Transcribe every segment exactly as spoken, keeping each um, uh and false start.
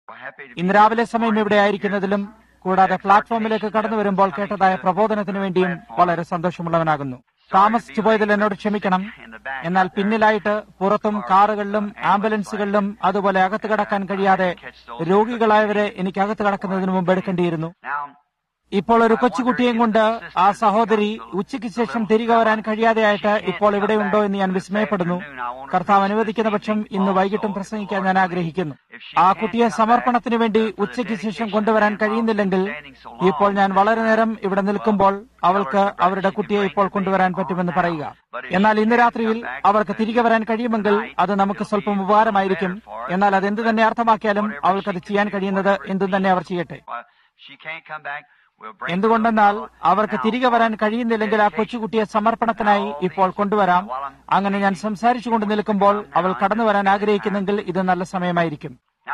ഇന്ന് രാവിലെ സമയം ഇവിടെ ആയിരിക്കുന്നതിലും കൂടാതെ പ്ലാറ്റ്ഫോമിലേക്ക് കടന്നു വരുമ്പോൾ കേട്ടതായ പ്രബോധനത്തിനു വേണ്ടിയും വളരെ സന്തോഷമുള്ളവനാകുന്നു. താമസിച്ചു പോയതിൽ എന്നോട് ക്ഷമിക്കണം. എന്നാൽ പിന്നിലായിട്ട് പുറത്തും കാറുകളിലും ആംബുലൻസുകളിലും അതുപോലെ അകത്ത് കടക്കാൻ കഴിയാതെ രോഗികളായവരെ എനിക്ക് അകത്ത് കടക്കുന്നതിന് മുമ്പ് എടുക്കേണ്ടിയിരുന്നു. ഇപ്പോൾ ഒരു കൊച്ചുകുട്ടിയെയും കൊണ്ട് ആ സഹോദരി ഉച്ചയ്ക്ക് ശേഷം തിരികെ വരാൻ കഴിയാതെയായിട്ട് ഇപ്പോൾ ഇവിടെയുണ്ടോ എന്ന് ഞാൻ വിസ്മയപ്പെടുന്നു. കർത്താവ് അനുവദിക്കുന്ന പക്ഷം ഇന്ന് വൈകിട്ടും പ്രസംഗിക്കാൻ ഞാൻ ആഗ്രഹിക്കുന്നു. ആ കുട്ടിയെ സമർപ്പണത്തിനു വേണ്ടി ഉച്ചയ്ക്ക് ശേഷം കൊണ്ടുവരാൻ കഴിയുന്നില്ലെങ്കിൽ ഇപ്പോൾ ഞാൻ വളരെ നേരം ഇവിടെ നിൽക്കുമ്പോൾ അവൾക്ക് അവരുടെ കുട്ടിയെ ഇപ്പോൾ കൊണ്ടുവരാൻ പറ്റുമെന്ന് പറയുക. എന്നാൽ ഇന്ന് രാത്രിയിൽ അവർക്ക് തിരികെ വരാൻ കഴിയുമെങ്കിൽ അത് നമുക്ക് സ്വല്പം ഉപകാരമായിരിക്കും. എന്നാൽ അതെന്ത് തന്നെ അർത്ഥമാക്കിയാലും അവൾക്കത് ചെയ്യാൻ കഴിയുന്നത് എന്തും തന്നെ അവർ ചെയ്യട്ടെ. എന്തുകൊണ്ടെന്നാൽ അവർക്ക് തിരികെ വരാൻ കഴിയുന്നില്ലെങ്കിൽ ആ കൊച്ചുകുട്ടിയെ സമർപ്പണത്തിനായി ഇപ്പോൾ കൊണ്ടുവരാം. അങ്ങനെ ഞാൻ സംസാരിച്ചുകൊണ്ട് നിൽക്കുമ്പോൾ അവൾ കടന്നു വരാൻ ആഗ്രഹിക്കുന്നെങ്കിൽ ഇത് നല്ല സമയമായിരിക്കും.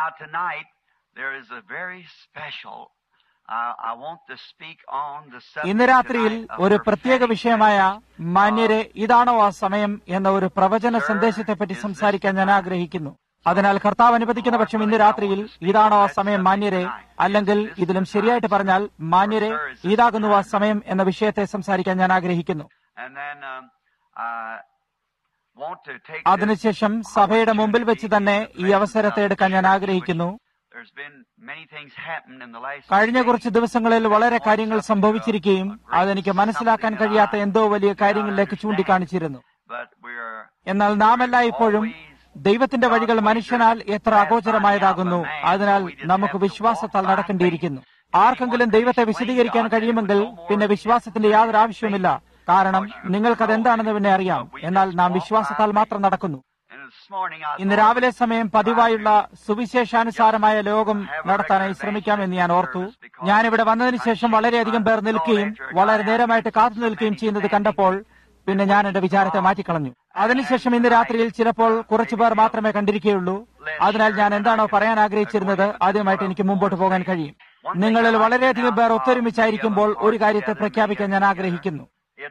ഇന്ന് രാത്രിയിൽ ഒരു പ്രത്യേക വിഷയമായ മാന്യരെ ഇതാണോ ആ സമയം എന്ന ഒരു പ്രവചന സന്ദേശത്തെപ്പറ്റി സംസാരിക്കാൻ ഞാൻ ആഗ്രഹിക്കുന്നു. അതിനാൽ കർത്താവ് അനുവദിക്കുന്ന പക്ഷം ഇന്ന് രാത്രിയിൽ ഇതാണോ ആ സമയം മാന്യരെ, അല്ലെങ്കിൽ ഇതിലും ശരിയായിട്ട് പറഞ്ഞാൽ മാന്യരെ ഇതാകുന്നു ആ സമയം എന്ന വിഷയത്തെ സംസാരിക്കാൻ ഞാൻ ആഗ്രഹിക്കുന്നു. അതിനുശേഷം സഭയുടെ മുമ്പിൽ വെച്ച് തന്നെ ഈ അവസരത്തെ എടുക്കാൻ ഞാൻ ആഗ്രഹിക്കുന്നു. കഴിഞ്ഞ കുറച്ച് ദിവസങ്ങളിൽ വളരെ കാര്യങ്ങൾ സംഭവിച്ചിരിക്കുകയും അതെനിക്ക് മനസ്സിലാക്കാൻ കഴിയാത്ത എന്തോ വലിയ കാര്യങ്ങളിലേക്ക് ചൂണ്ടിക്കാണിച്ചിരുന്നു. എന്നാൽ നാം എല്ലായ്പ്പോഴും ദൈവത്തിന്റെ വഴികൾ മനുഷ്യനാൽ എത്ര അഗോചരമായതാകുന്നു. അതിനാൽ നമുക്ക് വിശ്വാസത്താൽ നടക്കേണ്ടിയിരിക്കുന്നു. ആർക്കെങ്കിലും ദൈവത്തെ വിശദീകരിക്കാൻ കഴിയുമെങ്കിൽ പിന്നെ വിശ്വാസത്തിന്റെ യാതൊരു ആവശ്യവുമില്ല. കാരണം നിങ്ങൾക്കതെന്താണെന്ന് പിന്നെ അറിയാം. എന്നാൽ നാം വിശ്വാസത്താൽ മാത്രം നടക്കുന്നു. ഇന്ന് രാവിലെ സമയം പതിവായുള്ള സുവിശേഷാനുസാരമായ ലോകം നടത്താനായി ശ്രമിക്കാമെന്ന് ഞാൻ ഓർത്തു. ഞാനിവിടെ വന്നതിന് ശേഷം വളരെയധികം പേർ നിൽക്കുകയും വളരെ നേരമായിട്ട് കാത്തു നിൽക്കുകയും ചെയ്യുന്നത് കണ്ടപ്പോൾ പിന്നെ ഞാൻ എന്റെ വിചാരത്തെ മാറ്റിക്കളഞ്ഞു. അതിനുശേഷം ഇന്ന് രാത്രിയിൽ ചിലപ്പോൾ കുറച്ചുപേർ മാത്രമേ കണ്ടിരിക്കുകയുള്ളൂ. അതിനാൽ ഞാൻ എന്താണോ പറയാൻ ആഗ്രഹിച്ചിരുന്നത് ആദ്യമായിട്ട് എനിക്ക് മുമ്പോട്ട് പോകാൻ കഴിയും. നിങ്ങളിൽ വളരെയധികം പേർ ഒത്തൊരുമിച്ചായിരിക്കുമ്പോൾ ഒരു കാര്യത്തെ പ്രഖ്യാപിക്കാൻ ഞാൻ ആഗ്രഹിക്കുന്നു.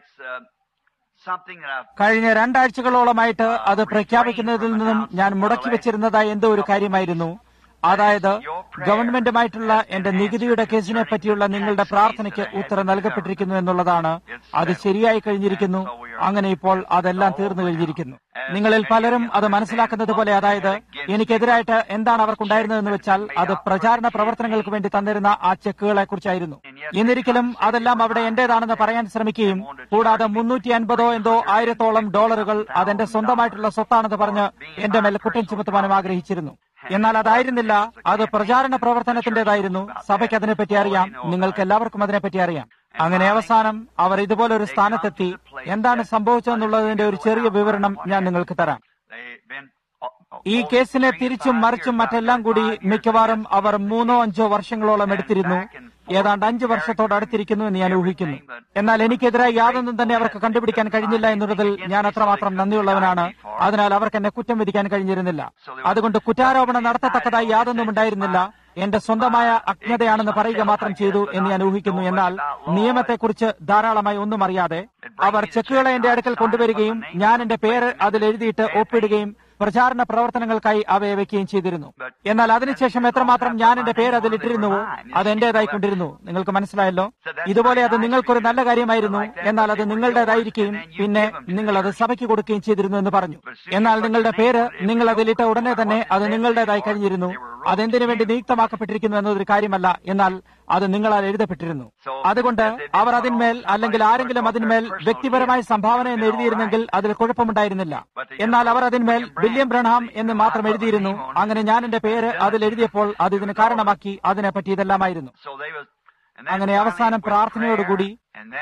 കഴിഞ്ഞ രണ്ടാഴ്ചകളോളമായിട്ട് അത് പ്രഖ്യാപിക്കുന്നതിൽ നിന്നും ഞാൻ മുടക്കി വെച്ചിരുന്നതായ എന്തോ ഒരു കാര്യമായിരുന്നു. അതായത് ഗവൺമെന്റുമായിട്ടുള്ള എന്റെ നികുതിയുടെ കേസിനെ പറ്റിയുള്ള നിങ്ങളുടെ പ്രാർത്ഥനയ്ക്ക് ഉത്തരം നൽകപ്പെട്ടിരിക്കുന്നു എന്നുള്ളതാണ്. അത് ശരിയായി കഴിഞ്ഞിരിക്കുന്നു. അങ്ങനെ ഇപ്പോൾ അതെല്ലാം തീർന്നു കഴിഞ്ഞിരിക്കുന്നു. നിങ്ങളിൽ പലരും അത് മനസ്സിലാക്കുന്നത് പോലെ, അതായത് എനിക്കെതിരായിട്ട് എന്താണ് അവർക്കുണ്ടായിരുന്നതെന്ന് വെച്ചാൽ അത് പ്രചാരണ പ്രവർത്തനങ്ങൾക്ക് വേണ്ടി തന്നിരുന്ന ആ ചെക്കുകളെ കുറിച്ചായിരുന്നു. എന്നിരിക്കലും അതെല്ലാം അവിടെ എന്റേതാണെന്ന് പറയാൻ ശ്രമിക്കുകയും കൂടാതെ മുന്നൂറ്റി അൻപതോ എന്തോ ആയിരത്തോളം ഡോളറുകൾ അതെന്റെ സ്വന്തമായിട്ടുള്ള സ്വത്താണെന്ന് പറഞ്ഞ് എന്റെ മേൽ കുറ്റം ചുമത്തുവാനും ആഗ്രഹിച്ചിരുന്നു. എന്നാൽ അതായിരുന്നില്ല, അത് പ്രചാരണ പ്രവർത്തനത്തിന്റേതായിരുന്നു. സഭയ്ക്ക് അതിനെപ്പറ്റി അറിയാം, നിങ്ങൾക്ക് എല്ലാവർക്കും അതിനെപ്പറ്റി അറിയാം. അങ്ങനെ അവസാനം അവർ ഇതുപോലൊരു സ്ഥാനത്തെത്തി. എന്താണ് സംഭവിച്ചതെന്നുള്ളതിന്റെ ഒരു ചെറിയ വിവരണം ഞാൻ നിങ്ങൾക്ക് തരാം. ഈ കേസിനെ തിരിച്ചും മറിച്ചും മറ്റെല്ലാം കൂടി മിക്കവാറും അവർ മൂന്നോ അഞ്ചോ വർഷങ്ങളോളം എടുത്തിരുന്നു. ഏതാണ്ട് അഞ്ചു വർഷത്തോടടുത്തിരിക്കുന്നു എന്ന് ഞാൻ ഊഹിക്കുന്നു. എന്നാൽ എനിക്കെതിരായി യാതൊന്നും തന്നെ അവർക്ക് കണ്ടുപിടിക്കാൻ കഴിഞ്ഞില്ല എന്നുള്ളതിൽ ഞാൻ അത്രമാത്രം നന്ദിയുള്ളവനാണ്. അതിനാൽ അവർക്ക് എന്നെ കുറ്റം വിധിക്കാൻ കഴിഞ്ഞിരുന്നില്ല. അതുകൊണ്ട് കുറ്റാരോപണം നടത്തത്തക്കതായി യാതൊന്നും ഉണ്ടായിരുന്നില്ല. എന്റെ സ്വന്തമായ അജ്ഞതയാണെന്ന് പറയുക മാത്രം ചെയ്തു എന്ന് ഞാൻ ഊഹിക്കുന്നു. എന്നാൽ നിയമത്തെക്കുറിച്ച് ധാരാളമായി ഒന്നും അറിയാതെ അവർ ചെക്കുകളെ എന്റെ അടുക്കൽ കൊണ്ടുവരികയും ഞാൻ എന്റെ പേര് അതിൽ എഴുതിയിട്ട് ഒപ്പിടുകയും പ്രചാരണ പ്രവർത്തനങ്ങൾക്കായി അവയെ വെക്കുകയും ചെയ്തിരുന്നു. എന്നാൽ അതിനുശേഷം എത്രമാത്രം ഞാൻ എന്റെ പേര് അതിലിട്ടിരുന്നുവോ അത് എന്റേതായിക്കൊണ്ടിരുന്നു. നിങ്ങൾക്ക് മനസ്സിലായല്ലോ. ഇതുപോലെ അത് നിങ്ങൾക്കൊരു നല്ല കാര്യമായിരുന്നു. എന്നാൽ അത് നിങ്ങളുടേതായിരിക്കുകയും പിന്നെ നിങ്ങൾ അത് സഭയ്ക്ക് കൊടുക്കുകയും ചെയ്തിരുന്നു എന്ന് പറഞ്ഞു. എന്നാൽ നിങ്ങളുടെ പേര് നിങ്ങൾ അതിലിട്ട ഉടനെ തന്നെ അത് നിങ്ങളുടേതായി കഴിഞ്ഞിരുന്നു. അതെന്തിനു വേണ്ടി നിയുക്തമാക്കപ്പെട്ടിരിക്കുന്നു എന്നതൊരു കാര്യമല്ല. എന്നാൽ അത് നിങ്ങളാൽ എഴുതപ്പെട്ടിരുന്നു. അതുകൊണ്ട് അവർ അതിന്മേൽ അല്ലെങ്കിൽ ആരെങ്കിലും അതിന്മേൽ വ്യക്തിപരമായ സംഭാവന എന്ന് എഴുതിയിരുന്നെങ്കിൽ അതിൽ കുഴപ്പമുണ്ടായിരുന്നില്ല. എന്നാൽ അവർ അതിന്മേൽ വില്യം ബ്രഹാം എന്ന് മാത്രം എഴുതിയിരുന്നു. അങ്ങനെ ഞാൻ എന്റെ പേര് അതിൽ എഴുതിയപ്പോൾ അത് ഇതിന് കാരണമാക്കി അതിനെപ്പറ്റി ഇതെല്ലാമായിരുന്നു. അങ്ങനെ അവസാനം പ്രാർത്ഥനയോടുകൂടി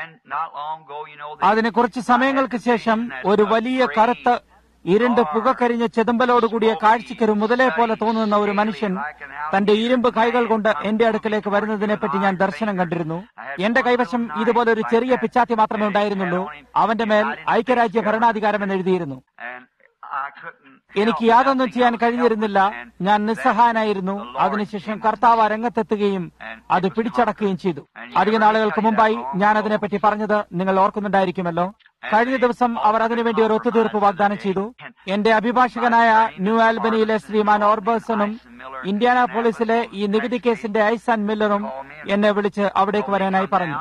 അതിന് കുറച്ച് സമയങ്ങൾക്ക് ശേഷം ഒരു വലിയ കറുത്ത ഇരുണ്ട് പുകക്കരിഞ്ഞ ചെതുമ്പലോടുകൂടിയ കാഴ്ചയ്ക്കൊരു മുതലേ പോലെ തോന്നുന്ന ഒരു മനുഷ്യൻ തന്റെ ഇരുമ്പ് കൈകൾ കൊണ്ട് എന്റെ അടുക്കലേക്ക് വരുന്നതിനെപ്പറ്റി ഞാൻ ദർശനം കണ്ടിരുന്നു. എന്റെ കൈവശം ഇതുപോലെ ഒരു ചെറിയ പിച്ചാത്തി മാത്രമേ ഉണ്ടായിരുന്നുള്ളൂ. അവന്റെ മേൽ ഐക്യരാജ്യ ഭരണാധികാരം എന്ന് എഴുതിയിരുന്നു. എനിക്ക് യാതൊന്നും ചെയ്യാൻ കഴിഞ്ഞിരുന്നില്ല. ഞാൻ നിസ്സഹായനായിരുന്നു. അതിനുശേഷം കർത്താവ് രംഗത്തെത്തുകയും അത് പിടിച്ചടക്കുകയും ചെയ്തു. അധിക നാളുകൾക്ക് മുമ്പായി ഞാൻ അതിനെപ്പറ്റി പറഞ്ഞത് നിങ്ങൾ ഓർക്കുന്നുണ്ടായിരിക്കുമല്ലോ. കഴിഞ്ഞ ദിവസം അവർ അതിനുവേണ്ടി ഒരു ഒത്തുതീർപ്പ് വാഗ്ദാനം ചെയ്തു. എന്റെ അഭിഭാഷകനായ ന്യൂ ആൽബനിയിലെ ശ്രീമാൻ ഓർബേഴ്സണും ഇന്ത്യാനാപോളിസിലെ ഈ നികുതി കേസിന്റെ ഐസാൻ മില്ലറും എന്നെ വിളിച്ച് അവിടേക്ക് വരാനായി പറഞ്ഞു.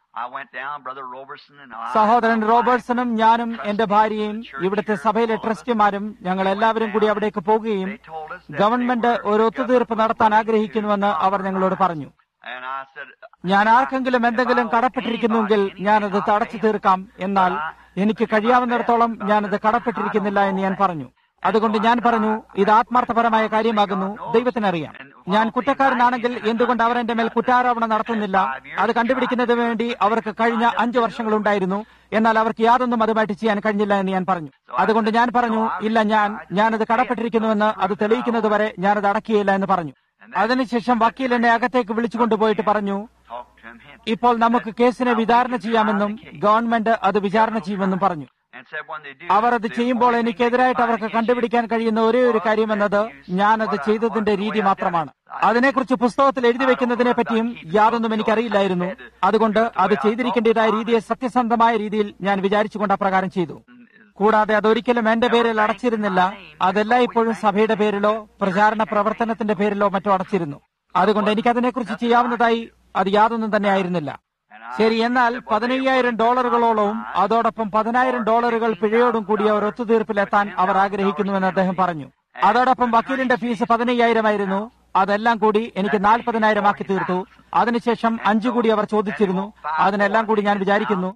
സഹോദരൻ റോബർട്ട്സണും ഞാനും എന്റെ ഭാര്യയും ഇവിടുത്തെ സഭയിലെ ട്രസ്റ്റിമാരും ഞങ്ങൾ എല്ലാവരും കൂടി അവിടേക്ക് പോകുകയും ഗവൺമെന്റ് ഒരു ഒത്തുതീർപ്പ് നടത്താൻ ആഗ്രഹിക്കുന്നുവെന്ന് അവർ ഞങ്ങളോട് പറഞ്ഞു. ഞാൻ ആർക്കെങ്കിലും എന്തെങ്കിലും കടപ്പെട്ടിരിക്കുന്നുവെങ്കിൽ ഞാനത് തടച്ചു തീർക്കാം, എന്നാൽ എനിക്ക് കഴിയാവുന്നിടത്തോളം ഞാനത് കടപ്പെട്ടിരിക്കുന്നില്ല എന്ന് ഞാൻ പറഞ്ഞു. അതുകൊണ്ട് ഞാൻ പറഞ്ഞു, ഇത് ആത്മാർത്ഥപരമായ കാര്യമാകുന്നു, ദൈവത്തിനറിയാം. ഞാൻ കുറ്റക്കാരനാണെങ്കിൽ എന്തുകൊണ്ട് അവർ എന്റെ മേൽ കുറ്റാരോപണം നടത്തുന്നില്ല? അത് കണ്ടുപിടിക്കുന്നതിന് വേണ്ടി അവർക്ക് കഴിഞ്ഞ അഞ്ചു വർഷങ്ങളുണ്ടായിരുന്നു, എന്നാൽ അവർക്ക് യാതൊന്നും അതുമായിട്ട് ചെയ്യാൻ കഴിഞ്ഞില്ല എന്ന് ഞാൻ പറഞ്ഞു. അതുകൊണ്ട് ഞാൻ പറഞ്ഞു, ഇല്ല, ഞാൻ ഞാനത് കടപ്പെട്ടിരിക്കുന്നുവെന്ന് അത് തെളിയിക്കുന്നത് വരെ ഞാനത് അടക്കിയില്ല എന്ന് പറഞ്ഞു. അതിനുശേഷം വക്കീൽ എന്നെ അകത്തേക്ക് വിളിച്ചുകൊണ്ടുപോയിട്ട് പറഞ്ഞു, ഇപ്പോൾ നമുക്ക് കേസിനെ വിചാരണ ചെയ്യാമെന്നും ഗവൺമെന്റ് അത് വിചാരണ ചെയ്യുമെന്നും പറഞ്ഞു. അവർ അത് ചെയ്യുമ്പോൾ എനിക്കെതിരായിട്ട് അവർക്ക് കണ്ടുപിടിക്കാൻ കഴിയുന്ന ഒരേ ഒരു കാര്യമെന്നത് ഞാനത് ചെയ്തതിന്റെ രീതി മാത്രമാണ്. അതിനെക്കുറിച്ച് പുസ്തകത്തിൽ എഴുതി വെക്കുന്നതിനെ പറ്റിയും യാതൊന്നും എനിക്കറിയില്ലായിരുന്നു. അതുകൊണ്ട് അത് ചെയ്തിരിക്കേണ്ടതായ രീതിയെ സത്യസന്ധമായ രീതിയിൽ ഞാൻ വിചാരിച്ചുകൊണ്ട് അപ്രകാരം ചെയ്തു. കൂടാതെ അതൊരിക്കലും എന്റെ പേരിൽ അടച്ചിരുന്നില്ല. അതെല്ലാം ഇപ്പോഴും സഭയുടെ പേരിലോ പ്രചാരണ പ്രവർത്തനത്തിന്റെ പേരിലോ മറ്റോ അടച്ചിരുന്നു. അതുകൊണ്ട് എനിക്കതിനെക്കുറിച്ച് ചെയ്യാവുന്നതായി അത് യാതൊന്നും തന്നെ ആയിരുന്നില്ല. ശരി, എന്നാൽ പതിനയ്യായിരം ഡോളറുകളോളവും അതോടൊപ്പം പതിനായിരം ഡോളറുകൾ പിഴയോടും കൂടിയ ഒരു ഒത്തുതീർപ്പിലെത്താൻ അവർ ആഗ്രഹിക്കുന്നുവെന്ന് അദ്ദേഹം പറഞ്ഞു. അതോടൊപ്പം വക്കീലിന്റെ ഫീസ് പതിനയ്യായിരം ആയിരുന്നു. അതെല്ലാം കൂടി എനിക്ക് നാൽപ്പതിനായിരം ആക്കി തീർത്തു. അതിനുശേഷം അഞ്ചു കൂടി അവർ ചോദിച്ചിരുന്നു. അതിനെല്ലാം കൂടി ഞാൻ വിചാരിക്കുന്നു.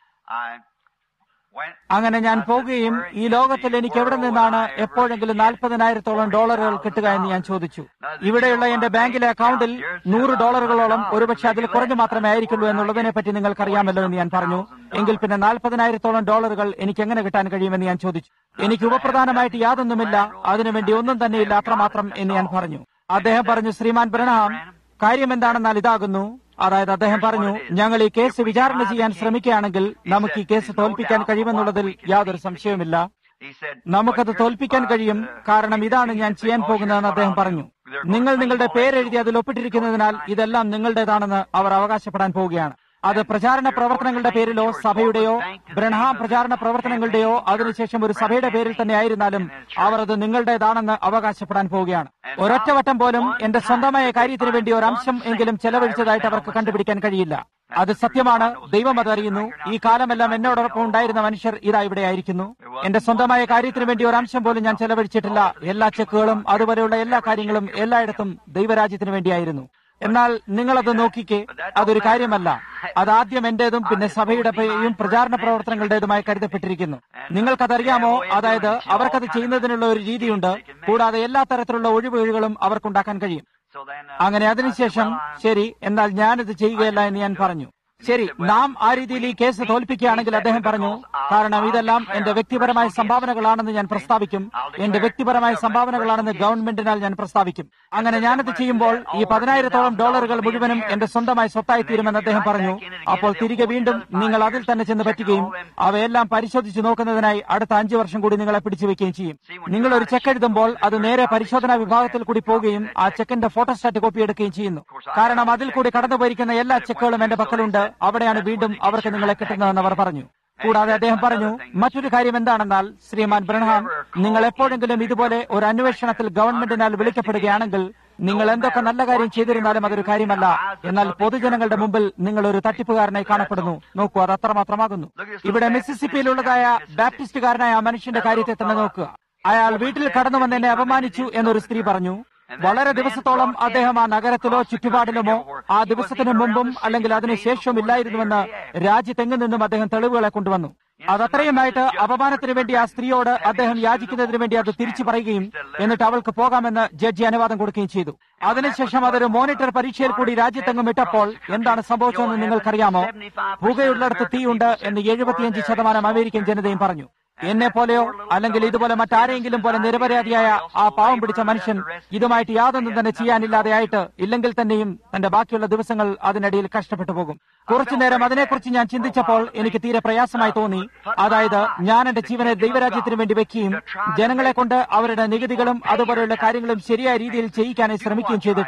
അങ്ങനെ ഞാൻ പോകുകയും ഈ ലോകത്തിൽ എനിക്ക് എവിടെ നിന്നാണ് എപ്പോഴെങ്കിലും നാൽപ്പതിനായിരത്തോളം ഡോളറുകൾ കിട്ടുക എന്ന് ഞാൻ ചോദിച്ചു. ഇവിടെയുള്ള എന്റെ ബാങ്കിലെ അക്കൗണ്ടിൽ നൂറ് ഡോളറുകളോളം ഒരുപക്ഷെ അതിൽ കുറഞ്ഞു മാത്രമേ ആയിരിക്കുള്ളൂ എന്നുള്ളതിനെ പറ്റി നിങ്ങൾക്കറിയാമല്ലോ എന്ന് ഞാൻ പറഞ്ഞു. എങ്കിൽ പിന്നെ നാൽപ്പതിനായിരത്തോളം ഡോളറുകൾ എനിക്ക് എങ്ങനെ കിട്ടാൻ കഴിയുമെന്ന് ഞാൻ ചോദിച്ചു. എനിക്ക് ഉപപ്രധാനമായിട്ട് യാതൊന്നുമില്ല, അതിനുവേണ്ടി ഒന്നും തന്നെയില്ല, അത്രമാത്രം എന്ന് ഞാൻ പറഞ്ഞു. അദ്ദേഹം പറഞ്ഞു, ശ്രീമാൻ ബ്രനഹാം, കാര്യം എന്താണെന്നാൽ ഇതാകുന്നു. അതായത് അദ്ദേഹം പറഞ്ഞു, ഞങ്ങൾ ഈ കേസ് വിചാരണ ചെയ്യാൻ ശ്രമിക്കുകയാണെങ്കിൽ നമുക്ക് ഈ കേസ് തോൽപ്പിക്കാൻ കഴിയുമെന്നുള്ളതിൽ യാതൊരു സംശയവുമില്ല. നമുക്കത് തോൽപ്പിക്കാൻ കഴിയും, കാരണം ഇതാണ് ഞാൻ ചെയ്യാൻ പോകുന്നതെന്ന് അദ്ദേഹം പറഞ്ഞു. നിങ്ങൾ നിങ്ങളുടെ പേരെഴുതി അതിൽ ഒപ്പിട്ടിരിക്കുന്നതിനാൽ ഇതെല്ലാം നിങ്ങളുടേതാണെന്ന് അവർ അവകാശപ്പെടാൻ പോവുകയാണ്. അത് പ്രചാരണ പ്രവർത്തനങ്ങളുടെ പേരിലോ സഭയുടെയോ ബ്രൻഹാം പ്രചാരണ പ്രവർത്തനങ്ങളുടെയോ അതിനുശേഷം ഒരു സഭയുടെ പേരിൽ തന്നെ ആയിരുന്നാലും അവർ അത് നിങ്ങളുടേതാണെന്ന് അവകാശപ്പെടാൻ പോവുകയാണ്. ഒരൊറ്റവട്ടം പോലും എന്റെ സ്വന്തമായ കാര്യത്തിന് വേണ്ടി ഒരംശം എങ്കിലും ചെലവഴിച്ചതായിട്ട് അവർക്ക് കണ്ടുപിടിക്കാൻ കഴിയില്ല. അത് സത്യമാണ്, ദൈവം അതറിയുന്നു. ഈ കാലമെല്ലാം എന്നോടൊപ്പം ഉണ്ടായിരുന്ന മനുഷ്യർ ഇതാ ഇവിടെ ആയിരിക്കുന്നു. എന്റെ സ്വന്തമായ കാര്യത്തിന് വേണ്ടി ഒരംശം പോലും ഞാൻ ചെലവഴിച്ചിട്ടില്ല. എല്ലാ ചെക്കുകളും അതുപോലെയുള്ള എല്ലാ കാര്യങ്ങളും എല്ലായിടത്തും ദൈവരാജ്യത്തിന് വേണ്ടിയായിരുന്നു. എന്നാൽ നിങ്ങളത് നോക്കിക്കേ, അതൊരു കാര്യമല്ല. അതാദ്യം എന്റേതും പിന്നെ സഭയുടെയും പ്രചാരണ പ്രവർത്തനങ്ങളുടേതുമായി കരുതപ്പെട്ടിരിക്കുന്നു. നിങ്ങൾക്കതറിയാമോ? അതായത് അവർക്കത് ചെയ്യുന്നതിനുള്ള ഒരു രീതിയുണ്ട്. കൂടാതെ എല്ലാ തരത്തിലുള്ള ഒഴിവുകളും അവർക്കുണ്ടാക്കാൻ കഴിയും. അങ്ങനെ അതിനുശേഷം ശരി, എന്നാൽ ഞാനിത് ചെയ്യുകയല്ല എന്ന് ഞാൻ പറഞ്ഞു. ശരി, നാം ആ രീതിയിൽ ഈ കേസ് തോൽപ്പിക്കുകയാണെങ്കിൽ അദ്ദേഹം പറഞ്ഞു, കാരണം ഇതെല്ലാം എന്റെ വ്യക്തിപരമായ സംഭാവനകളാണെന്ന് ഞാൻ പ്രസ്താവിക്കും. എന്റെ വ്യക്തിപരമായ സംഭാവനകളാണെന്ന് ഗവൺമെന്റിനാൽ ഞാൻ പ്രസ്താവിക്കും. അങ്ങനെ ഞാനത് ചെയ്യുമ്പോൾ ഈ പതിനായിരത്തോളം ഡോളറുകൾ മുഴുവനും എന്റെ സ്വന്തമായി സ്വത്തായി തീരുമെന്ന് അദ്ദേഹം പറഞ്ഞു. അപ്പോൾ തിരികെ വീണ്ടും നിങ്ങൾ അതിൽ തന്നെ ചെന്ന് പറ്റുകയും അവയെല്ലാം പരിശോധിച്ചു നോക്കുന്നതിനായി അടുത്ത അഞ്ചു വർഷം കൂടി നിങ്ങളെ പിടിച്ചുവെക്കുകയും ചെയ്യും. നിങ്ങൾ ഒരു ചെക്ക് എഴുതുമ്പോൾ അത് നേരെ പരിശോധനാ വിഭാഗത്തിൽ കൂടി പോവുകയും ആ ചെക്കിന്റെ ഫോട്ടോസ്റ്റാറ്റ് കോപ്പി എടുക്കുകയും ചെയ്യുന്നു. കാരണം അതിൽ കൂടി കടന്നുപോയിരിക്കുന്ന എല്ലാ ചെക്കുകളും എന്റെ പക്കലുണ്ട്. അവിടെയാണ് വീണ്ടും അവർക്ക് നിങ്ങളെ കിട്ടുന്നതെന്ന് അവർ പറഞ്ഞു. കൂടാതെ അദ്ദേഹം പറഞ്ഞു, മറ്റൊരു കാര്യം എന്താണെന്നാൽ ശ്രീമാൻ ബ്രൻഹാം, നിങ്ങൾ എപ്പോഴെങ്കിലും ഇതുപോലെ ഒരു അന്വേഷണത്തിൽ ഗവൺമെന്റിനാൽ വിളിക്കപ്പെടുകയാണെങ്കിൽ നിങ്ങൾ എന്തൊക്കെ നല്ല കാര്യം ചെയ്തിരുന്നാലും അതൊരു കാര്യമല്ല. എന്നാൽ പൊതുജനങ്ങളുടെ മുമ്പിൽ നിങ്ങൾ ഒരു തട്ടിപ്പുകാരനായി കാണപ്പെടുന്നു. നോക്കൂ, അത് അത്രമാത്രമാകുന്നു. ഇവിടെ മിസിസിപ്പിയിലുള്ളതായ ബാപ്റ്റിസ്റ്റുകാരനായ ആ മനുഷ്യന്റെ കാര്യത്തെ തന്നെ നോക്കുക. അയാൾ വീട്ടിൽ കടന്നു വന്ന് എന്നെ അപമാനിച്ചു എന്നൊരു സ്ത്രീ പറഞ്ഞു. വളരെ ദിവസത്തോളം അദ്ദേഹം ആ നഗരത്തിലോ ചുറ്റുപാടിലുമോ ആ ദിവസത്തിന് മുമ്പും അല്ലെങ്കിൽ അതിനുശേഷവും ഇല്ലായിരുന്നുവെന്ന് രാജ്യത്തെങ്ങും നിന്നും അദ്ദേഹം തെളിവുകളെ കൊണ്ടുവന്നു. അതത്രയുമായിട്ട് അപമാനത്തിന് വേണ്ടി ആ സ്ത്രീയോട് അദ്ദേഹം യാചിക്കുന്നതിന് വേണ്ടി അത് തിരിച്ചു പറയുകയും എന്നിട്ട് അവൾക്ക് പോകാമെന്ന് ജഡ്ജി അനുവാദം കൊടുക്കുകയും ചെയ്തു. അതിനുശേഷം അതൊരു മോണിറ്റർ പരീക്ഷയിൽ കൂടി രാജ്യത്തെങ്ങും ഇട്ടപ്പോൾ എന്താണ് സംഭവിച്ചതെന്ന് നിങ്ങൾക്കറിയാമോ? പുകയുള്ളിടത്ത് തീയുണ്ട് എന്ന് എഴുപത്തിയഞ്ച് ശതമാനം അമേരിക്കൻ ജനതയും പറഞ്ഞു. എന്നെ പോലെയോ അല്ലെങ്കിൽ ഇതുപോലെ മറ്റാരെങ്കിലും പോലെ നിരപരാധിയായ ആ പാവം പിടിച്ച മനുഷ്യൻ ഇതുമായിട്ട് യാതൊന്നും തന്നെ ചെയ്യാനില്ലാതെയായിട്ട് ഇല്ലെങ്കിൽ തന്നെയും തന്റെ ബാക്കിയുള്ള ദിവസങ്ങൾ അതിനിടയിൽ കഷ്ടപ്പെട്ടു പോകും. കുറച്ചുനേരം അതിനെക്കുറിച്ച് ഞാൻ ചിന്തിച്ചപ്പോൾ എനിക്ക് തീരെ പ്രയാസമായി തോന്നി. അതായത് ഞാൻ എന്റെ ജീവനെ ദൈവരാജ്യത്തിന് വേണ്ടി വെക്കുകയും ജനങ്ങളെ കൊണ്ട് അവരുടെ നികുതികളും അതുപോലെയുള്ള കാര്യങ്ങളും ശരിയായ രീതിയിൽ ചെയ്യിക്കാനായി ശ്രമിക്കുകയും ചെയ്തിട്ട്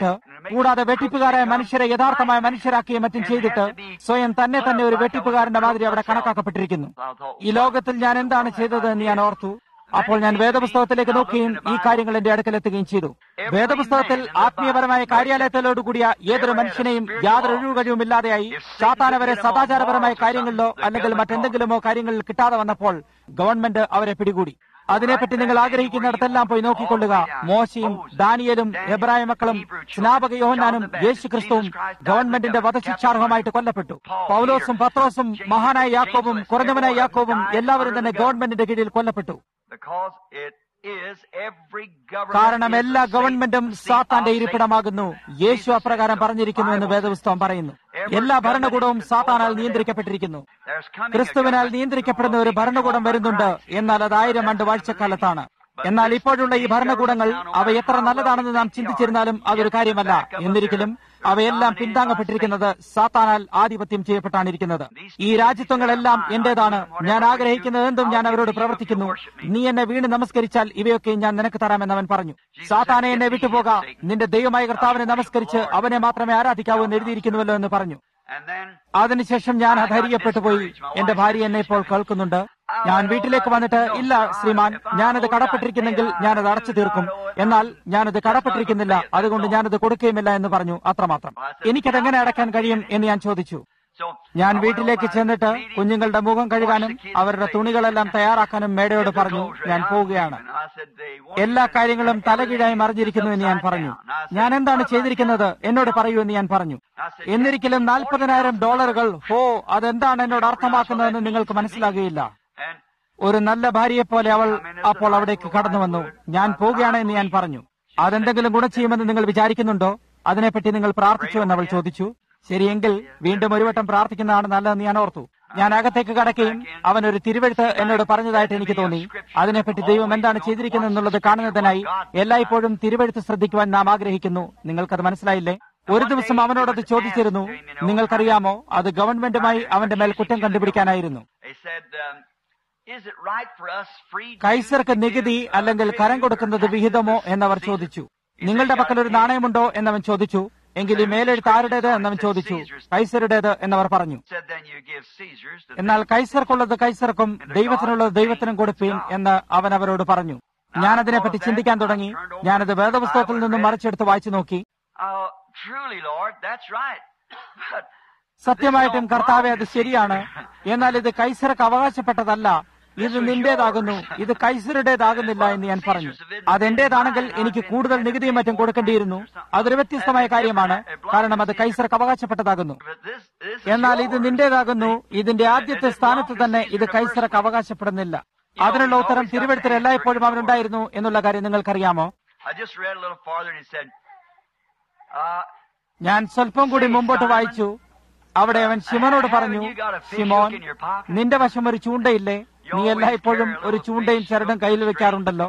കൂടാതെ വെട്ടിപ്പുകാരായ മനുഷ്യരെ യഥാർത്ഥമായ മനുഷ്യരാക്കുകയും മറ്റും ചെയ്തിട്ട് സ്വയം തന്നെ തന്നെ ഒരു വെട്ടിപ്പുകാരന്റെ മാതിരി അവിടെ കണക്കാക്കപ്പെട്ടിരിക്കുന്നു. ഈ ലോകത്തിൽ ഞാൻ എന്താണ് ചെയ്തത് എന്ന് ഞാൻ ഓർത്തു. അപ്പോൾ ഞാൻ വേദപുസ്തകത്തിലേക്ക് നോക്കുകയും ഈ കാര്യങ്ങൾ എന്റെ അടുക്കലെത്തുകയും ചെയ്തു. വേദപുസ്തകത്തിൽ ആത്മീയപരമായ കാര്യാലയത്തിലോടുകൂടിയ ഏതൊരു മനുഷ്യനെയും യാതൊരു ഒഴിവുകഴിവും ഇല്ലാതെയായി സാത്താനവരെ സദാചാരപരമായ കാര്യങ്ങളിലോ അല്ലെങ്കിൽ മറ്റെന്തെങ്കിലുമോ കാര്യങ്ങളിൽ കിട്ടാതെ വന്നപ്പോൾ ഗവൺമെന്റ് അവരെ പിടികൂടി. അതിനെപ്പറ്റി നിങ്ങൾ ആഗ്രഹിക്കുന്നിടത്തെല്ലാം പോയി നോക്കിക്കൊള്ളുക. മോശയും ദാനിയേലും എബ്രായ മക്കളും സ്നാപക യോഹന്നാനും യേശു ക്രിസ്തുവും ഗവൺമെന്റിന്റെ വധശിക്ഷാർഹമായിട്ട് കൊല്ലപ്പെട്ടു. പൗലോസും പത്രോസും മഹാനായ യാക്കോബും കുറഞ്ഞവനായ യാക്കോബും എല്ലാവരും തന്നെ ഗവൺമെന്റിന്റെ കീഴിൽ കൊല്ലപ്പെട്ടു. കാരണം എല്ലാ ഗവൺമെന്റും സാത്താന്റെ ഇരിപ്പിടമാകുന്നു. യേശു അപ്രകാരം പറഞ്ഞിരിക്കുന്നു എന്ന് വേദപുസ്തകം പറയുന്നു. എല്ലാ ഭരണകൂടവും സാത്താനാൽ നിയന്ത്രിക്കപ്പെട്ടിരിക്കുന്നു. ക്രിസ്തുവിനാൽ നിയന്ത്രിക്കപ്പെടുന്ന ഒരു ഭരണകൂടം വരുന്നുണ്ട്. എന്നാൽ അത് ആയിരം ആണ്ട് വാഴ്ചക്കാലത്താണ്. എന്നാൽ ഇപ്പോഴുള്ള ഈ ഭരണകൂടങ്ങൾ അവ എത്ര നല്ലതാണെന്ന് നാം ചിന്തിച്ചിരുന്നാലും അതൊരു കാര്യമല്ല. എന്നിരിക്കലും അവയെല്ലാം പിന്താങ്ങപ്പെട്ടിരിക്കുന്നത് സാത്താനാൽ ആധിപത്യം ചെയ്യപ്പെട്ടാണ് ഇരിക്കുന്നത്. ഈ രാജ്യത്വങ്ങളെല്ലാം എന്റേതാണ്. ഞാൻ ആഗ്രഹിക്കുന്നത് എന്തും ഞാൻ അവരോട് പ്രവർത്തിക്കുന്നു. നീ എന്നെ വീണ് നമസ്കരിച്ചാൽ ഇവയൊക്കെ ഞാൻ നിനക്ക് തരാമെന്ന് അവൻ പറഞ്ഞു. സാത്താനെ എന്നെ വിട്ടുപോക, നിന്റെ ദൈവമായ കർത്താവിനെ നമസ്കരിച്ച് അവനെ മാത്രമേ ആരാധിക്കാവൂ എന്ന് എഴുതിയിരിക്കുന്നുവല്ലോ എന്ന് പറഞ്ഞു. അതിനുശേഷം ഞാൻ അധൈര്യപ്പെട്ടു പോയി. എന്റെ ഭാര്യ എന്നെ ഇപ്പോൾ കേൾക്കുന്നുണ്ട്. ഞാൻ വീട്ടിലേക്ക് വന്നിട്ട്, ഇല്ല ശ്രീമാൻ, ഞാനത് കടപ്പെട്ടിരിക്കുന്നെങ്കിൽ ഞാനത് അടച്ചു തീർക്കും. എന്നാൽ ഞാനത് കടപ്പെട്ടിരിക്കുന്നില്ല, അതുകൊണ്ട് ഞാനത് കൊടുക്കുകയുമില്ല എന്ന് പറഞ്ഞു. അത്രമാത്രം. എനിക്കതെങ്ങനെ അടയ്ക്കാൻ കഴിയും എന്ന് ഞാൻ ചോദിച്ചു. ഞാൻ വീട്ടിലേക്ക് ചെന്നിട്ട് കുഞ്ഞുങ്ങളുടെ മുഖം കഴുകാനും അവരുടെ തുണികളെല്ലാം തയ്യാറാക്കാനും മേടയോട് പറഞ്ഞു, ഞാൻ പോവുകയാണ്. എല്ലാ കാര്യങ്ങളും തലകീഴായി മറിഞ്ഞിരിക്കുന്നു എന്ന് ഞാൻ പറഞ്ഞു. ഞാൻ എന്താണ് ചെയ്തിരിക്കുന്നത് എന്നോട് പറയൂ എന്ന് ഞാൻ പറഞ്ഞു. എന്നിരിക്കലും നാൽപ്പതിനായിരം ഡോളറുകൾ, ഹോ, അതെന്താണ് എന്നോട് അർത്ഥമാക്കുന്നതെന്ന് നിങ്ങൾക്ക് മനസ്സിലാകുകയില്ല. ഒരു നല്ല ഭാര്യയെപ്പോലെ അവൾ അപ്പോൾ അവിടേക്ക് കടന്നു വന്നു. ഞാൻ പോവുകയാണ് എന്ന് ഞാൻ പറഞ്ഞു. അതെന്തെങ്കിലും ഗുണം ചെയ്യുമെന്ന് നിങ്ങൾ വിചാരിക്കുന്നുണ്ടോ? അതിനെപ്പറ്റി നിങ്ങൾ പ്രാർത്ഥിച്ചു എന്ന് അവൾ ചോദിച്ചു. ശരിയെങ്കിൽ വീണ്ടും ഒരു വട്ടം പ്രാർത്ഥിക്കുന്നതാണ് നല്ലതെന്ന് ഞാൻ ഓർത്തു. ഞാൻ അകത്തേക്ക് കടക്കുകയും അവൻ ഒരു തിരുവെഴുത്ത് എന്നോട് പറഞ്ഞതായിട്ട് എനിക്ക് തോന്നി. അതിനെപ്പറ്റി ദൈവം എന്താണ് ചെയ്തിരിക്കുന്നത് എന്നുള്ളത് കാണുന്നതിനായി എല്ലായ്പ്പോഴും തിരുവെഴുത്ത് ശ്രദ്ധിക്കുവാൻ നാം ആഗ്രഹിക്കുന്നു. നിങ്ങൾക്കത് മനസ്സിലായില്ലേ? ഒരു ദിവസം അവനോടത് ചോദിച്ചിരുന്നു. നിങ്ങൾക്കറിയാമോ, അത് ഗവൺമെന്റുമായി അവന്റെ മേൽ കുറ്റം കണ്ടുപിടിക്കാനായിരുന്നു. കൈസർക്ക് നികുതി അല്ലെങ്കിൽ കരം കൊടുക്കുന്നത് വിഹിതമോ എന്നവർ ചോദിച്ചു. നിങ്ങളുടെ പക്കൽ ഒരു നാണയമുണ്ടോ എന്നവൻ ചോദിച്ചു. എങ്കിൽ ഈ മേലെഴുത്ത് ആരുടേത് എന്നവൻ ചോദിച്ചു. കൈസറുടേത് എന്നവർ പറഞ്ഞു. എന്നാൽ കൈസർക്കുള്ളത് കൈസർക്കും ദൈവത്തിനുള്ളത് ദൈവത്തിനും കൊടുപ്പീൻ എന്ന് അവൻ അവരോട് പറഞ്ഞു. ഞാൻ അതിനെപ്പറ്റി ചിന്തിക്കാൻ തുടങ്ങി. ഞാനത് വേദപുസ്തകത്തിൽ നിന്നും മറിച്ചെടുത്ത് വായിച്ചു നോക്കി. സത്യമായിട്ടും കർത്താവെ, അത് ശരിയാണ്. എന്നാൽ ഇത് കൈസർക്ക് അവകാശപ്പെട്ടതല്ല. ഇത് നിന്റേതാകുന്നു. ഇത് കൈസറുടേതാകുന്നില്ല എന്ന് ഞാൻ പറഞ്ഞു. അതെന്റേതാണെങ്കിൽ എനിക്ക് കൂടുതൽ നികുതിയും മറ്റും കൊടുക്കേണ്ടിയിരുന്നു. അതൊരു വ്യത്യസ്തമായ കാര്യമാണ്, കാരണം അത് കൈസർക്ക് അവകാശപ്പെട്ടതാകുന്നു. എന്നാൽ ഇത് നിന്റേതാകുന്നു. ഇതിന്റെ ആദ്യത്തെ സ്ഥാനത്ത് തന്നെ ഇത് കൈസർക്ക് അവകാശപ്പെടുന്നില്ല. അതിനുള്ള ഉത്തരം തിരുവെഴുത്തിൽ എല്ലായ്പ്പോഴും അവനുണ്ടായിരുന്നു എന്നുള്ള കാര്യം നിങ്ങൾക്കറിയാമോ? ഞാൻ സ്വല്പം കൂടി മുമ്പോട്ട് വായിച്ചു. അവിടെ അവൻ ശിമോനോട് പറഞ്ഞു, ശിമോൻ, നിന്റെ വശം ഒരു ചൂണ്ടയില്ലേ? നീ എല്ലായ്പ്പോഴും ഒരു ചൂണ്ടയും ചരടും കയ്യിൽ വെക്കാറുണ്ടല്ലോ.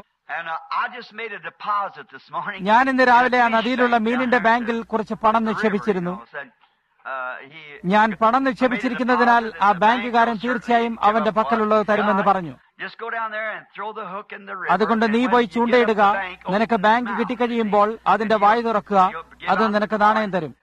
ഞാൻ ഇന്ന് രാവിലെ ആ നദിയിലുള്ള മീനിന്റെ ബാങ്കിൽ കുറച്ച് പണം നിക്ഷേപിച്ചിരുന്നു. ഞാൻ പണം നിക്ഷേപിച്ചിരിക്കുന്നതിനാൽ ആ ബാങ്കുകാരൻ തീർച്ചയായും അവന്റെ പക്കലുള്ളത് തരുമെന്ന് പറഞ്ഞു. അതുകൊണ്ട് നീ പോയി ചൂണ്ടയിടുക. നിനക്ക് ബാങ്ക് കിട്ടിക്കഴിയുമ്പോൾ അതിന്റെ വായ് തുറക്കുക. അത് നിനക്ക് നാണയം തരും.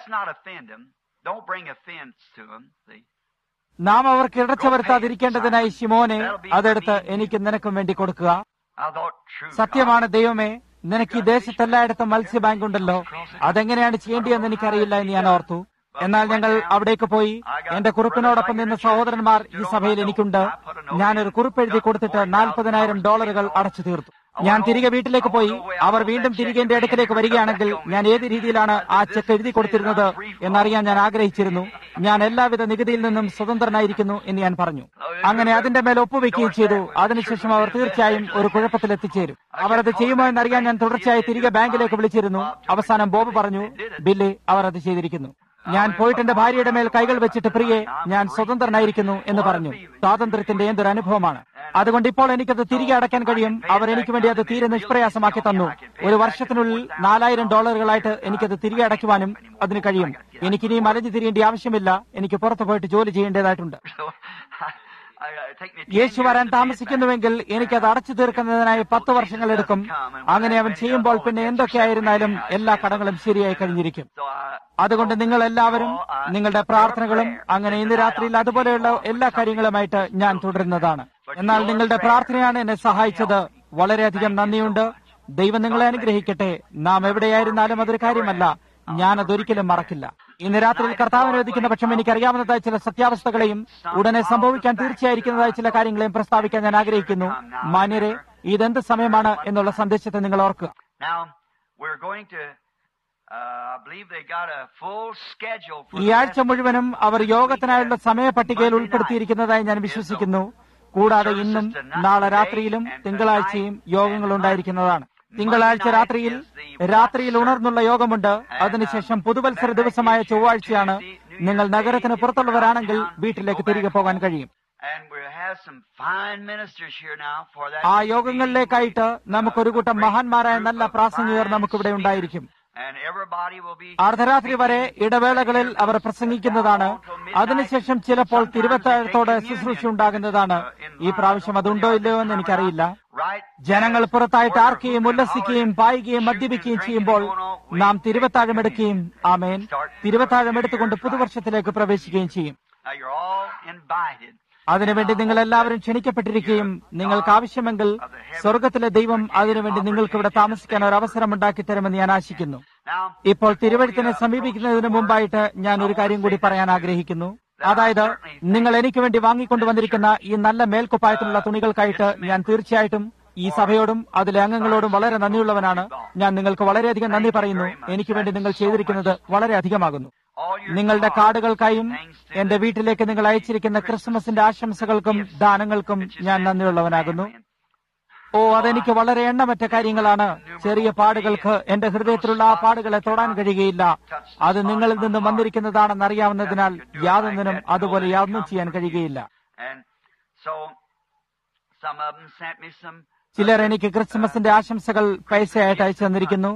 നാം അവർക്ക് ഇടർച്ച വരുത്താതിരിക്കേണ്ടതിനായി ശിമോനെ, അതെടുത്ത് എനിക്ക് നിനക്കും വേണ്ടി കൊടുക്കുക. സത്യമാണ് ദൈവമേ, നിനക്ക് ഈ ദേശത്തെല്ലായിടത്തും മത്സ്യ ബാങ്ക് ഉണ്ടല്ലോ. അതെങ്ങനെയാണ് ചെയ്യേണ്ടതെന്ന് എനിക്കറിയില്ല എന്ന് ഞാൻ ഓർത്തു. എന്നാൽ ഞങ്ങൾ അവിടേക്ക് പോയി. എന്റെ കുറിപ്പിനോടൊപ്പം നിന്ന സഹോദരന്മാർ ഈ സഭയിൽ എനിക്കുണ്ട്. ഞാനൊരു കുറിപ്പ് എഴുതി കൊടുത്തിട്ട് നാൽപ്പതിനായിരം ഡോളറുകൾ അടച്ചു തീർത്തു. ഞാൻ തിരികെ വീട്ടിലേക്ക് പോയി. അവർ വീണ്ടും തിരികെ എന്റെ അടുക്കിലേക്ക് വരികയാണെങ്കിൽ ഞാൻ ഏത് രീതിയിലാണ് ആ ചെക്ക് എഴുതി കൊടുത്തിരുന്നത് എന്നറിയാൻ ഞാൻ ആഗ്രഹിച്ചിരുന്നു. ഞാൻ എല്ലാവിധ നികുതിയിൽ നിന്നും സ്വതന്ത്രനായിരിക്കുന്നു എന്ന് ഞാൻ പറഞ്ഞു. അങ്ങനെ അതിന്റെ മേൽ ഒപ്പുവെക്കുകയും ചെയ്തു. അതിനുശേഷം അവർ തീർച്ചയായും ഒരു കുഴപ്പത്തിൽ എത്തിച്ചേരും. അവർ അത് ചെയ്യുമോ എന്നറിയാൻ ഞാൻ തുടർച്ചയായി തിരികെ ബാങ്കിലേക്ക് വിളിച്ചിരുന്നു. അവസാനം ബോബ് പറഞ്ഞു, ബില്ലി, അവർ അത് ചെയ്തിരിക്കുന്നു. ഞാൻ പോയിട്ട് എന്റെ ഭാര്യയുടെ മേൽ കൈകൾ വെച്ചിട്ട്, പ്രിയെ, ഞാൻ സ്വതന്ത്രനായിരിക്കുന്നു എന്ന് പറഞ്ഞു. സ്വാതന്ത്ര്യത്തിന്റെ എന്തൊരു അനുഭവമാണ്. അതുകൊണ്ട് ഇപ്പോൾ എനിക്കത് തിരികെ അടയ്ക്കാൻ കഴിയും. അവർ എനിക്ക് വേണ്ടി അത് തീരെ നിഷ്പ്രയാസമാക്കി തന്നു. ഒരു വർഷത്തിനുള്ളിൽ നാലായിരം ഡോളറുകളായിട്ട് എനിക്കത് തിരികെ അടയ്ക്കുവാനും അതിന് കഴിയും. എനിക്കിനിയും അലഞ്ഞു തിരിയേണ്ട ആവശ്യമില്ല. എനിക്ക് പുറത്തു പോയിട്ട് ജോലി ചെയ്യേണ്ടതായിട്ടുണ്ട്. യേശു വരാൻ താമസിക്കുന്നുവെങ്കിൽ എനിക്കത് അടച്ചു തീർക്കുന്നതിനായി പത്ത് വർഷങ്ങൾ എടുക്കും. അങ്ങനെ അവൻ ചെയ്യുമ്പോൾ പിന്നെ എന്തൊക്കെയായിരുന്നാലും എല്ലാ കടങ്ങളും ശരിയായി കഴിഞ്ഞിരിക്കും. അതുകൊണ്ട് നിങ്ങൾ എല്ലാവരും നിങ്ങളുടെ പ്രാർത്ഥനകളും അങ്ങനെ ഇന്ന് രാത്രിയിൽ അതുപോലെയുള്ള എല്ലാ കാര്യങ്ങളുമായിട്ട് ഞാൻ തുടരുന്നതാണ്. എന്നാൽ നിങ്ങളുടെ പ്രാർത്ഥനയാണ് എന്നെ സഹായിച്ചത്. വളരെയധികം നന്ദിയുണ്ട്. ദൈവം നിങ്ങളെ അനുഗ്രഹിക്കട്ടെ. നാം എവിടെയായിരുന്നാലും അതൊരു കാര്യമല്ല. ഞാൻ അതൊരിക്കലും മറക്കില്ല. ഇന്ന് രാത്രിയിൽ കർത്താവ് അനുവദിക്കുന്ന പക്ഷം എനിക്കറിയാവുന്നതായ ചില സത്യാവസ്ഥകളെയും ഉടനെ സംഭവിക്കാൻ തീർച്ചയായിരിക്കുന്നതായ ചില കാര്യങ്ങളെയും പ്രസ്താവിക്കാൻ ഞാൻ ആഗ്രഹിക്കുന്നു. മാന്യരെ, ഇതെന്ത് സമയമാണ് എന്നുള്ള സന്ദേശത്തെ നിങ്ങൾ ഓർക്കുക. ഈ ആഴ്ച മുഴുവനും അവർ യോഗത്തിനായുള്ള സമയ പട്ടികയിൽ ഉൾപ്പെടുത്തിയിരിക്കുന്നതായി ഞാൻ വിശ്വസിക്കുന്നു. കൂടാതെ ഇന്നും നാളെ രാത്രിയിലും തിങ്കളാഴ്ചയും യോഗങ്ങൾ ഉണ്ടായിരിക്കുന്നതാണ്. തിങ്കളാഴ്ച രാത്രിയിൽ രാത്രിയിൽ ഉണർന്നുള്ള യോഗമുണ്ട്. അതിനുശേഷം പുതുവത്സര ദിവസമായ ചൊവ്വാഴ്ചയാണ്. നിങ്ങൾ നഗരത്തിന് പുറത്തുള്ളവരാണെങ്കിൽ വീട്ടിലേക്ക് തിരികെ പോകാൻ കഴിയും. ആ യോഗങ്ങളിലേക്കായിട്ട് നമുക്കൊരു കൂട്ടം മഹാന്മാരായ നല്ല പ്രാസംഗികർ നമുക്കിവിടെ ഉണ്ടായിരിക്കും. അർദ്ധരാത്രി വരെ ഇടവേളകളിൽ അവർ പ്രസംഗിക്കുന്നതാണ്. അതിനുശേഷം ചിലപ്പോൾ തിരുവത്താഴത്തോടെ ശുശ്രൂഷ ഉണ്ടാകുന്നതാണ്. ഈ പ്രാവശ്യം അതുണ്ടോ ഇല്ലയോ എന്ന് എനിക്കറിയില്ല. ജനങ്ങൾ പുറത്തായിട്ട് ആർക്കുകയും ഉല്ലസിക്കുകയും പായുകയും മദ്യപിക്കുകയും ചെയ്യുമ്പോൾ നാം തിരുവത്താഴം എടുക്കുകയും ആമേൻ തിരുവത്താഴം എടുത്തുകൊണ്ട് പുതുവർഷത്തിലേക്ക് പ്രവേശിക്കുകയും ചെയ്യും. അതിനുവേണ്ടി നിങ്ങൾ എല്ലാവരും ക്ഷണിക്കപ്പെട്ടിരിക്കുകയും നിങ്ങൾക്ക് ആവശ്യമെങ്കിൽ സ്വർഗത്തിലെ ദൈവം അതിനുവേണ്ടി നിങ്ങൾക്ക് ഇവിടെ താമസിക്കാൻ ഒരു അവസരം ഉണ്ടാക്കി തരുമെന്ന് ഞാൻ ആശിക്കുന്നു. ഇപ്പോൾ തിരുവഴുത്തിനെ സമീപിക്കുന്നതിന് മുമ്പായിട്ട് ഞാൻ ഒരു കാര്യം കൂടി പറയാൻ ആഗ്രഹിക്കുന്നു. അതായത്, നിങ്ങൾ എനിക്ക് വേണ്ടി വാങ്ങിക്കൊണ്ടുവന്നിരിക്കുന്ന ഈ നല്ല മേൽക്കുപ്പായത്തിലുള്ള തുണികൾക്കായിട്ട് ഞാൻ തീർച്ചയായിട്ടും ഈ സഭയോടും അതിലെ അംഗങ്ങളോടും വളരെ നന്ദിയുള്ളവനാണ്. ഞാൻ നിങ്ങൾക്ക് വളരെയധികം നന്ദി പറയുന്നു. എനിക്ക് വേണ്ടി നിങ്ങൾ ചെയ്തിരിക്കുന്നത് വളരെ അധികമാകുന്നു. നിങ്ങളുടെ കാർഡുകൾക്കായും എന്റെ വീട്ടിലേക്ക് നിങ്ങൾ അയച്ചിരിക്കുന്ന ക്രിസ്മസിന്റെ ആശംസകൾക്കും ദാനങ്ങൾക്കും ഞാൻ നന്ദിയുള്ളവനാകുന്നു. ഓ, അതെനിക്ക് വളരെ എണ്ണമറ്റ കാര്യങ്ങളാണ്. ചെറിയ പാടുകൾക്ക് എന്റെ ഹൃദയത്തിലുള്ള ആ പാടുകളെ തൊടാൻ കഴിയുകയില്ല. അത് നിങ്ങളിൽ നിന്ന് വന്നിരിക്കുന്നതാണെന്ന് അറിയാവുന്നതിനാൽ യാതൊന്നിനും അതുപോലെ യാതൊന്നും ചെയ്യാൻ കഴിയുകയില്ല. ചിലർ എനിക്ക് ക്രിസ്മസിന്റെ ആശംസകൾ പൈസയായിട്ട് അയച്ചു തന്നിരിക്കുന്നു.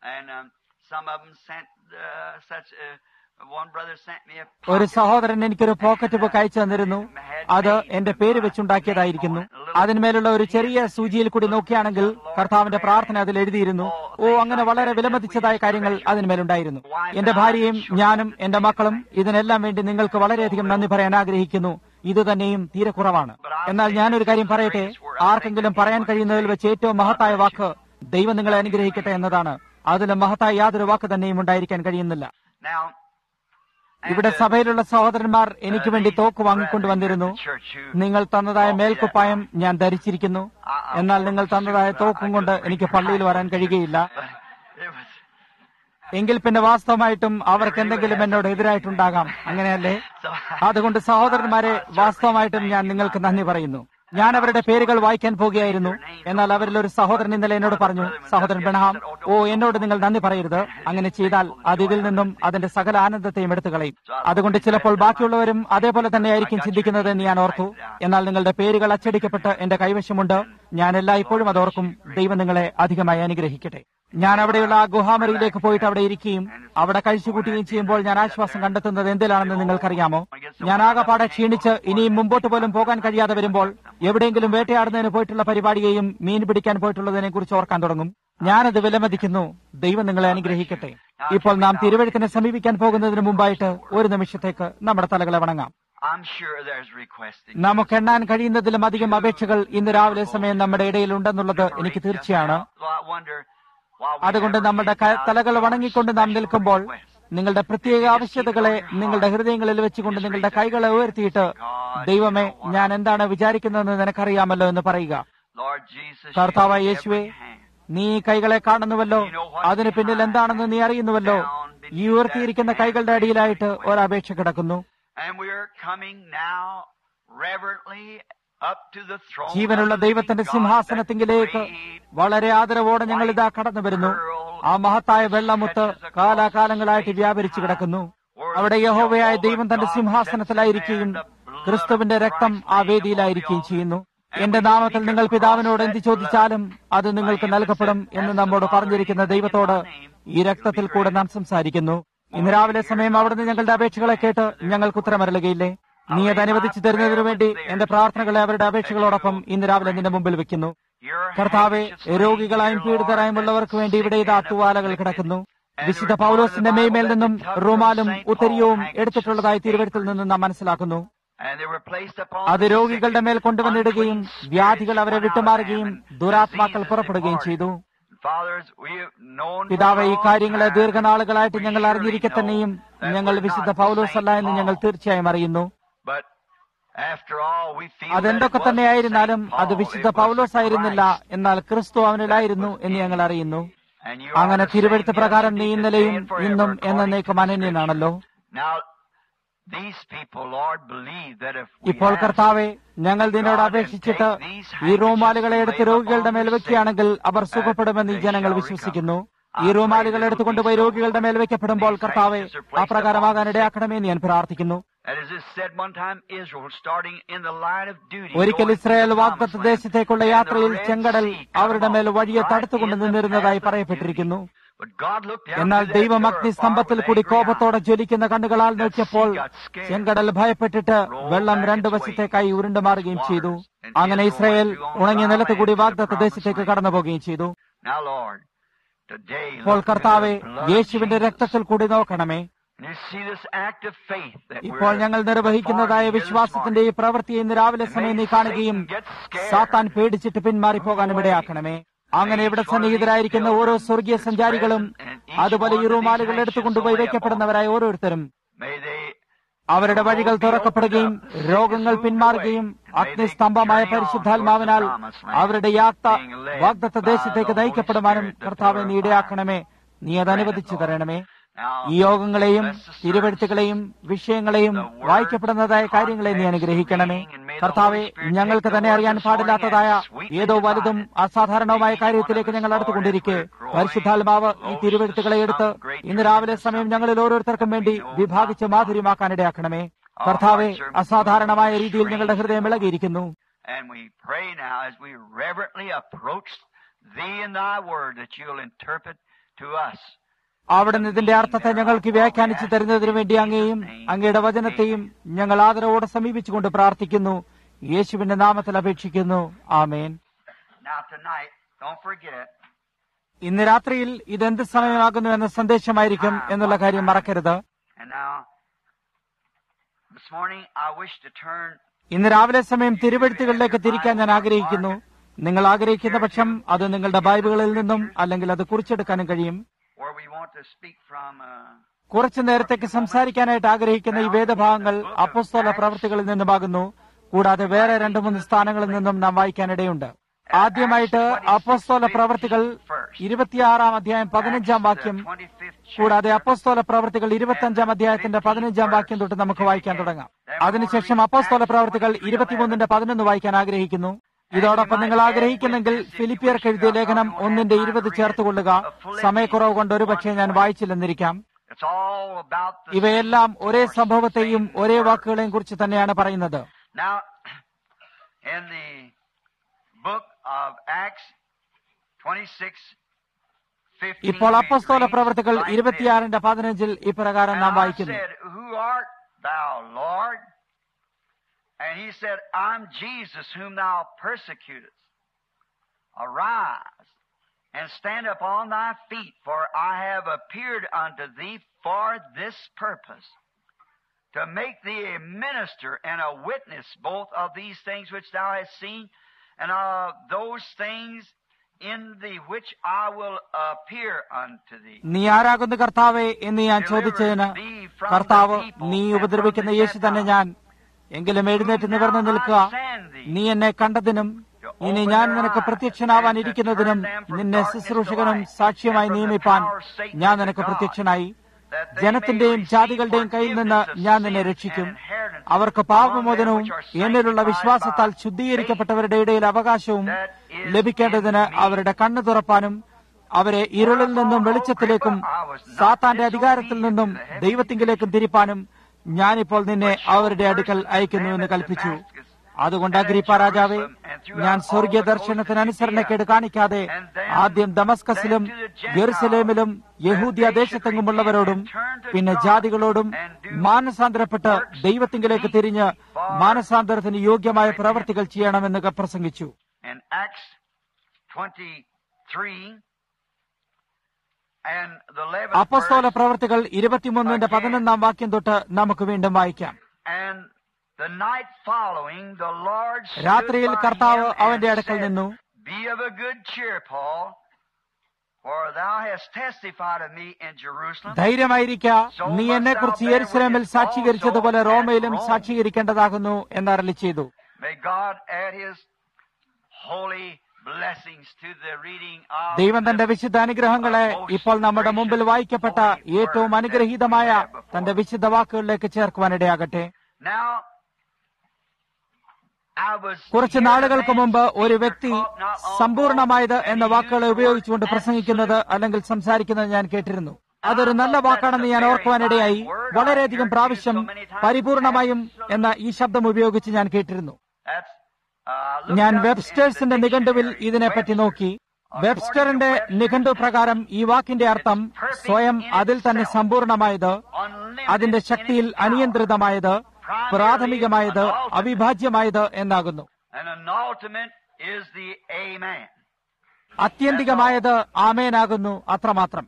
ഒരു സഹോദരൻ എനിക്കൊരു പോക്കറ്റ് ബുക്ക് അയച്ചു തന്നിരുന്നു. അത് എന്റെ പേര് വെച്ചുണ്ടാക്കിയതായിരിക്കുന്നു. അതിന്മേലുള്ള ഒരു ചെറിയ സൂചിയിൽ കൂടി നോക്കിയാണെങ്കിൽ കർത്താവിന്റെ പ്രാർത്ഥന അതിൽ എഴുതിയിരുന്നു. ഓ, അങ്ങനെ വളരെ വിലമതിച്ചതായ കാര്യങ്ങൾ അതിന്മേലുണ്ടായിരുന്നു. എന്റെ ഭാര്യയും ഞാനും എന്റെ മക്കളും ഇതിനെല്ലാം വേണ്ടി നിങ്ങൾക്ക് വളരെയധികം നന്ദി പറയാൻ ആഗ്രഹിക്കുന്നു. ഇത് തന്നെയും തീരെ കുറവാണ്. എന്നാൽ ഞാനൊരു കാര്യം പറയട്ടെ. ആർക്കെങ്കിലും പറയാൻ കഴിയുന്നതിൽ വെച്ച് ഏറ്റവും മഹത്തായ വാക്ക് ദൈവം നിങ്ങളെ അനുഗ്രഹിക്കട്ടെ എന്നതാണ്. അതിലും മഹത്തായ യാതൊരു വാക്ക് തന്നെയും ഉണ്ടായിരിക്കാൻ കഴിയുന്നില്ല. ഇവിടെ സഭയിലുള്ള സഹോദരന്മാർ എനിക്ക് വേണ്ടി തോക്ക് വാങ്ങിക്കൊണ്ടുവന്നിരുന്നു. നിങ്ങൾ തന്നതായ മേൽക്കുപ്പായം ഞാൻ ധരിച്ചിരിക്കുന്നു. എന്നാൽ നിങ്ങൾ തന്നതായ തോക്കും കൊണ്ട് എനിക്ക് പള്ളിയിൽ വരാൻ കഴിയുകയില്ല. എങ്കിൽ പിന്നെ വാസ്തവമായിട്ടും അവർക്ക് എന്തെങ്കിലും എന്നോട് എതിരായിട്ടുണ്ടാകാം, അങ്ങനെയല്ലേ? അതുകൊണ്ട് സഹോദരന്മാരെ, വാസ്തവമായിട്ടും ഞാൻ നിങ്ങൾക്ക് നന്ദി പറയുന്നു. ഞാൻ അവരുടെ പേരുകൾ വായിക്കാൻ പോകുകയായിരുന്നു. എന്നാൽ അവരിൽ ഒരു സഹോദരൻ ഇന്നലെ എന്നോട് പറഞ്ഞു, സഹോദരൻ ബെൻഹാം, ഓ, എന്നോട് നിങ്ങൾ നന്ദി പറയരുത്. അങ്ങനെ ചെയ്താൽ അത് ഇതിൽ നിന്നും അതിന്റെ സകല ആനന്ദത്തെയും എടുത്തു കളയും. അതുകൊണ്ട് ചിലപ്പോൾ ബാക്കിയുള്ളവരും അതേപോലെ തന്നെയായിരിക്കും ചിന്തിക്കുന്നത് എന്ന് ഞാൻ ഓർത്തു. എന്നാൽ നിങ്ങളുടെ പേരുകൾ അച്ചടിക്കപ്പെട്ട് എന്റെ കൈവശമുണ്ട്. ഞാൻ എല്ലായ്പ്പോഴും അത് ഓർക്കും. ദൈവം നിങ്ങളെ അധികമായി അനുഗ്രഹിക്കട്ടെ. ഞാൻ അവിടെയുള്ള ആ ഗുഹാമറിയിലേക്ക് പോയിട്ട് അവിടെ ഇരിക്കുകയും അവിടെ കഴിച്ചുകൂട്ടുകയും ചെയ്യുമ്പോൾ ഞാൻ ആശ്വാസം കണ്ടെത്തുന്നത് എന്തിലാണെന്ന് നിങ്ങൾക്കറിയാമോ? ഞാൻ ആകെപ്പാടെ ക്ഷീണിച്ച് ഇനിയും മുമ്പോട്ട് പോലും പോകാൻ കഴിയാതെ വരുമ്പോൾ എവിടെയെങ്കിലും വേട്ടയാടുന്നതിന് പോയിട്ടുള്ള പരിപാടിയെയും മീൻ പിടിക്കാൻ പോയിട്ടുള്ളതിനെ കുറിച്ച് ഓർക്കാൻ തുടങ്ങും. ഞാനത് വിലമതിക്കുന്നു. ദൈവം നിങ്ങളെ അനുഗ്രഹിക്കട്ടെ. ഇപ്പോൾ നാം തിരുവഴുത്തിനെ സമീപിക്കാൻ പോകുന്നതിന് മുമ്പായിട്ട് ഒരു നിമിഷത്തേക്ക് നമ്മുടെ തലകളെ വണങ്ങാം. നമുക്ക് എണ്ണാൻ കഴിയുന്നതിലും അധികം അപേക്ഷകൾ ഇന്ന് രാവിലെ സമയം നമ്മുടെ ഇടയിൽ ഉണ്ടെന്നുള്ളത് എനിക്ക് തീർച്ചയാണ്. അതുകൊണ്ട് നമ്മുടെ തലകൾ വണങ്ങിക്കൊണ്ട് നാം നിൽക്കുമ്പോൾ നിങ്ങളുടെ പ്രത്യേക ആവശ്യതകളെ നിങ്ങളുടെ ഹൃദയങ്ങളിൽ വെച്ചുകൊണ്ട് നിങ്ങളുടെ കൈകളെ ഉയർത്തിയിട്ട്, ദൈവമേ, ഞാൻ എന്താണ് വിചാരിക്കുന്നതെന്ന് നിനക്കറിയാമല്ലോ എന്ന് പറയുക. കർത്താവായ യേശുവേ, നീ ഈ കൈകളെ കാണുന്നുവല്ലോ. അതിന് പിന്നിൽ എന്താണെന്ന് നീ അറിയുന്നുവല്ലോ. ഈ ഉയർത്തിയിരിക്കുന്ന കൈകളുടെ അടിയിലായിട്ട് ഒരപേക്ഷ കിടക്കുന്നു. ജീവനുള്ള ദൈവത്തിന്റെ സിംഹാസനത്തിങ്കിലേക്ക് വളരെ ആദരവോടെ ഞങ്ങൾ ഇതാ കടന്നു വരുന്നു. ആ മഹത്തായ വെള്ളമുത്ത് കാലാകാലങ്ങളായിട്ട് വ്യാപരിച്ചു കിടക്കുന്നു. അവിടെ യഹോവയായ ദൈവം തന്റെ സിംഹാസനത്തിലായിരിക്കുകയും ക്രിസ്തുവിന്റെ രക്തം ആ വേദിയിലായിരിക്കുകയും ചെയ്യുന്നു. എന്റെ നാമത്തിൽ നിങ്ങൾ പിതാവിനോട് എന്ത് ചോദിച്ചാലും അത് നിങ്ങൾക്ക് നൽകപ്പെടും എന്ന് നമ്മോട് പറഞ്ഞിരിക്കുന്ന ദൈവത്തോട് ഈ രക്തത്തിൽ കൂടെ നാം സംസാരിക്കുന്നു. ഇന്ന് രാവിലെ സമയം അവിടുന്ന് ഞങ്ങളുടെ അപേക്ഷകളെ കേട്ട് ഞങ്ങൾക്ക് ഉത്തരമരളുകയില്ലേ? നീ അത് അനുവദിച്ചു തരുന്നതിനു വേണ്ടി എന്റെ പ്രാർത്ഥനകളെ അവരുടെ അപേക്ഷകളോടൊപ്പം ഇന്ന് രാവിലെ നിന്റെ മുമ്പിൽ വെക്കുന്നു. കർത്താവെ, രോഗികളായും പീഡിതരായും ഉള്ളവർക്ക് വേണ്ടി ഇവിടെ ഇതാ തൂവാലകൾ കിടക്കുന്നു. വിശുദ്ധ പൗലോസിന്റെ മേയ്മേൽ നിന്നും റുമാലും ഉത്തരീയവും എടുത്തിട്ടുള്ളതായി തിരുവഴുത്തിൽ നിന്നും നാം മനസ്സിലാക്കുന്നു. അത് രോഗികളുടെ മേൽ കൊണ്ടുവന്നിടുകയും വ്യാധികൾ അവരെ വിട്ടുമാറുകയും ദുരാത്മാക്കൾ പുറപ്പെടുകയും ചെയ്തു. പിതാവെ, ഈ കാര്യങ്ങളെ ദീർഘനാളുകളായിട്ട് ഞങ്ങൾ അറിഞ്ഞിരിക്കെ തന്നെയും ഞങ്ങൾ വിശുദ്ധ പൗലോസ് അല്ല എന്ന് ഞങ്ങൾ തീർച്ചയായും അറിയുന്നു. അതെന്തൊക്കെ തന്നെയായിരുന്നാലും അത് വിശുദ്ധ പൗലോസ് ആയിരുന്നില്ല, എന്നാൽ ക്രിസ്തു അവനിലായിരുന്നു എന്ന് ഞങ്ങൾ അറിയുന്നു. അങ്ങനെ തിരുവഴുത്ത് പ്രകാരം നീ ഇന്നലെയും ഇന്നും എന്നേക്കും അനന്യനാണല്ലോ. ഇപ്പോൾ കർത്താവെ, ഞങ്ങൾ നിന്നോട് അപേക്ഷിച്ചിട്ട് ഈ റൂമാലുകളെ എടുത്ത് രോഗികളുടെ മേൽ വെക്കുകയാണെങ്കിൽ അവർ സുഖപ്പെടുമെന്ന് ഈ ജനങ്ങൾ വിശ്വസിക്കുന്നു. ഈ റൂമാലുകൾ എടുത്തുകൊണ്ടുപോയി രോഗികളുടെ മേൽ വെക്കപ്പെടുമ്പോൾ കർത്താവെ, ആ പ്രകാരമാകാൻ ഇടയാക്കണമെന്ന് ഞാൻ പ്രാർത്ഥിക്കുന്നു. ഒരിക്കൽ ഇസ്രായേൽ വാഗ്ദത്ത ദേശത്തേക്കുള്ള യാത്രയിൽ ചെങ്കടൽ അവരുടെ മേൽ വഴിയെ തടുത്തുകൊണ്ട് നിന്നിരുന്നതായി പറയപ്പെട്ടിരിക്കുന്നു. എന്നാൽ ദൈവം അഗ്നിസ്തംഭത്തിൽ കൂടി കോപത്തോടെ ജ്വലിക്കുന്ന കണ്ണുകളാൽ നോക്കിയപ്പോൾ ചെങ്കടൽ ഭയപ്പെട്ടിട്ട് വെള്ളം രണ്ടു വശത്തേക്കായി ഉരുണ്ടുമാറുകയും ചെയ്തു. അങ്ങനെ ഇസ്രായേൽ ഉണങ്ങിയ നിലത്ത് കൂടി വാഗ്ദത്ത ദേശത്തേക്ക് കടന്നു പോവുകയും ചെയ്തു. ഇപ്പോൾ കർത്താവെ, യേശുവിന്റെ രക്തത്തിൽ കൂടി നോക്കണമേ. ഇപ്പോൾ ഞങ്ങൾ നിർവഹിക്കുന്നതായ വിശ്വാസത്തിന്റെ ഈ പ്രവൃത്തി ഇന്ന് രാവിലെ സമയം നീ കാണുകയും സാത്താൻ പേടിച്ചിട്ട് പിന്മാറിപ്പോകാനും ഇടയാക്കണമേ. അങ്ങനെ ഇവിടെ സന്നിഹിതരായിരിക്കുന്ന ഓരോ സ്വർഗീയ സഞ്ചാരികളും അതുപോലെ ഈ റൂമാലുകൾ എടുത്തുകൊണ്ടുപോയി വയ്ക്കപ്പെടുന്നവരായ ഓരോരുത്തരും അവരുടെ വഴികൾ തുറക്കപ്പെടുകയും രോഗങ്ങൾ പിന്മാറുകയും അഗ്നിസ്തംഭമായ പരിശുദ്ധാത്മാവിനാൽ അവരുടെ യാത്ര വാഗ്ദത്ത ദേശത്തേക്ക് നയിക്കപ്പെടുവാനും കർത്താവെ നീ ഇടയാക്കണമേ. നീ അത് അനുവദിച്ചു തരണമേ. ഈ യോഗങ്ങളെയും തിരുവെഴുത്തുകളെയും വിഷയങ്ങളെയും വായിക്കപ്പെടുന്നതായ കാര്യങ്ങളെ നീ അനുഗ്രഹിക്കണമേ. കർത്താവെ, ഞങ്ങൾക്ക് തന്നെ അറിയാൻ പാടില്ലാത്തതായ ഏതോ വലുതും അസാധാരണവുമായ കാര്യത്തിലേക്ക് ഞങ്ങൾ അടുത്തുകൊണ്ടിരിക്കെ പരിശുദ്ധാത്മാവ് ഈ തിരുവെഴുത്തുകളെ എടുത്ത് ഇന്ന് രാവിലെ സമയം ഞങ്ങളിൽ ഓരോരുത്തർക്കും വേണ്ടി വിഭാഗിച്ച് മാധുര്യമാക്കാനിടയാക്കണമേ. കർത്താവെ, അസാധാരണമായ രീതിയിൽ ഞങ്ങളുടെ ഹൃദയം ഇളകിയിരിക്കുന്നു. അവിടുന്ന് ഇതിന്റെ അർത്ഥത്തെ ഞങ്ങൾക്ക് വ്യാഖ്യാനിച്ചു തരുന്നതിനു വേണ്ടി അങ്ങയെയും അങ്ങയുടെ വചനത്തെയും ഞങ്ങൾ ആദരവോടെ സമീപിച്ചുകൊണ്ട് പ്രാർത്ഥിക്കുന്നു. യേശുവിന്റെ നാമത്തിൽ അപേക്ഷിക്കുന്നു. ആമേൻ. ഇന്ന് രാത്രിയിൽ ഇതെന്ത് സമയമാകുന്നു എന്ന സന്ദേശമായിരിക്കും എന്നുള്ള കാര്യം മറക്കരുത്. ഇന്ന് രാവിലെ സമയം തിരുവെഴുത്തുകളിലേക്ക് തിരിക്കാൻ ഞാൻ ആഗ്രഹിക്കുന്നു. നിങ്ങൾ ആഗ്രഹിക്കുന്ന പക്ഷം അത് നിങ്ങളുടെ ബൈബിളുകളിൽ നിന്നും അല്ലെങ്കിൽ അത് കുറിച്ചെടുക്കാനും കഴിയും. കുറച്ചു നേരത്തേക്ക് സംസാരിക്കാനായിട്ട് ആഗ്രഹിക്കുന്ന ഈ വേദഭാഗങ്ങൾ അപ്പോസ്തല പ്രവൃത്തികളിൽ നിന്നുമാകുന്നു. കൂടാതെ വേറെ രണ്ടു മൂന്ന് സ്ഥാനങ്ങളിൽ നിന്നും നാം വായിക്കാനിടയുണ്ട്. ആദ്യമായിട്ട് അപ്പോസ്തല പ്രവൃത്തികൾ ഇരുപത്തിയാറാം അധ്യായം പതിനഞ്ചാം വാക്യം, കൂടാതെ അപ്പോസ്തല പ്രവൃത്തികൾ ഇരുപത്തിയഞ്ചാം അധ്യായത്തിന്റെ പതിനഞ്ചാം വാക്യം തൊട്ട് നമുക്ക് വായിക്കാൻ തുടങ്ങാം. അതിനുശേഷം അപ്പോസ്തല പ്രവൃത്തികൾ ഇരുപത്തിമൂന്നിന്റെ പതിനൊന്ന് വായിക്കാൻ ആഗ്രഹിക്കുന്നു. ഇതോടൊപ്പം നിങ്ങൾ ആഗ്രഹിക്കുന്നെങ്കിൽ ഫിലിപ്പിയർക്ക് എഴുതിയ ലേഖനം ഒന്നിന്റെ ഇരുപത് ചേർത്തുകൊള്ളുക. സമയക്കുറവ് കൊണ്ട് ഒരുപക്ഷെ ഞാൻ വായിച്ചില്ലെന്നിരിക്കാം. ഇവയെല്ലാം ഒരേ സംഭവത്തെയും ഒരേ വാക്കുകളെയും കുറിച്ച് തന്നെയാണ് പറയുന്നത്. ഇപ്പോൾ അപ്പോസ്തല പ്രവൃത്തികൾ ഇരുപത്തിയാറിന്റെ പതിനഞ്ചിൽ ഇപ്രകാരം നാം വായിക്കുന്നു. And he said, I'm Jesus whom thou persecutest. Arise and stand upon thy feet, for I have appeared unto thee for this purpose, to make thee a minister and a witness both of these things which thou hast seen, and of those things in thee which I will appear unto thee. നീ ആരാകുന്നു കർത്താവേ എന്ന് ഞാൻ ചോദിച്ചതിന് കർത്താവ്, നീ ഉപദ്രവിക്കുന്ന യേശു തന്നെ ഞാൻ. എങ്കിലും എഴുന്നേറ്റ് നിവർന്നു നിൽക്കുക. നീ എന്നെ കണ്ടതിനും ഇനി ഞാൻ നിനക്ക് പ്രത്യക്ഷനാവാനിരിക്കുന്നതിനും നിന്നെ ശുശ്രൂഷകനും സാക്ഷ്യമായി നിയമിപ്പാൻ ഞാൻ നിനക്ക് പ്രത്യക്ഷനായി. ജനത്തിന്റെയും ജാതികളുടെയും കയ്യിൽ നിന്ന് ഞാൻ നിന്നെ രക്ഷിക്കും. അവർക്ക് പാപമോചനവും എന്നിലുള്ള വിശ്വാസത്താൽ ശുദ്ധീകരിക്കപ്പെട്ടവരുടെ ഇടയിൽ അവകാശവും ലഭിക്കേണ്ടതിന് അവരുടെ കണ്ണു തുറപ്പാനും അവരെ ഇരുളിൽ നിന്നും വെളിച്ചത്തിലേക്കും സാത്താന്റെ അധികാരത്തിൽ നിന്നും ദൈവത്തിങ്കിലേക്കും തിരിപ്പാനും ഞാനിപ്പോൾ നിന്നെ അവരുടെ അടുക്കൽ അയക്കുന്നു എന്ന് കൽപ്പിച്ചു. അതുകൊണ്ട് അഗ്രിപ്പാ രാജാവേ, ഞാൻ സ്വർഗീയ ദർശനത്തിന് അനുസരണക്കേട് കാണിക്കാതെ ആദ്യം ദമസ്കസിലും ജെറുസലേമിലും യഹൂദ്യ ദേശത്തെങ്ങുമുള്ളവരോടും പിന്നെ ജാതികളോടും മാനസാന്തരപ്പെട്ട് ദൈവത്തിങ്കിലേക്ക് തിരിഞ്ഞ് മാനസാന്തരത്തിന് യോഗ്യമായ പ്രവർത്തികൾ ചെയ്യണമെന്ന് പ്രസംഗിച്ചു. അപ്പോസ്തല പ്രവർത്തികൾ ഇരുപത്തിമൂന്നിന്റെ പതിനൊന്നാം വാക്യം തൊട്ട് നമുക്ക് വീണ്ടും വായിക്കാം. രാത്രിയിൽ കർത്താവ് അവന്റെ അടുക്കൽ നിന്നു, ധൈര്യമായിരിക്ക, നീ എന്നെക്കുറിച്ച് യെരുശലേമിൽ സാക്ഷീകരിച്ചതുപോലെ റോമയിലും സാക്ഷീകരിക്കേണ്ടതാകുന്നു എന്നരുളി ചെയ്തു. ദൈവം തന്റെ വിശുദ്ധ അനുഗ്രഹങ്ങളെ ഇപ്പോൾ നമ്മുടെ മുമ്പിൽ വായിക്കപ്പെട്ട ഏറ്റവും അനുഗ്രഹീതമായ തന്റെ വിശുദ്ധ വാക്കുകളിലേക്ക് ചേർക്കുവാനിടയാകട്ടെ. കുറച്ച് നാളുകൾക്ക് മുമ്പ് ഒരു വ്യക്തി സമ്പൂർണമായത് എന്ന വാക്കുകളെ ഉപയോഗിച്ചുകൊണ്ട് പ്രസംഗിക്കുന്നത് അല്ലെങ്കിൽ സംസാരിക്കുന്നത് ഞാൻ കേട്ടിരുന്നു. അതൊരു നല്ല വാക്കാണെന്ന് ഞാൻ ഓർക്കുവാനിടയായി. വളരെയധികം പ്രാവശ്യം പരിപൂർണമായും എന്ന ഈ ശബ്ദം ഉപയോഗിച്ച് ഞാൻ കേട്ടിരുന്നു. ഞാൻ വെബ്സ്റ്റേഴ്സിന്റെ നിഘണ്ടുവിൽ ഇതിനെപ്പറ്റി നോക്കി. വെബ്സ്റ്ററിന്റെ നിഘണ്ടു പ്രകാരം ഈ വാക്കിന്റെ അർത്ഥം സ്വയം അതിൽ തന്നെ സമ്പൂർണമായത്, അതിന്റെ ശക്തിയിൽ അനിയന്ത്രിതമായത്, പ്രാഥമികമായത്, അവിഭാജ്യമായത് എന്നാകുന്നു. അത്യന്തികമായത് ആമേനാകുന്നു, അത്രമാത്രം.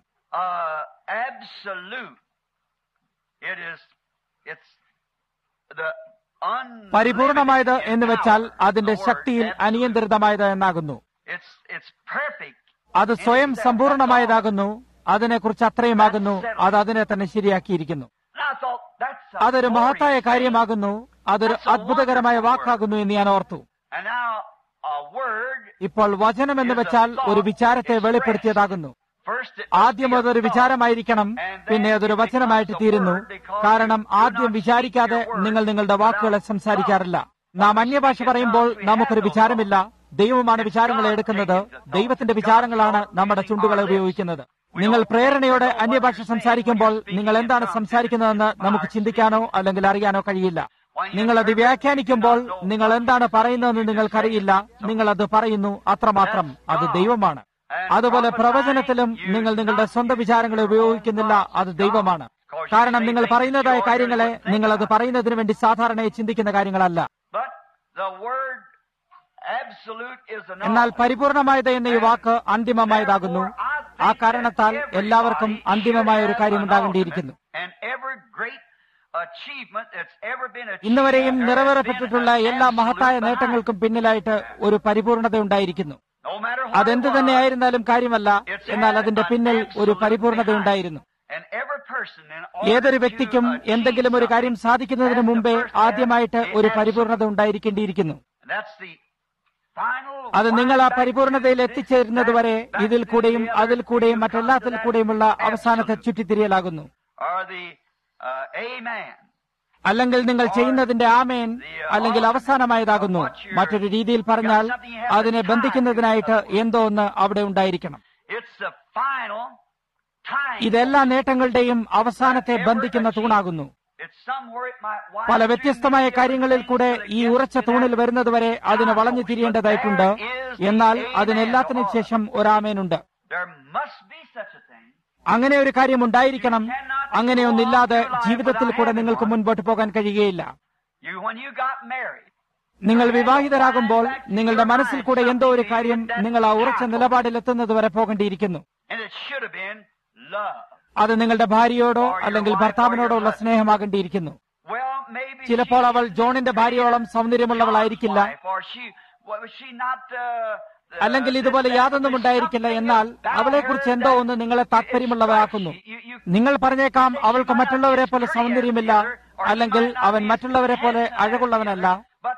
പരിപൂർണമായത് എന്ന് വെച്ചാൽ അതിന്റെ ശക്തിയിൽ അനിയന്ത്രിതമായത് എന്നാകുന്നു. അത് സ്വയം സമ്പൂർണമായതാകുന്നു, അതിനെക്കുറിച്ച് അത്രയുമാകുന്നു. അത് അതിനെ തന്നെ ശരിയാക്കിയിരിക്കുന്നു. അതൊരു മഹത്തായ കാര്യമാകുന്നു, അതൊരു അത്ഭുതകരമായ വാക്കാകുന്നു എന്ന് ഞാൻ ഓർത്തു. ഇപ്പോൾ വചനം എന്ന് വെച്ചാൽ ഒരു വിചാരത്തെ വെളിപ്പെടുത്തിയതാകുന്നു. ആദ്യം അതൊരു വിചാരമായിരിക്കണം, പിന്നെ അതൊരു വചനമായിട്ട് തീരുന്നു. കാരണം ആദ്യം വിചാരിക്കാതെ നിങ്ങൾ നിങ്ങളുടെ വാക്കുകളെ സംസാരിക്കാറില്ല. നാം അന്യഭാഷ പറയുമ്പോൾ നമുക്കൊരു വിചാരമില്ല. ദൈവമാണ് വിചാരങ്ങളെ എടുക്കുന്നത്. ദൈവത്തിന്റെ വിചാരങ്ങളാണ് നമ്മുടെ ചുണ്ടുകളെ ഉപയോഗിക്കുന്നത്. നിങ്ങൾ പ്രേരണയോടെ അന്യഭാഷ സംസാരിക്കുമ്പോൾ നിങ്ങൾ എന്താണ് സംസാരിക്കുന്നതെന്ന് നമുക്ക് ചിന്തിക്കാനോ അല്ലെങ്കിൽ അറിയാനോ കഴിയില്ല. നിങ്ങളത് വ്യാഖ്യാനിക്കുമ്പോൾ നിങ്ങൾ എന്താണ് പറയുന്നതെന്ന് നിങ്ങൾക്കറിയില്ല. നിങ്ങളത് പറയുന്നു, അത്രമാത്രം. അത് ദൈവമാണ്. അതുപോലെ പ്രവചനത്തിലും നിങ്ങൾ നിങ്ങളുടെ സ്വന്തം വിചാരങ്ങളെ ഉപയോഗിക്കുന്നില്ല, അത് ദൈവമാണ്. കാരണം നിങ്ങൾ പറയുന്നതായ കാര്യങ്ങളെ നിങ്ങൾ അത് പറയുന്നതിന് വേണ്ടി സാധാരണയായി ചിന്തിക്കുന്ന കാര്യങ്ങളല്ല. എന്നാൽ പരിപൂർണമായത് എന്ന ഈ വാക്ക് അന്തിമമായതാകുന്നു. ആ കാരണത്താൽ എല്ലാവർക്കും അന്തിമമായ ഒരു കാര്യം ഉണ്ടാകേണ്ടിയിരിക്കുന്നു. ഇന്നുവരെയും നിറവേറപ്പെട്ടിട്ടുള്ള എല്ലാ മഹത്തായ നേട്ടങ്ങൾക്കും പിന്നിലായിട്ട് ഒരു പരിപൂർണത ഉണ്ടായിരിക്കുന്നു. അതെന്തു തന്നെയായിരുന്നാലും കാര്യമല്ല, എന്നാൽ അതിന്റെ പിന്നിൽ ഒരു പരിപൂർണത ഉണ്ടായിരുന്നു. ഏതൊരു വ്യക്തിക്കും എന്തെങ്കിലും ഒരു കാര്യം സാധിക്കുന്നതിന് മുമ്പേ ആദ്യമായിട്ട് ഒരു പരിപൂർണത ഉണ്ടായിരിക്കേണ്ടിയിരിക്കുന്നു. അത് നിങ്ങൾ ആ പരിപൂർണതയിൽ എത്തിച്ചേരുന്നതുവരെ ഇതിൽ കൂടെയും അതിൽ കൂടെയും മറ്റെല്ലാത്തിൽ കൂടെയുമുള്ള അവസാനത്തെ ചുറ്റിത്തിരിയലാകുന്നു. അല്ലെങ്കിൽ നിങ്ങൾ ചെയ്യുന്നതിന്റെ ആമേൻ അല്ലെങ്കിൽ അവസാനമായതാകുന്നു. മറ്റൊരു രീതിയിൽ പറഞ്ഞാൽ അതിനെ ബന്ധിക്കുന്നതിനായിട്ട് എന്തോ ഒന്ന് അവിടെ ഉണ്ടായിരിക്കണം. ഇതെല്ലാ നേട്ടങ്ങളുടെയും അവസാനത്തെ ബന്ധിക്കുന്ന തൂണാകുന്നു. പല വ്യത്യസ്തമായ കാര്യങ്ങളിൽ കൂടെ ഈ ഉറച്ച തൂണിൽ വരുന്നതുവരെ അതിന് വളഞ്ഞു തിരിയേണ്ടതായിട്ടുണ്ട്. എന്നാൽ അതിനെല്ലാത്തിനു ശേഷം ഒരാമേനുണ്ട്. അങ്ങനെ ഒരു കാര്യം ഉണ്ടായിരിക്കണം. അങ്ങനെയൊന്നില്ലാതെ ജീവിതത്തിൽ കൂടെ നിങ്ങൾക്ക് മുൻപോട്ട് പോകാൻ കഴിയുകയില്ല. നിങ്ങൾ വിവാഹിതരാകുമ്പോൾ നിങ്ങളുടെ മനസ്സിൽ കൂടെ എന്തോ ഒരു കാര്യം നിങ്ങൾ ആ ഉറച്ച നിലപാടിലെത്തുന്നത് വരെ പോകേണ്ടിയിരിക്കുന്നു. അത് നിങ്ങളുടെ ഭാര്യയോടോ അല്ലെങ്കിൽ ഭർത്താവിനോടോ ഉള്ള സ്നേഹമാകേണ്ടിയിരിക്കുന്നു. ചിലപ്പോൾ അവൾ ജോണിന്റെ ഭാര്യയോളം സൗന്ദര്യമുള്ളവളായിരിക്കില്ല, അല്ലെങ്കിൽ ഇതുപോലെ യാതൊന്നും ഉണ്ടായിരിക്കില്ല. എന്നാൽ അവളെക്കുറിച്ച് എന്തോ ഒന്ന് നിങ്ങളെ താല്പര്യമുള്ളവരാക്കുന്നു. നിങ്ങൾ പറഞ്ഞേക്കാം അവൾക്ക് മറ്റുള്ളവരെ പോലെ സൗന്ദര്യമില്ല, അല്ലെങ്കിൽ അവൻ മറ്റുള്ളവരെ പോലെ അഴകുള്ളവനല്ല.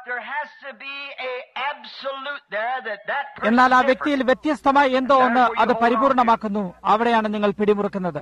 എന്നാൽ ആ വ്യക്തിയിൽ വ്യത്യസ്തമായി എന്തോ ഒന്ന് അത് പരിപൂർണമാക്കുന്നു. അവിടെയാണ് നിങ്ങൾ പിടിമുറുക്കുന്നത്.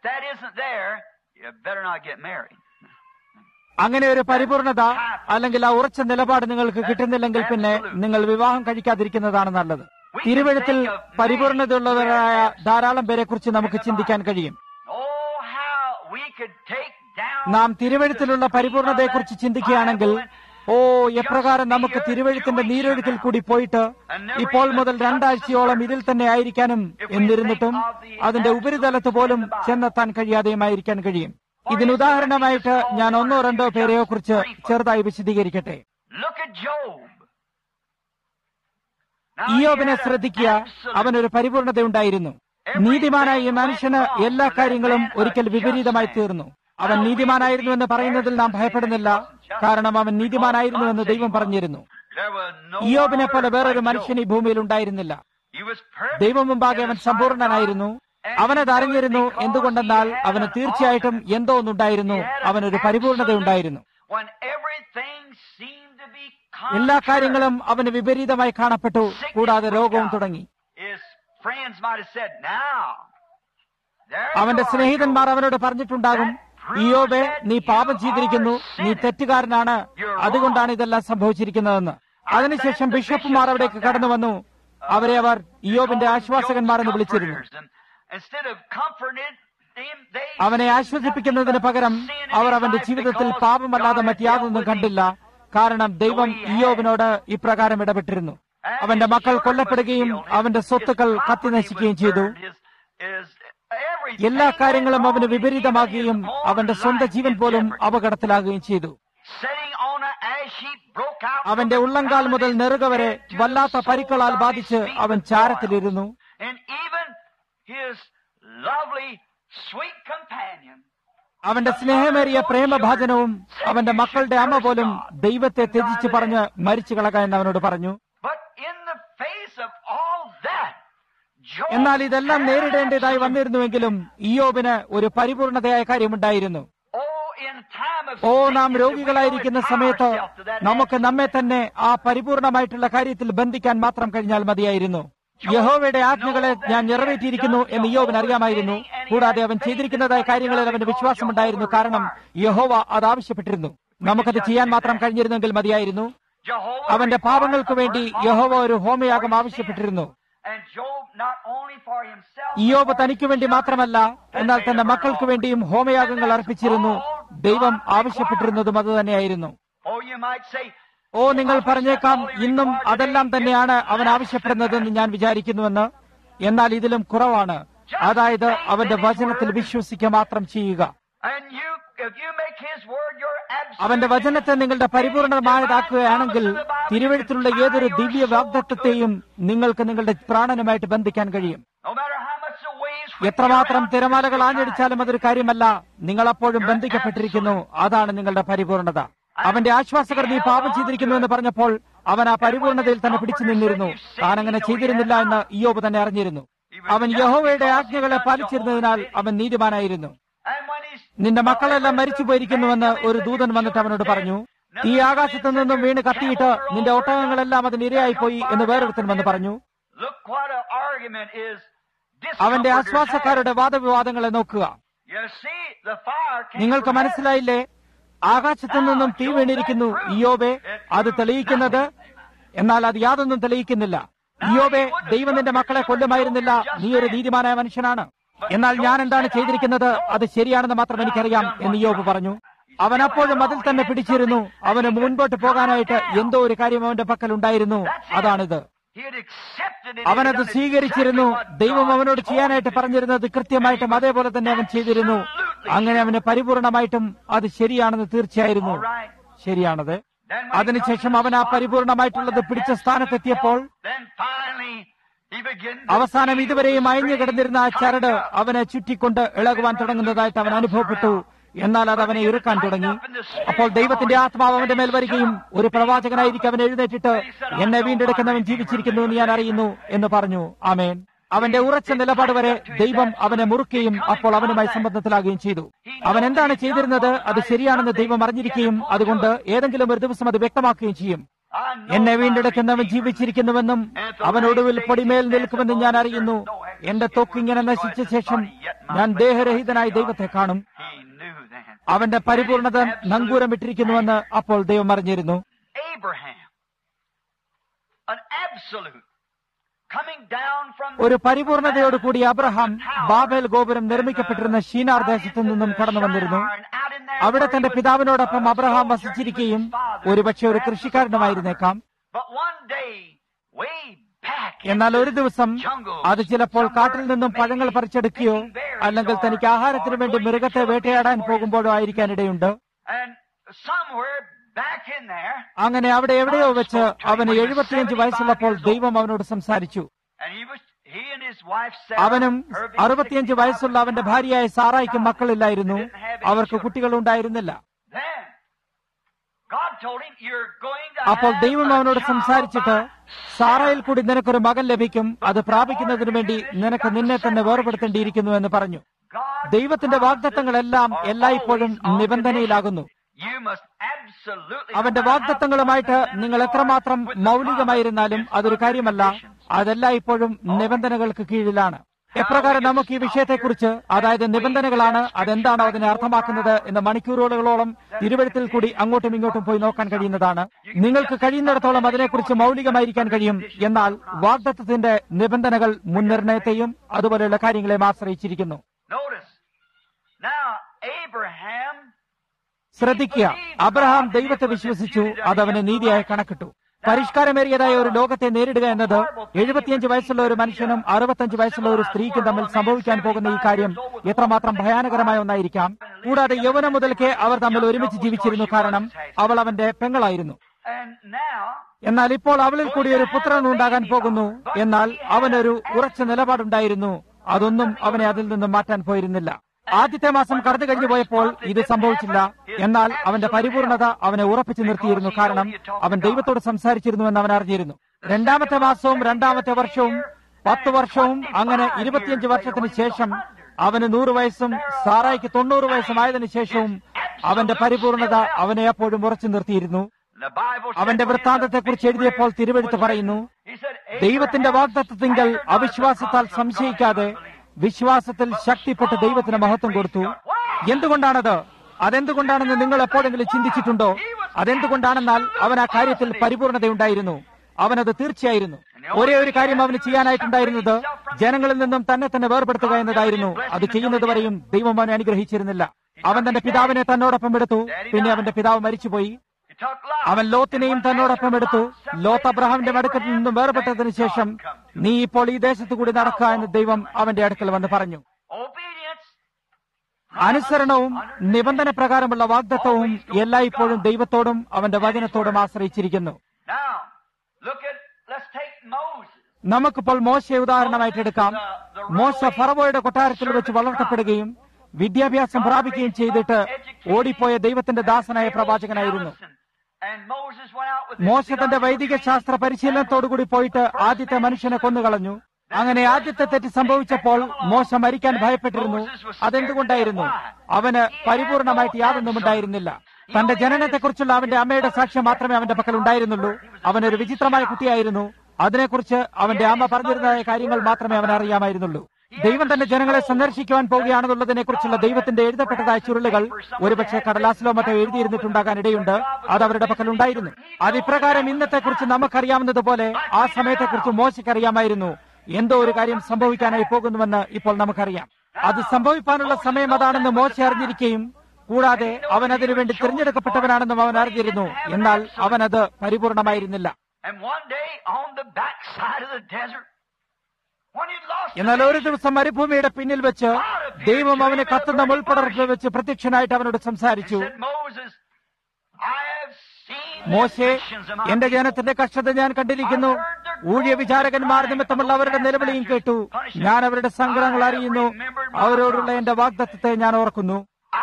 അങ്ങനെ ഒരു പരിപൂർണത അല്ലെങ്കിൽ ആ ഉറച്ച നിലപാട് നിങ്ങൾക്ക് കിട്ടുന്നില്ലെങ്കിൽ പിന്നെ നിങ്ങൾ വിവാഹം കഴിക്കാതിരിക്കുന്നതാണ് നല്ലത്. തിരുവെഴുത്തിൽ പരിപൂർണതയുള്ളവരായ ധാരാളം പേരെ കുറിച്ച് നമുക്ക് ചിന്തിക്കാൻ കഴിയും. നാം തിരുവെഴുത്തിലുള്ള പരിപൂർണതയെക്കുറിച്ച് ചിന്തിക്കുകയാണെങ്കിൽ ഓ, എപ്രകാരം നമുക്ക് തിരുവഴുത്തിന്റെ നീരൊഴുക്കിൽ കൂടി പോയിട്ട് ഇപ്പോൾ മുതൽ രണ്ടാഴ്ചയോളം ഇതിൽ തന്നെ ആയിരിക്കാനും എന്നിരുന്നിട്ടും അതിന്റെ ഉപരിതലത്ത് പോലും ചെന്നെത്താൻ കഴിയാതെയുമായിരിക്കാൻ കഴിയും. ഇതിനുദാഹരണമായിട്ട് ഞാൻ ഒന്നോ രണ്ടോ പേരെയോ കുറിച്ച് ചെറുതായി വിശദീകരിക്കട്ടെ. ഇയ്യോബിനെ ശ്രദ്ധിക്കുക. അവനൊരു പരിപൂർണതയുണ്ടായിരുന്നു. നീതിമാനായ ഈ മനുഷ്യന് എല്ലാ കാര്യങ്ങളും ഒരിക്കൽ വിപരീതമായി തീർന്നു. അവൻ നീതിമാനായിരുന്നു എന്ന് പറയുന്നതിൽ നാം ഭയപ്പെടുന്നില്ല, കാരണം അവൻ നീതിമാനായിരുന്നുവെന്ന് ദൈവം പറഞ്ഞിരുന്നു. ഇയ്യോബിനെ പോലെ വേറൊരു മനുഷ്യൻ ഈ ഭൂമിയിൽ ഉണ്ടായിരുന്നില്ല. ദൈവം മുമ്പാകെ അവൻ സമ്പൂർണനായിരുന്നു. അവനത് അറിഞ്ഞിരുന്നു. എന്തുകൊണ്ടെന്നാൽ അവന് തീർച്ചയായിട്ടും എന്തോ ഒന്നുണ്ടായിരുന്നു. അവനൊരു പരിപൂർണതയുണ്ടായിരുന്നു. എല്ലാ കാര്യങ്ങളും അവന് വിപരീതമായി കാണപ്പെട്ടു. കൂടാതെ രോഗവും തുടങ്ങി. അവന്റെ സ്നേഹിതന്മാർ അവനോട് പറഞ്ഞിട്ടുണ്ടാകും, ഇയ്യോബേ, നീ പാപം ചെയ്തിരിക്കുന്നു, നീ തെറ്റുകാരനാണ്, അതുകൊണ്ടാണ് ഇതെല്ലാം സംഭവിച്ചിരിക്കുന്നതെന്ന്. അതിനുശേഷം ബിഷപ്പുമാർ അവിടേക്ക് കടന്നു വന്നു. അവരെ അവർ ഇയ്യോബിന്റെ ആശ്വാസകന്മാർ എന്ന് വിളിച്ചിരുന്നു. അവനെ ആശ്വസിപ്പിക്കുന്നതിന് പകരം അവർ അവന്റെ ജീവിതത്തിൽ പാപമല്ലാതെ മറ്റാതൊന്നും കണ്ടില്ല. കാരണം ദൈവം ഇയ്യോബിനോട് ഇപ്രകാരം ഇടപെട്ടിരുന്നു. അവന്റെ മക്കൾ കൊല്ലപ്പെടുകയും അവന്റെ സ്വത്തുക്കൾ കത്തിനശിക്കുകയും ചെയ്തു. എല്ലാ കാര്യങ്ങളും അവന് വിപരീതമാകുകയും അവന്റെ സ്വന്തം ജീവൻ പോലും അപകടത്തിലാകുകയും ചെയ്തു. അവന്റെ ഉള്ളങ്കാൽ മുതൽ നെറുക വരെ വല്ലാത്ത പരിക്കളാൽ ബാധിച്ച് അവൻ ചാരത്തിലിരുന്നു. അവന്റെ സ്നേഹമേറിയ പ്രേമഭാജനവും അവന്റെ മക്കളുടെ അമ്മ പോലും ദൈവത്തെ ത്യജിച്ച് പറഞ്ഞ് മരിച്ചു കളക എന്ന് അവനോട് പറഞ്ഞു. എന്നാൽ ഇതെല്ലാം നേരിടേണ്ടതായി വന്നിരുന്നുവെങ്കിലും ഇയ്യോബിന് ഒരു പരിപൂർണതയായ കാര്യമുണ്ടായിരുന്നു. ഓ, നാം രോഗികളായിരിക്കുന്ന സമയത്ത് നമുക്ക് നമ്മെ തന്നെ ആ പരിപൂർണമായിട്ടുള്ള കാര്യത്തിൽ ബന്ധിക്കാൻ മാത്രം കഴിഞ്ഞാൽ മതിയായിരുന്നു. യഹോവയുടെ ആജ്ഞകളെ ഞാൻ നിറവേറ്റിയിരിക്കുന്നു എന്ന് ഇയ്യോബിന് അറിയാമായിരുന്നു. കൂടാതെ അവൻ ചെയ്തിരിക്കുന്നതായ കാര്യങ്ങളിൽ അവന് വിശ്വാസമുണ്ടായിരുന്നു. കാരണം യഹോവ അത് ആവശ്യപ്പെട്ടിരുന്നു. നമുക്കത് ചെയ്യാൻ മാത്രം കഴിഞ്ഞിരുന്നെങ്കിൽ മതിയായിരുന്നു. അവന്റെ പാപങ്ങൾക്ക് വേണ്ടി യഹോവ ഒരു ഹോമയാഗം ആവശ്യപ്പെട്ടിരുന്നു. ഇയ്യോബ് തനിക്ക് വേണ്ടി മാത്രമല്ല, എന്നാൽ തന്റെ മക്കൾക്ക് വേണ്ടിയും ഹോമയാഗങ്ങൾ അർപ്പിച്ചിരുന്നു. ദൈവം ആവശ്യപ്പെട്ടിരുന്നതും അത് തന്നെയായിരുന്നു. ഓ, നിങ്ങൾ പറഞ്ഞേക്കാം, ഇന്നും അതെല്ലാം തന്നെയാണ് അവൻ ആവശ്യപ്പെടുന്നതെന്ന് ഞാൻ വിചാരിക്കുന്നുവെന്ന്. എന്നാൽ ഇതിലും കുറവാണ്. അതായത് അവന്റെ വചനത്തിൽ വിശ്വസിക്കുക മാത്രം ചെയ്യുക. അവന്റെ വചനത്തെ നിങ്ങളുടെ പരിപൂർണമായതാക്കുകയാണെങ്കിൽ തിരുവഴുത്തിലുള്ള ഏതൊരു ദിവ്യ വാഗ്ദത്തത്തെയും നിങ്ങൾക്ക് നിങ്ങളുടെ പ്രാണനുമായിട്ട് ബന്ധിക്കാൻ കഴിയും. എത്രമാത്രം തിരമാലകൾ ആഞ്ഞടിച്ചാലും അതൊരു കാര്യമല്ല. നിങ്ങളപ്പോഴും ബന്ധിക്കപ്പെട്ടിരിക്കുന്നു. അതാണ് നിങ്ങളുടെ പരിപൂർണത. അവന്റെ ആശ്വാസകർ നീ പാപം ചെയ്തിരിക്കുന്നു എന്ന് പറഞ്ഞപ്പോൾ അവൻ ആ പരിപൂർണതയിൽ തന്നെ പിടിച്ചു നിന്നിരുന്നു. താൻ അങ്ങനെ ചെയ്തിരുന്നില്ല എന്ന് ഇയ്യോബ് തന്നെ അറിഞ്ഞിരുന്നു. അവൻ യഹോവയുടെ ആജ്ഞകളെ പാലിച്ചിരുന്നതിനാൽ അവൻ നീതിമാനായിരുന്നു. നിന്റെ മക്കളെല്ലാം മരിച്ചു പോയിരിക്കുന്നുവെന്ന് ഒരു ദൂതൻ വന്നിട്ട് അവനോട് പറഞ്ഞു. ഈ ആകാശത്തു നിന്നും വീണ് കത്തിയിട്ട് നിന്റെ ഒട്ടകങ്ങളെല്ലാം അതിന് ഇരയായി പോയി എന്ന് വേറൊരുത്തൻ വന്ന് പറഞ്ഞു. അവന്റെ ആശ്വാസക്കാരുടെ വാദവിവാദങ്ങളെ നോക്കുക. നിങ്ങൾക്ക് മനസ്സിലായില്ലേ? ആകാശത്തു നിന്നും തീ വീണിരിക്കുന്നു ഇയ്യോബേ, അത് തെളിയിക്കുന്നത്. എന്നാൽ അത് യാതൊന്നും തെളിയിക്കുന്നില്ല. ഇയ്യോബേ, ദൈവം നിന്റെ മക്കളെ കൊല്ലുമായിരുന്നില്ല. നീ ഒരു നീതിമാനായ മനുഷ്യനാണ്. എന്നാൽ ഞാൻ എന്താണ് ചെയ്തിരിക്കുന്നത് അത് ശരിയാണെന്ന് മാത്രം എനിക്കറിയാം എന്ന് ഇയ്യോബ് പറഞ്ഞു. അവൻ അപ്പോഴും അതിൽ തന്നെ പിടിച്ചിരുന്നു. അവന് മുൻപോട്ട് പോകാനായിട്ട് എന്തോ ഒരു കാര്യം അവന്റെ പക്കൽ ഉണ്ടായിരുന്നു. അതാണിത്. അവനത് സ്വീകരിച്ചിരുന്നു. ദൈവം അവനോട് ചെയ്യാനായിട്ട് പറഞ്ഞിരുന്നത് കൃത്യമായിട്ടും അതേപോലെ തന്നെ അവൻ ചെയ്തിരുന്നു. അങ്ങനെ അവന് പരിപൂർണമായിട്ടും അത് ശരിയാണെന്ന് തീർച്ചയായിരുന്നു. ശരിയാണത്. അതിനുശേഷം അവൻ ആ പരിപൂർണമായിട്ടുള്ളത് പിടിച്ച സ്ഥാനത്തെത്തിയപ്പോൾ അവസാനം ഇതുവരെയും അയഞ്ഞു കിടന്നിരുന്ന ആ ചരട് അവനെ ചുറ്റിക്കൊണ്ട് ഇളകുവാൻ തുടങ്ങുന്നതായിട്ട് അവൻ അനുഭവപ്പെട്ടു. എന്നാൽ അത് അവനെ ഇറുക്കാൻ തുടങ്ങി. അപ്പോൾ ദൈവത്തിന്റെ ആത്മാവ് അവന്റെ മേൽ വരികയും ഒരു പ്രവാചകനായിരിക്കും അവൻ എഴുന്നേറ്റിട്ട് എന്നെ വീണ്ടെടുക്കുന്നവൻ ജീവിച്ചിരിക്കുന്നു എന്ന് ഞാൻ അറിയുന്നു എന്ന് പറഞ്ഞു. ആമേൻ. അവന്റെ ഉറച്ച നിലപാട് വരെ ദൈവം അവനെ മുറുക്കുകയും അപ്പോൾ അവനുമായി സംബന്ധത്തിലാകുകയും ചെയ്തു. അവൻ എന്താണ് ചെയ്തിരുന്നത് അത് ശരിയാണെന്ന് ദൈവം അറിഞ്ഞിരിക്കുകയും അതുകൊണ്ട് ഏതെങ്കിലും ഒരു ദിവസം അത് വ്യക്തമാക്കുകയും ചെയ്യും. എന്നെ വീണ്ടെടുക്കുന്നവൻ ജീവിച്ചിരിക്കുന്നുവെന്നും അവൻ ഒടുവിൽ പൊടിമേൽ നിൽക്കുമെന്നും ഞാൻ അറിയുന്നു. എന്റെ തൊക്കിങ്ങനെ നശിച്ച ശേഷം ഞാൻ ദേഹരഹിതനായി ദൈവത്തെ കാണും. അവന്റെ പരിപൂർണത നങ്കൂരമിട്ടിരിക്കുന്നുവെന്ന് അപ്പോൾ ദൈവം അറിഞ്ഞിരുന്നു. ഒരു പരിപൂർണതയോടുകൂടി അബ്രഹാം ബാബേൽ ഗോപുരം നിർമ്മിക്കപ്പെട്ടിരുന്ന ഷീനാർ ദേശത്തു നിന്നും കടന്നു വന്നിരുന്നു. അവിടെ തന്റെ പിതാവിനോടൊപ്പം അബ്രഹാം വസിച്ചിരിക്കുകയും ഒരുപക്ഷെ ഒരു കൃഷിക്കാരനുമായിരുന്നേക്കാം. എന്നാൽ ഒരു ദിവസം അത് ചിലപ്പോൾ കാട്ടിൽ നിന്നും പഴങ്ങൾ പറിച്ചെടുക്കുകയോ അല്ലെങ്കിൽ തനിക്ക് ആഹാരത്തിനു വേണ്ടി മൃഗത്തെ വേട്ടയാടാൻ പോകുമ്പോഴോ ആയിരിക്കാനിടയുണ്ട്. അങ്ങനെ അവിടെ എവിടെയോ വെച്ച് അവന് എഴുപത്തിയഞ്ച് വയസ്സുള്ളപ്പോൾ ദൈവം അവനോട് സംസാരിച്ചു. അവനും അറുപത്തിയഞ്ച് വയസ്സുള്ള അവന്റെ ഭാര്യയായ സാറായിക്കും മക്കളില്ലായിരുന്നു. അവർക്ക് കുട്ടികളുണ്ടായിരുന്നില്ല. അപ്പോൾ ദൈവം അവനോട് സംസാരിച്ചിട്ട്, സാറയിൽ കൂടി നിനക്കൊരു മകൻ ലഭിക്കും, അത് പ്രാപിക്കുന്നതിനു വേണ്ടി നിനക്ക് നിന്നെ തന്നെ വേർപെടുത്തേണ്ടിയിരിക്കുന്നു എന്ന് പറഞ്ഞു. ദൈവത്തിന്റെ വാഗ്ദത്തങ്ങളെല്ലാം എല്ലായ്പ്പോഴും നിബന്ധനയിലാകുന്നു. അവന്റെ വാഗ്ദത്തങ്ങളുമായിട്ട് നിങ്ങൾ എത്രമാത്രം മൗലികമായിരുന്നാലും അതൊരു കാര്യമല്ല. അതെല്ലായ്പ്പോഴും നിബന്ധനകൾക്ക് കീഴിലാണ്. എപ്രകാരം നമുക്ക് ഈ വിഷയത്തെക്കുറിച്ച്, അതായത് നിബന്ധനകളാണ്, അതെന്താണോ അതിനെ അർത്ഥമാക്കുന്നത് എന്ന് മണിക്കൂറുകളോളം തിരുവഴുത്തിൽ കൂടി അങ്ങോട്ടും ഇങ്ങോട്ടും പോയി നോക്കാൻ കഴിയുന്നതാണ്. നിങ്ങൾക്ക് കഴിയുന്നിടത്തോളം അതിനെക്കുറിച്ച് മൗലികമായിരിക്കാൻ കഴിയും. എന്നാൽ വാഗ്ദത്തത്തിന്റെ നിബന്ധനകൾ മുൻനിർണയത്തെയും അതുപോലെയുള്ള കാര്യങ്ങളെയും ആശ്രയിച്ചിരിക്കുന്നു. ശ്രദ്ധിക്കുക, അബ്രഹാം ദൈവത്തെ വിശ്വസിച്ചു, അതവന് നീതിയായി കണക്കിട്ടു. പരിഷ്കാരമേറിയതായ ഒരു ലോകത്തെ നേരിടുക എന്നത് എഴുപത്തിയഞ്ച് വയസ്സുള്ള ഒരു മനുഷ്യനും അറുപത്തഞ്ച് വയസ്സുള്ള ഒരു സ്ത്രീക്കും തമ്മിൽ സംഭവിക്കാൻ പോകുന്ന ഈ കാര്യം എത്രമാത്രം ഭയാനകരമായ ഒന്നായിരിക്കാം. കൂടാതെ യൗവനം മുതൽക്കേ അവർ തമ്മിൽ ഒരുമിച്ച് ജീവിച്ചിരുന്നു, കാരണം അവൾ അവന്റെ പെങ്ങളായിരുന്നു. എന്നാൽ ഇപ്പോൾ അവളിൽ കൂടി ഒരു പുത്രൻ ഉണ്ടാകാൻ പോകുന്നു. എന്നാൽ അവനൊരു ഉറച്ച നിലപാടുണ്ടായിരുന്നു. അതൊന്നും അവനെ അതിൽ നിന്നും മാറ്റാൻ പോയിരുന്നില്ല. ആദ്യത്തെ മാസം കടന്നു കഴിഞ്ഞു പോയപ്പോൾ ഇത് സംഭവിച്ചില്ല. എന്നാൽ അവന്റെ പരിപൂർണത അവനെ ഉറപ്പിച്ചു നിർത്തിയിരുന്നു, കാരണം അവൻ ദൈവത്തോട് സംസാരിച്ചിരുന്നുവെന്ന് അവൻ അറിഞ്ഞിരുന്നു. രണ്ടാമത്തെ മാസവും രണ്ടാമത്തെ വർഷവും പത്ത് വർഷവും അങ്ങനെ ഇരുപത്തിയഞ്ച് വർഷത്തിന് ശേഷം അവന് നൂറ് വയസ്സും സാറായിക്ക് തൊണ്ണൂറ് വയസ്സും ആയതിനു ശേഷവും അവന്റെ പരിപൂർണത അവനെ അപ്പോഴും ഉറച്ചു നിർത്തിയിരുന്നു. അവന്റെ വൃത്താന്തത്തെക്കുറിച്ച് എഴുതിയപ്പോൾ തിരുവെഴുത്ത് പറയുന്നു, ദൈവത്തിന്റെ വാഗ്ദത്തത്തിങ്കൽ അവിശ്വാസത്താൽ സംശയിക്കാതെ വിശ്വാസത്തിൽ ശക്തിപ്പെട്ട് ദൈവത്തിന് മഹത്വം കൊടുത്തു. എന്തുകൊണ്ടാണത്? അതെന്തുകൊണ്ടാണെന്ന് നിങ്ങൾ എപ്പോഴെങ്കിലും ചിന്തിച്ചിട്ടുണ്ടോ? അതെന്തുകൊണ്ടാണെന്നാൽ അവൻ ആ കാര്യത്തിൽ പരിപൂർണതയുണ്ടായിരുന്നു. അവനത് തീർച്ചയായിരുന്നു. ഒരേ ഒരു കാര്യം അവന് ചെയ്യാനായിട്ടുണ്ടായിരുന്നത് ജനങ്ങളിൽ നിന്നും തന്നെ തന്നെ വേർപെടുത്തുക എന്നതായിരുന്നു. അത് ചെയ്യുന്നതുവരെയും ദൈവം അവനെ അനുഗ്രഹിച്ചിരുന്നില്ല. അവൻ തന്റെ പിതാവിനെ തന്നോടൊപ്പം എടുത്തു. പിന്നെ അവന്റെ പിതാവ് മരിച്ചുപോയി. അവൻ ലോത്തിനെയും തന്നോടൊപ്പം എടുത്തു. ലോത്ത് അബ്രഹാമിന്റെ അടുക്കൽ നിന്നും വേർപെട്ടതിനു ശേഷം, നീ ഇപ്പോൾ ഈ ദേശത്തു കൂടി നടക്കുക എന്ന് ദൈവം അവന്റെ അടുക്കൽ വന്ന് പറഞ്ഞു. അനുസരണവും നിബന്ധന പ്രകാരമുള്ള വാഗ്ദത്തവും എല്ലായ്പ്പോഴും ദൈവത്തോടും അവന്റെ വചനത്തോടും ആശ്രയിച്ചിരിക്കുന്നു. നമുക്കിപ്പോൾ മോശയെ ഉദാഹരണമായിട്ട് എടുക്കാം. മോശ ഫറവോയുടെ കൊട്ടാരത്തിൽ വെച്ച് വളർത്തപ്പെടുകയും വിദ്യാഭ്യാസം പ്രാപിക്കുകയും ചെയ്തിട്ട് ഓടിപ്പോയ ദൈവത്തിന്റെ ദാസനായ പ്രവാചകനായിരുന്നു. മോശ തന്റെ വൈദിക ശാസ്ത്ര പരിശീലനത്തോടുകൂടി പോയിട്ട് ആദ്യത്തെ മനുഷ്യനെ കൊന്നുകളഞ്ഞു. അങ്ങനെ ആദ്യത്തെ തെറ്റ് സംഭവിച്ചപ്പോൾ മോശ മരിക്കാൻ ഭയപ്പെട്ടിരുന്നു. അതെന്തുകൊണ്ടായിരുന്നു? അവന് പരിപൂർണമായിട്ട് യാതൊന്നും ഉണ്ടായിരുന്നില്ല. തന്റെ ജനനത്തെക്കുറിച്ചുള്ള അവന്റെ അമ്മയുടെ സാക്ഷ്യം മാത്രമേ അവന്റെ പക്കൽ ഉണ്ടായിരുന്നുള്ളൂ. അവനൊരു വിചിത്രമായ കുട്ടിയായിരുന്നു. അതിനെക്കുറിച്ച് അവന്റെ അമ്മ പറഞ്ഞിരുന്നതായ കാര്യങ്ങൾ മാത്രമേ അവൻ അറിയാമായിരുന്നുള്ളൂ. ദൈവം തന്റെ ജനങ്ങളെ സന്ദർശിക്കുവാൻ പോവുകയാണെന്നുള്ളതിനെ കുറിച്ചുള്ള ദൈവത്തിന്റെ എഴുതപ്പെട്ടതായ ചുരുളുകൾ ഒരുപക്ഷെ കടലാസിലോ മറ്റോ എഴുതിയിരുന്നിട്ടുണ്ടാകാൻ ഇടയുണ്ട്. അത് അവരുടെ പക്കൽ ഉണ്ടായിരുന്നു. അതിപ്രകാരം ഇന്നത്തെക്കുറിച്ച് നമുക്കറിയാവുന്നതുപോലെ ആ സമയത്തെക്കുറിച്ച് മോശയ്ക്ക് അറിയാമായിരുന്നു. എന്തോ ഒരു കാര്യം സംഭവിക്കാനായി പോകുന്നുവെന്ന് ഇപ്പോൾ നമുക്കറിയാം. അത് സംഭവിക്കാനുള്ള സമയം അതാണെന്ന് മോശ അറിഞ്ഞിരിക്കുകയും കൂടാതെ അവൻ അതിനുവേണ്ടി തിരഞ്ഞെടുക്കപ്പെട്ടവനാണെന്നും അവൻ അറിഞ്ഞിരുന്നു. എന്നാൽ അവനത് പരിപൂർണമായിരുന്നില്ല. എന്നാൽ ഒരു ദിവസം മരുഭൂമിയുടെ പിന്നിൽ വെച്ച് ദൈവം അവനെ കത്തുന്ന മുൾപ്പടർപ്പിൽ വെച്ച് പ്രത്യക്ഷനായിട്ട് അവനോട് സംസാരിച്ചു. മോശെ, എന്റെ ജനത്തിന്റെ കഷ്ടത ഞാൻ കണ്ടിരിക്കുന്നു. ഊഴിയ വിചാരകന്മാർ നിമിത്തമുള്ള അവരുടെ നിലവിളിയും കേട്ടു. ഞാൻ അവരുടെ സങ്കടങ്ങൾ അറിയുന്നു. അവരോടുള്ള എന്റെ വാഗ്ദത്തത്തെ ഞാൻ ഓർക്കുന്നു.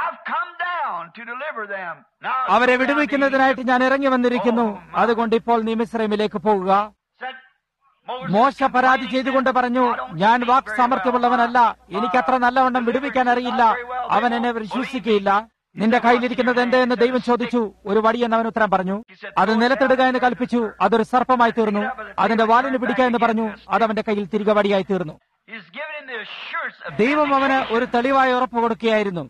അവരെ വിടുവിക്കുന്നതിനായിട്ട് ഞാൻ ഇറങ്ങി വന്നിരിക്കുന്നു. അതുകൊണ്ട് ഇപ്പോൾ നീ മിസ്രൈമിലേക്ക് പോകുക. മോശ പരാതി ചെയ്തുകൊണ്ട് പറഞ്ഞു, ഞാൻ വാക്ക് സാമർത്ഥ്യമുള്ളവനല്ല, എനിക്കത്ര നല്ലവണ്ണം വിടുവിക്കാൻ അറിയില്ല, അവൻ എന്നെ വിശ്വസിക്കുകയില്ല. നിന്റെ കയ്യിലിരിക്കുന്നത് എന്ത് എന്ന് ദൈവം ചോദിച്ചു. ഒരു വടിയെന്ന് അവൻ ഉത്തരം പറഞ്ഞു. അത് നിലത്തിടുക എന്ന് കൽപ്പിച്ചു. അതൊരു സർപ്പമായി തീർന്നു. അതിന്റെ വാലിന് പിടിക്കുക എന്ന് പറഞ്ഞു. അത് അവന്റെ കയ്യിൽ തിരികെ വടിയായി തീർന്നു. ദൈവം അവന് ഒരു തെളിവായ ഉറപ്പ് കൊടുക്കുകയായിരുന്നു.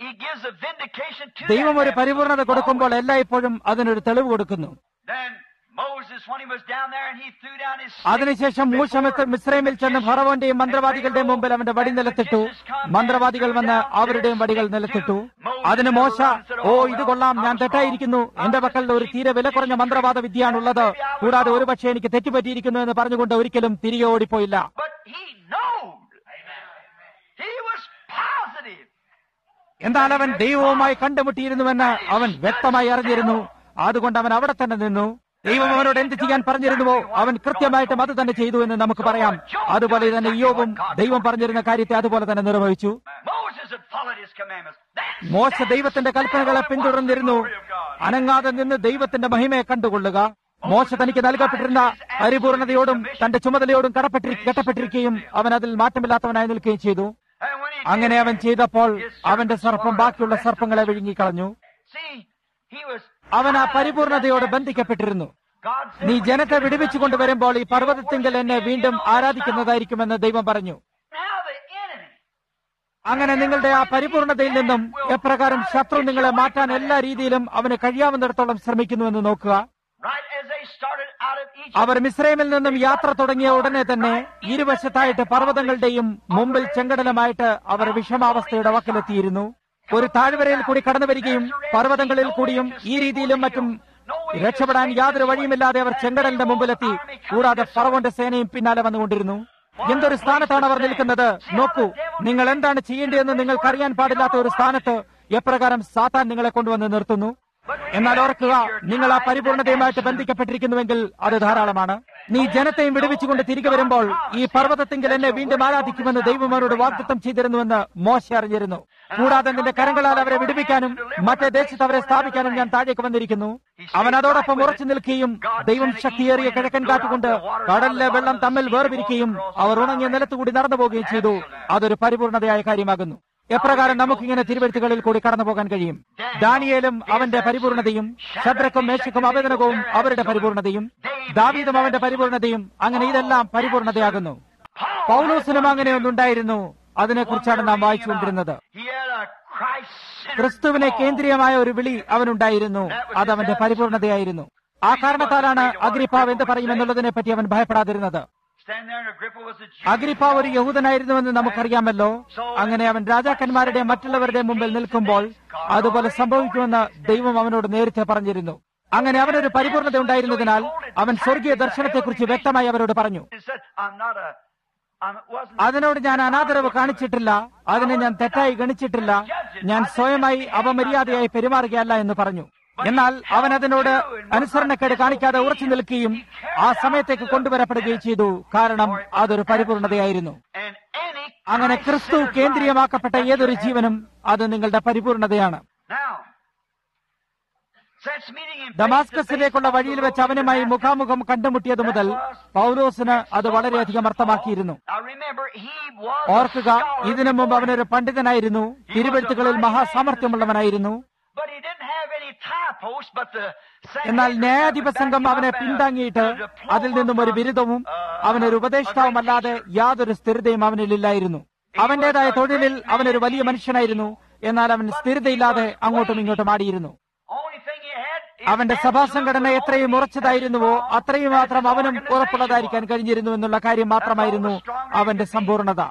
ദൈവം ഒരു പരിപൂർണത കൊടുക്കുമ്പോൾ എല്ലായ്പ്പോഴും അതിനൊരു തെളിവ് കൊടുക്കുന്നു. അതിനുശേഷം മൂശ മിസ്രൈമിൽ ചെന്ന് ഫറവോന്റെയും മന്ത്രവാദികളുടെയും മുമ്പിൽ അവന്റെ വടി നിലത്തിട്ടു. മന്ത്രവാദികൾ വന്ന് അവരുടെയും വടികൾ നിലത്തിട്ടു. അതിന് മോശ, ഓ ഇത് കൊള്ളാം, ഞാൻ തെറ്റായിരിക്കുന്നു, എന്റെ പക്കൽ ഒരു തീരെ വില കുറഞ്ഞ മന്ത്രവാദ വിദ്യയാണുള്ളത്, കൂടാതെ ഒരുപക്ഷെ എനിക്ക് തെറ്റുപറ്റിയിരിക്കുന്നു എന്ന് പറഞ്ഞുകൊണ്ട് ഒരിക്കലും തിരികെ ഓടിപ്പോയില്ല. എന്നാൽ അവൻ ദൈവവുമായി കണ്ടുമുട്ടിയിരുന്നുവെന്ന് അവൻ വ്യക്തമായി അറിഞ്ഞിരുന്നു. അതുകൊണ്ട് അവൻ അവിടെ തന്നെ നിന്നു. ദൈവം അവനോട് എന്ത് ചെയ്യാൻ പറഞ്ഞിരുന്നുവോ അവൻ കൃത്യമായിട്ടും അത് തന്നെ ചെയ്തു എന്ന് നമുക്ക് പറയാം. അതുപോലെ തന്നെ ഇയ്യോബും ദൈവം പറഞ്ഞിരുന്ന കാര്യത്തെ അതുപോലെ തന്നെ നിർവഹിച്ചു. മോശ ദൈവത്തിന്റെ കൽപ്പനകളെ പിന്തുടർന്നിരുന്നു. അനങ്ങാതെ നിന്ന് ദൈവത്തിന്റെ മഹിമയെ കണ്ടുകൊള്ളുക. മോശ തനിക്ക് നൽകപ്പെട്ടിരുന്ന പരിപൂർണതയോടും തന്റെ ചുമതലയോടും കടപ്പെട്ടി കെട്ടപ്പെട്ടിരിക്കുകയും അവൻ അതിൽ മാറ്റമില്ലാത്തവനായി നിൽക്കുകയും ചെയ്തു. അങ്ങനെ അവൻ ചെയ്തപ്പോൾ അവന്റെ സർപ്പം ബാക്കിയുള്ള സർപ്പങ്ങളെ വിഴുങ്ങിക്കളഞ്ഞു. അവൻ ആ പരിപൂർണതയോട് ബന്ധിക്കപ്പെട്ടിരുന്നു. നീ ജനത്തെ വിടുവിച്ചു കൊണ്ടുവരുമ്പോൾ ഈ പർവ്വതത്തിങ്കൽ എന്നെ വീണ്ടും ആരാധിക്കുന്നതായിരിക്കുമെന്ന് ദൈവം പറഞ്ഞു. അങ്ങനെ നിങ്ങളുടെ ആ പരിപൂർണതയിൽ നിന്നും എപ്രകാരം ശത്രു നിങ്ങളെ മാറ്റാൻ എല്ലാ രീതിയിലും അവന് കഴിയാവുന്നിടത്തോളം ശ്രമിക്കുന്നുവെന്ന് നോക്കുക. അവർ മിസ്രൈമിൽ നിന്നും യാത്ര തുടങ്ങിയ ഉടനെ തന്നെ ഇരുവശത്തായിട്ട് പർവ്വതങ്ങളുടെയും മുമ്പിൽ ചെങ്കടലുമായിട്ട് അവർ വിഷമാവസ്ഥയുടെ വക്കിലെത്തിയിരുന്നു. ഒരു താഴ്വരയിൽ കൂടി കടന്നു വരികയും പർവ്വതങ്ങളിൽ കൂടിയും ഈ രീതിയിലും മറ്റും രക്ഷപ്പെടാൻ യാതൊരു വഴിയുമില്ലാതെ അവർ ചെങ്കടലിന്റെ മുമ്പിലെത്തി. കൂടാതെ ഫറവോന്റെ സേനയും പിന്നാലെ വന്നുകൊണ്ടിരുന്നു. എന്തൊരു സ്ഥാനത്താണ് അവർ നിൽക്കുന്നത് നോക്കൂ. നിങ്ങൾ എന്താണ് ചെയ്യേണ്ടതെന്ന് നിങ്ങൾക്കറിയാൻ പാടില്ലാത്ത ഒരു സ്ഥാനത്ത് എപ്രകാരം സാത്താൻ നിങ്ങളെ കൊണ്ടുവന്ന് നിർത്തുന്നു. എന്നാൽ ഓർക്കുക, നിങ്ങൾ ആ പരിപൂർണതയുമായിട്ട് ബന്ധിക്കപ്പെട്ടിരിക്കുന്നുവെങ്കിൽ അത് ധാരാളമാണ്. നീ ജനത്തെയും വിടുവിച്ചുകൊണ്ട് തിരികെ വരുമ്പോൾ ഈ പർവ്വതത്തിങ്കിൽ എന്നെ വീണ്ടും ആരാധിക്കുമെന്ന് ദൈവം അവരോട് വാഗ്ദത്തം ചെയ്തിരുന്നുവെന്ന് മോശ അറിഞ്ഞിരുന്നു. കൂടാതെ നിന്റെ കരങ്ങളാൽ അവരെ വിടുവിക്കാനും മറ്റേ ദേശത്ത് അവരെ സ്ഥാപിക്കാനും ഞാൻ താഴേക്ക് വന്നിരിക്കുന്നു. അവൻ അതോടൊപ്പം ഉറച്ചു നിൽക്കുകയും ദൈവം ശക്തിയേറിയ കിഴക്കൻ കാറ്റുകൊണ്ട് കടലിലെ വെള്ളം തമ്മിൽ വേർപിരിക്കുകയും അവർ ഉണങ്ങിയ നിലത്തുകൂടി നടന്നു പോവുകയും ചെയ്തു. അതൊരു പരിപൂർണതയായ കാര്യമാകുന്നു. എപ്രകാരം നമുക്കിങ്ങനെ തിരുവെഴുത്തുകളിൽ കൂടി കടന്നു പോകാൻ കഴിയും? ദാനിയേലും അവന്റെ പരിപൂർണതയും, ശദ്രക്കും മേശക്കും അബേദ്നെഗോവും അവരുടെ പരിപൂർണതയും, ദാവീദും അവന്റെ പരിപൂർണതയും, അങ്ങനെ ഇതെല്ലാം പരിപൂർണതയാകുന്നു. പൗലോസിനും അങ്ങനെയൊന്നുണ്ടായിരുന്നു. അതിനെക്കുറിച്ചാണ് നാം വായിച്ചുകൊണ്ടിരുന്നത്. ക്രിസ്തുവിനെ കേന്ദ്രീയമായ ഒരു വിളി അവനുണ്ടായിരുന്നു. അത് അവന്റെ പരിപൂർണതയായിരുന്നു. ആ കാരണത്താലാണ് അഗ്രിപ്പാവ് എന്ത് പറയുമെന്നുള്ളതിനെ പറ്റി അവൻ ഭയപ്പെടാതിരുന്നത്. അഗ്രിപ്പ ഒരു യഹൂദനായിരുന്നുവെന്ന് നമുക്കറിയാമല്ലോ. അങ്ങനെ അവൻ രാജാക്കന്മാരുടെ മറ്റുള്ളവരുടെ മുമ്പിൽ നിൽക്കുമ്പോൾ അതുപോലെ സംഭവിക്കുമെന്ന് ദൈവം അവനോട് നേരത്തെ പറഞ്ഞിരുന്നു. അങ്ങനെ അവനൊരു പരിപൂർണത ഉണ്ടായിരുന്നതിനാൽ അവൻ സ്വർഗീയ ദർശനത്തെക്കുറിച്ച് വ്യക്തമായി അവരോട് പറഞ്ഞു. അതിനോട് ഞാൻ അനാദരവ് കാണിച്ചിട്ടില്ല, അതിനെ ഞാൻ തെറ്റായി ഗണിച്ചിട്ടില്ല, ഞാൻ സ്വയമായി അപമര്യാദയായി പെരുമാറുകയല്ല എന്ന് പറഞ്ഞു. എന്നാൽ അവൻ അതിനോട് അനുസരണക്കേട് കാണിക്കാതെ ഉറച്ചു നിൽക്കുകയും ആ സമയത്തേക്ക് കൊണ്ടുവരപ്പെടുകയും ചെയ്തു. കാരണം അതൊരു പരിപൂർണതയായിരുന്നു. അങ്ങനെ ക്രിസ്തു കേന്ദ്രീയമാക്കപ്പെട്ട ഏതൊരു ജീവനും അത് നിങ്ങളുടെ പരിപൂർണതയാണ്. ദമാസ്കസിലേക്കുള്ള വഴിയിൽ വെച്ച് അവനുമായി മുഖാമുഖം കണ്ടുമുട്ടിയത് മുതൽ പൗലോസിന് അത് വളരെയധികം അർത്ഥമാക്കിയിരുന്നു. ഓർക്കുക, ഇതിനു മുമ്പ് അവനൊരു പണ്ഡിതനായിരുന്നു, തിരുവെഴുത്തുകളിൽ മഹാസാമർത്ഥ്യമുള്ളവനായിരുന്നു. എന്നാൽ ന്യായാധിപ സംഘം അവനെ പിന്താങ്ങിയിട്ട് അതിൽ നിന്നും ഒരു ബിരുദവും അവനൊരു ഉപദേഷ്ടാവുമല്ലാതെ യാതൊരു സ്ഥിരതയും അവനിലില്ലായിരുന്നു. അവന്റേതായ തൊഴിലിൽ അവനൊരു വലിയ മനുഷ്യനായിരുന്നു. എന്നാൽ അവൻ സ്ഥിരതയില്ലാതെ അങ്ങോട്ടും ഇങ്ങോട്ടും ആടിയിരുന്നു. അവന്റെ സഭാസംഘടന എത്രയും ഉറച്ചതായിരുന്നുവോ അത്രയും മാത്രം അവനും ഉറപ്പുള്ളതായിരിക്കാൻ കഴിഞ്ഞിരുന്നു എന്നുള്ള കാര്യം മാത്രമായിരുന്നു അവന്റെ സമ്പൂർണത.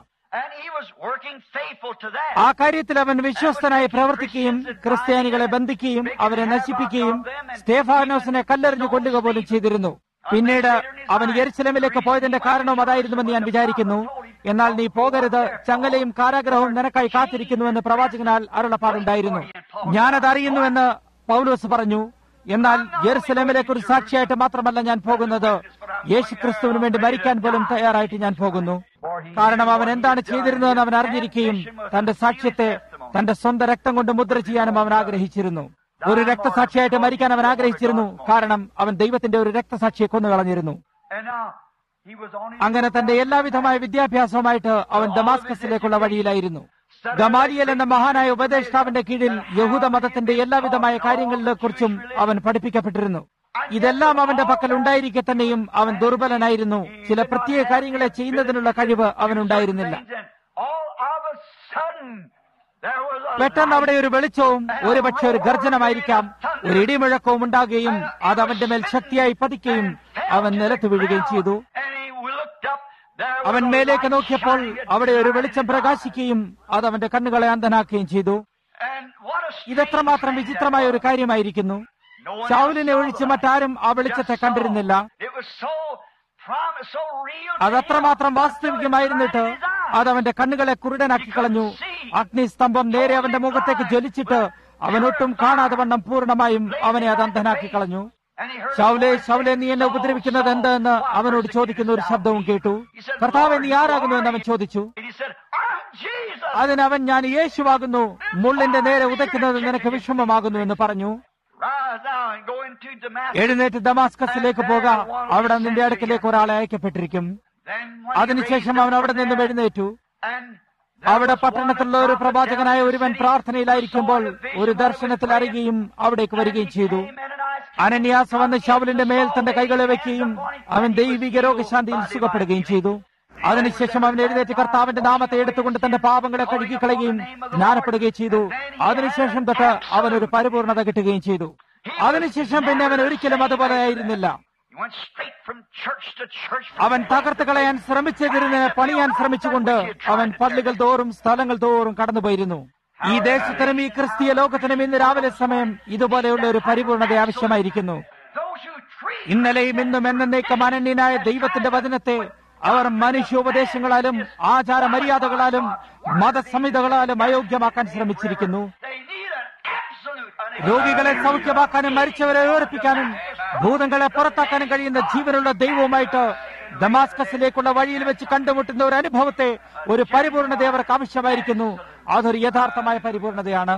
ആ കാര്യത്തിൽ അവൻ വിശ്വസ്തനായി പ്രവർത്തിക്കുകയും ക്രിസ്ത്യാനികളെ ബന്ധിക്കുകയും അവരെ നശിപ്പിക്കുകയും സ്തേഫാനോസിനെ കല്ലെറിഞ്ഞു കൊല്ലുക പോലും ചെയ്തിരുന്നു. പിന്നീട് അവൻ യെരുശലേമിലേക്ക് പോയതിന്റെ കാരണവും അതായിരുന്നുവെന്ന് ഞാൻ വിചാരിക്കുന്നു. എന്നാൽ നീ പോകരുത്, ചങ്ങലയും കാരാഗ്രഹവും നിനക്കായി കാത്തിരിക്കുന്നുവെന്ന് പ്രവാചകനാൽ അരുളപ്പാടുണ്ടായിരുന്നു. ഞാനത് അറിയുന്നുവെന്ന് പൗലോസ് പറഞ്ഞു. എന്നാൽ യെരുശലേമിലേക്ക് ഒരു സാക്ഷിയായിട്ട് മാത്രമല്ല ഞാൻ പോകുന്നത്, യേശു ക്രിസ്തുവിന് വേണ്ടി മരിക്കാൻ പോലും തയ്യാറായിട്ട് ഞാൻ പോകുന്നു. കാരണം അവൻ എന്താണ് ചെയ്തിരുന്നതെന്ന് അവൻ അറിഞ്ഞിരിക്കുകയും തന്റെ സാക്ഷ്യത്തെ തന്റെ സ്വന്തം രക്തം കൊണ്ട് മുദ്ര ചെയ്യാനും അവൻ ആഗ്രഹിച്ചിരുന്നു. ഒരു രക്തസാക്ഷിയായിട്ട് മരിക്കാൻ അവൻ ആഗ്രഹിച്ചിരുന്നു. കാരണം അവൻ ദൈവത്തിന്റെ ഒരു രക്തസാക്ഷിയെ കൊന്നുകളഞ്ഞിരുന്നു. അങ്ങനെ തന്റെ എല്ലാവിധമായ വിദ്യാഭ്യാസവുമായിട്ട് അവൻ ദമാസ്കസിലേക്കുള്ള വഴിയിലായിരുന്നു. ഗമാലിയേൽ എന്ന മഹാനായ ഉപദേഷ്ടാവിന്റെ കീഴിൽ യഹൂദ മതത്തിന്റെ എല്ലാവിധമായ കാര്യങ്ങളെ കുറിച്ചും അവൻ പഠിപ്പിക്കപ്പെട്ടിരുന്നു. ഇതെല്ലാം അവന്റെ പക്കൽ ഉണ്ടായിരിക്കെ തന്നെയും അവൻ ദുർബലനായിരുന്നു. ചില പ്രത്യേക കാര്യങ്ങളെ ചെയ്യുന്നതിനുള്ള കഴിവ് അവനുണ്ടായിരുന്നില്ല. പെട്ടെന്ന് അവിടെ ഒരു വെളിച്ചവും ഒരുപക്ഷെ ഒരു ഗർജനമായിരിക്കാം, ഒരു ഇടിമുഴക്കവും ഉണ്ടാകുകയും അത് അവന്റെ മേൽ ശക്തിയായി പതിക്കുകയും അവൻ നിലത്ത് വീഴുകയും ചെയ്തു. അവൻ മേലേക്ക് നോക്കിയപ്പോൾ അവിടെ ഒരു വെളിച്ചം പ്രകാശിക്കുകയും അത് അവന്റെ കണ്ണുകളെ അന്ധനാക്കുകയും ചെയ്തു. ഇതെത്രമാത്രം വിചിത്രമായ ഒരു കാര്യമായിരിക്കുന്നു. ശൗലിനെ ഒഴിച്ച് മറ്റാരും ആ വെളിച്ചത്തെ കണ്ടിരുന്നില്ല. അതത്രമാത്രം വാസ്തവികമായിരുന്നിട്ട് അത് അവന്റെ കണ്ണുകളെ കുരുടനാക്കി കളഞ്ഞു. അഗ്നിസ്തംഭം നേരെ അവന്റെ മുഖത്തേക്ക് ജ്വലിച്ചിട്ട് അവനൊട്ടും കാണാതെ വണ്ണം പൂർണ്ണമായും അവനെ അത് അന്ധനാക്കി കളഞ്ഞു. ശൗലേ ശൗലേ നീ എന്നെ ഉപദ്രവിക്കുന്നത് എന്തെന്ന് അവനോട് ചോദിക്കുന്ന ഒരു ശബ്ദവും കേട്ടു. കർത്താവേ നീ ആരാകുന്നു എന്ന് അവൻ ചോദിച്ചു. അതിനവൻ ഞാൻ യേശുവാകുന്നു, മുള്ളിന്റെ നേരെ ഉദയ്ക്കുന്നത് നിനക്ക് വിഷമമാകുന്നു എന്ന് പറഞ്ഞു. എഴുന്നേറ്റ് ദമാസ്കസിലേക്ക് പോക, അവിടെ നിന്റെ അടുക്കലേക്ക് ഒരാളെ അയക്കപ്പെട്ടിരിക്കും. അതിനുശേഷം അവൻ അവിടെ നിന്നും എഴുന്നേറ്റു. അവിടെ പട്ടണത്തിലുള്ള ഒരു പ്രവാചകനായ ഒരുവൻ പ്രാർത്ഥനയിലായിരിക്കുമ്പോൾ ഒരു ദർശനത്തിൽ അറിയുകയും അവിടേക്ക് വരികയും ചെയ്തു. അനന്യാസ് വന്ന് ശൗലിന്റെ മേൽ തന്റെ കൈകളെ വയ്ക്കുകയും അവൻ ദൈവിക രോഗശാന്തിയിൽ സുഖപ്പെടുകയും ചെയ്തു. അതിനുശേഷം അവൻ എഴുന്നേറ്റ് കർത്താവിന്റെ നാമത്തെ എടുത്തുകൊണ്ട് തന്റെ പാപങ്ങളെ കഴുകിക്കളയുകയും ജ്ഞാനപ്പെടുകയും ചെയ്തു. അതിനുശേഷം തൊട്ട് അവൻ ഒരു പരിപൂർണത കിട്ടുകയും ചെയ്തു. അതിനുശേഷം പിന്നെ അവൻ ഒരിക്കലും അതുപോലെ ആയിരുന്നില്ല. അവൻ തകർത്ത് കളയാൻ ശ്രമിച്ചതിന് പണിയാൻ ശ്രമിച്ചുകൊണ്ട് അവൻ പള്ളികൾ തോറും സ്ഥലങ്ങൾ തോറും കടന്നുപോയിരുന്നു. ഈ ദേശത്തിനും ഈ ക്രിസ്തീയ ലോകത്തിനും ഇന്ന് രാവിലെ സമയം ഇതുപോലെയുള്ള ഒരു പരിപൂർണത ആവശ്യമായിരിക്കുന്നു. ഇന്നലെയും ഇന്നും എന്നേക്കും അനന്യനായ ദൈവത്തിന്റെ വചനത്തെ അവർ മനുഷ്യോപദേശങ്ങളാലും ആചാര മര്യാദകളാലും മതസംഹിതകളാലും അയോഗ്യമാക്കാൻ ശ്രമിച്ചിരിക്കുന്നു. രോഗികളെ സൗഖ്യമാക്കാനും മരിച്ചവരെ ഉയർപ്പിക്കാനും ഭൂതങ്ങളെ പുറത്താക്കാനും കഴിയുന്ന ജീവനുള്ള ദൈവവുമായിട്ട് ദമാസ്കസിലേക്കുള്ള വഴിയിൽ വെച്ച് കണ്ടുമുട്ടുന്ന ഒരു അനുഭവത്തെ, ഒരു പരിപൂർണത അവർക്ക് ആവശ്യമായിരിക്കുന്നു. അതൊരു യഥാർത്ഥമായ പരിപൂർണതയാണ്.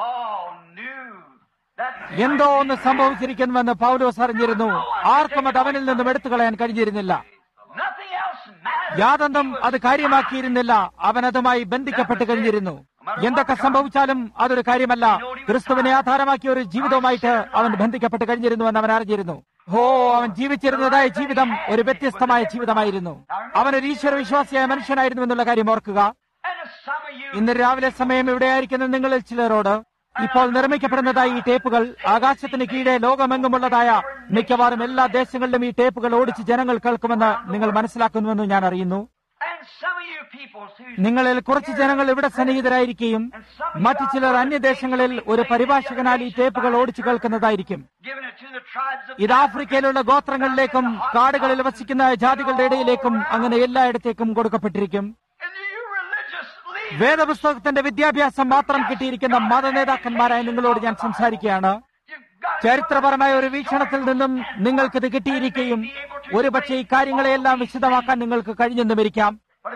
എന്തോ ഒന്ന് സംഭവിച്ചിരിക്കുന്നുവെന്ന് പൗലോസ് അറിഞ്ഞിരുന്നു. ആർക്കും അത് അവനിൽ നിന്നും എടുത്തു കളയാൻ കഴിഞ്ഞിരുന്നില്ല. യാതൊന്നും അത് കാര്യമാക്കിയിരുന്നില്ല. അവൻ അതുമായി ബന്ധിക്കപ്പെട്ട് കഴിഞ്ഞിരുന്നു. എന്തൊക്കെ സംഭവിച്ചാലും അതൊരു കാര്യമല്ല. ക്രിസ്തുവിനെ ആധാരമാക്കിയ ഒരു ജീവിതവുമായിട്ട് അവൻ ബന്ധിക്കപ്പെട്ട് കഴിഞ്ഞിരുന്നു എന്ന് അവൻ അറിഞ്ഞിരുന്നു. ഓ, അവൻ ജീവിച്ചിരുന്നതായ ജീവിതം ഒരു വ്യത്യസ്തമായ ജീവിതമായിരുന്നു. അവനൊരു ഈശ്വര വിശ്വാസിയായ മനുഷ്യനായിരുന്നു എന്നുള്ള കാര്യം ഓർക്കുക. ഇന്ന് രാവിലെ സമയം ഇവിടെയായിരിക്കുന്ന നിങ്ങളിൽ ചിലരോട് ഇപ്പോൾ നിർമ്മിക്കപ്പെടുന്നതായ ഈ ടേപ്പുകൾ ആകാശത്തിന് കീഴെ ലോകമെങ്ങുമുള്ളതായ മിക്കവാറും എല്ലാ ദേശങ്ങളിലും ഈ ടേപ്പുകൾ ഓടിച്ച് ജനങ്ങൾ കേൾക്കുമെന്ന് നിങ്ങൾ മനസ്സിലാക്കുന്നുവെന്ന് ഞാൻ അറിയുന്നു. നിങ്ങളിൽ കുറച്ച് ജനങ്ങൾ ഇവിടെ സന്നിഹിതരായിരിക്കുകയും മറ്റു ചിലർ അന്യദേശങ്ങളിൽ ഒരു പരിഭാഷകനാൽ ഈ ടേപ്പുകൾ ഓടിച്ചു കേൾക്കുന്നതായിരിക്കും. ഇത് ആഫ്രിക്കയിലുള്ള ഗോത്രങ്ങളിലേക്കും കാടുകളിൽ വസിക്കുന്ന ജാതികളുടെ ഇടയിലേക്കും അങ്ങനെ എല്ലായിടത്തേക്കും കൊടുക്കപ്പെട്ടിരിക്കും. വേദപുസ്തകത്തിന്റെ വിദ്യാഭ്യാസം മാത്രം കിട്ടിയിരിക്കുന്ന മതനേതാക്കന്മാരായ നിങ്ങളോട് ഞാൻ സംസാരിക്കുകയാണ്. ചരിത്രപരമായ ഒരു വീക്ഷണത്തിൽ നിന്നും നിങ്ങൾക്കിത് കിട്ടിയിരിക്കുകയും ഒരുപക്ഷെ ഈ കാര്യങ്ങളെയെല്ലാം വിശദമാക്കാൻ നിങ്ങൾക്ക് കഴിഞ്ഞെന്നുമിരിക്കാം.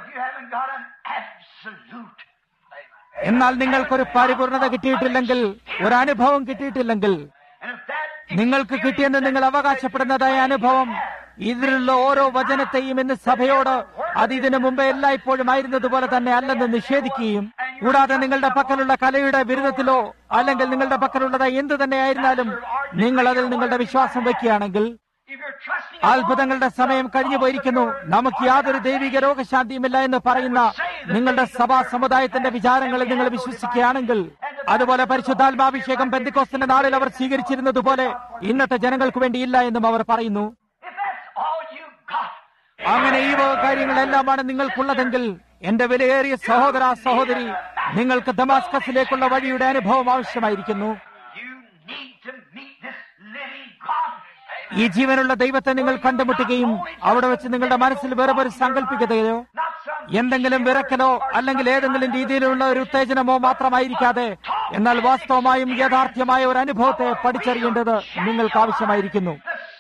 എന്നാൽ നിങ്ങൾക്കൊരു പരിപൂർണത കിട്ടിയിട്ടില്ലെങ്കിൽ, ഒരു അനുഭവം കിട്ടിയിട്ടില്ലെങ്കിൽ, നിങ്ങൾക്ക് കിട്ടിയെന്ന് നിങ്ങൾ അവകാശപ്പെടുന്നതായ അനുഭവം ഇതിലുള്ള ഓരോ വചനത്തെയും ഇന്ന് സഭയോട് അത് ഇതിനു മുമ്പ് എല്ലായ്പ്പോഴും ആയിരുന്നതുപോലെ തന്നെ അല്ലെന്ന് നിഷേധിക്കുകയും കൂടാതെ നിങ്ങളുടെ പക്കലുള്ള കലയുടെ വിരുദ്ധത്തിലോ അല്ലെങ്കിൽ നിങ്ങളുടെ പക്കലുള്ളത് എന്തു തന്നെയായിരുന്നാലും നിങ്ങൾ അതിൽ നിങ്ങളുടെ വിശ്വാസം വയ്ക്കുകയാണെങ്കിൽ അത്ഭുതങ്ങളുടെ സമയം കഴിഞ്ഞു പോയിരിക്കുന്നു, നമുക്ക് യാതൊരു ദൈവിക രോഗശാന്തിയുമില്ല എന്ന് പറയുന്ന നിങ്ങളുടെ സഭാ സമുദായത്തിന്റെ വിചാരങ്ങളിൽ നിങ്ങൾ വിശ്വസിക്കുകയാണെങ്കിൽ, അതുപോലെ പരിശുദ്ധാത്മാഭിഷേകം പെന്തക്കോസ്തിന്റെ നാളിൽ അവർ സ്വീകരിച്ചിരുന്നതുപോലെ ഇന്നത്തെ ജനങ്ങൾക്ക് വേണ്ടിയില്ല എന്നും അവർ പറയുന്നു. അങ്ങനെ ഈ വക കാര്യങ്ങളെല്ലാമാണ് നിങ്ങൾക്കുള്ളതെങ്കിൽ എന്റെ വിലയേറിയ സഹോദര സഹോദരി, നിങ്ങൾക്ക് ദമാസ്കസിലേക്കുള്ള വഴിയുടെ അനുഭവം ആവശ്യമായിരിക്കുന്നു. ഈ ജീവനുള്ള ദൈവത്തെ നിങ്ങൾ കണ്ടുമുട്ടുകയും അവിടെ വെച്ച് നിങ്ങളുടെ മനസ്സിൽ വേറെ ഒരു സങ്കല്പിക്കുകയോ എന്തെങ്കിലും വിറക്കലോ അല്ലെങ്കിൽ ഏതെങ്കിലും രീതിയിലുള്ള ഒരു ഉത്തേജനമോ മാത്രമായിരിക്കാതെ എന്നാൽ വാസ്തവമായും യാഥാർത്ഥ്യമായ ഒരു അനുഭവത്തെ പഠിച്ചറിയേണ്ടത് നിങ്ങൾക്ക് ആവശ്യമായിരിക്കുന്നു.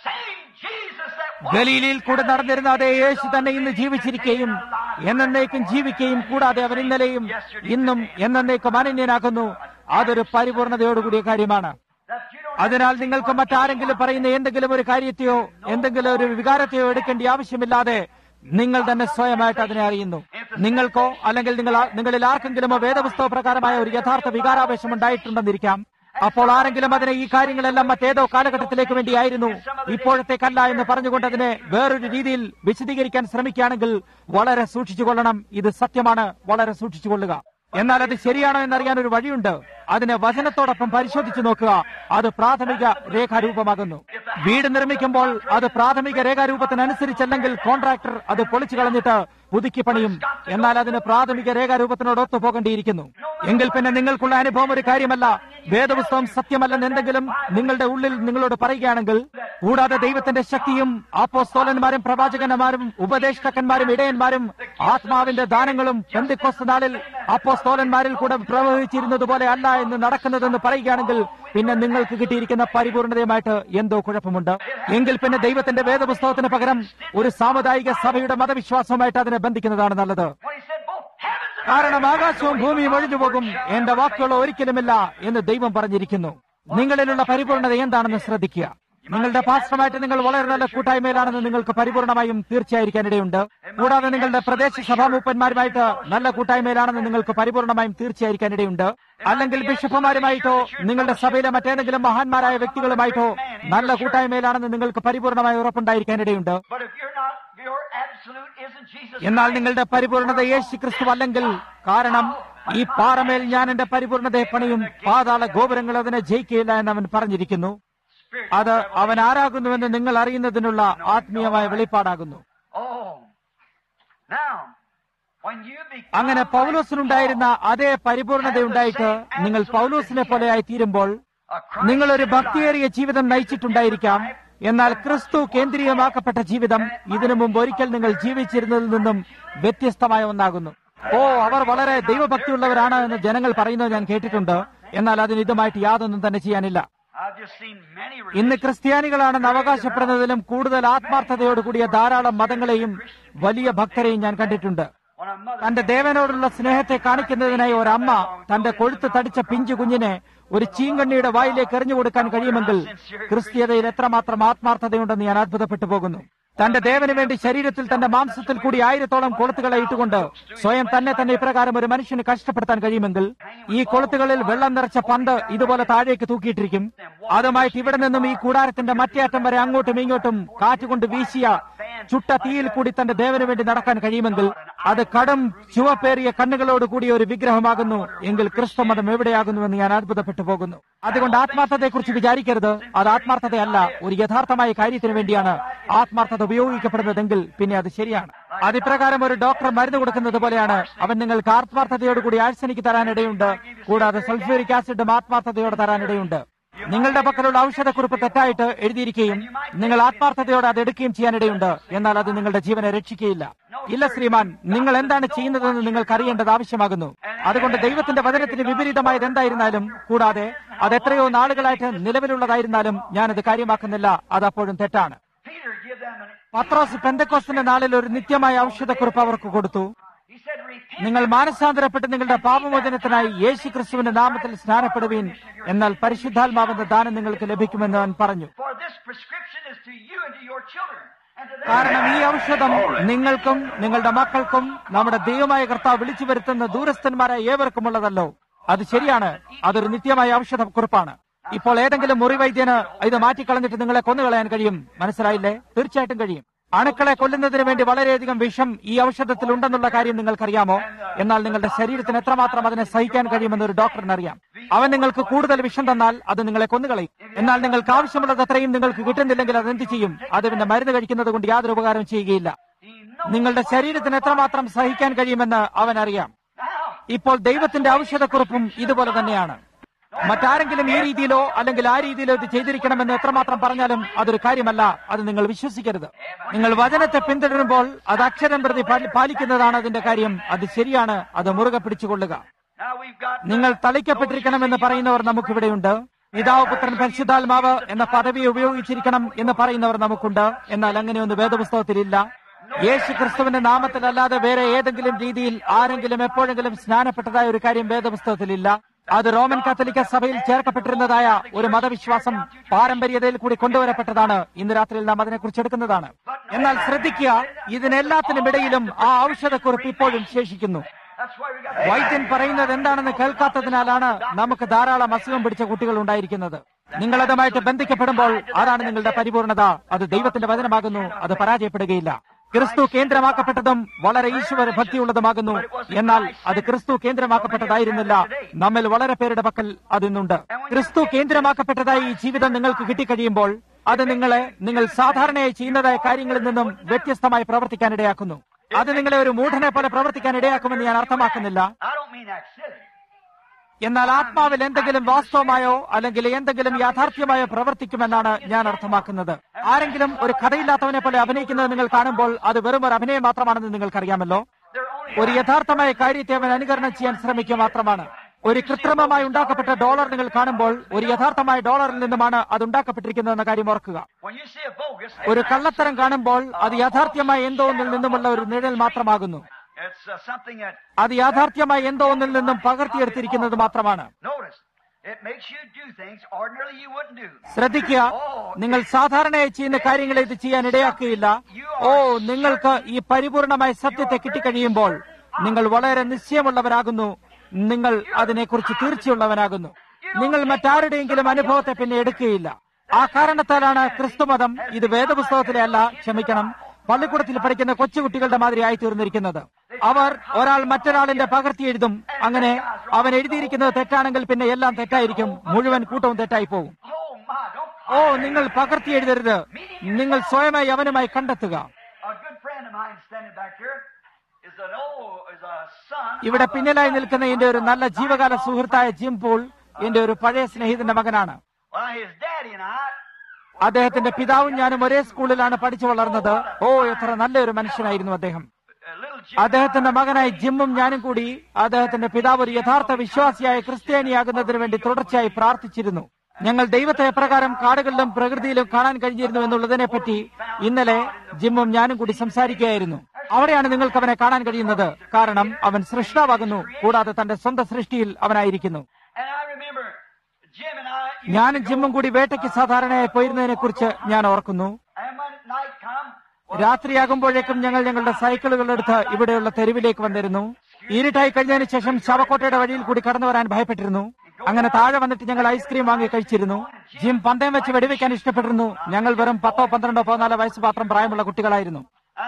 ഗലീലയിൽ കൂടെ നടന്നിരുന്ന അതേ യേശു തന്നെ ഇന്ന് ജീവിച്ചിരിക്കുകയും എന്നേക്കും ജീവിക്കുകയും കൂടാതെ അവൻ ഇന്നലെയും ഇന്നും എന്നേക്കും അനന്യനാകുന്നു. അതൊരു പരിപൂർണതയോടുകൂടിയ കാര്യമാണ്. അതിനാൽ നിങ്ങൾക്ക് മറ്റാരെങ്കിലും പറയുന്ന എന്തെങ്കിലും ഒരു കാര്യത്തെയോ എന്തെങ്കിലും ഒരു വികാരത്തെയോ എടുക്കേണ്ട ആവശ്യമില്ലാതെ നിങ്ങൾ തന്നെ സ്വയമായിട്ട് അതിനെ അറിയുന്നു. നിങ്ങൾക്കോ അല്ലെങ്കിൽ നിങ്ങൾ നിങ്ങളിൽ ആർക്കെങ്കിലുമോ വേദപുസ്തക പ്രകാരമായ ഒരു യഥാർത്ഥ വികാരാവേശം ഉണ്ടായിട്ടുണ്ടെന്നിരിക്കാം. അപ്പോൾ ആരെങ്കിലും അതിനെ ഈ കാര്യങ്ങളെല്ലാം മറ്റേതോ കാലഘട്ടത്തിലേക്ക് വേണ്ടിയായിരുന്നു, ഇപ്പോഴത്തേക്കല്ല എന്ന് പറഞ്ഞുകൊണ്ട് അതിനെ വേറൊരു രീതിയിൽ വിശദീകരിക്കാൻ ശ്രമിക്കുകയാണെങ്കിൽ വളരെ സൂക്ഷിച്ചുകൊള്ളണം. ഇത് സത്യമാണ്, വളരെ സൂക്ഷിച്ചുകൊള്ളുക. എന്നാൽ അത് ശരിയാണോ എന്നറിയാൻ ഒരു വഴിയുണ്ട്. അതിനെ വചനത്തോടൊപ്പം പരിശോധിച്ചു നോക്കുക. അത് പ്രാഥമിക രേഖാരൂപമാകുന്നു. വീട് നിർമ്മിക്കുമ്പോൾ അത് പ്രാഥമിക രേഖാരൂപത്തിനനുസരിച്ചല്ലെങ്കിൽ കോൺട്രാക്ടർ അത് പൊളിച്ചു കളഞ്ഞിട്ട് പുതുക്കി പണിയും. എന്നാൽ അതിന് പ്രാഥമിക രേഖാരൂപത്തിനോട് ഒത്തുപോകേണ്ടിയിരിക്കുന്നു. എങ്കിൽ പിന്നെ നിങ്ങൾക്കുള്ള അനുഭവം ഒരു കാര്യമല്ല. വേദപുസ്തകം സത്യമല്ലെന്ന് എന്തെങ്കിലും നിങ്ങളുടെ ഉള്ളിൽ നിങ്ങളോട് പറയുകയാണെങ്കിൽ, കൂടാതെ ദൈവത്തിന്റെ ശക്തിയും അപ്പോസ്തലന്മാരും പ്രവാചകന്മാരും ഉപദേഷ്ടാക്കന്മാരും ഇടയന്മാരും ആത്മാവിന്റെ ദാനങ്ങളും പെന്തക്കോസ്ത് നാളിൽ അപ്പോസ്തലന്മാരിൽ കൂടെ പ്രവഹിച്ചിരുന്നതുപോലെ അല്ല എന്ന് നടക്കുന്നതെന്ന് പറയുകയാണെങ്കിൽ, പിന്നെ നിങ്ങൾക്ക് കിട്ടിയിരിക്കുന്ന പരിപൂർണതയുമായിട്ട് എന്തോ കുഴപ്പമുണ്ട്. എങ്കിൽ പിന്നെ ദൈവത്തിന്റെ വേദപുസ്തകത്തിന് പകരം ഒരു സാമുദായിക സഭയുടെ മതവിശ്വാസവുമായിട്ട് അതിനെ ബന്ധിക്കുന്നതാണ് നല്ലത്. കാരണം ആകാശവും ഭൂമിയും ഒഴിഞ്ഞുപോകും, എന്റെ വാക്കുകൾ ഒരിക്കലുമില്ല എന്ന് ദൈവം പറഞ്ഞിരിക്കുന്നു. നിങ്ങളിലുള്ള പരിപൂർണത എന്താണെന്ന് ശ്രദ്ധിക്കുക. നിങ്ങളുടെ പാസ്റ്ററുമായിട്ട് നിങ്ങൾ വളരെ നല്ല കൂട്ടായ്മയിലാണെന്ന് നിങ്ങൾക്ക് പരിപൂർണമായും തീർച്ചയായിരിക്കാനിടയുണ്ട്. കൂടാതെ നിങ്ങളുടെ പ്രദേശ സഭാമൂപ്പന്മാരുമായിട്ട് നല്ല കൂട്ടായ്മയിലാണെന്ന് നിങ്ങൾക്ക് പരിപൂർണമായും തീർച്ചയായിരിക്കാനിടയുണ്ട്. അല്ലെങ്കിൽ ബിഷപ്പുമാരുമായിട്ടോ നിങ്ങളുടെ സഭയിലെ മറ്റേതെങ്കിലും മഹാന്മാരായ വ്യക്തികളുമായിട്ടോ നല്ല കൂട്ടായ്മയിലാണെന്ന് നിങ്ങൾക്ക് പരിപൂർണമായി ഉറപ്പുണ്ടായിരിക്കാനിടയുണ്ട്. എന്നാൽ നിങ്ങളുടെ പരിപൂർണത യേശു ക്രിസ്തു അല്ലെങ്കിൽ, കാരണം ഈ പാറമേൽ ഞാൻ എന്റെ പരിപൂർണതയെ പണിയും, പാതാള ഗോപുരങ്ങൾ അതിനെ ജയിക്കുകയില്ല എന്ന് അവൻ പറഞ്ഞിരിക്കുന്നു. അത് അവൻ ആരാകുന്നുവെന്ന് നിങ്ങൾ അറിയുന്നതിനുള്ള ആത്മീയമായ വെളിപ്പാടാകുന്നു. അങ്ങനെ പൗലോസിനുണ്ടായിരുന്ന അതേ പരിപൂർണതയുണ്ടായിട്ട് നിങ്ങൾ പൗലോസിനെ പോലെയായി തീരുമ്പോൾ, നിങ്ങളൊരു ഭക്തിയേറിയ ജീവിതം നയിച്ചിട്ടുണ്ടായിരിക്കാം. എന്നാൽ ക്രിസ്തു കേന്ദ്രീയമാക്കപ്പെട്ട ജീവിതം ഇതിനു മുമ്പ് ഒരിക്കൽ നിങ്ങൾ ജീവിച്ചിരുന്നതിൽ നിന്നും വ്യത്യസ്തമായ ഒന്നാകുന്നു. ഓ, അവർ വളരെ ദൈവഭക്തിയുള്ളവരാണ് എന്ന് ജനങ്ങൾ പറയുന്നത് ഞാൻ കേട്ടിട്ടുണ്ട്. എന്നാൽ അതിന് ഇതുമായിട്ട് യാതൊന്നും തന്നെ ചെയ്യാനില്ല. ഇന്ന് ക്രിസ്ത്യാനികളാണെന്ന് അവകാശപ്പെടുന്നതിലും കൂടുതൽ ആത്മാർത്ഥതയോടുകൂടിയ ധാരാളം മതങ്ങളെയും വലിയ ഭക്തരെയും ഞാൻ കണ്ടിട്ടുണ്ട്. തന്റെ ദേവനോടുള്ള സ്നേഹത്തെ കാണിക്കുന്നതിനായി ഒരമ്മ തന്റെ കൊഴുത്ത് തടിച്ച പിഞ്ചു കുഞ്ഞിനെ ഒരു ചീങ്കണ്ണിയുടെ വായിലേക്ക് എറിഞ്ഞു കൊടുക്കാൻ കഴിയുമെങ്കിൽ ക്രിസ്തീയതയിൽ എത്രമാത്രം ആത്മാർത്ഥതയുണ്ടെന്ന് ഞാൻ അത്ഭുതപ്പെട്ടു പോകുന്നു. തന്റെ ദേവന് വേണ്ടി ശരീരത്തിൽ തന്റെ മാംസത്തിൽ കൂടി ആയിരത്തോളം കൊളുത്തുകളെ ഇട്ടുകൊണ്ട് സ്വയം തന്നെ തന്നെ ഇപ്രകാരം ഒരു മനുഷ്യന് കഷ്ടപ്പെടുത്താൻ കഴിയുമെങ്കിൽ, ഈ കൊളുത്തുകളിൽ വെള്ളം നിറച്ച പന്ത് ഇതുപോലെ താഴേക്ക് തൂക്കിയിട്ടിരിക്കും. അതുമായിട്ട് ഇവിടെ നിന്നും ഈ കൂടാരത്തിന്റെ മറ്റേ അറ്റം വരെ അങ്ങോട്ടും ഇങ്ങോട്ടും കാറ്റുകൊണ്ട് വീശിയ ചുട്ട തീയിൽ കൂടി തന്റെ ദേവന് വേണ്ടി നടക്കാൻ കഴിയുമെങ്കിൽ, അത് കടും ചുവപ്പേറിയ കണ്ണുകളോട് കൂടിയ ഒരു വിഗ്രഹമാകുന്നു എങ്കിൽ ക്രിസ്തു മതം എവിടെയാകുന്നുവെന്ന് ഞാൻ അത്ഭുതപ്പെട്ടു പോകുന്നു. അതുകൊണ്ട് ആത്മാർത്ഥതയെക്കുറിച്ച് വിചാരിക്കരുത്. അത് ആത്മാർത്ഥതയല്ല, ഒരു യഥാർത്ഥമായ കാര്യത്തിന് വേണ്ടിയാണ് ആത്മാർത്ഥത ഉപയോഗിക്കപ്പെടുന്നതെങ്കിൽ പിന്നെ അത് ശരിയാണ്. അതിപ്രകാരം ഒരു ഡോക്ടർ മരുന്ന് കൊടുക്കുന്നത് പോലെയാണ്. അവൻ നിങ്ങൾക്ക് ആത്മാർത്ഥതയോടുകൂടി ആഴ്സനിക്ക് തരാനിടയുണ്ട്, കൂടാതെ സൾഫ്യൂരിക് ആസിഡും ആത്മാർത്ഥതയോടെ തരാനിടയുണ്ട്. നിങ്ങളുടെ പക്കലുള്ള ഔഷധക്കുറിപ്പ് തെറ്റായിട്ട് എഴുതിയിരിക്കുകയും നിങ്ങൾ ആത്മാർത്ഥതയോടെ അത് എടുക്കുകയും ചെയ്യാനിടയുണ്ട്. എന്നാൽ അത് നിങ്ങളുടെ ജീവനെ രക്ഷിക്കുകയില്ല. ഇല്ല ശ്രീമാൻ, നിങ്ങൾ എന്താണ് ചെയ്യുന്നതെന്ന് നിങ്ങൾക്ക് അറിയേണ്ടത് ആവശ്യമാകുന്നു. അതുകൊണ്ട് ദൈവത്തിന്റെ വചനത്തിന് വിപരീതമായത് എന്തായിരുന്നാലും, കൂടാതെ അത് എത്രയോ നാളുകളായിട്ട് നിലവിലുള്ളതായിരുന്നാലും ഞാനത് കാര്യമാക്കുന്നില്ല. അത് അപ്പോഴും തെറ്റാണ്. പത്രോസ് പെന്തക്കോസ്തിന്റെ നാളിൽ ഒരു നിത്യമായ ഔഷധക്കുറിപ്പ് അവർക്ക് കൊടുത്തു. നിങ്ങൾ മാനസാന്തരപ്പെട്ട് നിങ്ങളുടെ പാപമോചനത്തിനായി യേശു ക്രിസ്തുവിന്റെ നാമത്തിൽ സ്നാനപ്പെടുവീൻ, എന്നാൽ പരിശുദ്ധാത്മാവിന്റെ ദാനം നിങ്ങൾക്ക് ലഭിക്കുമെന്ന് അവൻ പറഞ്ഞു. കാരണം ഈ ഔഷധം നിങ്ങൾക്കും നിങ്ങളുടെ മക്കൾക്കും നമ്മുടെ ദൈവമായ കർത്താവ് വിളിച്ചു വരുത്തുന്ന ദൂരസ്ഥന്മാരായ ഏവർക്കുമുള്ളതല്ലോ. അത് ശരിയാണ്, അതൊരു നിത്യമായ ഔഷധക്കുറിപ്പാണ്. ഇപ്പോൾ ഏതെങ്കിലും മുറിവൈദ്യന് ഇത് മാറ്റിക്കളഞ്ഞിട്ട് നിങ്ങളെ കൊന്നുകളയാൻ കഴിയും. മനസ്സിലായില്ലേ? തീർച്ചയായിട്ടും കഴിയും. അണുക്കളെ കൊല്ലുന്നതിന് വേണ്ടി വളരെയധികം വിഷം ഈ ഔഷധത്തിൽ ഉണ്ടെന്നുള്ള കാര്യം നിങ്ങൾക്കറിയാമോ? എന്നാൽ നിങ്ങളുടെ ശരീരത്തിന് എത്രമാത്രം അതിനെ സഹിക്കാൻ കഴിയുമെന്ന് ഒരു ഡോക്ടറിന് അറിയാം. അവൻ നിങ്ങൾക്ക് കൂടുതൽ വിഷം തന്നാൽ അത് നിങ്ങളെ കൊന്നുകളയും. എന്നാൽ നിങ്ങൾക്ക് ആവശ്യമുള്ളത് അത്രയും നിങ്ങൾക്ക് കിട്ടുന്നില്ലെങ്കിൽ അതെന്ത് ചെയ്യും? അത് പിന്നെ മരുന്ന് കഴിക്കുന്നത് കൊണ്ട് യാതൊരു ഉപകാരം ചെയ്യുകയില്ല. നിങ്ങളുടെ ശരീരത്തിന് എത്രമാത്രം സഹിക്കാൻ കഴിയുമെന്ന് അവൻ അറിയാം. ഇപ്പോൾ ദൈവത്തിന്റെ ഔഷധക്കുറിപ്പും ഇതുപോലെ തന്നെയാണ്. മറ്റാരെങ്കിലും ഈ രീതിയിലോ അല്ലെങ്കിൽ ആ രീതിയിലോ ഇത് ചെയ്തിരിക്കണമെന്ന് എത്രമാത്രം പറഞ്ഞാലും അതൊരു കാര്യമല്ല. അത് നിങ്ങൾ വിശ്വസിക്കരുത്. നിങ്ങൾ വചനത്തെ പിന്തുടരുമ്പോൾ അത് അക്ഷരം പ്രതി പാലിക്കുന്നതാണ് അതിന്റെ കാര്യം. അത് ശരിയാണ്. അത് മുറുകെ പിടിച്ചുകൊള്ളുക. നിങ്ങൾ തളിക്കപ്പെട്ടിരിക്കണമെന്ന് പറയുന്നവർ നമുക്കിവിടെയുണ്ട്. പിതാവ് പുത്രൻ പരിശുദ്ധാത്മാവ് എന്ന പദവി ഉപയോഗിച്ചിരിക്കണം എന്ന് പറയുന്നവർ നമുക്കുണ്ട്. എന്നാൽ അങ്ങനെയൊന്നും വേദപുസ്തകത്തിലില്ല. യേശു ക്രിസ്തുവിന്റെ നാമത്തിലല്ലാതെ വേറെ ഏതെങ്കിലും രീതിയിൽ ആരെങ്കിലും എപ്പോഴെങ്കിലും സ്നാനപ്പെട്ടതായ ഒരു കാര്യം വേദപുസ്തകത്തിലില്ല. അത് റോമൻ കാത്തലിക്ക സഭയിൽ ചേർക്കപ്പെട്ടിരുന്നതായ ഒരു മതവിശ്വാസം പാരമ്പര്യതയിൽ കൂടി കൊണ്ടുവരപ്പെട്ടതാണ്. ഇന്ന് രാത്രിയിൽ നാം അതിനെക്കുറിച്ച് എടുക്കുന്നതാണ്. എന്നാൽ ശ്രദ്ധിക്കുക, ഇതിനെല്ലാത്തിനും ഇടയിലും ആ ഔഷധക്കുറിപ്പ് ഇപ്പോഴും ശേഷിക്കുന്നു. വൈദ്യൻ പറയുന്നത് എന്താണെന്ന് കേൾക്കാത്തതിനാലാണ് നമുക്ക് ധാരാളം അസുഖം പിടിച്ച കുട്ടികൾ ഉണ്ടായിരിക്കുന്നത്. നിങ്ങൾ അതുമായിട്ട് ബന്ധിക്കപ്പെടുമ്പോൾ അതാണ് നിങ്ങളുടെ പരിപൂർണത. അത് ദൈവത്തിന്റെ വചനമാകുന്നു. അത് പരാജയപ്പെടുകയില്ല. ക്രിസ്തു കേന്ദ്രമാക്കപ്പെട്ടതും വളരെ ഈശ്വര ഭക്തിയുള്ളതുമാകുന്നു. എന്നാൽ അത് ക്രിസ്തു കേന്ദ്രമാക്കപ്പെട്ടതായിരുന്നില്ല. നമ്മിൽ വളരെ പേരുടെ പക്കൽ അതിന്നുണ്ട്. ക്രിസ്തു കേന്ദ്രമാക്കപ്പെട്ടതായി ഈ ജീവിതം നിങ്ങൾക്ക് കിട്ടിക്കഴിയുമ്പോൾ അത് നിങ്ങളെ നിങ്ങൾ സാധാരണയായി ചെയ്യുന്നതായ കാര്യങ്ങളിൽ നിന്നും വ്യത്യസ്തമായി പ്രവർത്തിക്കാനിടയാക്കുന്നു. അത് നിങ്ങളെ ഒരു മൂഢനെ പോലെ പ്രവർത്തിക്കാൻ ഇടയാക്കുമെന്ന് ഞാൻ അർത്ഥമാക്കുന്നില്ല. എന്നാൽ ആത്മാവിൽ എന്തെങ്കിലും വാസ്തവമായോ അല്ലെങ്കിൽ എന്തെങ്കിലും യാഥാർത്ഥ്യമായോ പ്രവർത്തിക്കുമെന്നാണ് ഞാൻ അർത്ഥമാക്കുന്നത്. ആരെങ്കിലും ഒരു കഥയില്ലാത്തവനെ പോലെ അഭിനയിക്കുന്നത് നിങ്ങൾ കാണുമ്പോൾ അത് വെറും ഒരു അഭിനയം മാത്രമാണെന്ന് നിങ്ങൾക്കറിയാമല്ലോ. ഒരു യഥാർത്ഥമായ കാര്യത്തെ അവൻ അനുകരണം ചെയ്യാൻ ശ്രമിക്കുക മാത്രമാണ്. ഒരു കൃത്രിമമായി ഉണ്ടാക്കപ്പെട്ട ഡോളർ നിങ്ങൾ കാണുമ്പോൾ ഒരു യഥാർത്ഥമായ ഡോളറിൽ നിന്നുമാണ് അത് ഉണ്ടാക്കപ്പെട്ടിരിക്കുന്നതെന്ന കാര്യം ഓർക്കുക. ഒരു കള്ളത്തരം കാണുമ്പോൾ അത് യാഥാർത്ഥ്യമായ എന്തോ ഒന്നിൽ നിന്നുമുള്ള ഒരു നിഴൽ മാത്രമാകുന്നു. അത് യാഥാർത്ഥ്യമായ എന്തോ ഒന്നിൽ നിന്നും പകർത്തിയെടുത്തിരിക്കുന്നത് മാത്രമാണ്. ശ്രദ്ധിക്കുക, നിങ്ങൾ സാധാരണയായി ചെയ്യുന്ന കാര്യങ്ങളെ ഇത് ചെയ്യാൻ ഇടയാക്കുകയില്ല. ഓ, നിങ്ങൾക്ക് ഈ പരിപൂർണമായ സത്യത്തെ കിട്ടിക്കഴിയുമ്പോൾ നിങ്ങൾ വളരെ നിശ്ചയമുള്ളവരാകുന്നു. നിങ്ങൾ അതിനെക്കുറിച്ച് തീർച്ചയുള്ളവനാകുന്നു. നിങ്ങൾ മറ്റാരുടെയെങ്കിലും അനുഭവത്തെ പിന്നെ എടുക്കുകയില്ല. ആ കാരണത്താലാണ് ക്രിസ്തുമതം ഇത് വേദപുസ്തകത്തിലെ അല്ല, ക്ഷമിക്കണം, പള്ളിക്കൂടത്തിൽ പഠിക്കുന്ന കൊച്ചുകുട്ടികളുടെ മാതിരി ആയി തീർന്നിരിക്കുന്നത്. അവർ ഒരാൾ മറ്റൊരാളിന്റെ പകർത്തി എഴുതും. അങ്ങനെ അവൻ എഴുതിയിരിക്കുന്നത് തെറ്റാണെങ്കിൽ പിന്നെ എല്ലാം തെറ്റായിരിക്കും, മുഴുവൻ കൂട്ടവും തെറ്റായി പോകും. ഓ, നിങ്ങൾ പകർത്തി എഴുതരുത്. നിങ്ങൾ സ്വയമായി അവനുമായി കണ്ടെത്തുക. ഇവിടെ പിന്നിലായി നിൽക്കുന്ന എന്റെ ഒരു നല്ല ജീവകാല സുഹൃത്തായ ജിം പോൾ എന്റെ ഒരു പഴയ സ്നേഹിതന്റെ മകനാണ്. അദ്ദേഹത്തിന്റെ പിതാവും ഞാനും ഒരേ സ്കൂളിലാണ് പഠിച്ചു വളർന്നത്. ഓ, എത്ര നല്ലൊരു മനുഷ്യനായിരുന്നു അദ്ദേഹം. അദ്ദേഹത്തിന്റെ മകനായി ജിമ്മും ഞാനും കൂടി അദ്ദേഹത്തിന്റെ പിതാവ് ഒരു യഥാർത്ഥ വിശ്വാസിയായ ക്രിസ്ത്യാനിയാകുന്നതിന് വേണ്ടി തുടർച്ചയായി പ്രാർത്ഥിച്ചിരുന്നു. ഞങ്ങൾ ദൈവത്തെ എപ്രകാരം കാടുകളിലും പ്രകൃതിയിലും കാണാൻ കഴിഞ്ഞിരുന്നു എന്നുള്ളതിനെ പറ്റി ഇന്നലെ ജിമ്മും ഞാനും കൂടി സംസാരിക്കുകയായിരുന്നു. അവിടെയാണ് നിങ്ങൾക്ക് അവനെ കാണാൻ കഴിയുന്നത്. കാരണം അവൻ സൃഷ്ടാവാകുന്നു, കൂടാതെ തന്റെ സ്വന്തം സൃഷ്ടിയിൽ അവനായിരിക്കുന്നു. ഞാനും ജിമ്മും കൂടി വേട്ടയ്ക്ക് സാധാരണയായി പോയിരുന്നതിനെ കുറിച്ച് ഞാൻ ഓർക്കുന്നു. രാത്രിയാകുമ്പോഴേക്കും ഞങ്ങൾ ഞങ്ങളുടെ സൈക്കിളുകളെടുത്ത് ഇവിടെയുള്ള തെരുവിലേക്ക് വന്നിരുന്നു. ഇരുട്ടായി കഴിഞ്ഞതിന് ശേഷം ശവക്കോട്ടയുടെ വഴിയിൽ കൂടി കടന്നു വരാൻ ഭയപ്പെട്ടിരുന്നു. അങ്ങനെ താഴെ വന്നിട്ട് ഞങ്ങൾ ഐസ്ക്രീം വാങ്ങി കഴിച്ചിരുന്നു. ജിം പന്തയം വെച്ച് വെടിവെക്കാൻ ഇഷ്ടപ്പെട്ടിരുന്നു. ഞങ്ങൾ വെറും പത്തോ പന്ത്രണ്ടോ പതിനാലോ വയസ്സ് മാത്രം പ്രായമുള്ള കുട്ടികളായിരുന്നു.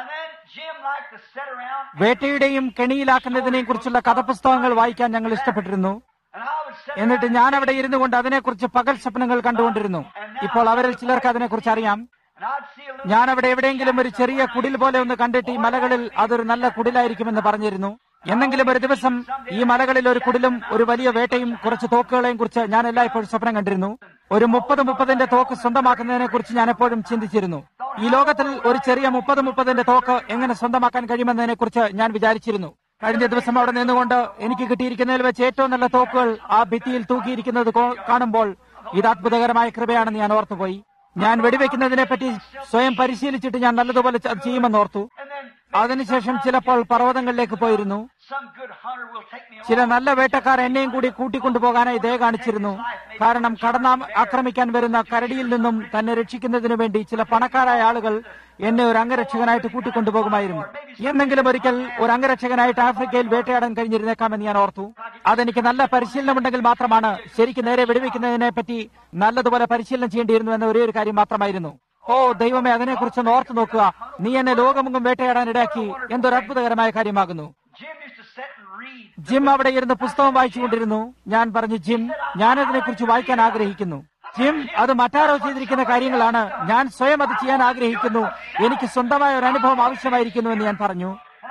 വേട്ടയുടെയും കെണിയിലാക്കുന്നതിനെയും കുറിച്ചുള്ള കഥപുസ്തകങ്ങൾ വായിക്കാൻ ഞങ്ങൾ ഇഷ്ടപ്പെട്ടിരുന്നു. എന്നിട്ട് ഞാൻ അവിടെ ഇരുന്നു കൊണ്ട് അതിനെക്കുറിച്ച് പകൽ സ്വപ്നങ്ങൾ കണ്ടുകൊണ്ടിരുന്നു. ഇപ്പോൾ അവരിൽ ചിലർക്ക് അതിനെക്കുറിച്ച് അറിയാം. ഞാൻ അവിടെ എവിടെയെങ്കിലും ഒരു ചെറിയ കുടിൽ പോലെ ഒന്ന് കണ്ടിട്ട് ഈ മലകളിൽ അതൊരു നല്ല കുടിലായിരിക്കുമെന്ന് പറഞ്ഞിരുന്നു. എന്നെങ്കിലും ഒരു ദിവസം ഈ മലകളിൽ ഒരു കുടിലും ഒരു വലിയ വേട്ടയും കുറച്ച് തോക്കുകളെയും കുറിച്ച് ഞാൻ എല്ലായ്പ്പോഴും സ്വപ്നം കണ്ടിരുന്നു. ഒരു മുപ്പത് മുപ്പതിന്റെ തോക്ക് സ്വന്തമാക്കുന്നതിനെ കുറിച്ച് ഞാൻ എപ്പോഴും ചിന്തിച്ചിരുന്നു. ഈ ലോകത്തിൽ ഒരു ചെറിയ മുപ്പത് മുപ്പതിന്റെ തോക്ക് എങ്ങനെ സ്വന്തമാക്കാൻ കഴിയുമെന്നതിനെ കുറിച്ച് ഞാൻ വിചാരിച്ചിരുന്നു. കഴിഞ്ഞ ദിവസം അവിടെ നിന്നുകൊണ്ട് എനിക്ക് കിട്ടിയിരിക്കുന്നതിൽ വെച്ച് ഏറ്റവും നല്ല തോക്കുകൾ ആ ഭിത്തിയിൽ തൂക്കിയിരിക്കുന്നത് കാണുമ്പോൾ ഇത് അത്ഭുതകരമായ കൃപയാണെന്ന് ഞാൻ ഓർത്തുപോയി. ഞാൻ വെടിവെക്കുന്നതിനെ പറ്റി സ്വയം പരിശീലിച്ചിട്ട് ഞാൻ നല്ലതുപോലെ ചെയ്യുമെന്ന് ഓർത്തു. അതിനുശേഷം ചിലപ്പോൾ പർവ്വതങ്ങളിലേക്ക് പോയിരുന്നു. ചില നല്ല വേട്ടക്കാർ എന്നെയും കൂടി കൂട്ടിക്കൊണ്ടുപോകാനായി ദയ കാണിച്ചിരുന്നു. കാരണം കടന്ന ആക്രമിക്കാൻ വരുന്ന കരടിയിൽ നിന്നും തന്നെ രക്ഷിക്കുന്നതിനു വേണ്ടി ചില പണക്കാരായ ആളുകൾ എന്നെ ഒരു അംഗരക്ഷകനായിട്ട് കൂട്ടിക്കൊണ്ടുപോകുമായിരുന്നു. എന്നെങ്കിലും ഒരിക്കൽ ഒരു അംഗരക്ഷകനായിട്ട് ആഫ്രിക്കയിൽ വേട്ടയാടാൻ കഴിഞ്ഞിരുന്നേക്കാമെന്ന് ഞാൻ ഓർത്തു. അതെനിക്ക് നല്ല പരിശീലനമുണ്ടെങ്കിൽ മാത്രമാണ്. ശരിക്കും നേരെ വെടിവെക്കുന്നതിനെ പറ്റി നല്ലതുപോലെ പരിശീലനം ചെയ്യേണ്ടിയിരുന്നു എന്ന ഒരേ ഒരു കാര്യം മാത്രമായിരുന്നു. ഓ ദൈവമേ, അതിനെക്കുറിച്ചൊന്ന് ഓർത്തു നോക്കുക. നീ എന്നെ ലോകമെങ്ങും വേട്ടയാടാൻ ഇടയാക്കി. എന്തൊരു അത്ഭുതകരമായ കാര്യമാകുന്നു. ജിം അവിടെ ഇരുന്ന് പുസ്തകം വായിച്ചുകൊണ്ടിരുന്നു. ഞാൻ പറഞ്ഞു, ജിം, ഞാനതിനെക്കുറിച്ച് വായിക്കാൻ ആഗ്രഹിക്കുന്നു. ജിം, അത് മറ്റാരോ ചെയ്തിരിക്കുന്ന കാര്യങ്ങളാണ്. ഞാൻ സ്വയം അത് ചെയ്യാൻ ആഗ്രഹിക്കുന്നു. എനിക്ക് സ്വന്തമായ ഒരു അനുഭവം ആവശ്യമായിരിക്കുന്നു എന്ന് ഞാൻ പറഞ്ഞു.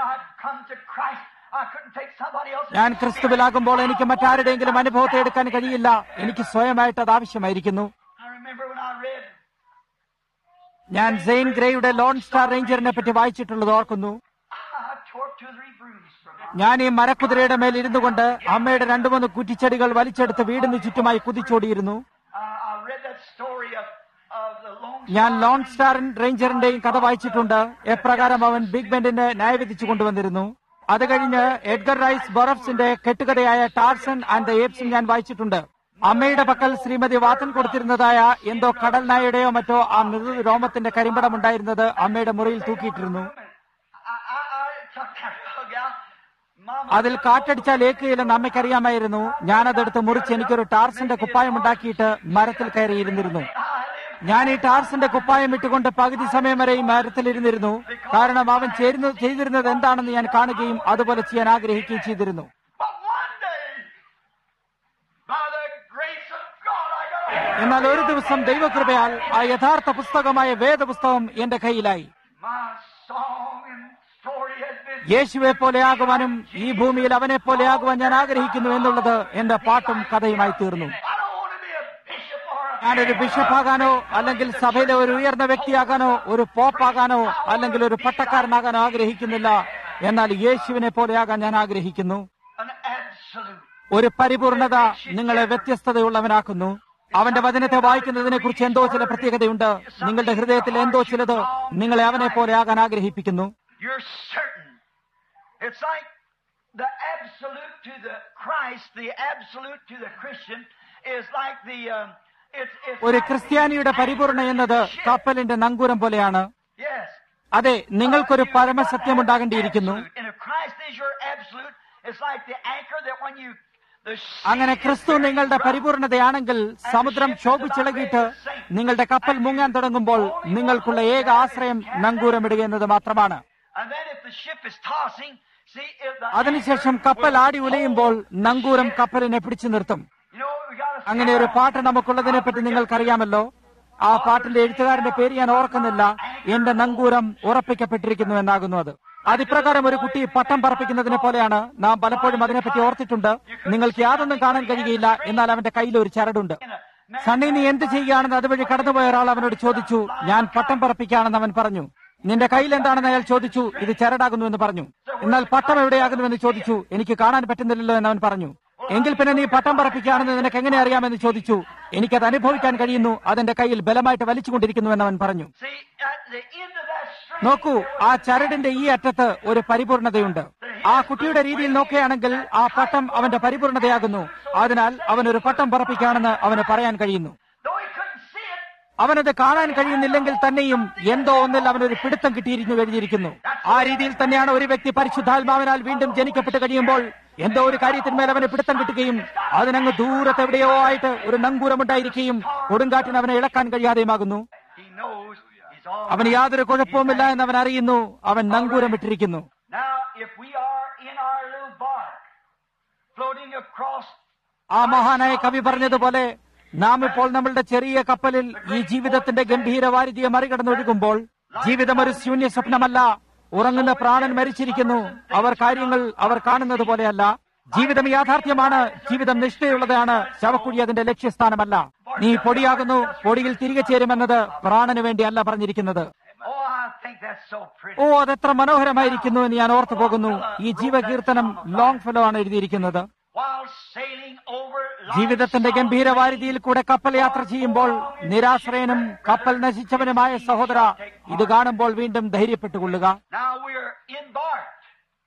ഞാൻ ക്രിസ്തുവിലാകുമ്പോൾ എനിക്ക് മറ്റാരുടെയെങ്കിലും അനുഭവത്തെ എടുക്കാൻ കഴിയില്ല. എനിക്ക് സ്വയമായിട്ട് അത് ആവശ്യമായിരിക്കുന്നു. ഞാൻ സെയിൻ ഗ്രേയുടെ ലോൺ സ്റ്റാർ റേഞ്ചറിനെ പറ്റി വായിച്ചിട്ടുള്ളത് ഓർക്കുന്നു. ഞാൻ ഈ മരക്കുതിരയുടെ മേൽ ഇരുന്നു കൊണ്ട് അമ്മയുടെ രണ്ടു മൂന്ന് കുറ്റിച്ചെടികൾ വലിച്ചെടുത്ത് വീടിന് ചുറ്റുമായി കുതിച്ചോടിയിരുന്നു. ഞാൻ ലോൺ സ്റ്റാർ റേഞ്ചറിന്റെയും കഥ വായിച്ചിട്ടുണ്ട്. എപ്രകാരം അവൻ ബിഗ് ബെൻഡിനെ ന്യായവിധിച്ചു കൊണ്ടുവന്നിരുന്നു. അത് കഴിഞ്ഞ് എഡ്ഗർ റൈസ് ബൊറഫ്സിന്റെ കെട്ടുകഥയായ ടാർസൺ ആൻഡ് ദ ഏപ്സും ഞാൻ വായിച്ചിട്ടുണ്ട്. അമ്മയുടെ പക്കൽ ശ്രീമതി വാത്തൻ കൊടുത്തിരുന്നതായ എന്തോ കടൽ നായയുടെയോ മറ്റോ ആ മൃദു രോമത്തിന്റെ കരിമ്പടം ഉണ്ടായിരുന്നത് അമ്മയുടെ മുറിയിൽ തൂക്കിയിട്ടിരുന്നു. അതിൽ കാറ്റടിച്ചാൽ ഏക്കുകയില്ലെന്ന് അമ്മയ്ക്കറിയാമായിരുന്നു. ഞാനതെടുത്ത് മുറിച്ച് എനിക്കൊരു ടാർസന്റെ കുപ്പായം ഉണ്ടാക്കിയിട്ട് മരത്തിൽ കയറിയിരുന്നിരുന്നു. ഞാൻ ഈ ടാർസിന്റെ കുപ്പായം ഇട്ടുകൊണ്ട് പകുതി സമയം വരെ ഈ മരത്തിലിരുന്നിരുന്നു. കാരണം അവൻ ചേരുന്ന ചെയ്തിരുന്നത് എന്താണെന്ന് ഞാൻ കാണുകയും അതുപോലെ ചെയ്യാൻ ആഗ്രഹിക്കുകയും ചെയ്തിരുന്നു. എന്നാൽ ഒരു ദിവസം ദൈവകൃപയാൽ ആ യഥാർത്ഥ പുസ്തകമായ വേദപുസ്തകം എന്റെ കയ്യിലായി. യേശുവെ പോലെയാകുവാനും ഈ ഭൂമിയിൽ അവനെ പോലെയാകുവാൻ ഞാൻ ആഗ്രഹിക്കുന്നു എന്നുള്ളത് എന്റെ പാട്ടും കഥയുമായി തീർന്നു. ഞാനൊരു ബിഷപ്പാകാനോ അല്ലെങ്കിൽ സഭയിലെ ഒരു ഉയർന്ന വ്യക്തിയാകാനോ ഒരു പോപ്പാകാനോ അല്ലെങ്കിൽ ഒരു പട്ടക്കാരനാകാനോ ആഗ്രഹിക്കുന്നില്ല. എന്നാൽ യേശുവിനെ പോലെയാകാൻ ഞാൻ ആഗ്രഹിക്കുന്നു. ഒരു പരിപൂർണത നിങ്ങളെ വ്യത്യസ്തതയുള്ളവനാക്കുന്നു. അവന്റെ വചനത്തെ വായിക്കുന്നതിനെ കുറിച്ച് എന്തോ ചില പ്രത്യേകതയുണ്ട്. നിങ്ങളുടെ ഹൃദയത്തിൽ എന്തോ ചിലത് നിങ്ങളെ അവനെ പോലെയാകാൻ ആഗ്രഹിപ്പിക്കുന്നു. It's like the absolute to the Christ, the absolute to the Christian is like the um, it's it's ഒരു ക്രിസ്ത്യാനിയുടെ പരിപൂർണ എന്നത് കപ്പലിന്റെ നങ്കൂരം പോലെയാണ്. yes. അതെ, നിങ്ങൾക്കൊരു പരമസത്യം ഉണ്ടാകേണ്ടിയിരിക്കുന്നു. And if Christ is your absolute, it's like the anchor that when you the അങ്ങനെ ക്രിസ്തു നിങ്ങളുടെ പരിപൂർണതയാണെങ്കിൽ സമുദ്രം ക്ഷോഭിച്ചിളകിയിട്ട് നിങ്ങളുടെ കപ്പൽ മുങ്ങാൻ തുടങ്ങുമ്പോൾ നിങ്ങൾക്കുള്ള ഏക ആശ്രയം നങ്കൂരമിടുക എന്നത് മാത്രമാണ്. and then if the ship is tossing, see if the അതിനുശേഷം കപ്പൽ ആടി ഉലയുമ്പോൾ നങ്കൂരം കപ്പലിനെ പിടിച്ചു നിർത്തും. you know we got to അങ്ങനെ ഒരു പാട്ട് നമുക്കുള്ളതിനെ പറ്റി നിങ്ങൾക്കറിയാമല്ലോ. ആ പാട്ടിന്റെ എഴുത്തുകാരന്റെ പേര് ഞാൻ ഓർക്കുന്നില്ല. എന്റെ നങ്കൂരം ഉറപ്പിക്കപ്പെട്ടിരിക്കുന്നു എന്നാകുന്നു അത്. അതിപ്രകാരം ഒരു കുട്ടി പട്ടം പറപ്പിക്കുന്നതിനെ പോലെയാണ്. നാം പലപ്പോഴും അതിനെപ്പറ്റി ഓർത്തിട്ടുണ്ട്. നിങ്ങൾക്ക് യാതൊന്നും കാണാൻ കഴിയുകയില്ല, എന്നാൽ അവന്റെ കയ്യിൽ ഒരു ചരടുണ്ട്. സണ്ണി, നീ എന്ത് ചെയ്യുകയാണെന്ന് അതുവഴി കടന്നുപോയ ഒരാൾ അവനോട് ചോദിച്ചു. ഞാൻ പട്ടം പറപ്പിക്കുകയാണെന്ന് അവൻ പറഞ്ഞു. നിന്റെ കയ്യിൽ എന്താണെന്ന് അയാൾ ചോദിച്ചു. ഇത് ചരടാകുന്നു എന്ന് പറഞ്ഞു. എന്നാൽ പട്ടം എവിടെയാകുന്നുവെന്ന് ചോദിച്ചു. എനിക്ക് കാണാൻ പറ്റുന്നില്ലല്ലോ എന്ന് അവൻ പറഞ്ഞു. എങ്കിൽ പിന്നെ നീ പട്ടം പറപ്പിക്കുകയാണെന്ന് നിനക്ക് എങ്ങനെ അറിയാമെന്ന് ചോദിച്ചു. എനിക്കത് അനുഭവിക്കാൻ കഴിയുന്നു, അതെന്റെ കയ്യിൽ ബലമായിട്ട് വലിച്ചുകൊണ്ടിരിക്കുന്നുവെന്ന് അവൻ പറഞ്ഞു. see at the end of that string നോക്കൂ, ആ ചരടിന്റെ ഈ അറ്റത്ത് ഒരു പരിപൂർണതയുണ്ട്. ആ കുട്ടിയുടെ രീതിയിൽ നോക്കുകയാണെങ്കിൽ ആ പട്ടം അവന്റെ പരിപൂർണതയാകുന്നു. അതിനാൽ അവനൊരു പട്ടം പറപ്പിക്കുകയാണെന്ന് അവന് പറയാൻ കഴിയുന്നു. though he couldn't see it, അവനത് കാണാൻ കഴിയുന്നില്ലെങ്കിൽ തന്നെയും എന്തോ ഒന്നിൽ അവനൊരു പിടുത്തം കിട്ടിയിരിക്കുന്നു കഴിഞ്ഞിരിക്കുന്നു. ആ രീതിയിൽ തന്നെയാണ് ഒരു വ്യക്തി പരിശുദ്ധാത്മാവിനാൽ വീണ്ടും ജനിക്കപ്പെട്ട് കഴിയുമ്പോൾ എന്തോ ഒരു കാര്യത്തിന്മേൽ അവന് പിടുത്തം കിട്ടുകയും അതിനങ്ങ് ദൂരത്ത് എവിടെയോ ആയിട്ട് ഒരു നങ്കൂരമുണ്ടായിരിക്കുകയും കൊടുങ്കാറ്റിന് അവനെ ഇളക്കാൻ കഴിയാതെയുമാകുന്നു. he knows he's all അവന് യാതൊരു കുഴപ്പവുമില്ല എന്ന് അവൻ അറിയുന്നു. അവൻ നങ്കൂരം ഇട്ടിരിക്കുന്നു. now if we are in our little bark floating across ആ മഹാനായ കവി പറഞ്ഞതുപോലെ നാം ഇപ്പോൾ നമ്മളുടെ ചെറിയ കപ്പലിൽ ഈ ജീവിതത്തിന്റെ ഗംഭീര വാരിധിയെ മറികടന്നൊഴുകുമ്പോൾ ജീവിതം ഒരു ശൂന്യ സ്വപ്നമല്ല. ഉറങ്ങുന്ന പ്രാണൻ മരിച്ചിരിക്കുന്നു. അവർ കാര്യങ്ങൾ അവർ കാണുന്നത് പോലെയല്ല. ജീവിതം യാഥാർത്ഥ്യമാണ്. ജീവിതം നിഷ്ഠയുള്ളതാണ്. ശവക്കുഴി അതിന്റെ ലക്ഷ്യസ്ഥാനമല്ല. നീ പൊടിയാകുന്നു, പൊടിയിൽ തിരികെ ചേരുമെന്നത് പ്രാണന് വേണ്ടിയല്ല പറഞ്ഞിരിക്കുന്നത്. oh I think that's so pretty ഓ, അതെത്ര മനോഹരമായിരിക്കുന്നു എന്ന് ഞാൻ ഓർത്തു പോകുന്നു. ഈ ജീവകീർത്തനം ലോങ് ഫെലോ ആണ് എഴുതിയിരിക്കുന്നത്. while sailing over ജീവിതത്തിന്റെ ഗംഭീര വാരിധിയിൽ കൂടെ കപ്പൽ യാത്ര ചെയ്യുമ്പോൾ നിരാശ്രയനും കപ്പൽ നശിച്ചവനുമായ സഹോദര, ഇത് കാണുമ്പോൾ വീണ്ടും ധൈര്യപ്പെട്ടുകൊള്ളുക. now we're embarked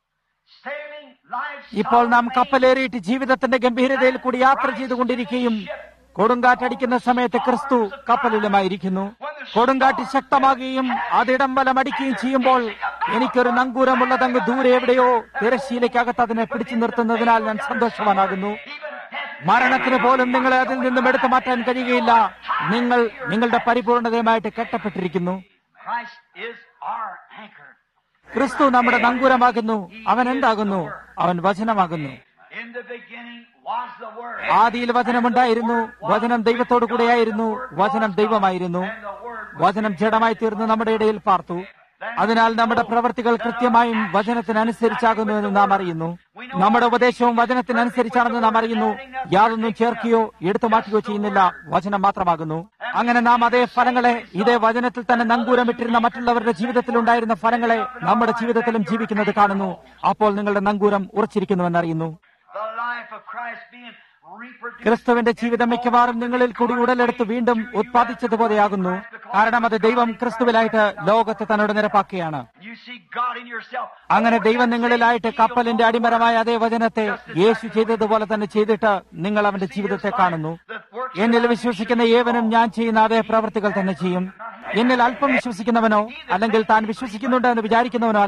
sailing life ഇപ്പോൾ നാം കപ്പലേറിയിട്ട് ജീവിതത്തിന്റെ ഗംഭീരതയിൽ കൂടി യാത്ര ചെയ്തുകൊണ്ടിരിക്കുകയും കൊടുങ്കാറ്റടിക്കുന്ന സമയത്ത് ക്രിസ്തു കപ്പലിലുമായിരിക്കുന്നു. കൊടുങ്കാറ്റ് ശക്തമാകുകയും അതിടം വലമടിക്കുകയും ചെയ്യുമ്പോൾ എനിക്കൊരു നങ്കൂരമുള്ളതങ്ങ് ദൂരെ എവിടെയോ തിരശ്ശീലയ്ക്കകത്ത് അതിനെ പിടിച്ചു നിർത്തുന്നതിനാൽ ഞാൻ സന്തോഷവാനാകുന്നു. മരണത്തിന് പോലും നിങ്ങളെ അതിൽ നിന്നും എടുത്തു മാറ്റാൻ കഴിയുകയില്ല. നിങ്ങൾ നിങ്ങളുടെ പരിപൂർണതയുമായിട്ട് കെട്ടപ്പെട്ടിരിക്കുന്നു. Christ is our anchor. ക്രിസ്തു നമ്മുടെ നങ്കൂരമാകുന്നു. അവൻ എന്താകുന്നു? അവൻ വചനമാകുന്നു. In the beginning was the Word. ആദിയിൽ വചനമുണ്ടായിരുന്നു. വചനം ദൈവത്തോടു കൂടെയായിരുന്നു. വചനം ദൈവമായിരുന്നു. വചനം ജഡമായി തീർന്ന് നമ്മുടെ ഇടയിൽ പാർത്തു. അതിനാൽ നമ്മുടെ പ്രവൃത്തികൾ കൃത്യമായും വചനത്തിനനുസരിച്ചാകുന്നുവെന്ന് നാം അറിയുന്നു. നമ്മുടെ ഉപദേശവും വചനത്തിനനുസരിച്ചാണെന്ന് നാം അറിയുന്നു. യാതൊന്നും ചേർക്കുകയോ എടുത്തു മാറ്റുകയോ ചെയ്യുന്നില്ല. വചനം മാത്രമാകുന്നു. അങ്ങനെ നാം അതേ ഫലങ്ങളെ ഇതേ വചനത്തിൽ തന്നെ നങ്കൂരമിട്ടിരുന്ന മറ്റുള്ളവരുടെ ജീവിതത്തിലുണ്ടായിരുന്ന ഫലങ്ങളെ നമ്മുടെ ജീവിതത്തിലും ജീവിക്കുന്നത് കാണുന്നു. അപ്പോൾ നിങ്ങളുടെ നങ്കൂരം ഉറച്ചിരിക്കുന്നുവെന്നറിയുന്നു. The life of Christ being reproduced. ക്രിസ്തുവിന്റെ ജീവിതം മിക്കവാറും നിങ്ങളിൽ കൂടി ഉടലെടുത്ത് വീണ്ടും ഉത്പാദിച്ചതുപോലെയാകുന്നു. കാരണം അത് ദൈവം ക്രിസ്തുവിലായിട്ട് ലോകത്തെ തന്നോട് നിരപ്പാക്കുകയാണ്. You see God in yourself. അങ്ങനെ ദൈവം നിങ്ങളിലായിട്ട് കപ്പലിന്റെ അടിമരമായ അതേ വചനത്തെ യേശു ചെയ്തതുപോലെ തന്നെ ചെയ്തിട്ട് നിങ്ങൾ അവന്റെ ജീവിതത്തെ കാണുന്നു. എന്നിൽ വിശ്വസിക്കുന്ന ഏവനും ഞാൻ ചെയ്യുന്ന അതേ പ്രവൃത്തികൾ തന്നെ ചെയ്യും. എന്നിൽ അല്പം വിശ്വസിക്കുന്നവനോ അല്ലെങ്കിൽ താൻ വിശ്വസിക്കുന്നുണ്ട് എന്ന് വിചാരിക്കുന്നവനോ അല്ല,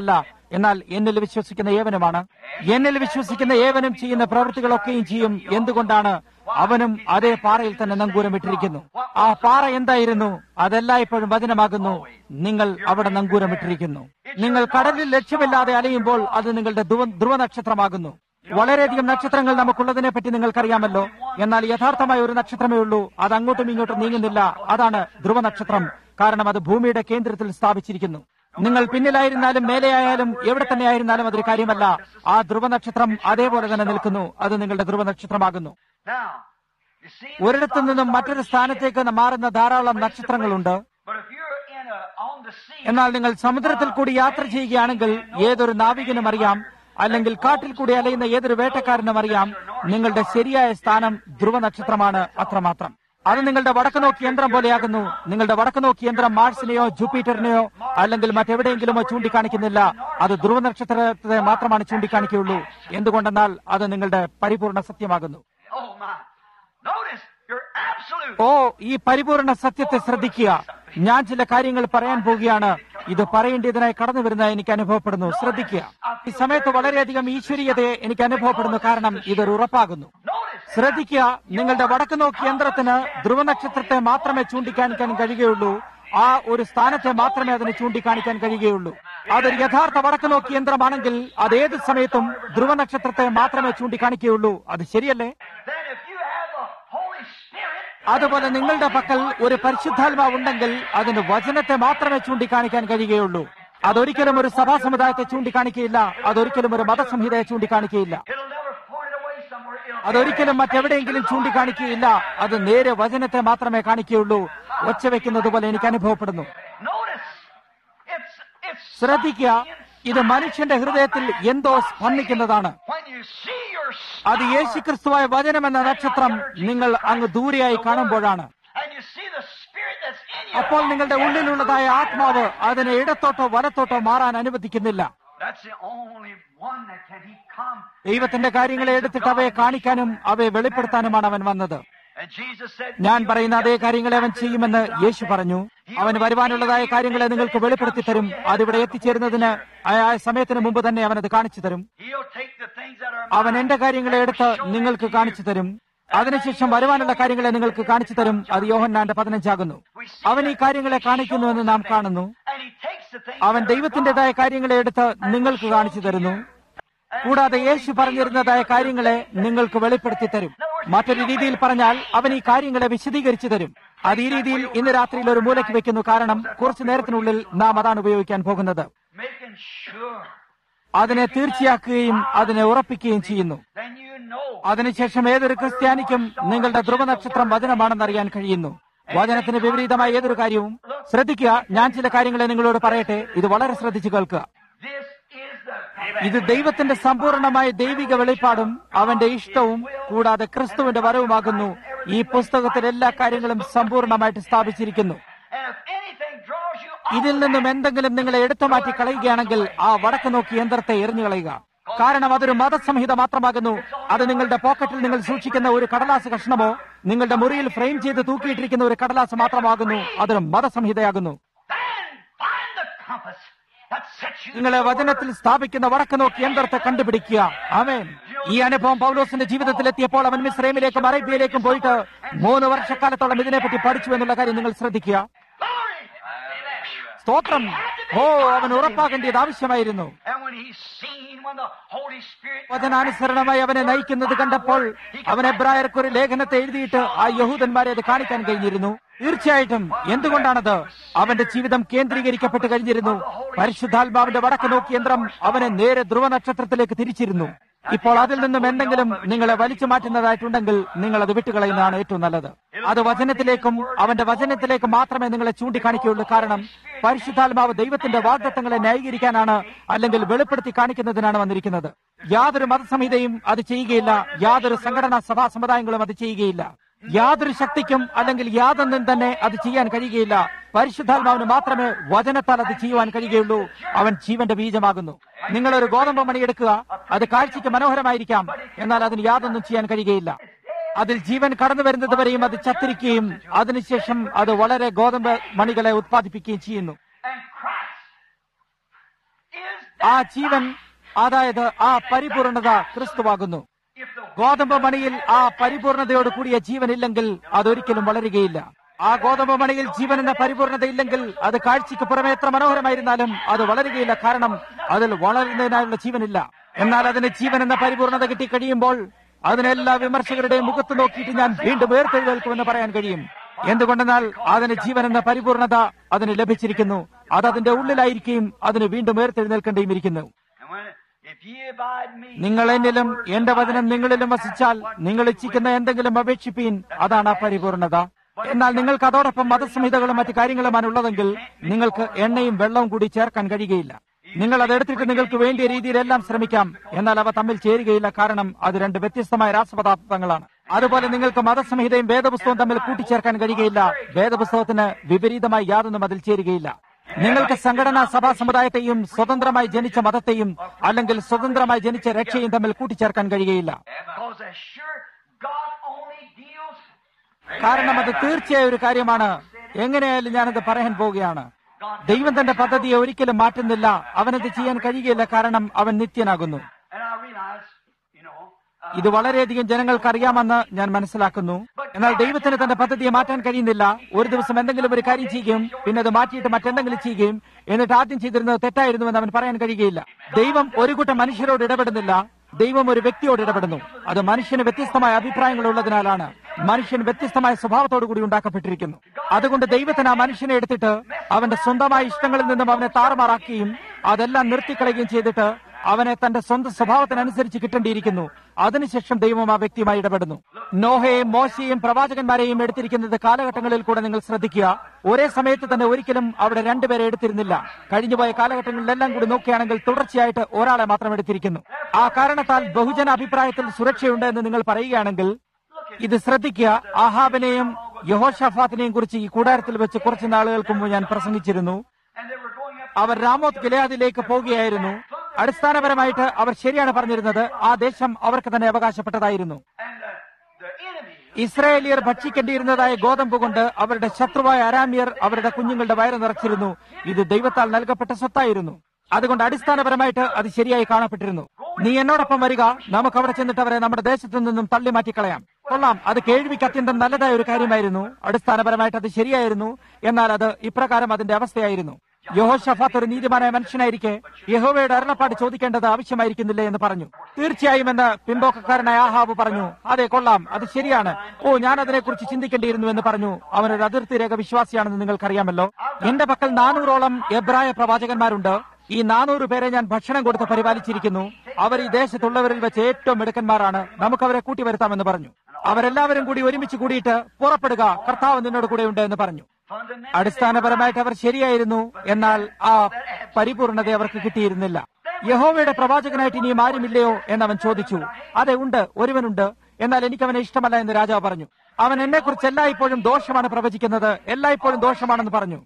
എന്നാൽ എന്നിൽ വിശ്വസിക്കുന്ന ഏവനുമാണ്. എന്നിൽ വിശ്വസിക്കുന്ന ഏവനും ചെയ്യുന്ന പ്രവൃത്തികളൊക്കെയും ചെയ്യും. എന്തുകൊണ്ടാണ്? അവനും അതേ പാറയിൽ തന്നെ നങ്കൂരം ഇട്ടിരിക്കുന്നു. ആ പാറ എന്തായിരുന്നു? അതെല്ലായ്പ്പോഴും വചനമാകുന്നു. നിങ്ങൾ അവിടെ നങ്കൂരം ഇട്ടിരിക്കുന്നു. നിങ്ങൾ കടലിൽ ലക്ഷ്യമില്ലാതെ അലയുമ്പോൾ അത് നിങ്ങളുടെ ധ്രുവ നക്ഷത്രമാകുന്നു. വളരെയധികം നക്ഷത്രങ്ങൾ നമുക്കുള്ളതിനെ പറ്റി നിങ്ങൾക്കറിയാമല്ലോ. എന്നാൽ യഥാർത്ഥമായ ഒരു നക്ഷത്രമേ ഉള്ളൂ. അത് അങ്ങോട്ടും ഇങ്ങോട്ടും നീങ്ങുന്നില്ല. അതാണ് ധ്രുവ നക്ഷത്രം. കാരണം അത് ഭൂമിയുടെ കേന്ദ്രത്തിൽ സ്ഥാപിച്ചിരിക്കുന്നു. നിങ്ങൾ പിന്നിലായിരുന്നാലും മേലെയായാലും എവിടെ തന്നെ ആയിരുന്നാലും അതൊരു കാര്യമല്ല. ആ ധ്രുവ നക്ഷത്രം അതേപോലെ തന്നെ നിൽക്കുന്നു. അത് നിങ്ങളുടെ ധ്രുവ നക്ഷത്രമാകുന്നു. ഒരിടത്തു നിന്നും മറ്റൊരു സ്ഥാനത്തേക്ക് മാറുന്ന ധാരാളം നക്ഷത്രങ്ങളുണ്ട്. എന്നാൽ നിങ്ങൾ സമുദ്രത്തിൽ കൂടി യാത്ര ചെയ്യുകയാണെങ്കിൽ ഏതൊരു നാവികനും അറിയാം, അല്ലെങ്കിൽ കാട്ടിൽ കൂടി അലയുന്ന ഏതൊരു വേട്ടക്കാരനും അറിയാം, നിങ്ങളുടെ ശരിയായ സ്ഥാനം ധ്രുവ നക്ഷത്രമാണ്. അത്രമാത്രം. അത് നിങ്ങളുടെ വടക്കുനോക്കി യന്ത്രം പോലെയാകുന്നു. നിങ്ങളുടെ വടക്കുനോക്കി യന്ത്രം മാർസിനെയോ ജൂപ്പിറ്ററിനെയോ അല്ലെങ്കിൽ മറ്റെവിടെയെങ്കിലുമോ ചൂണ്ടിക്കാണിക്കുന്നില്ല. അത് ധ്രുവ നക്ഷത്രത്തെ മാത്രമാണ് ചൂണ്ടിക്കാണിക്കുകയുള്ളൂ. എന്തുകൊണ്ടെന്നാൽ അത് നിങ്ങളുടെ പരിപൂർണ സത്യമാകുന്നു. ഓ, ഈ പരിപൂർണ സത്യത്തെ ശ്രദ്ധിക്കുക. ഞാൻ ചില കാര്യങ്ങൾ പറയാൻ പോവുകയാണ്. ഇത് പറയേണ്ടതിനായി കടന്നു വരുന്ന എനിക്ക് അനുഭവപ്പെടുന്നു. ശ്രദ്ധിക്കുക. ഈ സമയത്ത് വളരെയധികം ഈശ്വരീയതയെ എനിക്ക് അനുഭവപ്പെടുന്നു. കാരണം ഇതൊരു ഉറപ്പാകുന്നു. ശ്രദ്ധിക്കുക. നിങ്ങളുടെ വടക്ക് നോക്കി യന്ത്രത്തിന് ധ്രുവ നക്ഷത്രത്തെ മാത്രമേ ചൂണ്ടിക്കാണിക്കാൻ കഴിയുകയുള്ളൂ. ആ ഒരു സ്ഥാനത്തെ മാത്രമേ അതിന് ചൂണ്ടിക്കാണിക്കാൻ കഴിയുകയുള്ളൂ. അതൊരു യഥാർത്ഥ വടക്ക് നോക്കി യന്ത്രമാണെങ്കിൽ അത് ഏത് സമയത്തും ധ്രുവ നക്ഷത്രത്തെ മാത്രമേ ചൂണ്ടിക്കാണിക്കുകയുള്ളൂ. അത് ശരിയല്ലേ? അതുപോലെ നിങ്ങളുടെ പക്കൽ ഒരു പരിശുദ്ധാത്മാവ് ഉണ്ടെങ്കിൽ അതിന് വചനത്തെ മാത്രമേ ചൂണ്ടിക്കാണിക്കാൻ കഴിയുകയുള്ളൂ. അതൊരിക്കലും ഒരു സഭാ സമുദായത്തെ ചൂണ്ടിക്കാണിക്കുകയില്ല. അതൊരിക്കലും ഒരു മതസംഹിതയെ ചൂണ്ടിക്കാണിക്കുകയില്ല. അതൊരിക്കലും മറ്റെവിടെയെങ്കിലും ചൂണ്ടിക്കാണിക്കുകയില്ല. അത് നേരെ വചനത്തെ മാത്രമേ കാണിക്കുകയുള്ളൂ. ഒച്ച വെക്കുന്നത് പോലെ എനിക്ക് അനുഭവപ്പെടുന്നു. ശ്രദ്ധിക്കുക. ഇത് മനുഷ്യന്റെ ഹൃദയത്തിൽ എന്തോ സ്പന്ദിക്കുന്നതാണ്. അത് യേശുക്രിസ്തുവായ വചനം എന്ന നക്ഷത്രം നിങ്ങൾ അങ്ങ് ദൂരെയായി കാണുമ്പോഴാണ്. അപ്പോൾ നിങ്ങളുടെ ഉള്ളിലുള്ളതായ ആത്മാവ് അതിനെ ഇടത്തോട്ടോ വലത്തോട്ടോ മാറാൻ അനുവദിക്കുന്നില്ല. ദൈവത്തിന്റെ കാര്യങ്ങളെ എടുത്തിട്ട് അവയെ കാണിക്കാനും അവയെ വെളിപ്പെടുത്താനുമാണ് അവൻ വന്നത്. ഞാൻ പറയുന്ന അതേ കാര്യങ്ങളെ അവൻ ചെയ്യുമെന്ന് യേശു പറഞ്ഞു. അവന് വരുവാനുള്ളതായ കാര്യങ്ങളെ നിങ്ങൾക്ക് വെളിപ്പെടുത്തി തരും. അതിവിടെ എത്തിച്ചേരുന്നതിന് ആ സമയത്തിന് മുമ്പ് തന്നെ അവനത് കാണിച്ചു തരും. അവൻ എന്റെ കാര്യങ്ങളെ എടുത്ത് നിങ്ങൾക്ക് കാണിച്ചു തരും. അതിനുശേഷം വരുവാനുള്ള കാര്യങ്ങളെ നിങ്ങൾക്ക് കാണിച്ചു തരും. അത് യോഹന്നാന്റെ പതിനഞ്ചാകുന്നു. അവൻ ഈ കാര്യങ്ങളെ കാണിക്കുന്നുവെന്ന് നാം കാണുന്നു. അവൻ ദൈവത്തിന്റേതായ കാര്യങ്ങളെ എടുത്ത് നിങ്ങൾക്ക് കാണിച്ചു തരുന്നു. കൂടാതെ യേശു പറഞ്ഞിരുന്നതായ കാര്യങ്ങളെ നിങ്ങൾക്ക് വെളിപ്പെടുത്തി തരും. മറ്റൊരു രീതിയിൽ പറഞ്ഞാൽ അവൻ ഈ കാര്യങ്ങളെ വിശദീകരിച്ചു തരും. അത് ഈ രീതിയിൽ ഇന്ന് രാത്രിയിൽ ഒരു മൂലയ്ക്ക് വെക്കുന്നു. കാരണം കുറച്ചു നേരത്തിനുള്ളിൽ നാം അതാണ് ഉപയോഗിക്കാൻ പോകുന്നത്. അതിനെ തീർച്ചയാക്കുകയും അതിനെ ഉറപ്പിക്കുകയും ചെയ്യുന്നു. അതിനുശേഷം ഏതൊരു ക്രിസ്ത്യാനിക്കും നിങ്ങളുടെ ധ്രുവ നക്ഷത്രം വചനമാണെന്നറിയാൻ കഴിയുന്നു. വചനത്തിന് വിപരീതമായ ഏതൊരു കാര്യവും ശ്രദ്ധിക്കുക. ഞാൻ ചില കാര്യങ്ങളെ നിങ്ങളോട് പറയട്ടെ. ഇത് വളരെ ശ്രദ്ധിച്ചു കേൾക്കുക. ഇത് ദൈവത്തിന്റെ സമ്പൂർണമായ ദൈവിക വെളിപ്പാടും അവന്റെ ഇഷ്ടവും കൂടാതെ ക്രിസ്തുവിന്റെ വരവുമാകുന്നു. ഈ പുസ്തകത്തിൽ എല്ലാ കാര്യങ്ങളും സമ്പൂർണമായിട്ട് സ്ഥാപിച്ചിരിക്കുന്നു. ഇതിൽ നിന്നും എന്തെങ്കിലും നിങ്ങളെ എടുത്തു മാറ്റി കളയുകയാണെങ്കിൽ ആ വടക്ക് നോക്കി യന്ത്രത്തെ എറിഞ്ഞു കളയുക. കാരണം അതൊരു മതസംഹിത മാത്രമാകുന്നു. അത് നിങ്ങളുടെ പോക്കറ്റിൽ നിങ്ങൾ സൂക്ഷിക്കുന്ന ഒരു കടലാസ് കഷ്ണമോ നിങ്ങളുടെ മുറിയിൽ ഫ്രെയിം ചെയ്ത് തൂക്കിയിട്ടിരിക്കുന്ന ഒരു കടലാസ് മാത്രമാകുന്നു. അതൊരു മതസംഹിതയാകുന്നു. നിങ്ങളെ വചനത്തിൽ സ്ഥാപിക്കുന്ന വടക്ക് നോക്കി യന്ത്രത്തെ കണ്ടുപിടിക്കുക. ആമേൻ. ഈ അനുഭവം പൗലോസിന്റെ ജീവിതത്തിൽ എത്തിയപ്പോൾ അവൻ മിസ്രൈമിലേക്കും അറേബ്യയിലേക്കും പോയിട്ട് മൂന്ന് വർഷക്കാലത്തോളം ഇതിനെപ്പറ്റി പഠിച്ചു എന്നുള്ള കാര്യം നിങ്ങൾ ശ്രദ്ധിക്കുക. സ്തോത്രം. ഓ, അവൻ ഉറപ്പാകേണ്ടത് ആവശ്യമായിരുന്നു. വചനാനുസരണമായി അവനെ നയിക്കുന്നത് കണ്ടപ്പോൾ അവൻ എബ്രായർക്കൊരു ലേഖനത്തെ എഴുതിയിട്ട് ആ യഹൂദന്മാരെ അത് കാണിക്കാൻ കഴിഞ്ഞിരുന്നു. തീർച്ചയായിട്ടും. എന്തുകൊണ്ടാണത്? അവന്റെ ജീവിതം കേന്ദ്രീകരിക്കപ്പെട്ട് കഴിഞ്ഞിരുന്നു. പരിശുദ്ധാത്മാവിന്റെ വടക്ക് നോക്കി യന്ത്രം അവനെ നേരെ ധ്രുവ നക്ഷത്രത്തിലേക്ക് തിരിച്ചിരുന്നു. ഇപ്പോൾ അതിൽ നിന്നും എന്തെങ്കിലും നിങ്ങളെ വലിച്ചു മാറ്റുന്നതായിട്ടുണ്ടെങ്കിൽ നിങ്ങൾ അത് വിട്ടുകളയുന്നതാണ് ഏറ്റവും നല്ലത്. അത് വചനത്തിലേക്കും അവന്റെ വചനത്തിലേക്കും മാത്രമേ നിങ്ങളെ ചൂണ്ടിക്കാണിക്കുകയുള്ളൂ. കാരണം പരിശുദ്ധാത്മാവ് ദൈവത്തിന്റെ വാഗ്ദത്തങ്ങളെ ന്യായീകരിക്കാനാണ്, അല്ലെങ്കിൽ വെളിപ്പെടുത്തി കാണിക്കുന്നതിനാണ് വന്നിരിക്കുന്നത്. യാതൊരു മതസംഹിതയും അത് ചെയ്യുകയില്ല. യാതൊരു സംഘടനാ സഭാ സമുദായങ്ങളും അത് ചെയ്യുകയില്ല. യാതൊരു ശക്തിക്കും അല്ലെങ്കിൽ യാതൊന്നും തന്നെ അത് ചെയ്യാൻ കഴിയുകയില്ല. പരിശുദ്ധാത്മാവിന് മാത്രമേ വചനത്താൽ അത് ചെയ്യുവാൻ കഴിയുകയുള്ളൂ. അവൻ ജീവന്റെ ബീജമാകുന്നു. നിങ്ങളൊരു ഗോതമ്പ് മണി എടുക്കുക. അത് കാഴ്ചയ്ക്ക് മനോഹരമായിരിക്കാം, എന്നാൽ അതിന് യാതൊന്നും ചെയ്യാൻ കഴിയുകയില്ല. അതിൽ ജീവൻ കടന്നു വരുന്നത് വരെയും അത് ചത്തിരിക്കുകയും അതിനുശേഷം അത് വളരെ ഗോതമ്പ് മണികളെ ഉത്പാദിപ്പിക്കുകയും ചെയ്യുന്നു. ആ ജീവൻ, അതായത് ആ പരിപൂർണത ക്രിസ്തുവാകുന്നു. ഗോതമ്പ് മണിയിൽ ആ പരിപൂർണതയോട് കൂടിയ ജീവനില്ലെങ്കിൽ അതൊരിക്കലും വളരുകയില്ല. ആ ഗോതമ്പ് മണിയിൽ ജീവൻ എന്ന പരിപൂർണത ഇല്ലെങ്കിൽ അത് കാഴ്ചയ്ക്ക് പുറമെ എത്ര മനോഹരമായിരുന്നാലും അത് വളരുകയില്ല. കാരണം അതിൽ വളരുന്നതിനായുള്ള ജീവനില്ല. എന്നാൽ അതിന് ജീവൻ എന്ന പരിപൂർണത കിട്ടിക്കഴിയുമ്പോൾ അതിനെല്ലാ വിമർശകരുടെയും മുഖത്ത് നോക്കിയിട്ട് ഞാൻ വീണ്ടും ഉയർത്തെഴുന്നേൽക്കുമെന്ന് പറയാൻ കഴിയും. എന്തുകൊണ്ടെന്നാൽ അതിന് ജീവൻ എന്ന പരിപൂർണത അതിന് ലഭിച്ചിരിക്കുന്നു. അത് അതിന്റെ ഉള്ളിലായിരിക്കും അതിന് വീണ്ടും ഉയർത്തെഴുന്നേൽക്കേണ്ടിയും ഇരിക്കുന്നു. നിങ്ങൾ എന്നിലും എന്റെ വചനം നിങ്ങളിലും വസിച്ചാൽ നിങ്ങൾ ഇച്ഛിക്കുന്ന എന്തെങ്കിലും അപേക്ഷിപ്പീൻ, അതാണ് ആ പരിപൂർണത. എന്നാൽ നിങ്ങൾക്ക് അതോടൊപ്പം മതസംഹിതകളും മറ്റു കാര്യങ്ങളുമാണ് ഉള്ളതെങ്കിൽ നിങ്ങൾക്ക് എണ്ണയും വെള്ളവും കൂടി ചേർക്കാൻ കഴിയുകയില്ല. നിങ്ങൾ അതെടുത്തിട്ട് നിങ്ങൾക്ക് വേണ്ടിയ രീതിയിലെല്ലാം ശ്രമിക്കാം, എന്നാൽ അവ തമ്മിൽ ചേരുകയില്ല. കാരണം അത് രണ്ട് വ്യത്യസ്തമായ രാസപദാർത്ഥങ്ങളാണ്. അതുപോലെ നിങ്ങൾക്ക് മതസംഹിതയും വേദപുസ്തകവും തമ്മിൽ കൂട്ടിച്ചേർക്കാൻ കഴിയുകയില്ല. വേദപുസ്തകത്തിന് വിപരീതമായി യാതൊന്നും അതിൽ ചേരുകയില്ല. നിങ്ങൾക്ക് സംഘടനാ സഭാ സമുദായത്തെയും സ്വതന്ത്രമായി ജനിച്ച മതത്തെയും അല്ലെങ്കിൽ സ്വതന്ത്രമായി ജനിച്ച രക്ഷയും തമ്മിൽ കൂട്ടിച്ചേർക്കാൻ കഴിയുകയില്ല. കാരണം അത് തീർച്ചയായും ഒരു കാര്യമാണ്. എങ്ങനെയായാലും ഞാനത് പറയാൻ പോവുകയാണ്. ദൈവം തന്റെ പദ്ധതിയെ ഒരിക്കലും മാറ്റുന്നില്ല. അവനത് ചെയ്യാൻ കഴിയുകയില്ല, കാരണം അവൻ നിത്യനാകുന്നു. ഇത് വളരെയധികം ജനങ്ങൾക്ക് അറിയാമെന്ന് ഞാൻ മനസ്സിലാക്കുന്നു. എന്നാൽ ദൈവത്തിന് തന്റെ പദ്ധതിയെ മാറ്റാൻ കഴിയുന്നില്ല. ഒരു ദിവസം എന്തെങ്കിലും ഒരു കാര്യം ചെയ്യുകയും പിന്നെ അത് മാറ്റിയിട്ട് മറ്റെന്തെങ്കിലും ചെയ്യുകയും എന്നിട്ട് ആദ്യം ചെയ്തിരുന്നത് തെറ്റായിരുന്നുവെന്ന് അവൻ പറയാൻ കഴിയുകയില്ല. ദൈവം ഒരു കൂട്ടം മനുഷ്യരോട് ഇടപെടുന്നില്ല. ദൈവം ഒരു വ്യക്തിയോട് ഇടപെടുന്നു. അത് മനുഷ്യന് വ്യത്യസ്തമായ അഭിപ്രായങ്ങൾ ഉള്ളതിനാലാണ്. മനുഷ്യൻ വ്യത്യസ്തമായ സ്വഭാവത്തോടു കൂടി ഉണ്ടാക്കപ്പെട്ടിരിക്കുന്നു. അതുകൊണ്ട് ദൈവത്തിന് ആ മനുഷ്യനെ എടുത്തിട്ട് അവന്റെ സ്വന്തമായ ഇഷ്ടങ്ങളിൽ നിന്നും അവനെ താറുമാറാക്കുകയും അതെല്ലാം നിർത്തിക്കളയുകയും ചെയ്തിട്ട് അവനെ തന്റെ സ്വന്തം സ്വഭാവത്തിനനുസരിച്ച് കിട്ടേണ്ടിയിരിക്കുന്നു. അതിനുശേഷം ദൈവം ആ വ്യക്തിയുമായി ഇടപെടുന്നു. നോഹയെയും മോശയെയും പ്രവാചകന്മാരെയും എടുത്തിരിക്കുന്നത് കാലഘട്ടങ്ങളിൽ കൂടെ നിങ്ങൾ ശ്രദ്ധിക്കുക. ഒരേ സമയത്ത് തന്നെ ഒരിക്കലും അവിടെ രണ്ടുപേരെ എടുത്തിരുന്നില്ല. കഴിഞ്ഞുപോയ കാലഘട്ടങ്ങളിലെല്ലാം കൂടി നോക്കുകയാണെങ്കിൽ തുടർച്ചയായിട്ട് ഒരാളെ മാത്രം എടുത്തിരിക്കുന്നു. ആ കാരണത്താൽ ബഹുജന അഭിപ്രായത്തിൽ സുരക്ഷയുണ്ട് എന്ന് നിങ്ങൾ പറയുകയാണെങ്കിൽ ഇത് ശ്രദ്ധിക്കുക. ആഹാബിനെയും യഹോഷാഫാത്തിനെയും കുറിച്ച് ഈ കൂടാരത്തിൽ വെച്ച് കുറച്ച് നാളുകൾക്ക് മുമ്പ് ഞാൻ പ്രസംഗിച്ചിരുന്നു. അവർ രാമോത്ത് ഗിലെയാദിലേക്ക് പോകുകയായിരുന്നു. അടിസ്ഥാനപരമായിട്ട് അവർ ശരിയാണ് പറഞ്ഞിരുന്നത്. ആ ദേശം അവർക്ക് തന്നെ അവകാശപ്പെട്ടതായിരുന്നു. ഇസ്രായേലിയർ ഭക്ഷിക്കേണ്ടിയിരുന്നതായ ഗോതമ്പ് കൊണ്ട് അവരുടെ ശത്രുവായ അരാമ്യർ അവരുടെ കുഞ്ഞുങ്ങളുടെ വയറ് നിറച്ചിരുന്നു. ഇത് ദൈവത്താൽ നൽകപ്പെട്ട സ്വത്തായിരുന്നു. അതുകൊണ്ട് അടിസ്ഥാനപരമായിട്ട് അത് ശരിയായി കാണപ്പെട്ടിരുന്നു. നീ എന്നോടൊപ്പം വരിക, നമുക്ക് അവിടെ ചെന്നിട്ട് അവരെ നമ്മുടെ ദേശത്തു നിന്നും തള്ളി മാറ്റിക്കളയാം. കൊള്ളാം, അത് കേൾവിക്ക് അത്യന്തം നല്ലതായ ഒരു കാര്യമായിരുന്നു. അടിസ്ഥാനപരമായിട്ട് അത് ശരിയായിരുന്നു. എന്നാൽ അത് ഇപ്രകാരം അതിന്റെ അവസ്ഥയായിരുന്നു. യഹോഷാഫാത്ത് ഒരു നീതിമാനായ മനുഷ്യനായിരിക്കെ യഹോവയുടെ അരുളപ്പാട് ചോദിക്കേണ്ടത് ആവശ്യമായിരിക്കുന്നില്ലേ എന്ന് പറഞ്ഞു. തീർച്ചയായും എന്ന് പിമ്പോക്കക്കാരനായ ആഹാബ് പറഞ്ഞു. അതെ, കൊള്ളാം, അത് ശരിയാണ്. ഓ, ഞാൻ അതിനെക്കുറിച്ച് ചിന്തിക്കേണ്ടിയിരുന്നു എന്ന് പറഞ്ഞു. അവനൊരു അതിർത്തി രേഖ വിശ്വാസിയാണെന്ന് നിങ്ങൾക്കറിയാമല്ലോ. എന്റെ പക്കൽ നാനൂറോളം എബ്രായ പ്രവാചകന്മാരുണ്ട്. ഈ നാനൂറ് പേരെ ഞാൻ ഭക്ഷണം കൊടുത്ത് പരിപാലിച്ചിരിക്കുന്നു. അവർ ഈ ദേശത്തുള്ളവരിൽ വെച്ച് ഏറ്റവും മിടുക്കന്മാരാണ്. നമുക്ക് അവരെ കൂട്ടിവരുത്താമെന്ന് പറഞ്ഞു. അവരെല്ലാവരും കൂടി ഒരുമിച്ച് കൂടിയിട്ട് പുറപ്പെടുക, കർത്താവ് നിന്നോട് കൂടെയുണ്ട് എന്ന് പറഞ്ഞു. അടിസ്ഥാനപരമായിട്ട് അവർ ശരിയായിരുന്നു. എന്നാൽ ആ പരിപൂർണത അവർക്ക് കിട്ടിയിരുന്നില്ല. യഹോവയുടെ പ്രവാചകനായിട്ട് ഇനിയും ആരുമില്ലയോ എന്നവൻ ചോദിച്ചു. അതെ, ഉണ്ട്, ഒരുവനുണ്ട്. എന്നാൽ എനിക്കവനെ ഇഷ്ടമല്ല എന്ന് രാജാവ് പറഞ്ഞു. അവൻ എന്നെക്കുറിച്ച് എല്ലായ്പ്പോഴും ദോഷമാണ് പ്രവചിക്കുന്നത്, എല്ലായ്പ്പോഴും ദോഷമാണെന്ന് പറഞ്ഞു.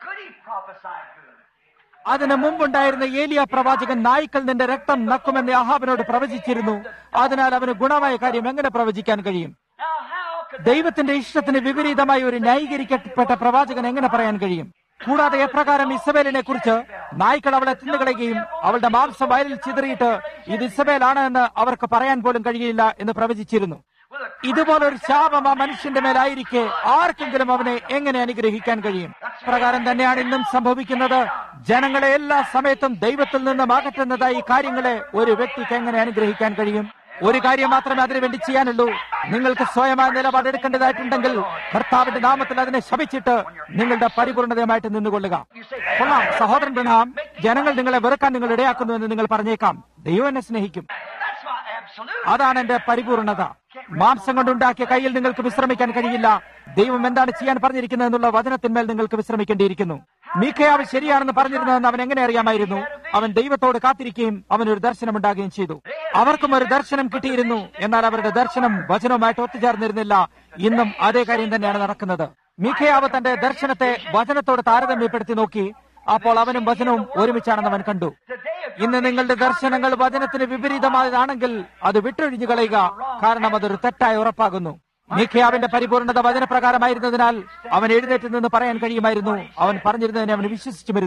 അതിന് മുമ്പുണ്ടായിരുന്ന ഏലിയ പ്രവാചകൻ നായ്ക്കൾ നിന്റെ രക്തം നക്കുമെന്ന് അഹാബിനോട് പ്രവചിച്ചിരുന്നു. അതിനാൽ അവന് ഗുണമായ കാര്യം എങ്ങനെ പ്രവചിക്കാൻ കഴിയും? ദൈവത്തിന്റെ ഇഷ്ടത്തിന് വിപരീതമായി ഒരു ന്യായീകരിക്കപ്പെട്ട പ്രവാചകൻ എങ്ങനെ പറയാൻ കഴിയും? കൂടാതെ എപ്രകാരം ഇസബേലിനെ കുറിച്ച് നായ്ക്കൾ അവളെ തിന്നുകളയുകയും അവളുടെ മാംസം വയലിൽ ചിതറിയിട്ട് ഇത് ഇസബേലാണ് എന്ന് അവർക്ക് പറയാൻ പോലും കഴിയില്ല എന്ന് പ്രവചിച്ചിരുന്നു. ഇതുപോലൊരു ശാപം ആ മനുഷ്യന്റെ മേലായിരിക്കെ ആർക്കെങ്കിലും അവനെ എങ്ങനെ അനുഗ്രഹിക്കാൻ കഴിയും? പ്രകാരം തന്നെയാണ് ഇന്നും സംഭവിക്കുന്നത്. ജനങ്ങളെ എല്ലാ സമയത്തും ദൈവത്തിൽ നിന്നും അകറ്റുന്നതായി കാര്യങ്ങളെ ഒരു വ്യക്തിക്ക് എങ്ങനെ അനുഗ്രഹിക്കാൻ കഴിയും? ഒരു കാര്യം മാത്രമേ അതിനുവേണ്ടി ചെയ്യാനുള്ളൂ. നിങ്ങൾക്ക് സ്വയമായ നിലപാടെടുക്കേണ്ടതായിട്ടുണ്ടെങ്കിൽ കർത്താവിന്റെ നാമത്തിൽ അതിനെ ശപിച്ചിട്ട് നിങ്ങളുടെ പരിപൂർണതയുമായിട്ട് നിന്നുകൊള്ളുക. കൊള്ളാം സഹോദരൻ ബ്രഹാം, ജനങ്ങൾ നിങ്ങളെ വെറുക്കാൻ നിങ്ങൾ ഇടയാക്കുന്നു എന്ന് നിങ്ങൾ പറഞ്ഞേക്കാം. ദൈവം എന്നെ സ്നേഹിക്കും. അതാണ് എന്റെ പരിപൂർണത. മാംസം കൊണ്ടുണ്ടാക്കിയ കയ്യിൽ നിങ്ങൾക്ക് വിശ്രമിക്കാൻ കഴിയില്ല. ദൈവം എന്താണ് ചെയ്യാൻ പറഞ്ഞിരിക്കുന്നത് എന്നുള്ള വചനത്തിന്മേൽ നിങ്ങൾക്ക് വിശ്രമിക്കേണ്ടിയിരിക്കുന്നു. മീഖയാവ് ശരിയാണെന്ന് പറഞ്ഞിരുന്നതെന്ന് അവൻ എങ്ങനെ അറിയാമായിരുന്നു? അവൻ ദൈവത്തോട് കാത്തിരിക്കുകയും അവനൊരു ദർശനം ഉണ്ടാകുകയും ചെയ്തു. അവർക്കും ഒരു ദർശനം കിട്ടിയിരുന്നു. എന്നാൽ അവരുടെ ദർശനം വചനവുമായിട്ട് ഒത്തുചേർന്നിരുന്നില്ല. ഇന്നും അതേ കാര്യം തന്നെയാണ് നടക്കുന്നത്. മീഖയാവ് തന്റെ ദർശനത്തെ വചനത്തോട് താരതമ്യപ്പെടുത്തി നോക്കി. അപ്പോൾ അവനും വചനവും ഒരുമിച്ചാണെന്ന് അവൻ കണ്ടു. ഇന്ന് നിങ്ങളുടെ ദർശനങ്ങൾ വചനത്തിന് വിപരീതമായതാണെങ്കിൽ അത് വിട്ടൊഴിഞ്ഞു കളയുക. കാരണം അതൊരു തെറ്റായി ഉറപ്പാകുന്നു. മീഖയാവിന്റെ പരിപൂർണത വചനപ്രകാരമായിരുന്നതിനാൽ അവൻ എഴുന്നേറ്റ് നിന്ന് പറയാൻ കഴിയുമായിരുന്നു. അവൻ പറഞ്ഞിരുന്നതിനെ അവന് വിശ്വസിച്ചു വരുന്നു.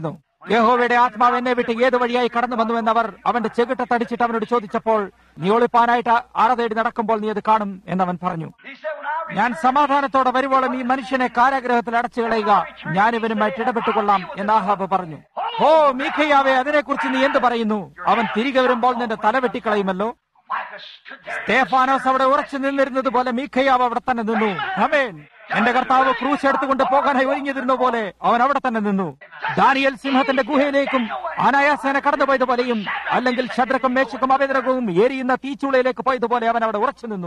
യഹോവയുടെ ആത്മാവ് എന്നെ വിട്ട് ഏത് വഴിയായി കടന്നു വന്നുവെന്നവർ അവന്റെ ചെകിട്ടത്തടിച്ചിട്ട് അവനോട് ചോദിച്ചപ്പോൾ, നീ ഒളിപ്പാനായിട്ട് ആറതേടി നടക്കുമ്പോൾ നീ അത് കാണും എന്നവൻ പറഞ്ഞു. ഞാൻ സമാധാനത്തോടെ വരുവോളം ഈ മനുഷ്യനെ കാരാഗ്രഹത്തിൽ അടച്ചു കളയുക, ഞാൻ ഇവനുമായിട്ട് ഇടപെട്ടുകൊള്ളാം എന്ന് ആഹാബ് പറഞ്ഞു. ഓ മീഖയാവേ, അതിനെക്കുറിച്ച് നീ എന്ത് പറയുന്നു? അവൻ തിരികെ വരുമ്പോൾ നിന്റെ തല വെട്ടിക്കളയുമല്ലോ. സ്തേഫാനോസ് അവിടെ ഉറച്ചു നിന്നിരുന്നത് പോലെ മീഖയാവ് അവിടെ തന്നെ നിന്നു. ആമേൻ. എന്റെ കർത്താവ് ക്രൂശ് എടുത്തുകൊണ്ട് പോകാനായി ഒരുങ്ങിയിരുന്ന പോലെ അവൻ അവിടെ തന്നെ നിന്നു. ദാനിയേൽ സിംഹത്തിന്റെ ഗുഹയിലേക്കും അനായാസേന കടന്നുപോയതുപോലെയും അല്ലെങ്കിൽ ശദ്രക്കും മേശക്കും അവേദനകവും എരിയുന്ന തീച്ചുളയിലേക്ക് പോയതുപോലെ അവൻ അവിടെ ഉറച്ചു നിന്നു.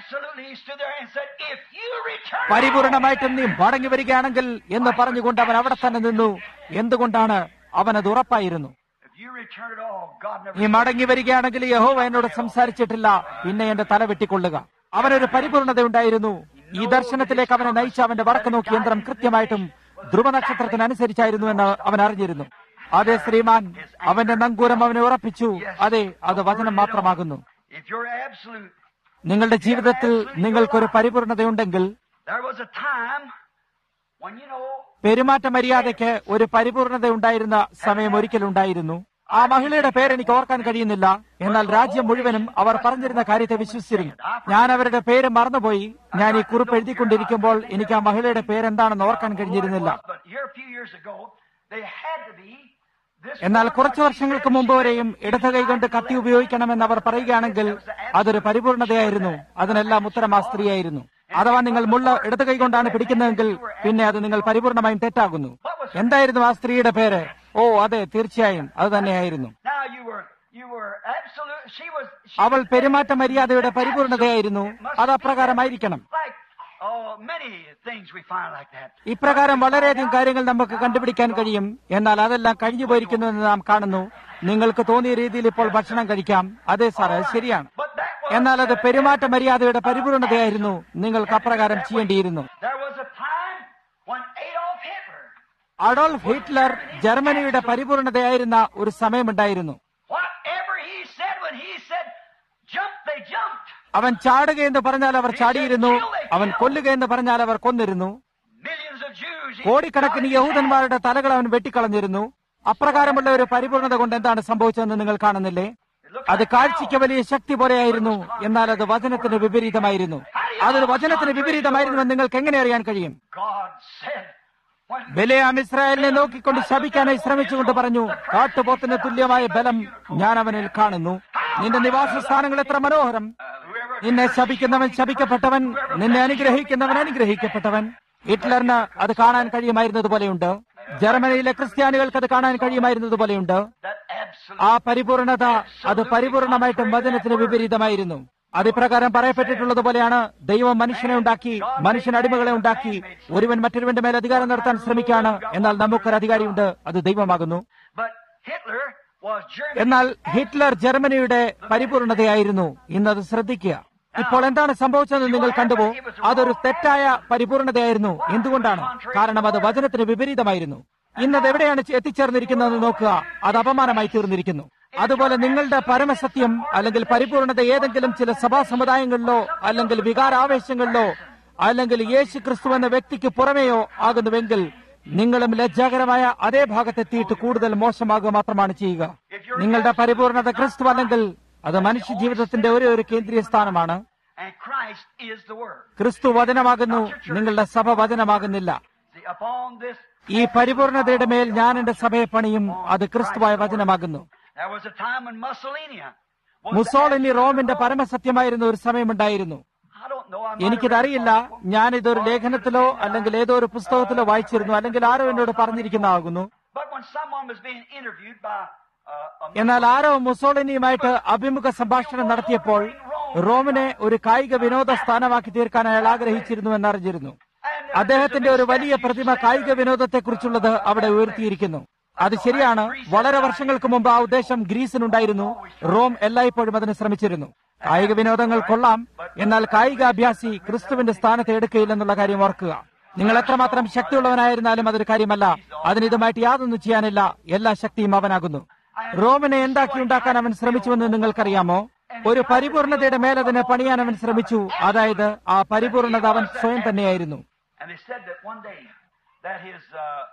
പരിപൂർണമായിട്ടും നീ മടങ്ങി വരികയാണെങ്കിൽ എന്ന് പറഞ്ഞുകൊണ്ട് അവൻ അവിടെ തന്നെ നിന്നു. എന്തുകൊണ്ടാണ്? അവനത് ഉറപ്പായിരുന്നു. നീ മടങ്ങി വരികയാണെങ്കിൽ യഹോവ എന്നോട് സംസാരിച്ചിട്ടില്ല, പിന്നെ എന്റെ തല വെട്ടിക്കൊള്ളുക. അവനൊരു പരിപൂർണത ഉണ്ടായിരുന്നു. ഈ ദർശനത്തിലേക്ക് അവനെ നയിച്ച അവന്റെ വടക്ക് നോക്കി യന്ത്രം കൃത്യമായിട്ടും ധ്രുവനക്ഷത്രത്തിനനുസരിച്ചായിരുന്നു എന്ന് അവൻ അറിഞ്ഞിരുന്നു. അതെ ശ്രീമാൻ, അവന്റെ നങ്കൂരം അവനെ ഉറപ്പിച്ചു. അതെ, അത് വചനം മാത്രമാകുന്നു. നിങ്ങളുടെ ജീവിതത്തിൽ നിങ്ങൾക്കൊരു പരിപൂർണതയുണ്ടെങ്കിൽ, പെരുമാറ്റ മര്യാദയ്ക്ക് ഒരു പരിപൂർണത ഉണ്ടായിരുന്ന സമയം ഒരിക്കലുണ്ടായിരുന്നു. ആ മഹിളയുടെ പേരെനിക്ക് ഓർക്കാൻ കഴിയുന്നില്ല, എന്നാൽ രാജ്യം മുഴുവനും അവർ പറഞ്ഞിരുന്ന കാര്യത്തെ വിശ്വസിച്ചിരുന്നു. ഞാൻ അവരുടെ പേര് മറന്നുപോയി. ഞാൻ ഈ കുറിപ്പ് എഴുതിക്കൊണ്ടിരിക്കുമ്പോൾ എനിക്ക് ആ മഹിളയുടെ പേരെന്താണെന്ന് ഓർക്കാൻ കഴിഞ്ഞിരുന്നില്ല. എന്നാൽ കുറച്ചു വർഷങ്ങൾക്ക് മുമ്പ് വരെയും ഇടത് കൈകൊണ്ട് കത്തി ഉപയോഗിക്കണമെന്ന് അവർ പറയുകയാണെങ്കിൽ അതൊരു പരിപൂർണതയായിരുന്നു. അതിനെല്ലാം ഉത്തരം ആ സ്ത്രീയായിരുന്നു. അഥവാ നിങ്ങൾ മുള്ള ഇടത് കൈകൊണ്ടാണ് പിടിക്കുന്നതെങ്കിൽ പിന്നെ അത് നിങ്ങൾ പരിപൂർണമായും തെറ്റാകുന്നു. എന്തായിരുന്നു ആ സ്ത്രീയുടെ പേര്? ഓ അതെ, തീർച്ചയായും അത് തന്നെയായിരുന്നു. അവൾ പെരുമാറ്റ മര്യാദയുടെ പരിപൂർണതയായിരുന്നു. അത് അപ്രകാരമായിരിക്കണം. ഇപ്രകാരം വളരെയധികം കാര്യങ്ങൾ നമുക്ക് കണ്ടുപിടിക്കാൻ കഴിയും. എന്നാൽ അതെല്ലാം കഴിഞ്ഞു പോയിരിക്കുന്നുവെന്ന് നാം കാണുന്നു. നിങ്ങൾക്ക് തോന്നിയ രീതിയിൽ ഇപ്പോൾ ഭക്ഷണം കഴിക്കാം. അതെ സാർ, അത് ശരിയാണ്. എന്നാൽ അത് പെരുമാറ്റ മര്യാദയുടെ പരിപൂർണതയായിരുന്നു. നിങ്ങൾക്ക് അപ്രകാരം ചെയ്യേണ്ടിയിരുന്നു. അഡോൾഫ് ഹിറ്റ്ലർ ജർമ്മനിയുടെ പരിപൂർണതയായിരുന്ന ഒരു സമയമുണ്ടായിരുന്നു. അവൻ ചാടുക എന്ന് പറഞ്ഞാൽ അവർ ചാടിയിരുന്നു. അവൻ കൊല്ലുക എന്ന് പറഞ്ഞാൽ അവർ കൊന്നിരുന്നു. കോടിക്കണക്കിന് യഹൂദന്മാരുടെ തലകൾ അവൻ വെട്ടിക്കളഞ്ഞിരുന്നു. അപ്രകാരമുള്ള ഒരു പരിപൂർണത കൊണ്ട് എന്താണ് സംഭവിച്ചതെന്ന് നിങ്ങൾ കാണുന്നില്ലേ? അത് കാഴ്ചയ്ക്ക് വലിയ ശക്തി പോലെയായിരുന്നു. എന്നാൽ അത് വചനത്തിന് വിപരീതമായിരുന്നു. അതൊരു വചനത്തിന് വിപരീതമായിരുന്നുവെന്ന് നിങ്ങൾക്ക് എങ്ങനെ അറിയാൻ കഴിയും? ബിലെയാം ഇസ്രായേലിനെ നോക്കിക്കൊണ്ട് ശപിക്കാനായി ശ്രമിച്ചുകൊണ്ട് പറഞ്ഞു, കാട്ടുപോത്തിന് തുല്യമായ ബലം ഞാൻ അവനിൽ കാണുന്നു. നിന്റെ നിവാസ സ്ഥാനങ്ങൾ എത്ര മനോഹരം! നിന്നെ ശപിക്കുന്നവൻ ശപിക്കപ്പെട്ടവൻ, നിന്നെ അനുഗ്രഹിക്കുന്നവൻ അനുഗ്രഹിക്കപ്പെട്ടവൻ. ഹിറ്റ്ലറിന് അത് കാണാൻ കഴിയുമായിരുന്നത് പോലെയുണ്ട്. ജർമ്മനിയിലെ ക്രിസ്ത്യാനികൾക്ക് അത് കാണാൻ കഴിയുമായിരുന്നത് പോലെയുണ്ട്. ആ പരിപൂർണത അത് പരിപൂർണമായിട്ടും വചനത്തിന് വിപരീതമായിരുന്നു. അതിപ്രകാരം പറയപ്പെട്ടിട്ടുള്ളത് പോലെയാണ്, ദൈവം മനുഷ്യനെ ഉണ്ടാക്കി, മനുഷ്യൻ അടിമകളെ ഉണ്ടാക്കി, ഒരുവൻ മറ്റൊരുവന്റെ മേൽ അധികാരം നടത്താൻ ശ്രമിക്കുകയാണ്. എന്നാൽ നമുക്കൊരു അധികാരിയുണ്ട്, അത് ദൈവമാകുന്നു. എന്നാൽ ഹിറ്റ്ലർ ജർമ്മനിയുടെ പരിപൂർണതയായിരുന്നു. ഇന്നത് ശ്രദ്ധിക്കുക. ഇപ്പോൾ എന്താണ് സംഭവിച്ചതെന്ന് നിങ്ങൾ കണ്ടുപോ? അതൊരു തെറ്റായ പരിപൂർണതയായിരുന്നു. എന്തുകൊണ്ടാണ്? കാരണം അത് വചനത്തിന് വിപരീതമായിരുന്നു. ഇന്നത് എവിടെയാണ് എത്തിച്ചേർന്നിരിക്കുന്നതെന്ന് നോക്കുക. അത് അപമാനമായി തീർന്നിരിക്കുന്നു. അതുപോലെ നിങ്ങളുടെ പരമസത്യം അല്ലെങ്കിൽ പരിപൂർണത ഏതെങ്കിലും ചില സഭാ സമുദായങ്ങളിലോ അല്ലെങ്കിൽ വികാരാവേശങ്ങളിലോ അല്ലെങ്കിൽ യേശു ക്രിസ്തു എന്ന വ്യക്തിക്ക് പുറമെയോ ആകുന്നുവെങ്കിൽ നിങ്ങളും ലജ്ജാകരമായ അതേ ഭാഗത്തെത്തിയിട്ട് കൂടുതൽ മോശമാകുക മാത്രമാണ് ചെയ്യുക. നിങ്ങളുടെ പരിപൂർണത ക്രിസ്തു അല്ലെങ്കിൽ അത് മനുഷ്യ ജീവിതത്തിന്റെ ഒരേ ഒരു കേന്ദ്രീയ സ്ഥാനമാണ്. ക്രിസ്തു വചനമാകുന്നു, നിങ്ങളുടെ സഭ വചനമാകുന്നില്ല. ഈ പരിപൂർണതയുടെ മേൽ ഞാൻ എന്റെ സഭയെ പണിയും, അത് ക്രിസ്തുവായ വചനമാകുന്നു. മുസോളിനി റോമിന്റെ പരമസത്യമായിരുന്ന ഒരു സമയമുണ്ടായിരുന്നു. എനിക്കിതറിയില്ല, ഞാനിതൊരു ലേഖനത്തിലോ അല്ലെങ്കിൽ ഏതോ ഒരു പുസ്തകത്തിലോ വായിച്ചിരുന്നു, അല്ലെങ്കിൽ ആരോ എന്നോട് പറഞ്ഞിരിക്കുന്നതാകുന്നു. എന്നാൽ ആരോ മുസോളിനിയുമായിട്ട് അഭിമുഖ സംഭാഷണം നടത്തിയപ്പോൾ റോമിനെ ഒരു കായിക വിനോദ സ്ഥാനമാക്കി തീർക്കാൻ അയാൾ ആഗ്രഹിച്ചിരുന്നു എന്നറിഞ്ഞിരുന്നു. അദ്ദേഹത്തിന്റെ ഒരു വലിയ പ്രതിമ കായിക വിനോദത്തെക്കുറിച്ചുള്ളത് അവിടെ ഉയർത്തിയിരിക്കുന്നു. അത് ശരിയാണ്. വളരെ വർഷങ്ങൾക്ക് മുമ്പ് ആ ഉദ്ദേശം ഗ്രീസിനുണ്ടായിരുന്നു. റോം എല്ലായ്പ്പോഴും അതിന് ശ്രമിച്ചിരുന്നു. കായിക വിനോദങ്ങൾ കൊള്ളാം, എന്നാൽ കായികാഭ്യാസി ക്രിസ്തുവിന്റെ സ്ഥാനത്ത് എടുക്കുകയില്ലെന്നുള്ള കാര്യം ഓർക്കുക. നിങ്ങൾ എത്രമാത്രം ശക്തിയുള്ളവനായിരുന്നാലും അതൊരു കാര്യമല്ല. അതിന് ഇതുമായിട്ട് യാതൊന്നും ചെയ്യാനില്ല. എല്ലാ ശക്തിയും അവനാകുന്നു. റോമിനെ എന്താക്കി ഉണ്ടാക്കാൻ അവൻ ശ്രമിച്ചുവെന്ന് നിങ്ങൾക്കറിയാമോ? ഒരു പരിപൂർണതയുടെ മേൽ അതിനെ പണിയാൻ അവൻ ശ്രമിച്ചു. അതായത് ആ പരിപൂർണത അവൻ സ്വയം തന്നെയായിരുന്നു.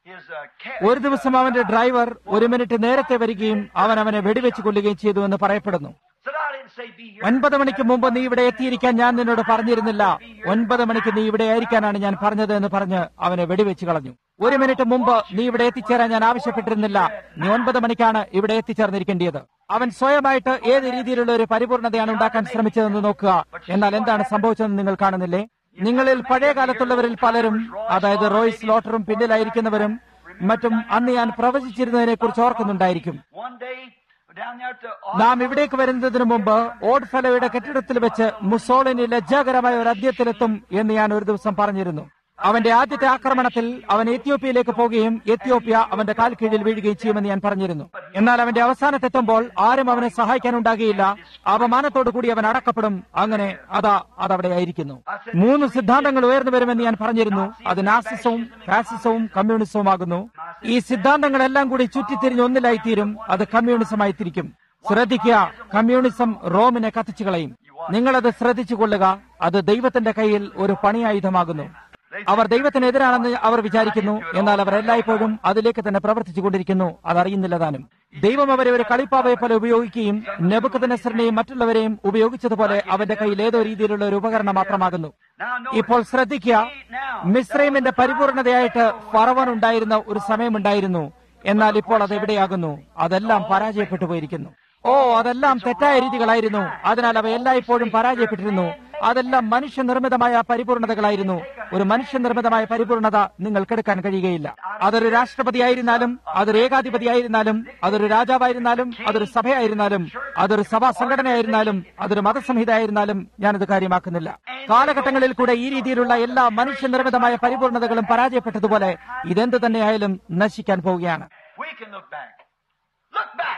his uh, ca- ഒരു ദിവസം അവന്റെ ഡ്രൈവർ ഒരു മിനിറ്റ് നേരത്തെ വരികയും അവൻ അവനെ വെടിവെച്ച് കൊല്ലുകയും ചെയ്തു എന്ന് പറയപ്പെടുന്നു. said, I didn't say be here. ഒൻപത് മണിക്ക് മുമ്പ് നീ ഇവിടെ എത്തിയിരിക്കാൻ ഞാൻ നിന്നോട് പറഞ്ഞിരുന്നില്ല. ഒൻപത് മണിക്ക് നീ ഇവിടെ ആയിരിക്കാനാണ് ഞാൻ പറഞ്ഞത് എന്ന് പറഞ്ഞ് അവനെ വെടിവെച്ച് കളഞ്ഞു. ഒരു മിനിറ്റ് മുമ്പ് നീ ഇവിടെ എത്തിച്ചേരാൻ ഞാൻ ആവശ്യപ്പെട്ടിരുന്നില്ല. നീ ഒൻപത് മണിക്കാണ് ഇവിടെ എത്തിച്ചേർന്നിരിക്കേണ്ടത്. അവൻ സ്വയമായിട്ട് ഏത് രീതിയിലുള്ള ഒരു പരിപൂർണതയാണ് ഉണ്ടാക്കാൻ ശ്രമിച്ചതെന്ന് നോക്കുക. എന്നാൽ എന്താണ് സംഭവിച്ചതെന്ന് നിങ്ങൾ കാണുന്നില്ലേ? നിങ്ങളിൽ പഴയ കാലത്തുള്ളവരിൽ പലരും, അതായത് റോയ്സ് ലോട്ടറും പിന്നിലായിരിക്കുന്നവരും മറ്റും അന്ന് ഞാൻ പ്രവചിച്ചിരുന്നതിനെ കുറിച്ച് ഓർക്കുന്നുണ്ടായിരിക്കും. One day, down there at the നാം ഇവിടേക്ക് വരുന്നതിന് മുമ്പ് ഓഡ് ഫെലോയുടെ കെട്ടിടത്തിൽ വെച്ച് മുസോളിനി ലജ്ജാകരമായ ഒരു അദ്യത്തിലെത്തും എന്ന് ഞാൻ ഒരു ദിവസം പറഞ്ഞിരുന്നു. അവന്റെ ആദ്യത്തെ ആക്രമണത്തിൽ അവൻ എത്യോപ്യയിലേക്ക് പോവുകയും എത്യോപ്യ അവന്റെ കാൽ കീഴിൽ വീഴുകയും ചെയ്യുമെന്ന് ഞാൻ പറഞ്ഞിരുന്നു. എന്നാൽ അവന്റെ അവസാനത്തെത്തുമ്പോൾ ആരും അവനെ സഹായിക്കാനുണ്ടാകുകയില്ല. അപമാനത്തോടു കൂടി അവൻ അടക്കപ്പെടും. അങ്ങനെ അതാ അതവിടെ ആയിരിക്കുന്നു. മൂന്ന് സിദ്ധാന്തങ്ങൾ ഉയർന്നു വരുമെന്ന് ഞാൻ പറഞ്ഞിരുന്നു. അത് നാസിസവും ഫാസിസവും കമ്മ്യൂണിസവുമാകുന്നു. ഈ സിദ്ധാന്തങ്ങളെല്ലാം കൂടി ചുറ്റിത്തിരിഞ്ഞ് ഒന്നിലായിത്തീരും. അത് കമ്മ്യൂണിസമായി തിരിക്കും. ശ്രദ്ധിക്കുക, കമ്മ്യൂണിസം റോമിനെ കത്തിച്ചു കളയും. നിങ്ങളത് ശ്രദ്ധിച്ചു കൊള്ളുക. അത് ദൈവത്തിന്റെ കയ്യിൽ ഒരു പണിയായുധമാകുന്നു. അവർ ദൈവത്തിനെതിരാണെന്ന് അവർ വിചാരിക്കുന്നു. എന്നാൽ അവർ എല്ലായ്പ്പോഴും അതിലേക്ക് തന്നെ പ്രവർത്തിച്ചുകൊണ്ടിരിക്കുന്നു. അതറിയുന്നില്ല താനും. ദൈവം അവരെ ഒരു കളിപ്പാവയെ പോലെ ഉപയോഗിക്കുകയും നെബൂഖദ്നേസറിനെയും മറ്റുള്ളവരെയും ഉപയോഗിച്ചതുപോലെ അവന്റെ കയ്യിൽ ഏതോ രീതിയിലുള്ള ഒരു ഉപകരണം മാത്രമാകുന്നു. ഇപ്പോൾ ശ്രദ്ധിക്കുക, മിസ്രൈമിന്റെ പരിപൂർണതയായിട്ട് ഫറവോൻ ഉണ്ടായിരുന്ന ഒരു സമയമുണ്ടായിരുന്നു. എന്നാൽ ഇപ്പോൾ അതെവിടെയാകുന്നു? അതെല്ലാം പരാജയപ്പെട്ടു പോയിരിക്കുന്നു. ഓ, അതെല്ലാം തെറ്റായ രീതികളായിരുന്നു. അതിനാൽ അവ എല്ലായ്പ്പോഴും പരാജയപ്പെട്ടിരുന്നു. അതെല്ലാം മനുഷ്യനിർമ്മിതമായ പരിപൂർണതകളായിരുന്നു. ഒരു മനുഷ്യനിർമ്മിതമായ പരിപൂർണത നിങ്ങൾക്കെടുക്കാൻ കഴിയുകയില്ല. അതൊരു രാഷ്ട്രപതിയായിരുന്നാലും, അതൊരു ഏകാധിപതിയായിരുന്നാലും, അതൊരു രാജാവായിരുന്നാലും, അതൊരു സഭയായിരുന്നാലും, അതൊരു സഭാ സംഘടനയായിരുന്നാലും, അതൊരു മതസംഹിതയായിരുന്നാലും ഞാനത് കാര്യമാക്കുന്നില്ല. കാലഘട്ടങ്ങളിൽ കൂടെ ഈ രീതിയിലുള്ള എല്ലാ മനുഷ്യനിർമ്മിതമായ പരിപൂർണതകളും പരാജയപ്പെട്ടതുപോലെ ഇതെന്ത് തന്നെയായാലും നശിക്കാൻ പോവുകയാണ്. we can look back. Look back.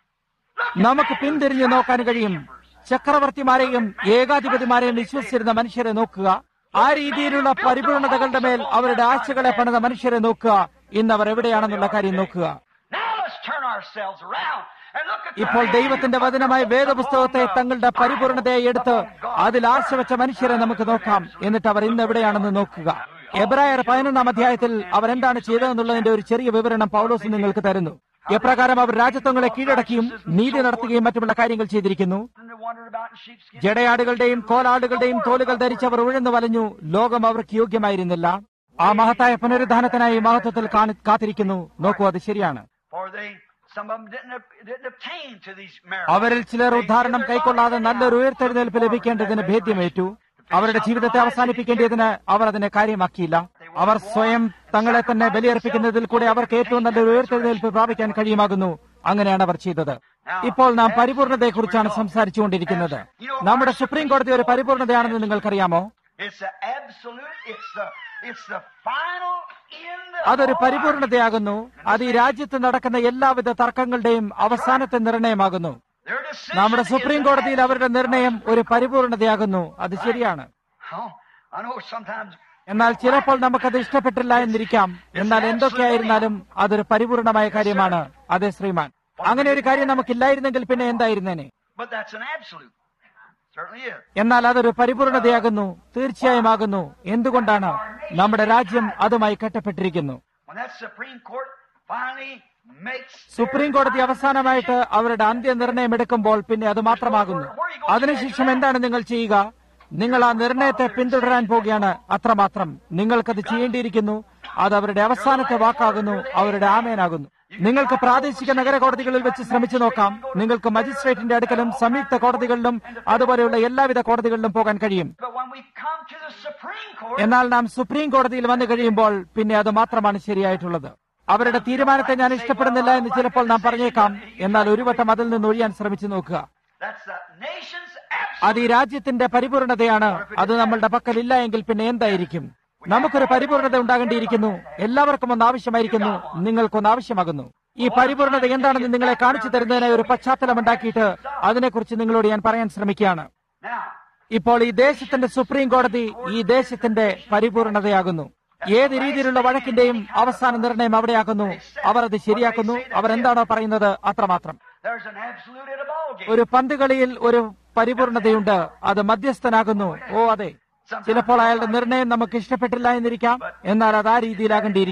നമുക്ക് പിന്തിരിഞ്ഞു നോക്കാൻ കഴിയും. ചക്രവർത്തിമാരെയും ഏകാധിപതിമാരെയും വിശ്വസിച്ചിരുന്ന മനുഷ്യരെ നോക്കുക. ആ രീതിയിലുള്ള പരിപൂർണതകളുടെ മേൽ അവരുടെ ആശകളെ പണിത മനുഷ്യരെ നോക്കുക. ഇന്ന് അവർ എവിടെയാണെന്നുള്ള കാര്യം നോക്കുക. Now let's turn ourselves around and look at the ഇപ്പോൾ ദൈവത്തിന്റെ വചനമായ വേദപുസ്തകത്തെ തങ്ങളുടെ പരിപൂർണതയെ എടുത്ത് അതിൽ ആശ വെച്ച മനുഷ്യരെ നമുക്ക് നോക്കാം. എന്നിട്ട് അവർ ഇന്ന് എവിടെയാണെന്ന് നോക്കുക. എബ്രായർ പതിനൊന്നാം അധ്യായത്തിൽ അവർ എന്താണ് ചെയ്തതെന്നുള്ളതിന്റെ ഒരു ചെറിയ വിവരണം പൗലോസ് നിങ്ങൾക്ക് തരുന്നു. എപ്രകാരം അവർ രാജ്യത്വങ്ങളെ കീഴടക്കിയും നീതി നടത്തുകയും മറ്റുമുള്ള കാര്യങ്ങൾ ചെയ്തിരിക്കുന്നു. ജടയാടുകളുടെയും കോലാടുകളുടെയും തോലുകൾ ധരിച്ചവർ ഉഴന്നു വലഞ്ഞു. ലോകം അവർക്ക് യോഗ്യമായിരുന്നില്ല. ആ മഹത്തായ പുനരുദ്ധാനത്തിനായി മഹത്വത്തിൽ കാത്തിരിക്കുന്നു. നോക്കൂ, അത് ശരിയാണ്. അവരിൽ ചിലർ ഉദ്ധാരണം കൈക്കൊള്ളാതെ നല്ലൊരു ഉയർത്തെഴുന്നേൽപ്പ് ലഭിക്കേണ്ടതിന് ഭേദ്യമേറ്റു. അവരുടെ ജീവിതത്തെ അവസാനിപ്പിക്കേണ്ടതിന് അവർ അതിനെ കാര്യമാക്കിയില്ല. അവർ സ്വയം തങ്ങളെ തന്നെ ബലിയർപ്പിക്കുന്നതിൽ കൂടെ അവർക്ക് ഏറ്റവും നല്ലൊരു ഉയർത്തെഴുന്നേൽപ്പ് പ്രാപിക്കാൻ കഴിയുമാകുന്നു. അങ്ങനെയാണ് അവർ ചെയ്തത്. ഇപ്പോൾ നാം പരിപൂർണതയെക്കുറിച്ചാണ് സംസാരിച്ചുകൊണ്ടിരിക്കുന്നത്. നമ്മുടെ സുപ്രീം കോടതി ഒരു പരിപൂർണതയാണെന്ന് നിങ്ങൾക്കറിയാമോ? അതൊരു പരിപൂർണതയാകുന്നു. അത് ഈ രാജ്യത്ത് നടക്കുന്ന എല്ലാവിധ തർക്കങ്ങളുടെയും അവസാനത്തെ നിർണയമാകുന്നു. നമ്മുടെ സുപ്രീം കോടതിയിൽ അവരുടെ നിർണയം ഒരു പരിപൂർണതയാകുന്നു. അത് ശരിയാണ്. എന്നാൽ ചിലപ്പോൾ നമുക്കത് ഇഷ്ടപ്പെട്ടില്ല എന്നിരിക്കാം. എന്നാൽ എന്തൊക്കെയായിരുന്നാലും അതൊരു പരിപൂർണമായ കാര്യമാണ്. അതെ ശ്രീമാൻ, അങ്ങനെ ഒരു കാര്യം നമുക്കില്ലായിരുന്നെങ്കിൽ പിന്നെ എന്തായിരുന്നേനെ? എന്നാൽ അതൊരു പരിപൂർണതയാകുന്നു. തീർച്ചയായും ആകുന്നു. എന്തുകൊണ്ടാണ്? നമ്മുടെ രാജ്യം അതുമായി കെട്ടപ്പെട്ടിരിക്കുന്നു. സുപ്രീം കോടതി അവസാനമായിട്ട് അവരുടെ അന്ത്യനിർണയം എടുക്കുമ്പോൾ പിന്നെ അത് മാത്രമാകുന്നു. അതിനുശേഷം എന്താണ് നിങ്ങൾ ചെയ്യുക? നിങ്ങൾ ആ നിർണയത്തെ പിന്തുടരാൻ പോവുകയാണ്. അത്രമാത്രം. നിങ്ങൾക്കത് ചെയ്യേണ്ടിയിരിക്കുന്നു. അത് അവരുടെ അവസാനത്തെ വാക്കാകുന്നു. അവരുടെ ആമേനാകുന്നു. നിങ്ങൾക്ക് പ്രാദേശിക നഗര കോടതികളിൽ വെച്ച് ശ്രമിച്ചു നോക്കാം. നിങ്ങൾക്ക് മജിസ്ട്രേറ്റിന്റെ അടുക്കലും സംയുക്ത കോടതികളിലും അതുപോലെയുള്ള എല്ലാവിധ കോടതികളിലും പോകാൻ കഴിയും. എന്നാൽ നാം സുപ്രീം കോടതിയിൽ വന്നു കഴിയുമ്പോൾ പിന്നെ അത് മാത്രമാണ് ശരിയായിട്ടുള്ളത്. അവരുടെ തീരുമാനത്തെ ഞാൻ ഇഷ്ടപ്പെടുന്നില്ല എന്ന് ചിലപ്പോൾ നാം പറഞ്ഞേക്കാം. എന്നാൽ ഒരു വട്ടം അതിൽ നിന്ന് ഒഴിയാൻ ശ്രമിച്ചു നോക്കുക. അത് ഈ രാജ്യത്തിന്റെ പരിപൂർണതയാണ്. അത് നമ്മളുടെ പക്കലില്ല എങ്കിൽ പിന്നെ എന്തായിരിക്കും? നമുക്കൊരു പരിപൂർണത ഉണ്ടാകേണ്ടിയിരിക്കുന്നു. എല്ലാവർക്കും ഒന്ന് ആവശ്യമായിരിക്കുന്നു. നിങ്ങൾക്കൊന്ന് ആവശ്യമാകുന്നു. ഈ പരിപൂർണത എന്താണെന്ന് നിങ്ങളെ കാണിച്ചു തരുന്നതിനായി ഒരു പശ്ചാത്തലം ഉണ്ടാക്കിയിട്ട് അതിനെക്കുറിച്ച് നിങ്ങളോട് ഞാൻ പറയാൻ ശ്രമിക്കുകയാണ്. ഇപ്പോൾ ഈ ദേശത്തിന്റെ സുപ്രീം കോടതി ഈ ദേശത്തിന്റെ പരിപൂർണതയാകുന്നു. ഏത് രീതിയിലുള്ള വഴക്കിന്റെയും അവസാന നിർണയം അവിടെയാക്കുന്നു. അവർ അത് ശരിയാക്കുന്നു. അവർ എന്താണോ പറയുന്നത് അത്രമാത്രം. ഒരു പന്തുകളിയിൽ ഒരു പരിപൂർണതയുണ്ട്. അത് മധ്യസ്ഥനാകുന്നു. ഓ അതെ, ചിലപ്പോൾ അയാളുടെ നിർണയം നമുക്ക് ഇഷ്ടപ്പെട്ടില്ല എന്നിരിക്കാം. എന്നാൽ അത് ആ രീതിയിലാകേണ്ടിയിരിക്കുന്നു.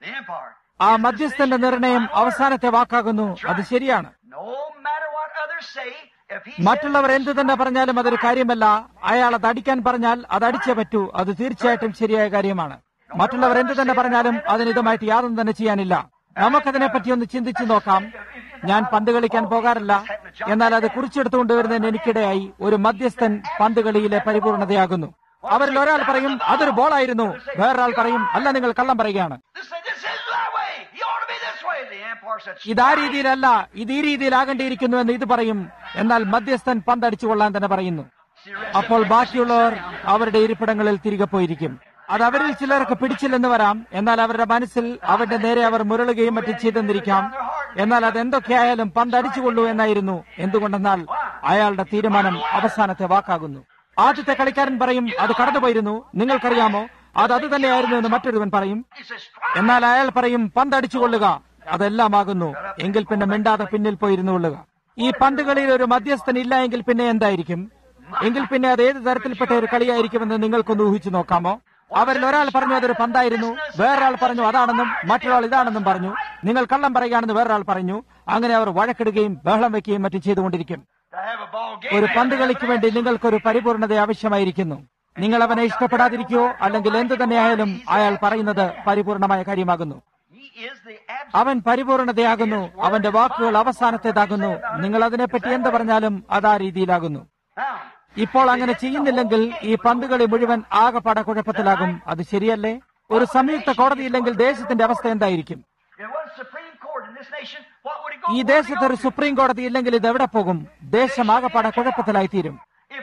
The empire. ആ മധ്യസ്ഥന്റെ നിർണയം അവസാനത്തെ വാക്കാകുന്നു. അത് ശരിയാണ്. No matter what others say, if he മറ്റുള്ളവർ എന്തു തന്നെ പറഞ്ഞാലും അതൊരു കാര്യമല്ല. അയാൾ അത് അടിക്കാൻ പറഞ്ഞാൽ അത് അടിച്ചേ പറ്റൂ. അത് തീർച്ചയായിട്ടും ശരിയായ കാര്യമാണ്. മറ്റുള്ളവർ എന്തു തന്നെ പറഞ്ഞാലും അതിന് ഇതുമായിട്ട് യാതൊന്നും തന്നെ ചെയ്യാനില്ല. നമുക്കതിനെപ്പറ്റി ഒന്ന് ചിന്തിച്ചു നോക്കാം. ഞാൻ പന്ത് കളിക്കാൻ പോകാറില്ല. എന്നാൽ അത് കുറിച്ചെടുത്തുകൊണ്ടുവരുന്നതിന് എനിക്കിടയായി ഒരു മധ്യസ്ഥൻ പന്ത് കളിയിലെ പരിപൂർണതയാകുന്നു. അവരിൽ ഒരാൾ പറയും അതൊരു ബോളായിരുന്നു, വേറൊരാൾ പറയും അല്ല, നിങ്ങൾ കള്ളം പറയുകയാണ്. This say, this is that way. He ought to be this way. The empire said, ഇതാ രീതിയിലല്ല, ഇത് ഈ രീതിയിലാകേണ്ടിയിരിക്കുന്നു എന്ന് ഇത് പറയും. എന്നാൽ മധ്യസ്ഥൻ പന്തടിച്ചു കൊള്ളാൻ തന്നെ പറയുന്നു. അപ്പോൾ ബാക്കിയുള്ളവർ അവരുടെ ഇരിപ്പിടങ്ങളിൽ തിരികെ പോയിരിക്കും. അത് അവരിൽ ചിലർക്ക് പിടിച്ചില്ലെന്ന് വരാം. എന്നാൽ അവരുടെ മനസ്സിൽ അവരുടെ നേരെ അവർ മുരളുകയും മറ്റും ചെയ്തെന്നിരിക്കാം. എന്നാൽ അതെന്തൊക്കെയായാലും പന്തടിച്ചുകൊള്ളൂ എന്നായിരുന്നു. എന്തുകൊണ്ടെന്നാൽ അയാളുടെ തീരുമാനം അവസാനത്തെ വാക്കാകുന്നു. ആദ്യത്തെ കളിക്കാരൻ പറയും അത് കടന്നുപോയിരുന്നു, നിങ്ങൾക്കറിയാമോ അത് അത് തന്നെയായിരുന്നു എന്ന് മറ്റൊരുവൻ പറയും. എന്നാൽ അയാൾ പറയും പന്തടിച്ചുകൊള്ളുക, അതെല്ലാമാകുന്നു. എങ്കിൽ പിന്നെ മിണ്ടാതെ പിന്നിൽ പോയിരുന്നു കൊള്ളുക. ഈ പന്തുകളിൽ ഒരു മധ്യസ്ഥൻ ഇല്ല എങ്കിൽ പിന്നെ എന്തായിരിക്കും? എങ്കിൽ പിന്നെ അത് ഏത് തരത്തിൽപ്പെട്ട ഒരു കളിയായിരിക്കുമെന്ന് നിങ്ങൾക്കൊന്ന് ഊഹിച്ചു നോക്കാമോ? അവരിൽ ഒരാൾ പറഞ്ഞു അതൊരു പന്തായിരുന്നു, വേറൊരാൾ പറഞ്ഞു അതാണെന്നും മറ്റൊരാൾ ഇതാണെന്നും പറഞ്ഞു. നിങ്ങൾ കള്ളം പറയുകയാണെന്ന് വേറൊരാൾ പറഞ്ഞു. അങ്ങനെ അവർ വഴക്കിടുകയും ബഹളം വെക്കുകയും മറ്റും ചെയ്തുകൊണ്ടിരിക്കും. ഒരു പന്ത് കളിക്ക് വേണ്ടി നിങ്ങൾക്കൊരു പരിപൂർണത ആവശ്യമായിരിക്കുന്നു. നിങ്ങൾ അവനെ ഇഷ്ടപ്പെടാതിരിക്കുകയോ അല്ലെങ്കിൽ എന്തു തന്നെയായാലും അയാൾ പറയുന്നത് പരിപൂർണമായ കാര്യമാകുന്നു. അവൻ പരിപൂർണതയാകുന്നു. അവന്റെ വാക്കുകൾ അവസാനത്തേതാകുന്നു. നിങ്ങൾ അതിനെപ്പറ്റി എന്ത് പറഞ്ഞാലും അതാ രീതിയിലാകുന്നു. ഇപ്പോൾ അങ്ങനെ ചെയ്യുന്നില്ലെങ്കിൽ ഈ പന്തുകളി മുഴുവൻ ആകെപ്പാടെ കുഴപ്പത്തിലാകും. അത് ശരിയല്ലേ? ഒരു സംയുക്ത കോടതിയില്ലെങ്കിൽ ദേശത്തിന്റെ അവസ്ഥ എന്തായിരിക്കും? ഈ ദേശത്ത് ഒരു സുപ്രീം കോടതി ഇല്ലെങ്കിൽ ഇത് എവിടെ പോകും? ദേശം ആകെപ്പാടെ കുഴപ്പത്തിലായിത്തീരും.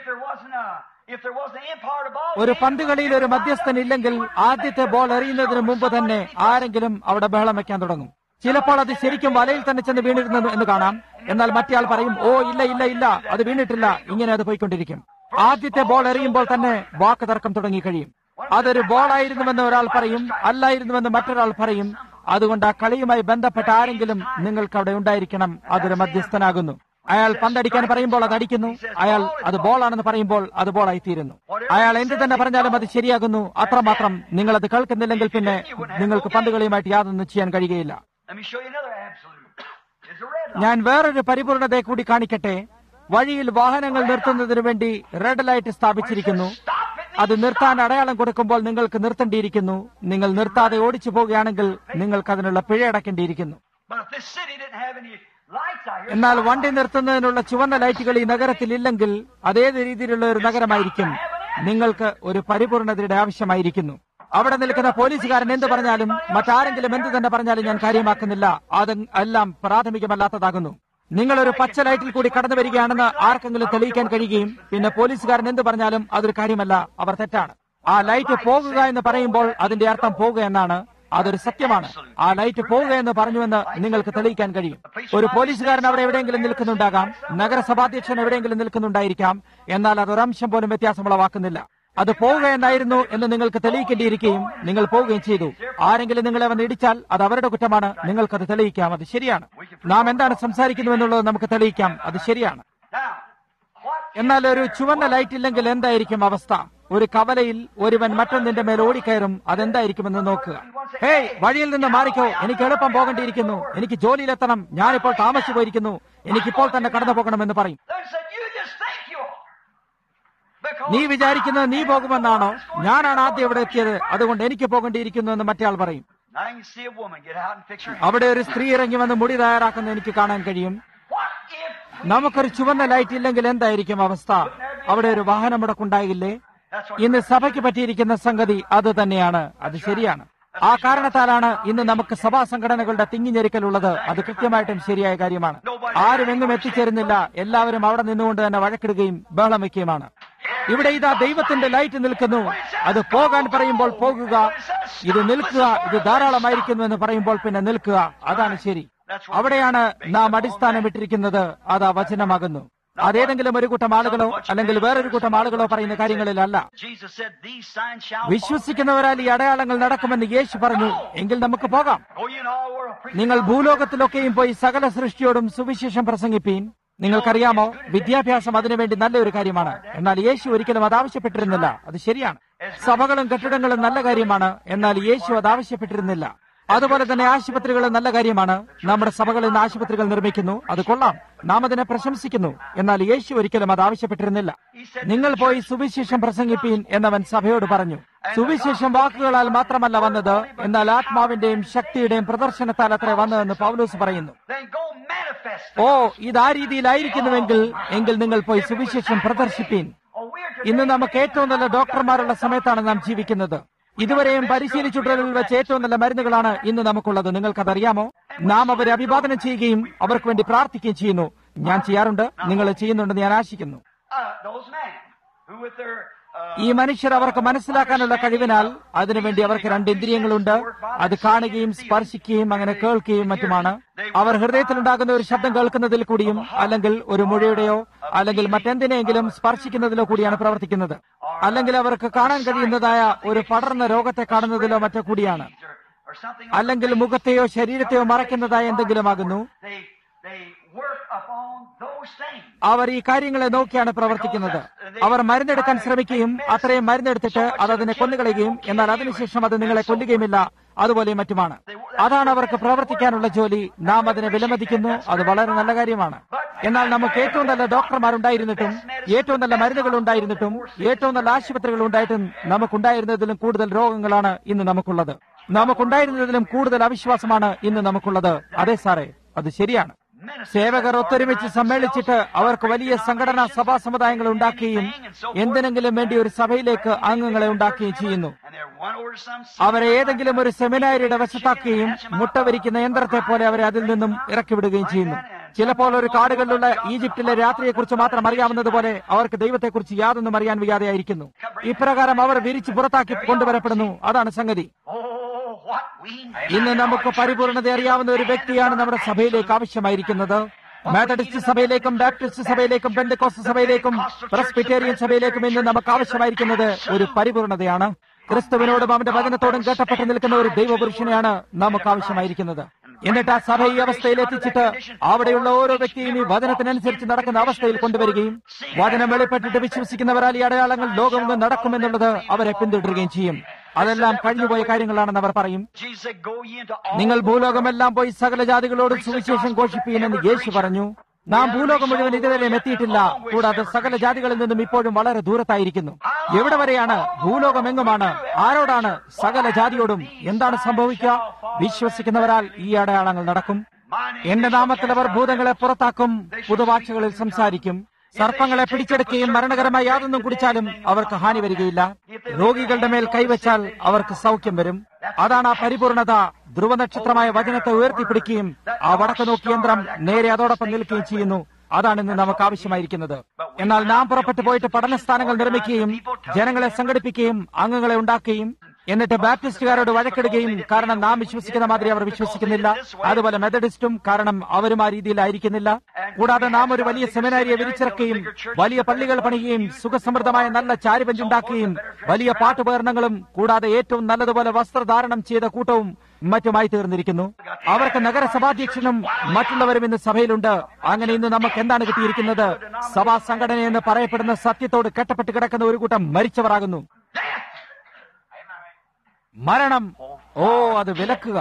ഒരു പന്തുകളിയിൽ ഒരു മധ്യസ്ഥൻ ഇല്ലെങ്കിൽ ആദ്യത്തെ ബോൾ എറിയുന്നതിന് മുമ്പ് തന്നെ ആരെങ്കിലും അവിടെ ബഹളം വെക്കാൻ തുടങ്ങും. ചിലപ്പോൾ അത് ശരിക്കും വലയിൽ തന്നെ ചെന്ന് വീണിരുന്നു എന്ന് കാണാം. എന്നാൽ മറ്റേയാൾ പറയും ഓ ഇല്ല ഇല്ല ഇല്ല അത് വീണിട്ടില്ല. ഇങ്ങനെ അത് പോയിക്കൊണ്ടിരിക്കും. ആദ്യത്തെ ബോൾ എറിയുമ്പോൾ തന്നെ വാക്ക് തർക്കം തുടങ്ങി കഴിയും. അതൊരു ബോളായിരുന്നുവെന്ന് ഒരാൾ പറയും, അല്ലായിരുന്നുവെന്ന് മറ്റൊരാൾ പറയും. അതുകൊണ്ട് ആ കളിയുമായി ബന്ധപ്പെട്ട ആരെങ്കിലും നിങ്ങൾക്ക് അവിടെ ഉണ്ടായിരിക്കണം. അതൊരു മധ്യസ്ഥനാകുന്നു. അയാൾ പന്തടിക്കാൻ പറയുമ്പോൾ അത് അടിക്കുന്നു. അയാൾ അത് ബോളാണെന്ന് പറയുമ്പോൾ അത് ബോളായിത്തീരുന്നു. അയാൾ എന്ത് തന്നെ പറഞ്ഞാലും അത് ശരിയാകുന്നു. അത്രമാത്രം. നിങ്ങൾ അത് കേൾക്കുന്നില്ലെങ്കിൽ പിന്നെ നിങ്ങൾക്ക് പന്തുകളിയുമായിട്ട് യാതൊന്നും ചെയ്യാൻ കഴിയുകയില്ല. ഞാൻ വേറൊരു പരിപൂർണതയെ കൂടി കാണിക്കട്ടെ. വഴിയിൽ വാഹനങ്ങൾ നിർത്തുന്നതിനു വേണ്ടി റെഡ് ലൈറ്റ് സ്ഥാപിച്ചിരിക്കുന്നു. അത് നിർത്താൻ അടയാളം കൊടുക്കുമ്പോൾ നിങ്ങൾക്ക് നിർത്തേണ്ടിയിരിക്കുന്നു. നിങ്ങൾ നിർത്താതെ ഓടിച്ചു പോവുകയാണെങ്കിൽ നിങ്ങൾക്ക് അതിനുള്ള പിഴ അടക്കേണ്ടിയിരിക്കുന്നു. എന്നാൽ വണ്ടി നിർത്തുന്നതിനുള്ള ചുവന്ന ലൈറ്റുകൾ ഈ നഗരത്തിൽ ഇല്ലെങ്കിൽ അതേത് രീതിയിലുള്ള ഒരു നഗരമായിരിക്കും? നിങ്ങൾക്ക് ഒരു പരിപൂർണതയുടെ ആവശ്യമായിരിക്കുന്നു. അവിടെ നിൽക്കുന്ന പോലീസുകാരൻ എന്ത് പറഞ്ഞാലും മറ്റാരെങ്കിലും എന്ത് തന്നെ പറഞ്ഞാലും ഞാൻ കാര്യമാക്കുന്നില്ല. അത് എല്ലാം പ്രാഥമികമല്ലാത്തതാകുന്നു. നിങ്ങളൊരു പച്ച ലൈറ്റിൽ കൂടി കടന്നു വരികയാണെന്ന് ആർക്കെങ്കിലും തെളിയിക്കാൻ കഴിയുകയും പിന്നെ പോലീസുകാരൻ എന്ത് പറഞ്ഞാലും അതൊരു കാര്യമല്ല, അവർ തെറ്റാണ്. ആ ലൈറ്റ് പോകുക എന്ന് പറയുമ്പോൾ അതിന്റെ അർത്ഥം പോകുക എന്നാണ്. അതൊരു സത്യമാണ്. ആ ലൈറ്റ് പോവുക എന്ന് പറഞ്ഞുവെന്ന് നിങ്ങൾക്ക് തെളിയിക്കാൻ കഴിയും. ഒരു പോലീസുകാരൻ അവിടെ എവിടെയെങ്കിലും നിൽക്കുന്നുണ്ടാകാം, നഗരസഭാധ്യക്ഷൻ എവിടെയെങ്കിലും നിൽക്കുന്നുണ്ടായിരിക്കാം. എന്നാൽ അതൊരംശം പോലും വ്യത്യാസമുളവാക്കുന്നില്ല. അത് പോവുക എന്നായിരുന്നു എന്ന് നിങ്ങൾക്ക് തെളിയിക്കേണ്ടിയിരിക്കുകയും നിങ്ങൾ പോവുകയും ചെയ്തു. ആരെങ്കിലും നിങ്ങളെ വന്ന് ഇടിച്ചാൽ അത് അവരുടെ കുറ്റമാണ്. നിങ്ങൾക്കത് തെളിയിക്കാം. അത് ശരിയാണ്. നാം എന്താണ് സംസാരിക്കുന്നു എന്നുള്ളത് നമുക്ക് തെളിയിക്കാം. അത് ശരിയാണ്. എന്നാൽ ഒരു ചുവന്ന ലൈറ്റ് ഇല്ലെങ്കിൽ എന്തായിരിക്കും അവസ്ഥ? ഒരു കവലയിൽ ഒരുവൻ മറ്റൊന്നിന്റെ മേൽ ഓടിക്കയറും. അതെന്തായിരിക്കുമെന്ന് നോക്കുക. ഹേയ്, വഴിയിൽ നിന്ന് മാറിക്കോ, എനിക്ക് എളുപ്പം പോകേണ്ടിയിരിക്കുന്നു, എനിക്ക് ജോലിയിലെത്തണം, ഞാനിപ്പോൾ താമസിച്ചു പോയിരിക്കുന്നു, എനിക്കിപ്പോൾ തന്നെ കടന്നു പോകണമെന്ന് പറയും. നീ വിചാരിക്കുന്നത് നീ പോകുമെന്നാണോ? ഞാനാണ് ആദ്യം ഇവിടെ എത്തിയത്, അതുകൊണ്ട് എനിക്ക് പോകേണ്ടിയിരിക്കുന്നു എന്ന് മറ്റേ ആൾ പറയും. അവിടെ ഒരു സ്ത്രീ ഇറങ്ങി വന്ന് മുടി തയ്യാറാക്കുന്ന എനിക്ക് കാണാൻ കഴിയും. നമുക്കൊരു ചുവന്ന ലൈറ്റ് ഇല്ലെങ്കിൽ എന്തായിരിക്കും അവസ്ഥ? അവിടെ ഒരു വാഹനമുടക്കുണ്ടാകില്ലേ? ഇന്ന് സഭയ്ക്ക് പറ്റിയിരിക്കുന്ന സംഗതി അത് തന്നെയാണ്. അത് ശരിയാണ്. ആ കാരണത്താലാണ് ഇന്ന് നമുക്ക് സഭാ സംഘടനകളുടെ തിങ്ങിഞ്ഞെരിക്കലുള്ളത്. അത് കൃത്യമായിട്ടും ശരിയായ കാര്യമാണ്. ആരും എങ്ങും എത്തിച്ചേരുന്നില്ല. എല്ലാവരും അവിടെ നിന്നുകൊണ്ട് തന്നെ വഴക്കിടുകയും ബഹളം വയ്ക്കുകയുമാണ്. ഇവിടെ ഇതാ ദൈവത്തിന്റെ ലൈറ്റ് നിൽക്കുന്നു. അത് പോകാൻ പറയുമ്പോൾ പോകുക, ഇത് നിൽക്കുക, ഇത് ധാരാളമായിരിക്കുന്നു എന്ന് പറയുമ്പോൾ പിന്നെ നിൽക്കുക. അതാണ് ശരി. അവിടെയാണ് നാം അടിസ്ഥാനം ഇട്ടിരിക്കുന്നത്. അത് ആ വചനമാകുന്നു. അതേതെങ്കിലും ഒരു കൂട്ടം ആളുകളോ അല്ലെങ്കിൽ വേറൊരു കൂട്ടം ആളുകളോ പറയുന്ന കാര്യങ്ങളിലല്ല. വിശ്വസിക്കുന്നവരാൽ ഈ അടയാളങ്ങൾ നടക്കുമെന്ന് യേശു പറഞ്ഞു. എങ്കിൽ നമുക്ക് പോകാം. നിങ്ങൾ ഭൂലോകത്തിലൊക്കെയും പോയി സകല സൃഷ്ടിയോടും സുവിശേഷം പ്രസംഗിപ്പീൻ. നിങ്ങൾക്കറിയാമോ, വിദ്യാഭ്യാസം അതിനുവേണ്ടി നല്ലൊരു കാര്യമാണ്. എന്നാൽ യേശു ഒരിക്കലും അത് ആവശ്യപ്പെട്ടിരുന്നില്ല. അത് ശരിയാണ്. സഭകളും കെട്ടിടങ്ങളും നല്ല കാര്യമാണ്. എന്നാൽ യേശു അത് ആവശ്യപ്പെട്ടിരുന്നില്ല. അതുപോലെ തന്നെ ആശുപത്രികൾ നല്ല കാര്യമാണ്. നമ്മുടെ സഭകളിൽ നിന്ന് ആശുപത്രികൾ നിർമ്മിക്കുന്നു, അത് കൊള്ളാം, നാം അതിനെ പ്രശംസിക്കുന്നു. എന്നാൽ യേശു ഒരിക്കലും അത് ആവശ്യപ്പെട്ടിരുന്നില്ല. നിങ്ങൾ പോയി സുവിശേഷം പ്രസംഗിപ്പീൻ എന്നവൻ സഭയോട് പറഞ്ഞു. സുവിശേഷം വാക്കുകളാൽ മാത്രമല്ല വന്നത്, എന്നാൽ ആത്മാവിന്റെയും ശക്തിയുടെയും പ്രദർശനത്താൽ അത്ര വന്നതെന്ന് പൗലോസ് പറയുന്നു. ഓ, ഇത് ആ രീതിയിലായിരിക്കുന്നുവെങ്കിൽ എങ്കിൽ നിങ്ങൾ പോയി സുവിശേഷം പ്രദർശിപ്പീൻ. ഇന്ന് നമുക്ക് ഏറ്റവും നല്ല ഡോക്ടർമാരുള്ള സമയത്താണ് നാം ജീവിക്കുന്നത്. ഇതുവരെയും പരിശീലിച്ചുടലിൽ വെച്ച് ഏറ്റവും നല്ല മരുന്നുകളാണ് ഇന്ന് നമുക്കുള്ളത്. നിങ്ങൾക്കതറിയാമോ? നാം അവരെ അഭിവാദനം ചെയ്യുകയും അവർക്ക് വേണ്ടി പ്രാർത്ഥിക്കുകയും ചെയ്യുന്നു. ഞാൻ ചെയ്യാറുണ്ട്, നിങ്ങൾ ചെയ്യുന്നുണ്ടെന്ന് ഞാൻ ആശിക്കുന്നു. ഈ മനുഷ്യർ അവർക്ക് മനസ്സിലാക്കാനുള്ള കഴിവിനാൽ അതിനുവേണ്ടി അവർക്ക് രണ്ട് ഇന്ദ്രിയങ്ങളുണ്ട്. അത് കാണുകയും സ്പർശിക്കുകയും അങ്ങനെ കേൾക്കുകയും മറ്റുമാണ്. അവർ ഹൃദയത്തിലുണ്ടാകുന്ന ഒരു ശബ്ദം കേൾക്കുന്നതിൽ കൂടിയും അല്ലെങ്കിൽ ഒരു മുഴയുടെയോ അല്ലെങ്കിൽ മറ്റെന്തിനെങ്കിലും സ്പർശിക്കുന്നതിലോ കൂടിയാണ് പ്രവർത്തിക്കുന്നത്. അല്ലെങ്കിൽ അവർക്ക് കാണാൻ കഴിയുന്നതായ ഒരു പടർന്ന രോഗത്തെ കാണുന്നതിലോ മറ്റോ കൂടിയാണ്. അല്ലെങ്കിൽ മുഖത്തെയോ ശരീരത്തെയോ മറയ്ക്കുന്നതായ എന്തെങ്കിലും ആകുന്നു. അവർ ഈ കാര്യങ്ങളെ നോക്കിയാണ് പ്രവർത്തിക്കുന്നത്. അവർ മരുന്നെടുക്കാൻ ശ്രമിക്കുകയും അത്രയും മരുന്നെടുത്തിട്ട് അത് അതിനെ കൊന്നുകളയുകയും എന്നാൽ അതിനുശേഷം അത് നിങ്ങളെ കൊല്ലുകയുമില്ല, അതുപോലെ മറ്റുമാണ്. അതാണ് അവർക്ക് പ്രവർത്തിക്കാനുള്ള ജോലി. നാം അതിനെ വിലമതിക്കുന്നു, അത് വളരെ നല്ല കാര്യമാണ്. എന്നാൽ നമുക്ക് ഏറ്റവും നല്ല ഡോക്ടർമാരുണ്ടായിരുന്നിട്ടും ഏറ്റവും നല്ല മരുന്നുകൾ ഉണ്ടായിരുന്നിട്ടും ഏറ്റവും നല്ല ആശുപത്രികൾ ഉണ്ടായിട്ടും നമുക്കുണ്ടായിരുന്നതിലും കൂടുതൽ രോഗങ്ങളാണ് ഇന്ന് നമുക്കുള്ളത്. നമുക്കുണ്ടായിരുന്നതിലും കൂടുതൽ അവിശ്വാസമാണ് ഇന്ന് നമുക്കുള്ളത്. അതെ സാറേ, അത് ശരിയാണ്. സേവകർ ഒത്തൊരുമിച്ച് സമ്മേളിച്ചിട്ട് അവർക്ക് വലിയ സംഘടനാ സഭാ സമുദായങ്ങൾ ഉണ്ടാക്കുകയും എന്തിനെങ്കിലും വേണ്ടി ഒരു സഭയിലേക്ക് അംഗങ്ങളെ ഉണ്ടാക്കുകയും ചെയ്യുന്നു. അവരെ ഏതെങ്കിലും ഒരു സെമിനാരിയുടെ വശത്താക്കുകയും മുട്ടവരിക്കുന്ന യന്ത്രത്തെ പോലെ അവരെ അതിൽ നിന്നും ഇറക്കിവിടുകയും ചെയ്യുന്നു. ചിലപ്പോൾ ഒരു കാടുകളിലുള്ള ഈജിപ്തിലെ രാത്രിയെക്കുറിച്ച് മാത്രം അറിയാവുന്നതുപോലെ അവർക്ക് ദൈവത്തെക്കുറിച്ച് യാതൊന്നും അറിയാൻ വയ്യാതെയായിരിക്കുന്നു. ഇപ്രകാരം അവർ വിരിച്ച് പുറത്താക്കി കൊണ്ടുവരപ്പെടുന്നു. അതാണ് സംഗതി. ഇന്ന് നമുക്ക് പരിപൂർണത അറിയാവുന്ന ഒരു വ്യക്തിയാണ് നമ്മുടെ സഭയിലേക്ക് ആവശ്യമായിരിക്കുന്നത്. മെത്തഡിസ്റ്റ് സഭയിലേക്കും ബാപ്റ്റിസ്റ്റ് സഭയിലേക്കും പെന്തക്കോസ്ത് സഭയിലേക്കും പ്രസ്ബിറ്റേറിയൻ സഭയിലേക്കും ഇന്ന് നമുക്ക് ആവശ്യമായിരിക്കുന്നത് ഒരു പരിപൂർണതയാണ്. ക്രിസ്തുവിനോടും അവന്റെ വചനത്തോടും കേട്ടപ്പെട്ട് നിൽക്കുന്ന ഒരു ദൈവപുരുഷനെയാണ് നമുക്ക് ആവശ്യമായിരിക്കുന്നത്. എന്നിട്ട് ആ സഭ ഈ അവസ്ഥയിൽ എത്തിച്ചിട്ട് അവിടെയുള്ള ഓരോ വ്യക്തിയും ഈ വചനത്തിനനുസരിച്ച് നടക്കുന്ന അവസ്ഥയിൽ കൊണ്ടുവരികയും വചനം വെളിപ്പെട്ടിട്ട് വിശ്വസിക്കുന്നവരാൽ ഈ അടയാളങ്ങൾ ലോകമെങ്ങും നടക്കുമെന്നുള്ളത് അവരെ പിന്തുടരുകയും ചെയ്യും. അതെല്ലാം കഴിഞ്ഞുപോയ കാര്യങ്ങളാണെന്ന് അവർ പറയും. നിങ്ങൾ ഭൂലോകമെല്ലാം പോയി സകല ജാതികളോടും സുവിശേഷം ഘോഷിപ്പീനെന്ന് യേശു പറഞ്ഞു. നാം ഭൂലോകം മുഴുവൻ ഇതുവരെയും എത്തിയിട്ടില്ല. കൂടാതെ സകല ജാതികളിൽ നിന്നും ഇപ്പോഴും വളരെ ദൂരത്തായിരിക്കുന്നു. എവിടെ വരെയാണ്? ഭൂലോകം എങ്ങുമാണ്. ആരോടാണ്? സകല ജാതിയോടും. എന്താണ് സംഭവിക്കുക? വിശ്വസിക്കുന്നവരാൽ ഈ അടയാളങ്ങൾ നടക്കും. എന്റെ നാമത്തിൽ അവർ ഭൂതങ്ങളെ പുറത്താക്കും, പുതുഭാഷകളിൽ സംസാരിക്കും, സർപ്പങ്ങളെ പിടിച്ചെടുക്കുകയും മരണകരമായി യാതൊന്നും കുടിച്ചാലും അവർക്ക് ഹാനി വരികയില്ല. രോഗികളുടെ മേൽ കൈവച്ചാൽ അവർക്ക് സൗഖ്യം വരും. അതാണ് ആ പരിപൂർണത. ധ്രുവനക്ഷത്രമായ വചനത്തെ ഉയർത്തിപ്പിടിക്കുകയും ആ വടക്ക് നോക്കി യന്ത്രം നേരെ അതോടൊപ്പം നിൽക്കുകയും ചെയ്യുന്നു. അതാണ് ഇന്ന് നമുക്ക് ആവശ്യമായിരിക്കുന്നത്. എന്നാൽ നാം പുറപ്പെട്ടു പോയിട്ട് പഠനസ്ഥാനങ്ങൾ നിർമ്മിക്കുകയും ജനങ്ങളെ സംഘടിപ്പിക്കുകയും അംഗങ്ങളെ ഉണ്ടാക്കുകയും എന്നിട്ട് ബാപ്റ്റിസ്റ്റുകാരോട് വഴക്കിടുകയും കാരണം നാം വിശ്വസിക്കുന്ന മാതിരി അവർ വിശ്വസിക്കുന്നില്ല. അതുപോലെ മെത്തഡിസ്റ്റും, കാരണം അവരും ആ രീതിയിലായിരിക്കുന്നില്ല. കൂടാതെ നാം ഒരു വലിയ സെമിനാരിയെ വിരിച്ചിറക്കുകയും വലിയ പള്ളികൾ പണിയുകയും സുഖസമൃദ്ധമായ നല്ല ചാരിപഞ്ചുണ്ടാക്കുകയും വലിയ പാട്ടുപകരണങ്ങളും കൂടാതെ ഏറ്റവും നല്ലതുപോലെ വസ്ത്രധാരണം ചെയ്ത കൂട്ടവും മറ്റുമായി തീർന്നിരിക്കുന്നു. അവർക്ക് നഗരസഭാധ്യക്ഷനും മറ്റുള്ളവരും ഇന്ന് സഭയിലുണ്ട്. അങ്ങനെ ഇന്ന് നമുക്ക് എന്താണ് കിട്ടിയിരിക്കുന്നത്? സഭാ സംഘടന എന്ന് പറയപ്പെടുന്ന സത്യത്തോട് കെട്ടപ്പെട്ട് കിടക്കുന്ന ഒരു കൂട്ടം മരിച്ചവരാകുന്നു. മരണം, ഓ അത് വിലക്കുക.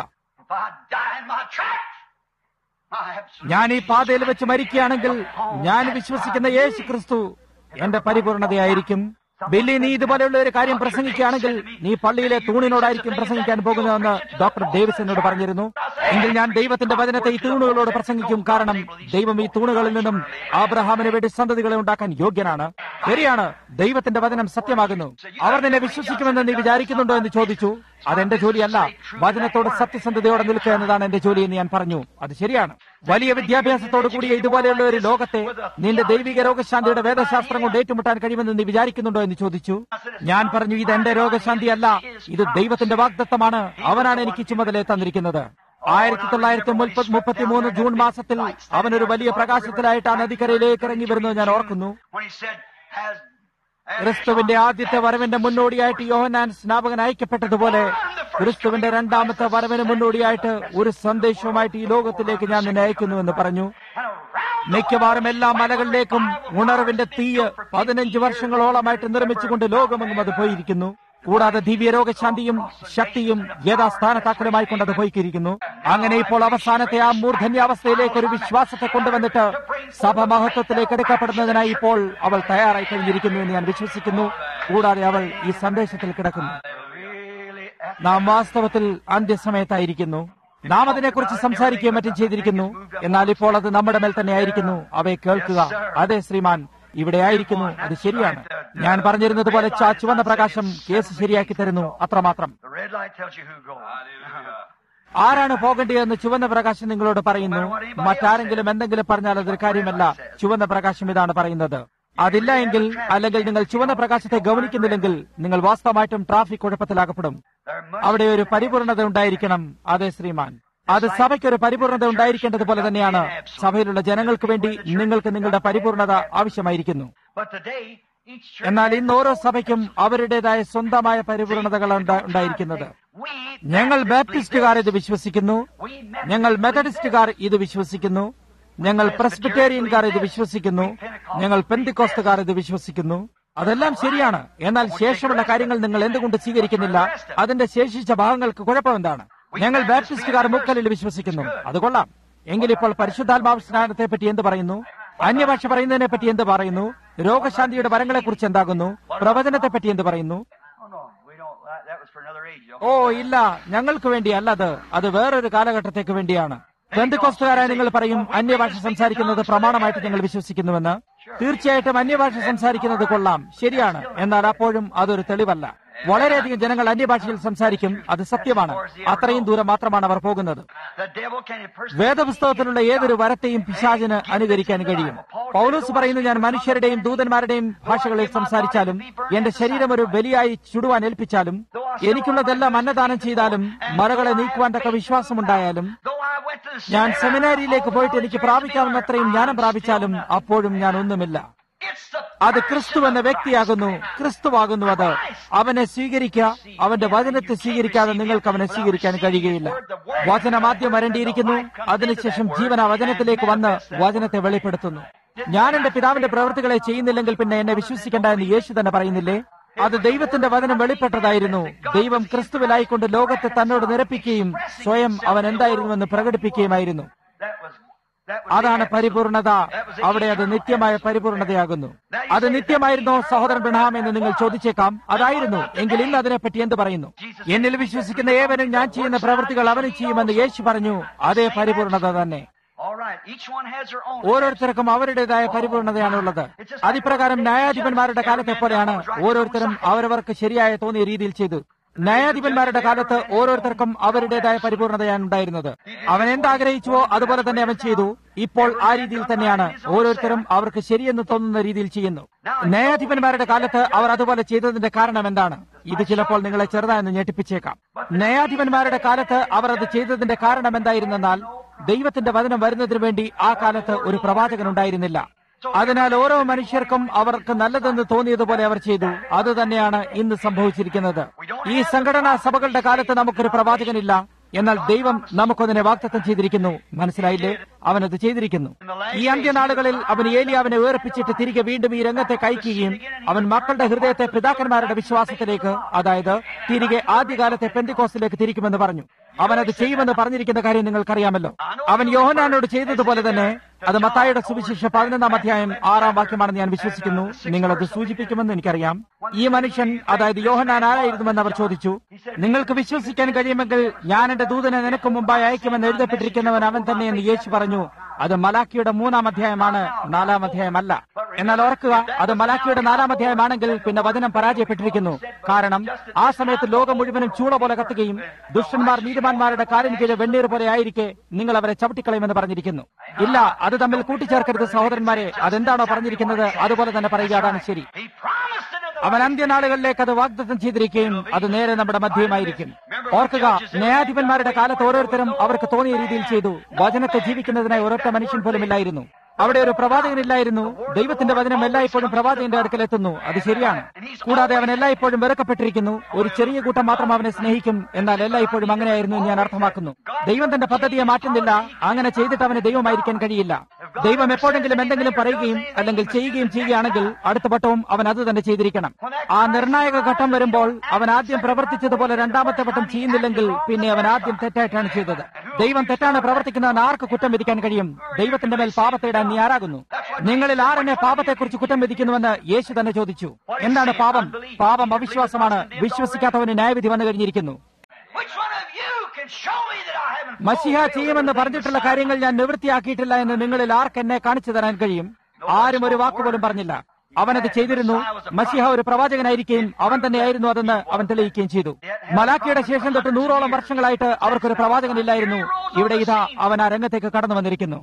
ഞാൻ ഈ പാതയിൽ വെച്ച് മരിക്കുകയാണെങ്കിൽ ഞാൻ വിശ്വസിക്കുന്ന യേശു ക്രിസ്തു എന്റെ പരിപൂർണതയായിരിക്കും. ബില്ലി, നീ ഇതുപോലെയുള്ള ഒരു കാര്യം പ്രസംഗിക്കുകയാണെങ്കിൽ നീ പള്ളിയിലെ തൂണിനോടായിരിക്കും പ്രസംഗിക്കാൻ പോകുന്നതെന്ന് ഡോക്ടർ ഡേവിസ് എന്നോട് പറഞ്ഞിരുന്നു. എങ്കിൽ ഞാൻ ദൈവത്തിന്റെ വചനത്തെ ഈ തൂണുകളോട് പ്രസംഗിക്കും. കാരണം ദൈവം ഈ തൂണുകളിൽ നിന്നും ആബ്രഹാമിന് വേണ്ടി സന്തതികളെ ഉണ്ടാക്കാൻ യോഗ്യനാണ്. ശരിയാണ്, ദൈവത്തിന്റെ വചനം സത്യമാകുന്നു. അവർ നിന്നെ വിശ്വസിക്കുമെന്ന് നീ വിചാരിക്കുന്നുണ്ടോ എന്ന് ചോദിച്ചു. അതെന്റെ ജോലിയല്ല. വചനത്തോട് സത്യസന്ധതയോടെ നിൽക്കുക എന്നതാണ് എന്റെ ജോലി എന്ന് ഞാൻ പറഞ്ഞു. അത് ശരിയാണ്. വലിയ വിദ്യാഭ്യാസത്തോടു കൂടിയ ഇതുപോലെയുള്ള ഒരു ലോകത്തെ നിന്റെ ദൈവിക രോഗശാന്തിയുടെ വേദശാസ്ത്രം കൊണ്ട് ഏറ്റുമുട്ടാൻ കഴിയുമെന്ന് നീ വിചാരിക്കുന്നുണ്ടോ എന്ന് ചോദിച്ചു. ഞാൻ പറഞ്ഞു, ഇത് എന്റെ രോഗശാന്തിയല്ല, ഇത് ദൈവത്തിന്റെ വാഗ്ദത്തമാണ്. അവനാണ് എനിക്ക് ചുമതല തന്നിരിക്കുന്നത്. ആയിരത്തി തൊള്ളായിരത്തി മുപ്പത്തി മൂന്ന് ജൂൺ മാസത്തിൽ അവനൊരു വലിയ പ്രകാശത്തിലായിട്ട് ആ നദിക്കരയിലേക്ക് ഇറങ്ങി വരുന്നത് ഞാൻ ഓർക്കുന്നു. ക്രിസ്തുവിന്റെ ആദ്യത്തെ വരവിന്റെ മുന്നോടിയായിട്ട് യോഹന്നാൻ സ്നാപകൻ അയക്കപ്പെട്ടതുപോലെ ക്രിസ്തുവിന്റെ രണ്ടാമത്തെ വരവിന് മുന്നോടിയായിട്ട് ഒരു സന്ദേശവുമായിട്ട് ഈ ലോകത്തിലേക്ക് ഞാൻ നിന്നെ അയക്കുന്നുവെന്ന് പറഞ്ഞു. മിക്കവാറും എല്ലാ മലകളിലേക്കും ഉണർവിന്റെ തീയ് പതിനഞ്ച് വർഷങ്ങളോളമായിട്ട് നിർമ്മിച്ചുകൊണ്ട് ലോകമെങ്ങും അത് പോയിരിക്കുന്നു. കൂടാതെ ദിവ്യ രോഗശാന്തിയും ശക്തിയും യഥാസ്ഥാനത്താക്കലുമായി കൊണ്ടത് പോയിക്കിരിക്കുന്നു. അങ്ങനെ ഇപ്പോൾ അവസാനത്തെ ആ മൂർധന്യാവസ്ഥയിലേക്ക് ഒരു വിശ്വാസത്തെ കൊണ്ടുവന്നിട്ട് സഭ മഹത്വത്തിലേക്ക് എടുക്കപ്പെടുന്നതിനായി ഇപ്പോൾ അവൾ തയ്യാറായി കഴിഞ്ഞിരിക്കുന്നു എന്ന് ഞാൻ വിശ്വസിക്കുന്നു. കൂടാതെ അവൾ ഈ സന്ദേശത്തിൽ കിടക്കുന്നു. നാം വാസ്തവത്തിൽ അന്ത്യസമയത്തായിരിക്കുന്നു. നാം അതിനെക്കുറിച്ച് സംസാരിക്കുകയും മറ്റും ചെയ്തിരിക്കുന്നു. എന്നാൽ ഇപ്പോൾ അത് നമ്മുടെ മേൽ തന്നെ ആയിരിക്കുന്നു. അവയെ കേൾക്കുക. അതെ ശ്രീമാൻ, ഇവിടെ ആയിരിക്കുന്നു. അത് ശരിയാണ്. ഞാൻ പറഞ്ഞിരുന്നത് പോലെ ചുവന്ന പ്രകാശം കേസ് ശരിയാക്കി തരുന്നു. അത്രമാത്രം. ആരാണ് പോകേണ്ടതെന്ന് ചുവന്ന പ്രകാശം നിങ്ങളോട് പറയുന്നു. മറ്റാരെങ്കിലും എന്തെങ്കിലും പറഞ്ഞാൽ അതൊരു കാര്യമല്ല. ചുവന്ന പ്രകാശം ഇതാണ് പറയുന്നത്. അതില്ല എങ്കിൽ, അല്ലെങ്കിൽ നിങ്ങൾ ചുവന്ന പ്രകാശത്തെ ഗവനിക്കുന്നില്ലെങ്കിൽ നിങ്ങൾ വാസ്തവമായിട്ടും ട്രാഫിക് കുഴപ്പത്തിലാകപ്പെടും. അവിടെ ഒരു പരിപൂർണത ഉണ്ടായിരിക്കണം. അതെ ശ്രീമാൻ, അത് സഭയ്ക്കൊരു പരിപൂർണത ഉണ്ടായിരിക്കേണ്ടതുപോലെ തന്നെയാണ് സഭയിലുള്ള ജനങ്ങൾക്ക് വേണ്ടി നിങ്ങൾക്ക് നിങ്ങളുടെ പരിപൂർണത ആവശ്യമായിരിക്കുന്നു. എന്നാൽ ഇന്ന് ഓരോ സഭയ്ക്കും അവരുടേതായ സ്വന്തമായ പരിപൂർണതകളാണ് ഉണ്ടായിരിക്കുന്നത്. ഞങ്ങൾ ബാപ്റ്റിസ്റ്റുകാർ ഇത് വിശ്വസിക്കുന്നു, ഞങ്ങൾ മെത്തഡിസ്റ്റുകാർ ഇത് വിശ്വസിക്കുന്നു, ഞങ്ങൾ പ്രസ്ബിറ്റേറിയൻകാർ ഇത് വിശ്വസിക്കുന്നു, ഞങ്ങൾ പെന്തിക്കോസ്തുകാർ ഇത് വിശ്വസിക്കുന്നു. അതെല്ലാം ശരിയാണ്. എന്നാൽ ശേഷമുള്ള കാര്യങ്ങൾ നിങ്ങൾ എന്തുകൊണ്ട് സ്വീകരിക്കുന്നില്ല? അതിന്റെ ശേഷിച്ച ഭാഗങ്ങൾക്ക് കുഴപ്പമെന്താണ്? ഞങ്ങൾ ബാപ്റ്റിസ്റ്റുകാർ മുക്കലിൽ വിശ്വസിക്കുന്നു. അത് കൊള്ളാം. എങ്കിൽ ഇപ്പോൾ പരിശുദ്ധാത്മാവ് സ്നാനത്തെ പറ്റി എന്ത് പറയുന്നു? അന്യഭാഷ പറയുന്നതിനെ പറ്റി എന്ത് പറയുന്നു? രോഗശാന്തിയുടെ വരങ്ങളെ കുറിച്ച് എന്താകുന്നു? പ്രവചനത്തെ പറ്റി എന്ത് പറയുന്നു? ഓ ഇല്ല, ഞങ്ങൾക്ക് വേണ്ടിയല്ല അത്. അത് വേറൊരു കാലഘട്ടത്തേക്ക് വേണ്ടിയാണ്. പെന്തക്കോസ്തുകാരായ നിങ്ങൾ പറയും അന്യഭാഷ സംസാരിക്കുന്നത് പ്രമാണമായിട്ട് ഞങ്ങൾ വിശ്വസിക്കുന്നുവെന്ന്. തീർച്ചയായിട്ടും അന്യഭാഷ സംസാരിക്കുന്നത് കൊള്ളാം, ശരിയാണ്. എന്നാൽ അപ്പോഴും അതൊരു തെളിവല്ല. വളരെയധികം ജനങ്ങൾ അന്യഭാഷയിൽ സംസാരിക്കും, അത് സത്യമാണ്. അത്രയും ദൂരം മാത്രമാണ് അവർ പോകുന്നത്. വേദപുസ്തകത്തിലുള്ള ഏതൊരു വരത്തെയും പിശാചിന് അനുകരിക്കാൻ കഴിയും. പൗലോസ് പറയുന്നു, ഞാൻ മനുഷ്യരുടെയും ദൂതന്മാരുടെയും ഭാഷകളിൽ സംസാരിച്ചാലും എന്റെ ശരീരം ഒരു ബലിയായി ചുടുവാൻ ഏൽപ്പിച്ചാലും എനിക്കുള്ളതെല്ലാം അന്നദാനം ചെയ്താലും മറകളെ നീക്കുവാൻ തക്ക വിശ്വാസമുണ്ടായാലും ഞാൻ സെമിനാരിയിലേക്ക് പോയിട്ട് എനിക്ക് പ്രാപിക്കാവുന്നത്രയും ജ്ഞാനം പ്രാപിച്ചാലും അപ്പോഴും ഞാൻ ഒന്നുമില്ല. അത് ക്രിസ്തു എന്ന വ്യക്തിയാകുന്നു. ക്രിസ്തുവാകുന്നു അത്. അവനെ സ്വീകരിക്കുക. അവന്റെ വചനത്തെ സ്വീകരിക്കാതെ നിങ്ങൾക്ക് അവനെ സ്വീകരിക്കാൻ കഴിയുകയില്ല. വചനം ആദ്യം വരേണ്ടിയിരിക്കുന്നു. അതിനുശേഷം ജീവന വചനത്തിലേക്ക് വന്ന് വചനത്തെ വെളിപ്പെടുത്തുന്നു. ഞാൻ എന്റെ പിതാവിന്റെ പ്രവൃത്തികളെ ചെയ്യുന്നില്ലെങ്കിൽ പിന്നെ എന്നെ വിശ്വസിക്കേണ്ട എന്ന് യേശു തന്നെ പറയുന്നില്ലേ? അത് ദൈവത്തിന്റെ വചനം വെളിപ്പെട്ടതായിരുന്നു. ദൈവം ക്രിസ്തുവിലായിക്കൊണ്ട് ലോകത്തെ തന്നോട് നിരപ്പിക്കുകയും സ്വയം അവൻ എന്തായിരുന്നുവെന്ന് പ്രകടിപ്പിക്കുകയുമായിരുന്നു. അതാണ് പരിപൂർണത. അവിടെ അത് നിത്യമായ പരിപൂർണതയാകുന്നു. അത് നിത്യമായിരുന്നോ സഹോദരൻ ബ്രഹാം എന്ന് നിങ്ങൾ ചോദിച്ചേക്കാം. അതായിരുന്നു. എങ്കിൽ ഇന്ന് അതിനെപ്പറ്റി എന്ത് പറയുന്നു? എന്നിൽ വിശ്വസിക്കുന്ന ഏവനും ഞാൻ ചെയ്യുന്ന പ്രവൃത്തികൾ അവനും ചെയ്യുമെന്ന് യേശു പറഞ്ഞു. അതേ പരിപൂർണത തന്നെ. ഓരോരുത്തർക്കും അവരുടേതായ പരിപൂർണതയാണുള്ളത്. അതിപ്രകാരം ന്യായാധിപന്മാരുടെ കാലത്തെ പോലെയാണ്. ഓരോരുത്തരും അവരവർക്ക് ശരിയായ തോന്നിയ രീതിയിൽ ചെയ്തു. ന്യായാധിപന്മാരുടെ കാലത്ത് ഓരോരുത്തർക്കും അവരുടേതായ പരിപൂർണതയാണ് ഉണ്ടായിരുന്നത്. അവൻ എന്താഗ്രഹിച്ചുവോ അതുപോലെ തന്നെ അവൻ ചെയ്തു. ഇപ്പോൾ ആ രീതിയിൽ തന്നെയാണ് ഓരോരുത്തരും അവർക്ക് ശരിയെന്ന് തോന്നുന്ന രീതിയിൽ ചെയ്യുന്നു. ന്യായാധിപന്മാരുടെ കാലത്ത് അവർ അതുപോലെ ചെയ്തതിന്റെ കാരണം എന്താണ്? ഇത് ചിലപ്പോൾ നിങ്ങളെ ചെറുതായെന്ന് ഞെട്ടിപ്പിച്ചേക്കാം. ന്യായാധിപന്മാരുടെ കാലത്ത് അവർ അത് ചെയ്തതിന്റെ കാരണം എന്തായിരുന്നെന്നാൽ ദൈവത്തിന്റെ വചനം വരുന്നതിനു വേണ്ടി ആ കാലത്ത് ഒരു പ്രവാചകൻ ഉണ്ടായിരുന്നില്ല. അതിനാൽ ഓരോ മനുഷ്യർക്കും അവർക്ക് നല്ലതെന്ന് തോന്നിയതുപോലെ അവർ ചെയ്തു. അത് തന്നെയാണ് ഇന്ന് സംഭവിച്ചിരിക്കുന്നത്. ഈ സംഘടനാ സഭകളുടെ കാലത്ത് നമുക്കൊരു പ്രവാചകനില്ല. എന്നാൽ ദൈവം നമുക്കതിനെ വാഗ്ദത്തം ചെയ്തിരിക്കുന്നു. മനസ്സിലായില്ലേ? അവനത് ചെയ്തിരിക്കുന്നു. ഈ അന്ത്യനാളുകളിൽ അവൻ ഏലിയാവിനെ ഉയർപ്പിച്ചിട്ട് തിരികെ വീണ്ടും ഈ രംഗത്തെ കയക്കുകയും അവൻ മക്കളുടെ ഹൃദയത്തെ പിതാക്കന്മാരുടെ വിശ്വാസത്തിലേക്ക്, അതായത് തിരികെ ആദ്യകാലത്തെ പെന്തിക്കോസ്തിലേക്ക് തിരിക്കുമെന്ന് പറഞ്ഞു. അവനത് ചെയ്യുമെന്ന് പറഞ്ഞിരിക്കുന്ന കാര്യം നിങ്ങൾക്കറിയാമല്ലോ. അവൻ യോഹന്നാനോട് ചെയ്തതുപോലെ തന്നെ. അത് മത്തായിയുടെ സുവിശേഷം പതിനൊന്നാം അധ്യായം ആറാം വാക്യമാണെന്ന് ഞാൻ വിശ്വസിക്കുന്നു. നിങ്ങളത് സൂചിപ്പിക്കുമെന്ന് എനിക്കറിയാം. ഈ മനുഷ്യൻ, അതായത് യോഹന്നാൻ ആരായിരുന്നുവെന്ന് അവർ ചോദിച്ചു. നിങ്ങൾക്ക് വിശ്വസിക്കാൻ കഴിയുമെങ്കിൽ ഞാൻ എന്റെ ദൂതനെ നിനക്ക് മുമ്പായി അയക്കുമെന്ന് എഴുതപ്പെട്ടിരിക്കുന്നവൻ അവൻ തന്നെയെന്ന് യേശു പറഞ്ഞു. അത് മലാക്കിയുടെ മൂന്നാം അധ്യായമാണ്, നാലാം അധ്യായമല്ല. എന്നാൽ ഓർക്കുക, അത് മലാക്കിയുടെ നാലാം അധ്യായമാണെങ്കിൽ പിന്നെ വചനം പരാജയപ്പെട്ടിരിക്കുന്നു. കാരണം ആ സമയത്ത് ലോകം മുഴുവനും ചൂള പോലെ കത്തുകയും ദുഷ്ടന്മാർ നീതിമാന്മാരുടെ കാലിന് കീഴ് വെണ്ണീർ പോലെ ആയിരിക്കെ നിങ്ങൾ അവരെ ചവിട്ടിക്കളയുമെന്ന് പറഞ്ഞിരിക്കുന്നു. ഇല്ല, അത് തമ്മിൽ കൂട്ടിച്ചേർക്കരുത് സഹോദരന്മാരെ. അതെന്താണോ പറഞ്ഞിരിക്കുന്നത് അതുപോലെ തന്നെ പറയുക. അതാണ് ശരി. അവൻ അന്ത്യനാളുകളിലേക്ക് അത് വാഗ്ദത്തം ചെയ്തിരിക്കുകയും അത് നേരെ നമ്മുടെ മധ്യമായിരിക്കും. ഓർക്കുക, ന്യായാധിപന്മാരുടെ കാലത്ത് ഓരോരുത്തരും അവർക്ക് തോന്നിയ രീതിയിൽ ചെയ്തു. വചനത്തെ ജീവിക്കുന്നതിനായി ഒരൊറ്റ മനുഷ്യൻ പോലും ഇല്ലായിരുന്നു. അവിടെ ഒരു പ്രവാചകനില്ലായിരുന്നു. ദൈവത്തിന്റെ വചനം എല്ലായ്പ്പോഴും പ്രവാചകന്റെ അടുക്കൽ എത്തുന്നു. അത് ശരിയാണ്. കൂടാതെ അവൻ എല്ലായ്പ്പോഴും വെറുക്കപ്പെട്ടിരിക്കുന്നു. ഒരു ചെറിയ കൂട്ടം മാത്രം അവനെ സ്നേഹിക്കും. എന്നാൽ എല്ലായ്പ്പോഴും അങ്ങനെയായിരുന്നു ഞാൻ അർത്ഥമാക്കുന്നു. ദൈവം തന്റെ പദ്ധതിയെ മാറ്റുന്നില്ല. അങ്ങനെ ചെയ്തിട്ട് അവന് ദൈവമായിരിക്കാൻ കഴിയില്ല. ദൈവം എപ്പോഴെങ്കിലും എന്തെങ്കിലും പറയുകയും അല്ലെങ്കിൽ ചെയ്യുകയും ചെയ്യുകയാണെങ്കിൽ അടുത്ത വട്ടവും അവൻ അത് തന്നെ ചെയ്തിരിക്കണം. ആ നിർണായക ഘട്ടം വരുമ്പോൾ അവൻ ആദ്യം പ്രവർത്തിച്ചതുപോലെ രണ്ടാമത്തെ വട്ടം ചെയ്യുന്നില്ലെങ്കിൽ പിന്നെ അവൻ ആദ്യം തെറ്റായിട്ടാണ് ചെയ്തത്. ദൈവം തെറ്റാണ് പ്രവർത്തിക്കുന്നതെന്ന് ആർക്ക് കുറ്റം വിധിക്കാൻ കഴിയും? ദൈവത്തിന്റെ മേൽ പാപത്തെ ഇടാൻ നീ ആരാകുന്നു? നിങ്ങളിൽ ആരെന്നെ പാപത്തെക്കുറിച്ച് കുറ്റം വിധിക്കുന്നുവെന്ന് യേശു തന്നെ ചോദിച്ചു. എന്താണ് പാപം? പാപം അവിശ്വാസമാണ്. വിശ്വസിക്കാത്തവന് ന്യായവിധി വന്നു കഴിഞ്ഞിരിക്കുന്നു. മശിഹ ചെയ്യുമെന്ന് പറഞ്ഞിട്ടുള്ള കാര്യങ്ങൾ ഞാൻ നിവൃത്തിയാക്കിയിട്ടില്ല എന്ന് നിങ്ങളിൽ ആർക്ക് എന്നെ കാണിച്ചു തരാൻ കഴിയും? ആരും ഒരു വാക്കുപോലും പറഞ്ഞില്ല. അവനത് ചെയ്തിരുന്നു. മശിഹ ഒരു പ്രവാചകനായിരിക്കുകയും അവൻ തന്നെയായിരുന്നു അതെന്ന് അവൻ തെളിയിക്കുകയും ചെയ്തു. മലാക്കിയുടെ ശേഷം തൊട്ട് നൂറോളം വർഷങ്ങളായിട്ട് അവർക്കൊരു പ്രവാചകനില്ലായിരുന്നു. ഇവിടെ ഇതാ അവൻ ആ രംഗത്തേക്ക് കടന്നു വന്നിരിക്കുന്നു.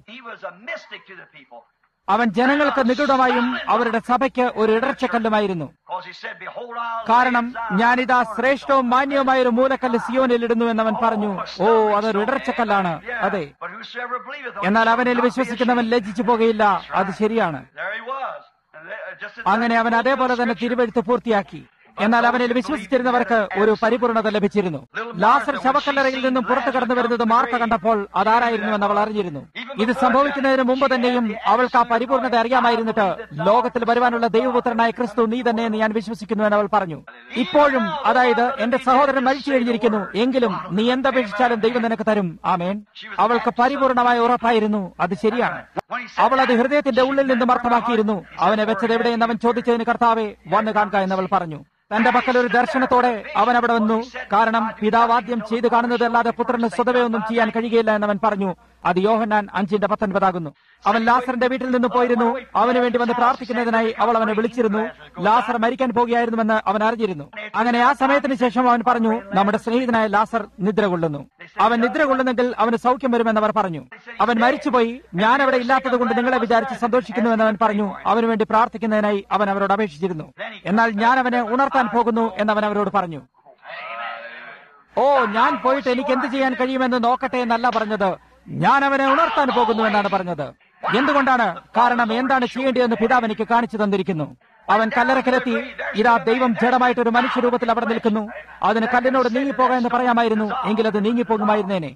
അവൻ ജനങ്ങൾക്ക് നിഗൂഢമായും അവരുടെ സഭയ്ക്ക് ഒരു ഇടർച്ചക്കല്ലുമായിരുന്നു. കാരണം ഞാനിതാ ശ്രേഷ്ഠവും മാന്യവുമായ ഒരു മൂലക്കല്ല് സിയോനിൽ ഇടുന്നു എന്നവൻ പറഞ്ഞു. ഓ, അതൊരു ഇടർച്ചക്കല്ലാണ്. അതെ, എന്നാൽ അവനിൽ വിശ്വസിക്കുന്നവൻ ലജ്ജിച്ചു പോകുകയില്ല. അത് ശരിയാണ്. അങ്ങനെ അവൻ അതേപോലെ തന്നെ തിരുവെഴുത്ത് പൂർത്തിയാക്കി. എന്നാൽ അവനിൽ വിശ്വസിച്ചിരുന്നവർക്ക് ഒരു പരിപൂർണത ലഭിച്ചിരുന്നു. ലാസർ ശവക്കല്ലറയിൽ നിന്നും പുറത്തു കടന്നു വരുന്നത് മാർത്ത കണ്ടപ്പോൾ അതാരായിരുന്നുവെന്ന് അവൾ അറിഞ്ഞിരുന്നു. ഇത് സംഭവിക്കുന്നതിന് മുമ്പ് തന്നെയും അവൾക്ക് ആ പരിപൂർണത അറിയാമായിരുന്നിട്ട് ലോകത്തിൽ വരുവാനുള്ള ദൈവപുത്രനായ ക്രിസ്തു നീ തന്നെ എന്ന് ഞാൻ വിശ്വസിക്കുന്നുവെന്ന് അവൾ പറഞ്ഞു. ഇപ്പോഴും, അതായത് എന്റെ സഹോദരൻ മരിച്ചു കഴിഞ്ഞിരിക്കുന്നു, എങ്കിലും നീ എന്തപേക്ഷിച്ചാലും ദൈവം നിനക്ക് തരും. ആമേൻ. അവൾക്ക് പരിപൂർണമായ ഉറപ്പായിരുന്നു. അത് ശരിയാണ്. അവൾ അത് ഹൃദയത്തിന്റെ ഉള്ളിൽ നിന്നും അർത്ഥമാക്കിയിരുന്നു. അവനെ വെച്ചത് എവിടെയെന്ന് അവൻ ചോദിച്ചതിന് കർത്താവെ വന്നു കാണുക എന്നവൾ പറഞ്ഞു. തന്റെ പക്കൽ ഒരു ദർശനത്തോടെ അവൻ അവിടെ വന്നു. കാരണം പിതാവാദ്യം ചെയ്തു കാണുന്നതല്ലാതെ പുത്രന് സ്വതവേ ഒന്നും ചെയ്യാൻ കഴിയുകയില്ല എന്നവൻ പറഞ്ഞു. അത് യോഹന്നാൻ അഞ്ചിന്റെ പത്തൊൻപതാകുന്നു. അവൻ ലാസറിന്റെ വീട്ടിൽ നിന്ന് പോയിരുന്നു. അവന് വേണ്ടി വന്ന് പ്രാർത്ഥിക്കുന്നതിനായി അവൾ അവനെ വിളിച്ചിരുന്നു. ലാസർ മരിക്കാൻ പോകുകയായിരുന്നുവെന്ന് അവൻ അറിഞ്ഞിരുന്നു. അങ്ങനെ ആ സമയത്തിന് ശേഷം അവൻ പറഞ്ഞു, നമ്മുടെ സ്നേഹിതനായ ലാസർ നിദ്ര കൊള്ളുന്നു. അവൻ നിദ്ര കൊള്ളുന്നെങ്കിൽ അവന് സൗഖ്യം വരുമെന്ന് അവർ പറഞ്ഞു. അവൻ മരിച്ചുപോയി. ഞാൻ അവിടെ ഇല്ലാത്തത് കൊണ്ട് നിങ്ങളെ വിചാരിച്ച് സന്തോഷിക്കുന്നുവെന്ന് അവൻ പറഞ്ഞു. അവന് വേണ്ടി പ്രാർത്ഥിക്കുന്നതിനായി അവൻ അവരോട് അപേക്ഷിച്ചിരുന്നു. എന്നാൽ ഞാൻ അവനെ ഉണർത്താൻ പോകുന്നു എന്നവൻ അവരോട് പറഞ്ഞു. ഓ, ഞാൻ പോയിട്ട് എനിക്ക് എന്ത് ചെയ്യാൻ കഴിയുമെന്ന് നോക്കട്ടെ എന്നല്ല പറഞ്ഞത്. ഞാൻ അവനെ ഉണർത്താൻ പോകുന്നു എന്നാണ് പറഞ്ഞത്. എന്തുകൊണ്ടാണ്? കാരണം എന്താണ് ചെയ്യേണ്ടതെന്ന് പിതാവ് എനിക്ക് കാണിച്ചു തന്നിരിക്കുന്നു. അവൻ കല്ലറക്കിലെത്തി. ഇതാ ദൈവം ജഡമായിട്ടൊരു മനുഷ്യരൂപത്തിൽ അവിടെ നിൽക്കുന്നു. അതിന് കല്ലിനോട് നീങ്ങിപ്പോകാം എന്ന് പറയാമായിരുന്നു. എങ്കിൽ അത് നീങ്ങിപ്പോകുമായിരുന്നേനെ.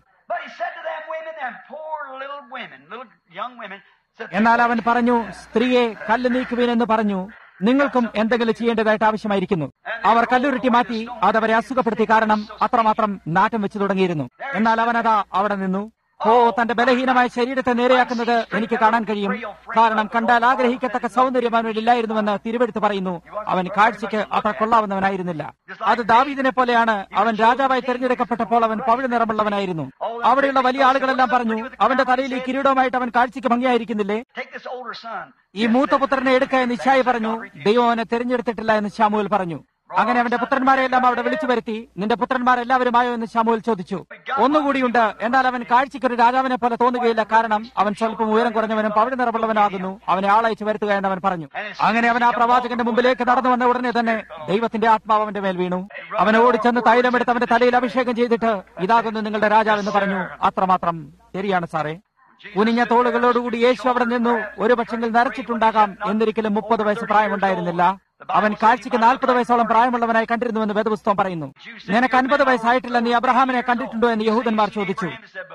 എന്നാൽ അവൻ പറഞ്ഞു, സ്ത്രീയെ കല്ല് നീക്കുവീനെന്ന് പറഞ്ഞു. നിങ്ങൾക്കും എന്തെങ്കിലും ചെയ്യേണ്ടതായിട്ട് ആവശ്യമായിരിക്കുന്നു. അവർ കല്ലുരുട്ടി മാറ്റി. അതവരെ അസുഖപ്പെടുത്തി. കാരണം അത്രമാത്രം നാറ്റം വെച്ചു തുടങ്ങിയിരുന്നു. എന്നാൽ അവനതാ അവിടെ നിന്നു. ഓ, തന്റെ ബലഹീനമായ ശരീരത്തെ നേരെയാക്കുന്നത് എനിക്ക് കാണാൻ കഴിയും. കാരണം കണ്ടാൽ ആഗ്രഹിക്കത്തക്ക സൗന്ദര്യം അവനില്ലായിരുന്നുവെന്ന് തിരുവെടുത്ത് പറയുന്നു. അവൻ കാഴ്ചയ്ക്ക് അത്ര കൊള്ളാവുന്നവനായിരുന്നില്ല. അത് ദാവീദിനെ പോലെയാണ്. അവൻ രാജാവായി തെരഞ്ഞെടുക്കപ്പെട്ടപ്പോൾ അവൻ പവിഴ നിറമുള്ളവനായിരുന്നു. അവിടെയുള്ള വലിയ ആളുകളെല്ലാം പറഞ്ഞു, അവന്റെ തലയിൽ ഈ കിരീടവുമായിട്ട് അവൻ കാഴ്ചയ്ക്ക് ഭംഗിയായിരിക്കുന്നില്ലേ? ഈ മൂത്തപുത്രനെ എടുക്കുക എന്ന് ഇശായി പറഞ്ഞു. ദൈവം അവനെ തെരഞ്ഞെടുത്തിട്ടില്ല എന്ന് ശമൂവേൽ പറഞ്ഞു. അങ്ങനെ അവന്റെ പുത്രന്മാരെല്ലാം അവിടെ വിളിച്ചു വരുത്തി. നിന്റെ പുത്രന്മാരെല്ലാവരുമായോ എന്ന് ശമൂവേൽ ചോദിച്ചു. ഒന്നുകൂടിയുണ്ട്. എന്നാൽ അവൻ കാഴ്ചയ്ക്കൊരു രാജാവിനെ പോലെ തോന്നുകയില്ല. കാരണം അവൻ സ്വല്പം ഉയരം കുറഞ്ഞവനും പവിഴ നിറമുള്ളവനാകുന്നു. അവനെ ആളയച്ചു വരുത്തുക എന്നവൻ പറഞ്ഞു. അങ്ങനെ അവൻ ആ പ്രവാചകന്റെ മുമ്പിലേക്ക് നടന്നു വന്ന ഉടനെ തന്നെ ദൈവത്തിന്റെ ആത്മാവ് അവന്റെ മേൽ വീണു. അവൻ ഓടിച്ചെന്ന് തൈലമെടുത്ത് അവന്റെ തലയിൽ അഭിഷേകം ചെയ്തിട്ട് ഇതാകുന്നു നിങ്ങളുടെ രാജാവെന്ന് പറഞ്ഞു. അത്രമാത്രം. ശരിയാണ് സാറേ. കുനിഞ്ഞ തോളുകളോടുകൂടി യേശു അവിടെ നിന്നു. ഒരു പക്ഷെങ്കിൽ നരച്ചിട്ടുണ്ടാകാം. എന്നിരിക്കലും മുപ്പത് വയസ്സ് പ്രായമുണ്ടായിരുന്നില്ല. അവൻ കാഴ്ചയ്ക്ക് നാൽപ്പത് വയസ്സോളം പ്രായമുള്ളവനായി കണ്ടിരുന്നുവെന്ന് വേദപുസ്തകം പറയുന്നു. നിനക്ക് അൻപത് വയസ്സായിട്ടില്ല, നീ അബ്രഹാമിനെ കണ്ടിട്ടുണ്ടോ എന്ന് യഹൂദന്മാർ ചോദിച്ചു.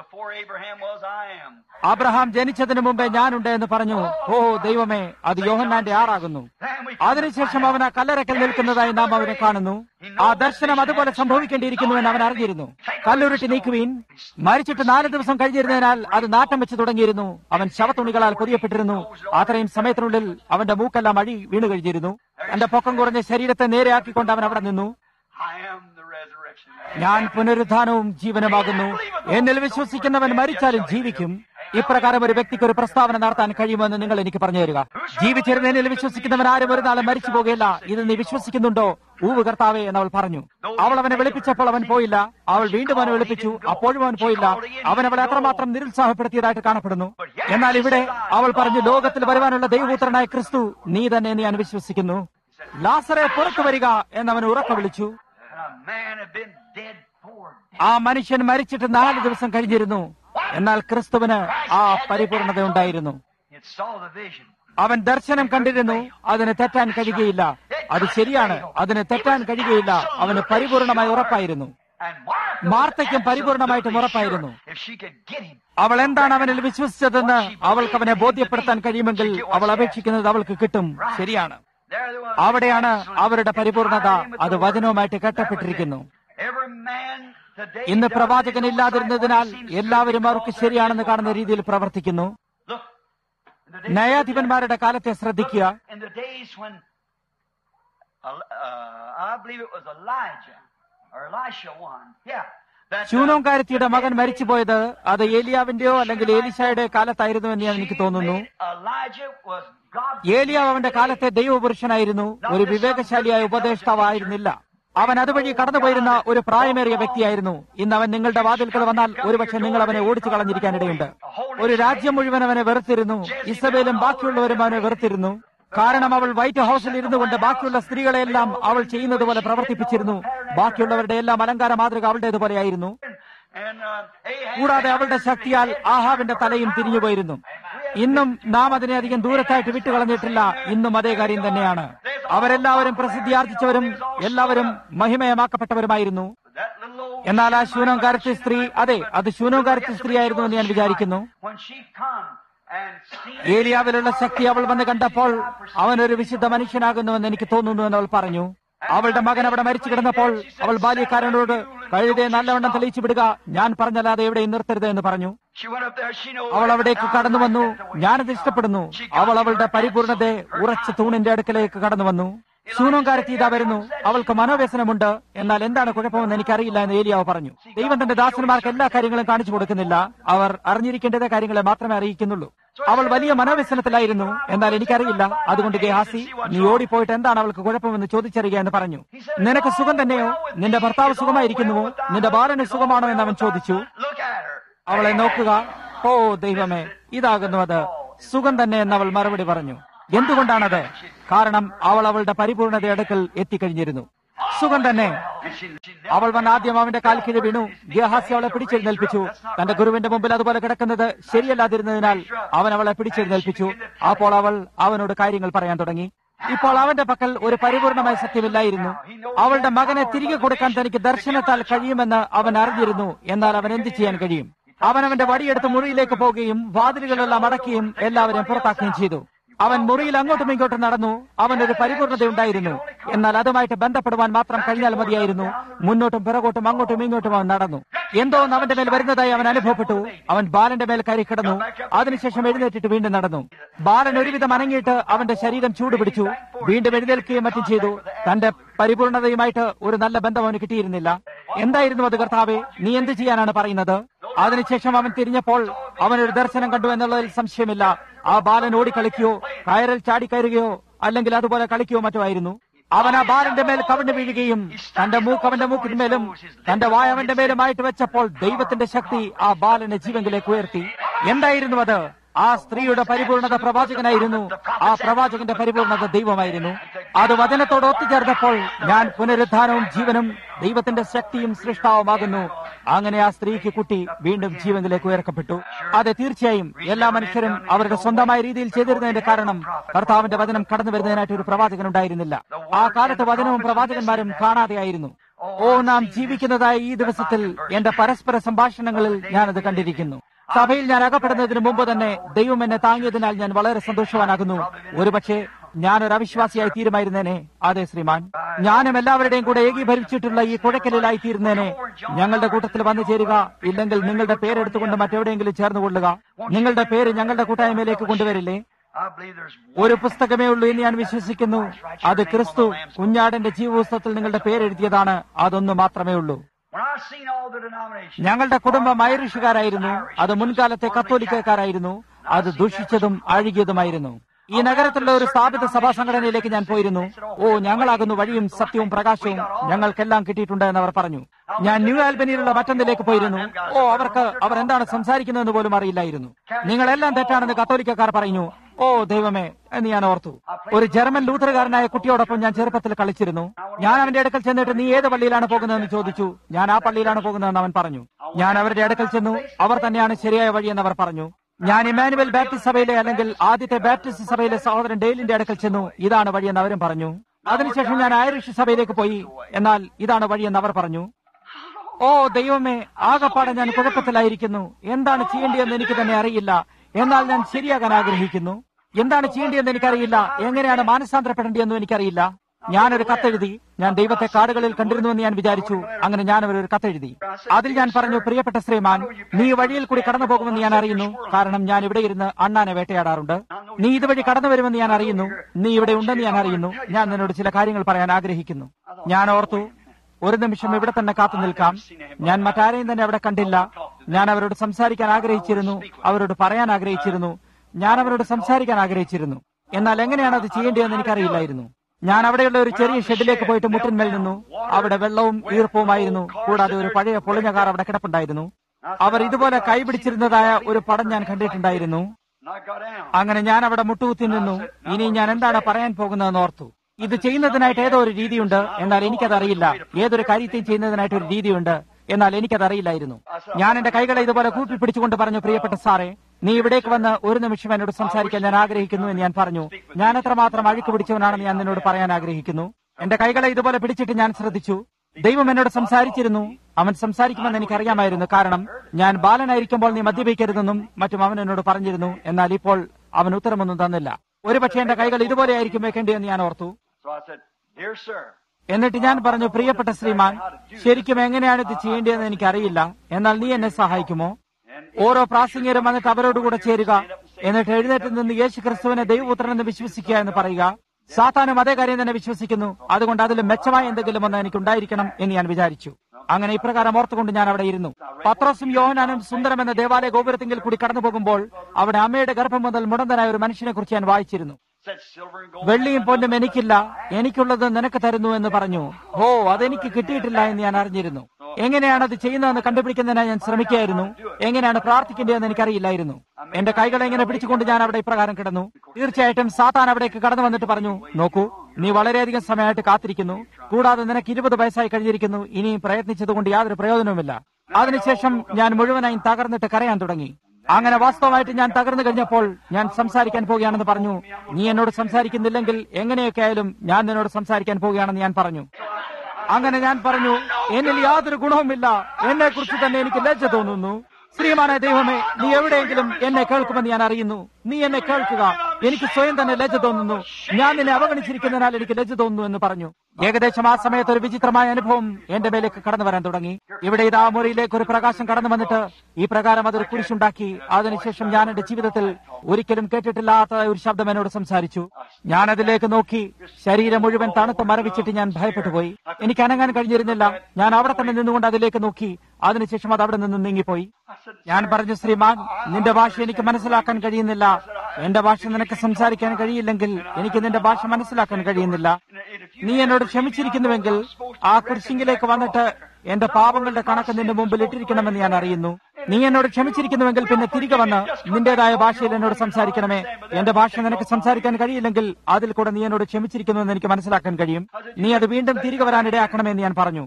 അബ്രഹാം ജനിച്ചതിന് മുമ്പേ ഞാനുണ്ട് എന്ന് പറഞ്ഞു. ഓ ദൈവമേ, അത് യോഹന്നാന്റെ ആറാകുന്നു. അതിനുശേഷം അവൻ ആ കല്ലറക്കൽ നിൽക്കുന്നതായി നാം അവനെ കാണുന്നു. ആ ദർശനം അതുപോലെ സംഭവിക്കേണ്ടിയിരിക്കുന്നുവെന്ന് അവൻ അറിഞ്ഞിരുന്നു. കല്ലുരുട്ടി നീക്കുവീൻ. മരിച്ചിട്ട് നാല് ദിവസം കഴിഞ്ഞിരുന്നതിനാൽ അത് നാട്ടം വെച്ച് തുടങ്ങിയിരുന്നു. അവൻ ശവത്തുണികളാൽ പൊതിയപ്പെട്ടിരുന്നു. അത്രയും സമയത്തിനുള്ളിൽ അവന്റെ മൂക്കെല്ലാം അഴി വീണു കഴിഞ്ഞിരുന്നു. തന്റെ പൊക്കം കുറഞ്ഞ ശരീരത്തെ നേരെയാക്കിക്കൊണ്ട് അവൻ അവിടെ നിന്നു. ഞാൻ പുനരുദ്ധാനവും ജീവനുമാകുന്നു. എന്നിൽ വിശ്വസിക്കുന്നവൻ മരിച്ചാലും ജീവിക്കും. ഇപ്രകാരം ഒരു വ്യക്തിക്ക് ഒരു പ്രസ്താവന നടത്താൻ കഴിയുമെന്ന് നിങ്ങൾ എനിക്ക് പറഞ്ഞു തരിക. ജീവിച്ചിരുന്ന എന്നിൽ വിശ്വസിക്കുന്നവൻ ആരും ഒരു നാളെ മരിച്ചു പോകുകയില്ല. ഇത് നീ വിശ്വസിക്കുന്നുണ്ടോ? ഊവ് കർത്താവേ എന്നവൾ പറഞ്ഞു. അവൾ അവനെ വിളിപ്പിച്ചപ്പോൾ അവൻ പോയില്ല. അവൾ വീണ്ടും അവനെ വിളിപ്പിച്ചു. അപ്പോഴും അവൻ പോയില്ല. അവൻ അവളെ അത്രമാത്രം നിരുത്സാഹപ്പെടുത്തിയതായിട്ട് കാണപ്പെടുന്നു. എന്നാൽ ഇവിടെ അവൾ പറഞ്ഞു, ലോകത്തിൽ വരുവാനുള്ള ദൈവപുത്രനായ ക്രിസ്തു നീ തന്നെ എന്ന് ഞാൻ വിശ്വസിക്കുന്നു. ലാസറെ പുറത്തു വരിക എന്നവൻ ഉറക്ക വിളിച്ചു. ആ മനുഷ്യൻ മരിച്ചിട്ട് നാല് ദിവസം കഴിഞ്ഞിരുന്നു. എന്നാൽ ക്രിസ്തുവിന് ആ പരിപൂർണത ഉണ്ടായിരുന്നു. It saw the vision. അവൻ ദർശനം കണ്ടിരുന്നു, അതിന് തെറ്റാൻ കഴിയുകയില്ല. അത് ശരിയാണ്, അതിന് തെറ്റാൻ കഴിയുകയില്ല. അവന് പരിപൂർണമായി ഉറപ്പായിരുന്നു. And Martha, മാർത്തയ്ക്കും പരിപൂർണമായിട്ടും ഉറപ്പായിരുന്നു. if she could get him, അവൾ എന്താണ് അവനിൽ വിശ്വസിച്ചതെന്ന് അവൾക്ക് അവനെ ബോധ്യപ്പെടുത്താൻ കഴിയുമെങ്കിൽ അവൾ അപേക്ഷിക്കുന്നത് അവൾക്ക് കിട്ടും. ശരിയാണ്, there they were. അവിടെയാണ് അവരുടെ പരിപൂർണത. അത് വചനവുമായിട്ട് കെട്ടപ്പെട്ടിരിക്കുന്നു. Every man today ഇന്ന് does പ്രവാചകൻ his own ഇല്ലാതിരുന്നതിനാൽ side, what എല്ലാവരും seems അവർക്ക് to be ശരിയാണെന്ന് all കാണുന്ന right. രീതിയിൽ പ്രവർത്തിക്കുന്നു. Look, in the days- ന്യായാധിപന്മാരുടെ കാലത്തെ ശ്രദ്ധിക്കുക. in the days when uh, uh, I believe it was Elijah or Elisha one. Yeah. that, uh, ശൂനോംകാരത്തിയുടെ മകൻ മരിച്ചുപോയത് അത് ഏലിയാവിന്റെയോ അല്ലെങ്കിൽ ഏലിശായുടെ കാലത്തായിരുന്നു എന്ന് ഞാൻ എനിക്ക് തോന്നുന്നു. Elijah was God's ഏലിയാവ് അവന്റെ കാലത്തെ ദൈവപുരുഷനായിരുന്നു, ഒരു വിവേകശാലിയായ ഉപദേഷ്ടാവായിരുന്നില്ല. അവൻ അതുവഴി കടന്നുപോയിരുന്ന ഒരു പ്രായമേറിയ വ്യക്തിയായിരുന്നു. ഇന്ന് അവൻ നിങ്ങളുടെ വാതിൽക്കൽ വന്നാൽ ഒരുപക്ഷെ നിങ്ങൾ അവനെ ഓടിച്ചു കളഞ്ഞിരിക്കാനിടയുണ്ട്. ഒരു രാജ്യം മുഴുവൻ അവനെ വെറുത്തിരുന്നു. ഇസബേലും ബാക്കിയുള്ളവരും അവനെ വെറുത്തിരുന്നു. കാരണം അവൾ വൈറ്റ് ഹൌസിൽ ഇരുന്നു കൊണ്ട് ബാക്കിയുള്ള സ്ത്രീകളെല്ലാം അവൾ ചെയ്യുന്നത് പോലെ പ്രവർത്തിപ്പിച്ചിരുന്നു. ബാക്കിയുള്ളവരുടെ എല്ലാം അലങ്കാര മാതൃക അവളുടേതുപോലെയായിരുന്നു. and uh, Ahab- കൂടാതെ അവളുടെ ശക്തിയാൽ ആഹാബിന്റെ തലയും തിരിഞ്ഞുപോയിരുന്നു. ഇന്നും നാം അതിനെ അധികം ദൂരത്തായിട്ട് വിട്ടുകളഞ്ഞിട്ടില്ല. ഇന്നും അതേ കാര്യം തന്നെയാണ്. അവരെല്ലാവരും പ്രസിദ്ധിയാർജിച്ചവരും എല്ലാവരും മഹിമയമാക്കപ്പെട്ടവരുമായിരുന്നു. that little old എന്നാൽ ആ ശൂനോംകാരത്തി സ്ത്രീ, അതെ, അത് ശൂനോംകാരത്തി സ്ത്രീ ആയിരുന്നു എന്ന് ഞാൻ വിചാരിക്കുന്നു. when she come and seen ഏലിയാവിലുള്ള ശക്തി അവൾ വന്ന് കണ്ടപ്പോൾ അവനൊരു വിശുദ്ധ മനുഷ്യനാകുന്നുവെന്ന് എനിക്ക് തോന്നുന്നു എന്ന് അവൾ പറഞ്ഞു. അവളുടെ മകൻ അവിടെ മരിച്ചു കിടന്നപ്പോൾ അവൾ ബാല്യക്കാരനോട് കഴുതയെ നല്ലവണ്ണം തെളിയിച്ചു വിടുക, ഞാൻ പറഞ്ഞല്ലാതെ എവിടെയും നിർത്തരുത് എന്ന് പറഞ്ഞു. she went up there, she know അവൾ അവിടേക്ക് കടന്നു വന്നു. ഞാനത് ഇഷ്ടപ്പെടുന്നു. അവൾ അവളുടെ പരിപൂർണതയെ ഉറച്ച തൂണിന്റെ അടുക്കലേക്ക് കടന്നു വന്നു. ശൂനോംകാരത്തി ഇതാ വരുന്നു, അവൾക്ക് മനോവ്യസനമുണ്ട്, എന്നാൽ എന്താണ് കുഴപ്പമെന്ന് എനിക്കറിയില്ല എന്ന് ഏലിയാവ് പറഞ്ഞു. ദൈവം തന്റെ ദാസന്മാർക്ക് എല്ലാ കാര്യങ്ങളും കാണിച്ചു കൊടുക്കുന്നില്ല, അവർ അറിഞ്ഞിരിക്കേണ്ട കാര്യങ്ങളെ മാത്രമേ അറിയിക്കുന്നുള്ളൂ. അവൾ വലിയ മനോവ്യസനത്തിലായിരുന്നു, എന്നാൽ എനിക്കറിയില്ല. അതുകൊണ്ട് ഗേഹാസി, നീ ഓടിപ്പോയിട്ട് എന്താണ് അവൾക്ക് കുഴപ്പമെന്ന് ചോദിച്ചറിയുക എന്ന് പറഞ്ഞു. നിനക്ക് സുഖം തന്നെയോ? നിന്റെ ഭർത്താവ് സുഖമായിരിക്കുന്നുവോ? നിന്റെ ബാലന് സുഖമാണോ എന്ന് അവൻ ചോദിച്ചു. look at her. അവളെ നോക്കുക. ഓ ദൈവമേ, ഇതാകുന്നു അത്, സുഖം തന്നെ എന്ന് അവൾ മറുപടി പറഞ്ഞു. എന്തുകൊണ്ടാണത്? കാരണം അവൾ അവളുടെ പരിപൂർണത അടുക്കൽ എത്തിക്കഴിഞ്ഞിരുന്നു. സുഖം തന്നെ. And she, she അവൾ വന്ന് ആദ്യം അവന്റെ കാൽ കീഴ് വീണു. ഗേഹാസി അവളെ പിടിച്ചെഴുന്നേൽപ്പിച്ചു. തന്റെ ഗുരുവിന്റെ മുമ്പിൽ അതുപോലെ കിടക്കുന്നത് ശരിയല്ലാതിരുന്നതിനാൽ അവൻ അവളെ പിടിച്ചെഴുന്നേൽപ്പിച്ചു. അപ്പോൾ അവൾ അവനോട് കാര്യങ്ങൾ പറയാൻ തുടങ്ങി. ഇപ്പോൾ അവന്റെ പക്കൽ ഒരു പരിപൂർണമായ സത്യമില്ലായിരുന്നു. അവളുടെ മകനെ തിരികെ കൊടുക്കാൻ തനിക്ക് ദർശനത്താൽ കഴിയുമെന്ന് അവൻ അറിഞ്ഞിരുന്നു. എന്നാൽ അവൻ എന്ത് ചെയ്യാൻ കഴിയും? അവൻ അവന്റെ വടിയെടുത്ത് മുറിയിലേക്ക് പോവുകയും വാതിലുകളെല്ലാം അടക്കുകയും എല്ലാവരെയും പുറത്താക്കുകയും ചെയ്തു. അവൻ മുറിയിൽ അങ്ങോട്ടും ഇങ്ങോട്ടും നടന്നു. അവനൊരു പരിപൂർണതയുണ്ടായിരുന്നു, എന്നാൽ അതുമായിട്ട് ബന്ധപ്പെടുവാൻ മാത്രം കഴിഞ്ഞാൽ മതിയായിരുന്നു. മുന്നോട്ടും പിറകോട്ടും അങ്ങോട്ടും ഇങ്ങോട്ടും അവൻ നടന്നു. എന്തോ ഒന്ന് അവന്റെ മേൽ വരുന്നതായി അവൻ അനുഭവപ്പെട്ടു. അവൻ ബാലന്റെ മേൽ കയറി കിടന്നു. അതിനുശേഷം എഴുന്നേറ്റിട്ട് വീണ്ടും നടന്നു. ബാലൻ ഒരുവിധം അനങ്ങിയിട്ട് അവന്റെ ശരീരം ചൂടുപിടിച്ചു. വീണ്ടും എഴുന്നേൽക്കുകയും മറ്റും ചെയ്തു. തന്റെ പരിപൂർണതയുമായിട്ട് ഒരു നല്ല ബന്ധം അവന് കിട്ടിയിരുന്നില്ല. എന്തായിരുന്നു അത് കർത്താവേ? നീ എന്ത് ചെയ്യാനാണ് പറയുന്നത്? അതിനുശേഷം അവൻ തിരിഞ്ഞപ്പോൾ അവനൊരു ദർശനം കണ്ടു എന്നുള്ളതിൽ സംശയമില്ല. ആ ബാലൻ ഓടിക്കളിക്കുകയോ കയറിൽ ചാടിക്കയറുകയോ അല്ലെങ്കിൽ അതുപോലെ കളിക്കുകയോ മറ്റോ ആയിരുന്നു. അവൻ ആ ബാലന്റെ മേൽ കവിഞ്ഞു വീഴുകയും തന്റെ മൂക്ക് അവന്റെ മൂക്കിന്മേലും തന്റെ വായ അവന്റെ മേലുമായിട്ട് വെച്ചപ്പോൾ ദൈവത്തിന്റെ ശക്തി ആ ബാലനെ ജീവങ്കിലേക്ക് ഉയർത്തി. എന്തായിരുന്നു അത്? ആ സ്ത്രീയുടെ പരിപൂർണത പ്രവാചകനായിരുന്നു. ആ പ്രവാചകന്റെ പരിപൂർണത ദൈവമായിരുന്നു. അത് വചനത്തോട് ഒത്തുചേർന്നപ്പോൾ ഞാൻ പുനരുദ്ധാനവും ജീവനും ദൈവത്തിന്റെ ശക്തിയും സൃഷ്ടാവുമാകുന്നു. അങ്ങനെ ആ സ്ത്രീക്ക് കുട്ടി വീണ്ടും ജീവനിലേക്ക് ഉയർക്കപ്പെട്ടു. അതെ, തീർച്ചയായും എല്ലാ മനുഷ്യരും അവരുടെ സ്വന്തമായ രീതിയിൽ ചെയ്തിരുന്നതിന്റെ കാരണം കർത്താവിന്റെ വചനം കടന്നു വരുന്നതിനായിട്ട് ഒരു പ്രവാചകൻ ഉണ്ടായിരുന്നില്ല. ആ കാലത്ത് വചനവും പ്രവാചകന്മാരും കാണാതെയായിരുന്നു. ഓ, നാം ജീവിക്കുന്നതായ ഈ ദിവസത്തിൽ എന്റെ പരസ്പര സംഭാഷണങ്ങളിൽ ഞാനത് കണ്ടിരിക്കുന്നു. സഭയിൽ ഞാൻ അകപ്പെടുന്നതിന് മുമ്പ് തന്നെ ദൈവം എന്നെ താങ്ങിയതിനാൽ ഞാൻ വളരെ സന്തോഷവാനാകുന്നു. ഒരുപക്ഷെ ഞാനൊരു അവിശ്വാസിയായി തീരുമായിരുന്നേനെ. അതെ ശ്രീമാൻ, ഞാനും എല്ലാവരുടെയും കൂടെ ഏകീഭവിച്ചിട്ടുള്ള ഈ കുഴക്കലിലായി തീരുന്നേനെ. ഞങ്ങളുടെ കൂട്ടത്തിൽ വന്നു ചേരുക, ഇല്ലെങ്കിൽ നിങ്ങളുടെ പേരെടുത്തുകൊണ്ട് മറ്റെവിടെയെങ്കിലും ചേർന്നുകൊള്ളുക. നിങ്ങളുടെ പേര് ഞങ്ങളുടെ കൂട്ടായ്മയിലേക്ക് കൊണ്ടുവരില്ലേ? I believe there's ഒരു പുസ്തകമേ ഉള്ളൂ എന്ന് ഞാൻ വിശ്വസിക്കുന്നു. അത് ക്രിസ്തു കുഞ്ഞാടന്റെ ജീവപുസ്തകത്തിൽ നിങ്ങളുടെ പേരെഴുതിയതാണ്. അതൊന്നു മാത്രമേ ഉള്ളൂ. when I've seen all the denominations. ഞങ്ങളുടെ കുടുംബം ഐറിഷുകാരായിരുന്നു. അത് മുൻകാലത്തെ കത്തോലിക്കക്കാരായിരുന്നു. അത് ദുഷിച്ചതും അഴുകിയതുമായിരുന്നു. ഈ നഗരത്തിലുള്ള ഒരു സ്ഥാപിത സഭാ സംഘടനയിലേക്ക് ഞാൻ പോയിരുന്നു. ഓ, ഞങ്ങളാകുന്നു വഴിയും സത്യവും പ്രകാശവും, ഞങ്ങൾക്കെല്ലാം കിട്ടിയിട്ടുണ്ട് എന്ന് അവർ പറഞ്ഞു. ഞാൻ ന്യൂ ആൽബനിയിലുള്ള മറ്റൊന്നിലേക്ക് പോയിരുന്നു. ഓ, അവർക്ക് അവർ എന്താണ് സംസാരിക്കുന്നതെന്ന് പോലും അറിയില്ലായിരുന്നു. നിങ്ങളെല്ലാം തെറ്റാണെന്ന് കത്തോലിക്കക്കാർ പറഞ്ഞു. ഓ ദൈവമേ എന്ന് ഞാൻ ഓർത്തു. ഒരു ജർമ്മൻ ലൂഥറുകാരനായ കുട്ടിയോടൊപ്പം ഞാൻ ചെറുപ്പത്തിൽ കളിച്ചിരുന്നു. ഞാൻ അവന്റെ അടുക്കൽ ചെന്നിട്ട് നീ ഏത് പള്ളിയിലാണ് പോകുന്നതെന്ന് ചോദിച്ചു. ഞാൻ ആ പള്ളിയിലാണ് പോകുന്നതെന്ന് അവൻ പറഞ്ഞു. ഞാൻ അവരുടെ അടുക്കൽ ചെന്നു. അവർ തന്നെയാണ് ശരിയായ വഴിയെന്ന് അവർ പറഞ്ഞു. ഞാൻ ഇമാനുവൽ ബാപ്റ്റിസ്റ്റ് സഭയിലെ അല്ലെങ്കിൽ ആദ്യത്തെ ബാപ്റ്റിസ്റ്റ് സഭയിലെ സഹോദരൻ ഡെയിലിന്റെ അടുക്കൽ ചെന്നു. ഇതാണ് വഴിയെന്ന് അവരും പറഞ്ഞു. അതിനുശേഷം ഞാൻ ഐറിഷ് സഭയിലേക്ക് പോയി. എന്നാൽ ഇതാണ് വഴിയെന്ന് അവർ പറഞ്ഞു. ഓ ദൈവമേ, ആകപ്പാടെ ഞാൻ കുഴപ്പത്തിലായിരിക്കുന്നു. എന്താണ് ചെയ്യേണ്ടതെന്ന് എനിക്ക് തന്നെ അറിയില്ല. എന്നാൽ ഞാൻ ശരിയാകാൻ ആഗ്രഹിക്കുന്നു. എന്താണ് ചെയ്യേണ്ടതെന്ന് എനിക്കറിയില്ല. എങ്ങനെയാണ് മാനസാന്തരപ്പെടേണ്ടതെന്നും എനിക്കറിയില്ല. ഞാനൊരു കത്തെഴുതി. ഞാൻ ദൈവത്തെ കാടുകളിൽ കണ്ടിരുന്നുവെന്ന് ഞാൻ വിചാരിച്ചു. അങ്ങനെ ഞാൻ അവരൊരു കത്തെഴുതി. അതിൽ ഞാൻ പറഞ്ഞു, പ്രിയപ്പെട്ട ശ്രീമാൻ, നീ വഴിയിൽ കൂടി കടന്നു പോകുമെന്ന് ഞാൻ അറിയുന്നു. കാരണം ഞാൻ ഇവിടെ ഇരുന്ന് അണ്ണാനെ വേട്ടയാടാറുണ്ട്. നീ ഇതുവഴി കടന്നു വരുമെന്ന് ഞാൻ അറിയുന്നു. നീ ഇവിടെ ഉണ്ടെന്ന് ഞാൻ അറിയുന്നു. ഞാൻ നിന്നോട് ചില കാര്യങ്ങൾ പറയാൻ ആഗ്രഹിക്കുന്നു. ഞാൻ ഓർത്തു, ഒരു നിമിഷം ഇവിടെ തന്നെ കാത്തു നിൽക്കാം. ഞാൻ മറ്റാരെയും തന്നെ അവിടെ കണ്ടില്ല. ഞാൻ അവരോട് സംസാരിക്കാൻ ആഗ്രഹിച്ചിരുന്നു. അവരോട് പറയാൻ ആഗ്രഹിച്ചിരുന്നു. ഞാൻ അവരോട് സംസാരിക്കാൻ ആഗ്രഹിച്ചിരുന്നു. എന്നാൽ എങ്ങനെയാണ് അത് ചെയ്യേണ്ടതെന്ന് എനിക്കറിയില്ലായിരുന്നു. ഞാൻ അവിടെയുള്ള ഒരു ചെറിയ ഷെഡിലേക്ക് പോയിട്ട് മുട്ടിന്മേൽ നിന്നു. അവിടെ വെള്ളവും ഈർപ്പവുമായിരുന്നു. കൂടാതെ ഒരു പഴയ പൊളിഞ്ഞ കാർ അവിടെ കിടപ്പുണ്ടായിരുന്നു. അവർ ഇതുപോലെ കൈപിടിച്ചിരുന്നതായ ഒരു പടം ഞാൻ കണ്ടിട്ടുണ്ടായിരുന്നു. അങ്ങനെ ഞാൻ അവിടെ മുട്ടുകുത്തി നിന്നു. ഇനി ഞാൻ എന്താണ് പറയാൻ പോകുന്നതെന്ന് ഓർത്തു. ഇത് ചെയ്യുന്നതിനായിട്ട് ഏതോ ഒരു രീതിയുണ്ട്. എന്നാൽ എനിക്കതറിയില്ല. ഏതൊരു കാര്യത്തെയും ചെയ്യുന്നതിനായിട്ട് ഒരു രീതിയുണ്ട്. എന്നാൽ എനിക്കതറിയില്ലായിരുന്നു. ഞാൻ എന്റെ കൈകളെ ഇതുപോലെ കൂപ്പി പിടിച്ചുകൊണ്ട് പറഞ്ഞു, പ്രിയപ്പെട്ട സാറേ, നീ ഇവിടേക്ക് വന്ന് ഒരു നിമിഷം എന്നോട് സംസാരിക്കാൻ ഞാൻ ആഗ്രഹിക്കുന്നു എന്ന് ഞാൻ പറഞ്ഞു. ഞാൻ എത്രമാത്രം അഴുക്ക് പിടിച്ചവനാണെന്ന് ഞാൻ നിന്നോട് പറയാൻ ആഗ്രഹിക്കുന്നു. എന്റെ കൈകളെ ഇതുപോലെ പിടിച്ചിട്ട് ഞാൻ ശ്രദ്ധിച്ചു. ദൈവം എന്നോട് സംസാരിച്ചിരുന്നു. അവൻ സംസാരിക്കുമെന്ന് എനിക്കറിയാമായിരുന്നു. കാരണം ഞാൻ ബാലനായിരിക്കുമ്പോൾ നീ മദ്യപിക്കരുതെന്നും മറ്റും അവൻ എന്നോട് പറഞ്ഞിരുന്നു. എന്നാൽ ഇപ്പോൾ അവൻ ഉത്തരമൊന്നും തന്നില്ല. ഒരുപക്ഷെ എന്റെ കൈകൾ ഇതുപോലെയായിരിക്കും വെക്കേണ്ടതെന്ന് ഞാൻ ഓർത്തു. എന്നിട്ട് ഞാൻ പറഞ്ഞു, പ്രിയപ്പെട്ട ശ്രീമാൻ, ശരിക്കും എങ്ങനെയാണ് ഇത് ചെയ്യേണ്ടതെന്ന് എനിക്കറിയില്ല. എന്നാൽ നീ എന്നെ സഹായിക്കുമോ? ഓരോ പ്രാസംഗികരും വന്നിട്ട് അവരോടുകൂടെ ചേരുക. എന്നിട്ട് എഴുന്നേറ്റ് നിന്ന് യേശു ക്രിസ്തുവിനെ ദൈവപുത്രനെന്ന് വിശ്വസിക്കുക എന്ന് പറയുക. സാത്താനും അതേ കാര്യം തന്നെ വിശ്വസിക്കുന്നു. അതുകൊണ്ട് അതിലും മെച്ചമായ എന്തെങ്കിലും ഒന്ന് എനിക്കുണ്ടായിരിക്കണം എന്ന് ഞാൻ വിചാരിച്ചു. അങ്ങനെ ഇപ്രകാരം ഓർത്തുകൊണ്ട് ഞാൻ അവിടെ ഇരുന്നു. പത്രോസും യോഹന്നാനും സുന്ദരം എന്ന ദേവാലയ ഗോപുരത്തിങ്കിൽ കൂടി കടന്നു പോകുമ്പോൾ അവിടെ അമ്മയുടെ ഗർഭം മുതൽ മുടന്തനായ ഒരു മനുഷ്യനെ കുറിച്ച് ഞാൻ വായിച്ചിരുന്നു. വെള്ളിയും പൊന്നും എനിക്കില്ല, എനിക്കുള്ളത് നിനക്ക് തരുന്നു എന്ന് പറഞ്ഞു. ഓ, അതെനിക്ക് കിട്ടിയിട്ടില്ല എന്ന് ഞാൻ അറിഞ്ഞിരുന്നു. എങ്ങനെയാണ് അത് ചെയ്യുന്നതെന്ന് കണ്ടുപിടിക്കുന്നതിനായി ഞാൻ ശ്രമിക്കുകയായിരുന്നു. എങ്ങനെയാണ് പ്രാർത്ഥിക്കേണ്ടതെന്ന് എനിക്കറിയില്ലായിരുന്നു. എന്റെ കൈകളെ എങ്ങനെ പിടിച്ചുകൊണ്ട് ഞാൻ അവിടെ ഇപ്രകാരം കിടന്നു. തീർച്ചയായിട്ടും സാത്താൻ അവിടേക്ക് കടന്നു വന്നിട്ട് പറഞ്ഞു, നോക്കൂ, നീ വളരെയധികം സമയമായിട്ട് കാത്തിരിക്കുന്നു. കൂടാതെ നിനക്ക് ഇരുപത് വയസ്സായി കഴിഞ്ഞിരിക്കുന്നു. ഇനിയും പ്രയത്നിച്ചതുകൊണ്ട് യാതൊരു പ്രയോജനവുമില്ല. അതിനുശേഷം ഞാൻ മുഴുവനായും തകർന്നിട്ട് കരയാൻ തുടങ്ങി. അങ്ങനെ വാസ്തവമായിട്ട് ഞാൻ തകർന്നു കഴിഞ്ഞപ്പോൾ ഞാൻ സംസാരിക്കാൻ പോവുകയാണെന്ന് പറഞ്ഞു. നീ എന്നോട് സംസാരിക്കുന്നില്ലെങ്കിൽ എങ്ങനെയൊക്കെ ആയാലും ഞാൻ നിന്നോട് സംസാരിക്കാൻ പോവുകയാണെന്ന് ഞാൻ പറഞ്ഞു. അങ്ങനെ ഞാൻ പറഞ്ഞു, എന്നിൽ യാതൊരു ഗുണവുമില്ല. എന്നെ കുറിച്ച് തന്നെ എനിക്ക് ലജ്ജ തോന്നുന്നു. ശ്രീമാനായ ദൈവമേ, നീ എവിടെയെങ്കിലും എന്നെ കേൾക്കുമെന്ന് ഞാൻ അറിയുന്നു. നീ എന്നെ കേൾക്കുക. എനിക്ക് സ്വയം തന്നെ ലജ്ജ തോന്നുന്നു. ഞാൻ നിന്നെ അവഗണിച്ചിരിക്കുന്നതിനാൽ എനിക്ക് ലജ്ജ തോന്നുന്നു എന്ന് പറഞ്ഞു. ഏകദേശം ആ സമയത്ത് ഒരു വിചിത്രമായ അനുഭവം എന്റെ മേലേക്ക് കടന്നു വരാൻ തുടങ്ങി. ഇവിടെ ഇതാ മുറിയിലേക്ക് ഒരു പ്രകാശം കടന്നു വന്നിട്ട് ഈ പ്രകാരം അതൊരു കുരിശുണ്ടാക്കി. അതിനുശേഷം ഞാൻ എന്റെ ജീവിതത്തിൽ ഒരിക്കലും കേട്ടിട്ടില്ലാത്ത ഒരു ശബ്ദം എന്നോട് സംസാരിച്ചു. ഞാൻ അതിലേക്ക് നോക്കി. ശരീരം മുഴുവൻ തണുത്ത് മരവിച്ചിട്ട് ഞാൻ ഭയപ്പെട്ടുപോയി. എനിക്ക് അനങ്ങാൻ കഴിഞ്ഞിരുന്നില്ല. ഞാൻ അവിടെ തന്നെ നിന്നുകൊണ്ട് അതിലേക്ക് നോക്കി. അതിനുശേഷം അത് അവിടെ നിന്ന് നീങ്ങിപ്പോയി. ഞാൻ പറഞ്ഞു, ശ്രീമാൻ, നിന്റെ ഭാഷ എനിക്ക് മനസ്സിലാക്കാൻ കഴിയുന്നില്ല. എന്റെ ഭാഷ നിനക്ക് സംസാരിക്കാൻ കഴിയില്ലെങ്കിൽ എനിക്ക് നിന്റെ ഭാഷ മനസ്സിലാക്കാൻ കഴിയുന്നില്ല. നീ എന്നോട് ക്ഷമിച്ചിരിക്കുന്നുവെങ്കിൽ ആ കുരിശിങ്കിലേക്ക് വന്നിട്ട് എന്റെ പാപങ്ങളുടെ കണക്ക് നിന്റെ മുമ്പിൽ ഇട്ടിരിക്കണമെന്ന് ഞാൻ അറിയുന്നു. നീ എന്നോട് ക്ഷമിച്ചിരിക്കുന്നുവെങ്കിൽ പിന്നെ തിരികെ വന്ന് നിന്റേതായ ഭാഷയിൽ എന്നോട് സംസാരിക്കണമേ. എന്റെ ഭാഷ നിനക്ക് സംസാരിക്കാൻ കഴിയില്ലെങ്കിൽ അതിൽ കൂടെ നീ എന്നോട് ക്ഷമിച്ചിരിക്കുന്നുവെന്ന് എനിക്ക് മനസ്സിലാക്കാൻ കഴിയും. നീ അത് വീണ്ടും തിരികെ വരാൻ ഇടയാക്കണമെന്ന് ഞാൻ പറഞ്ഞു.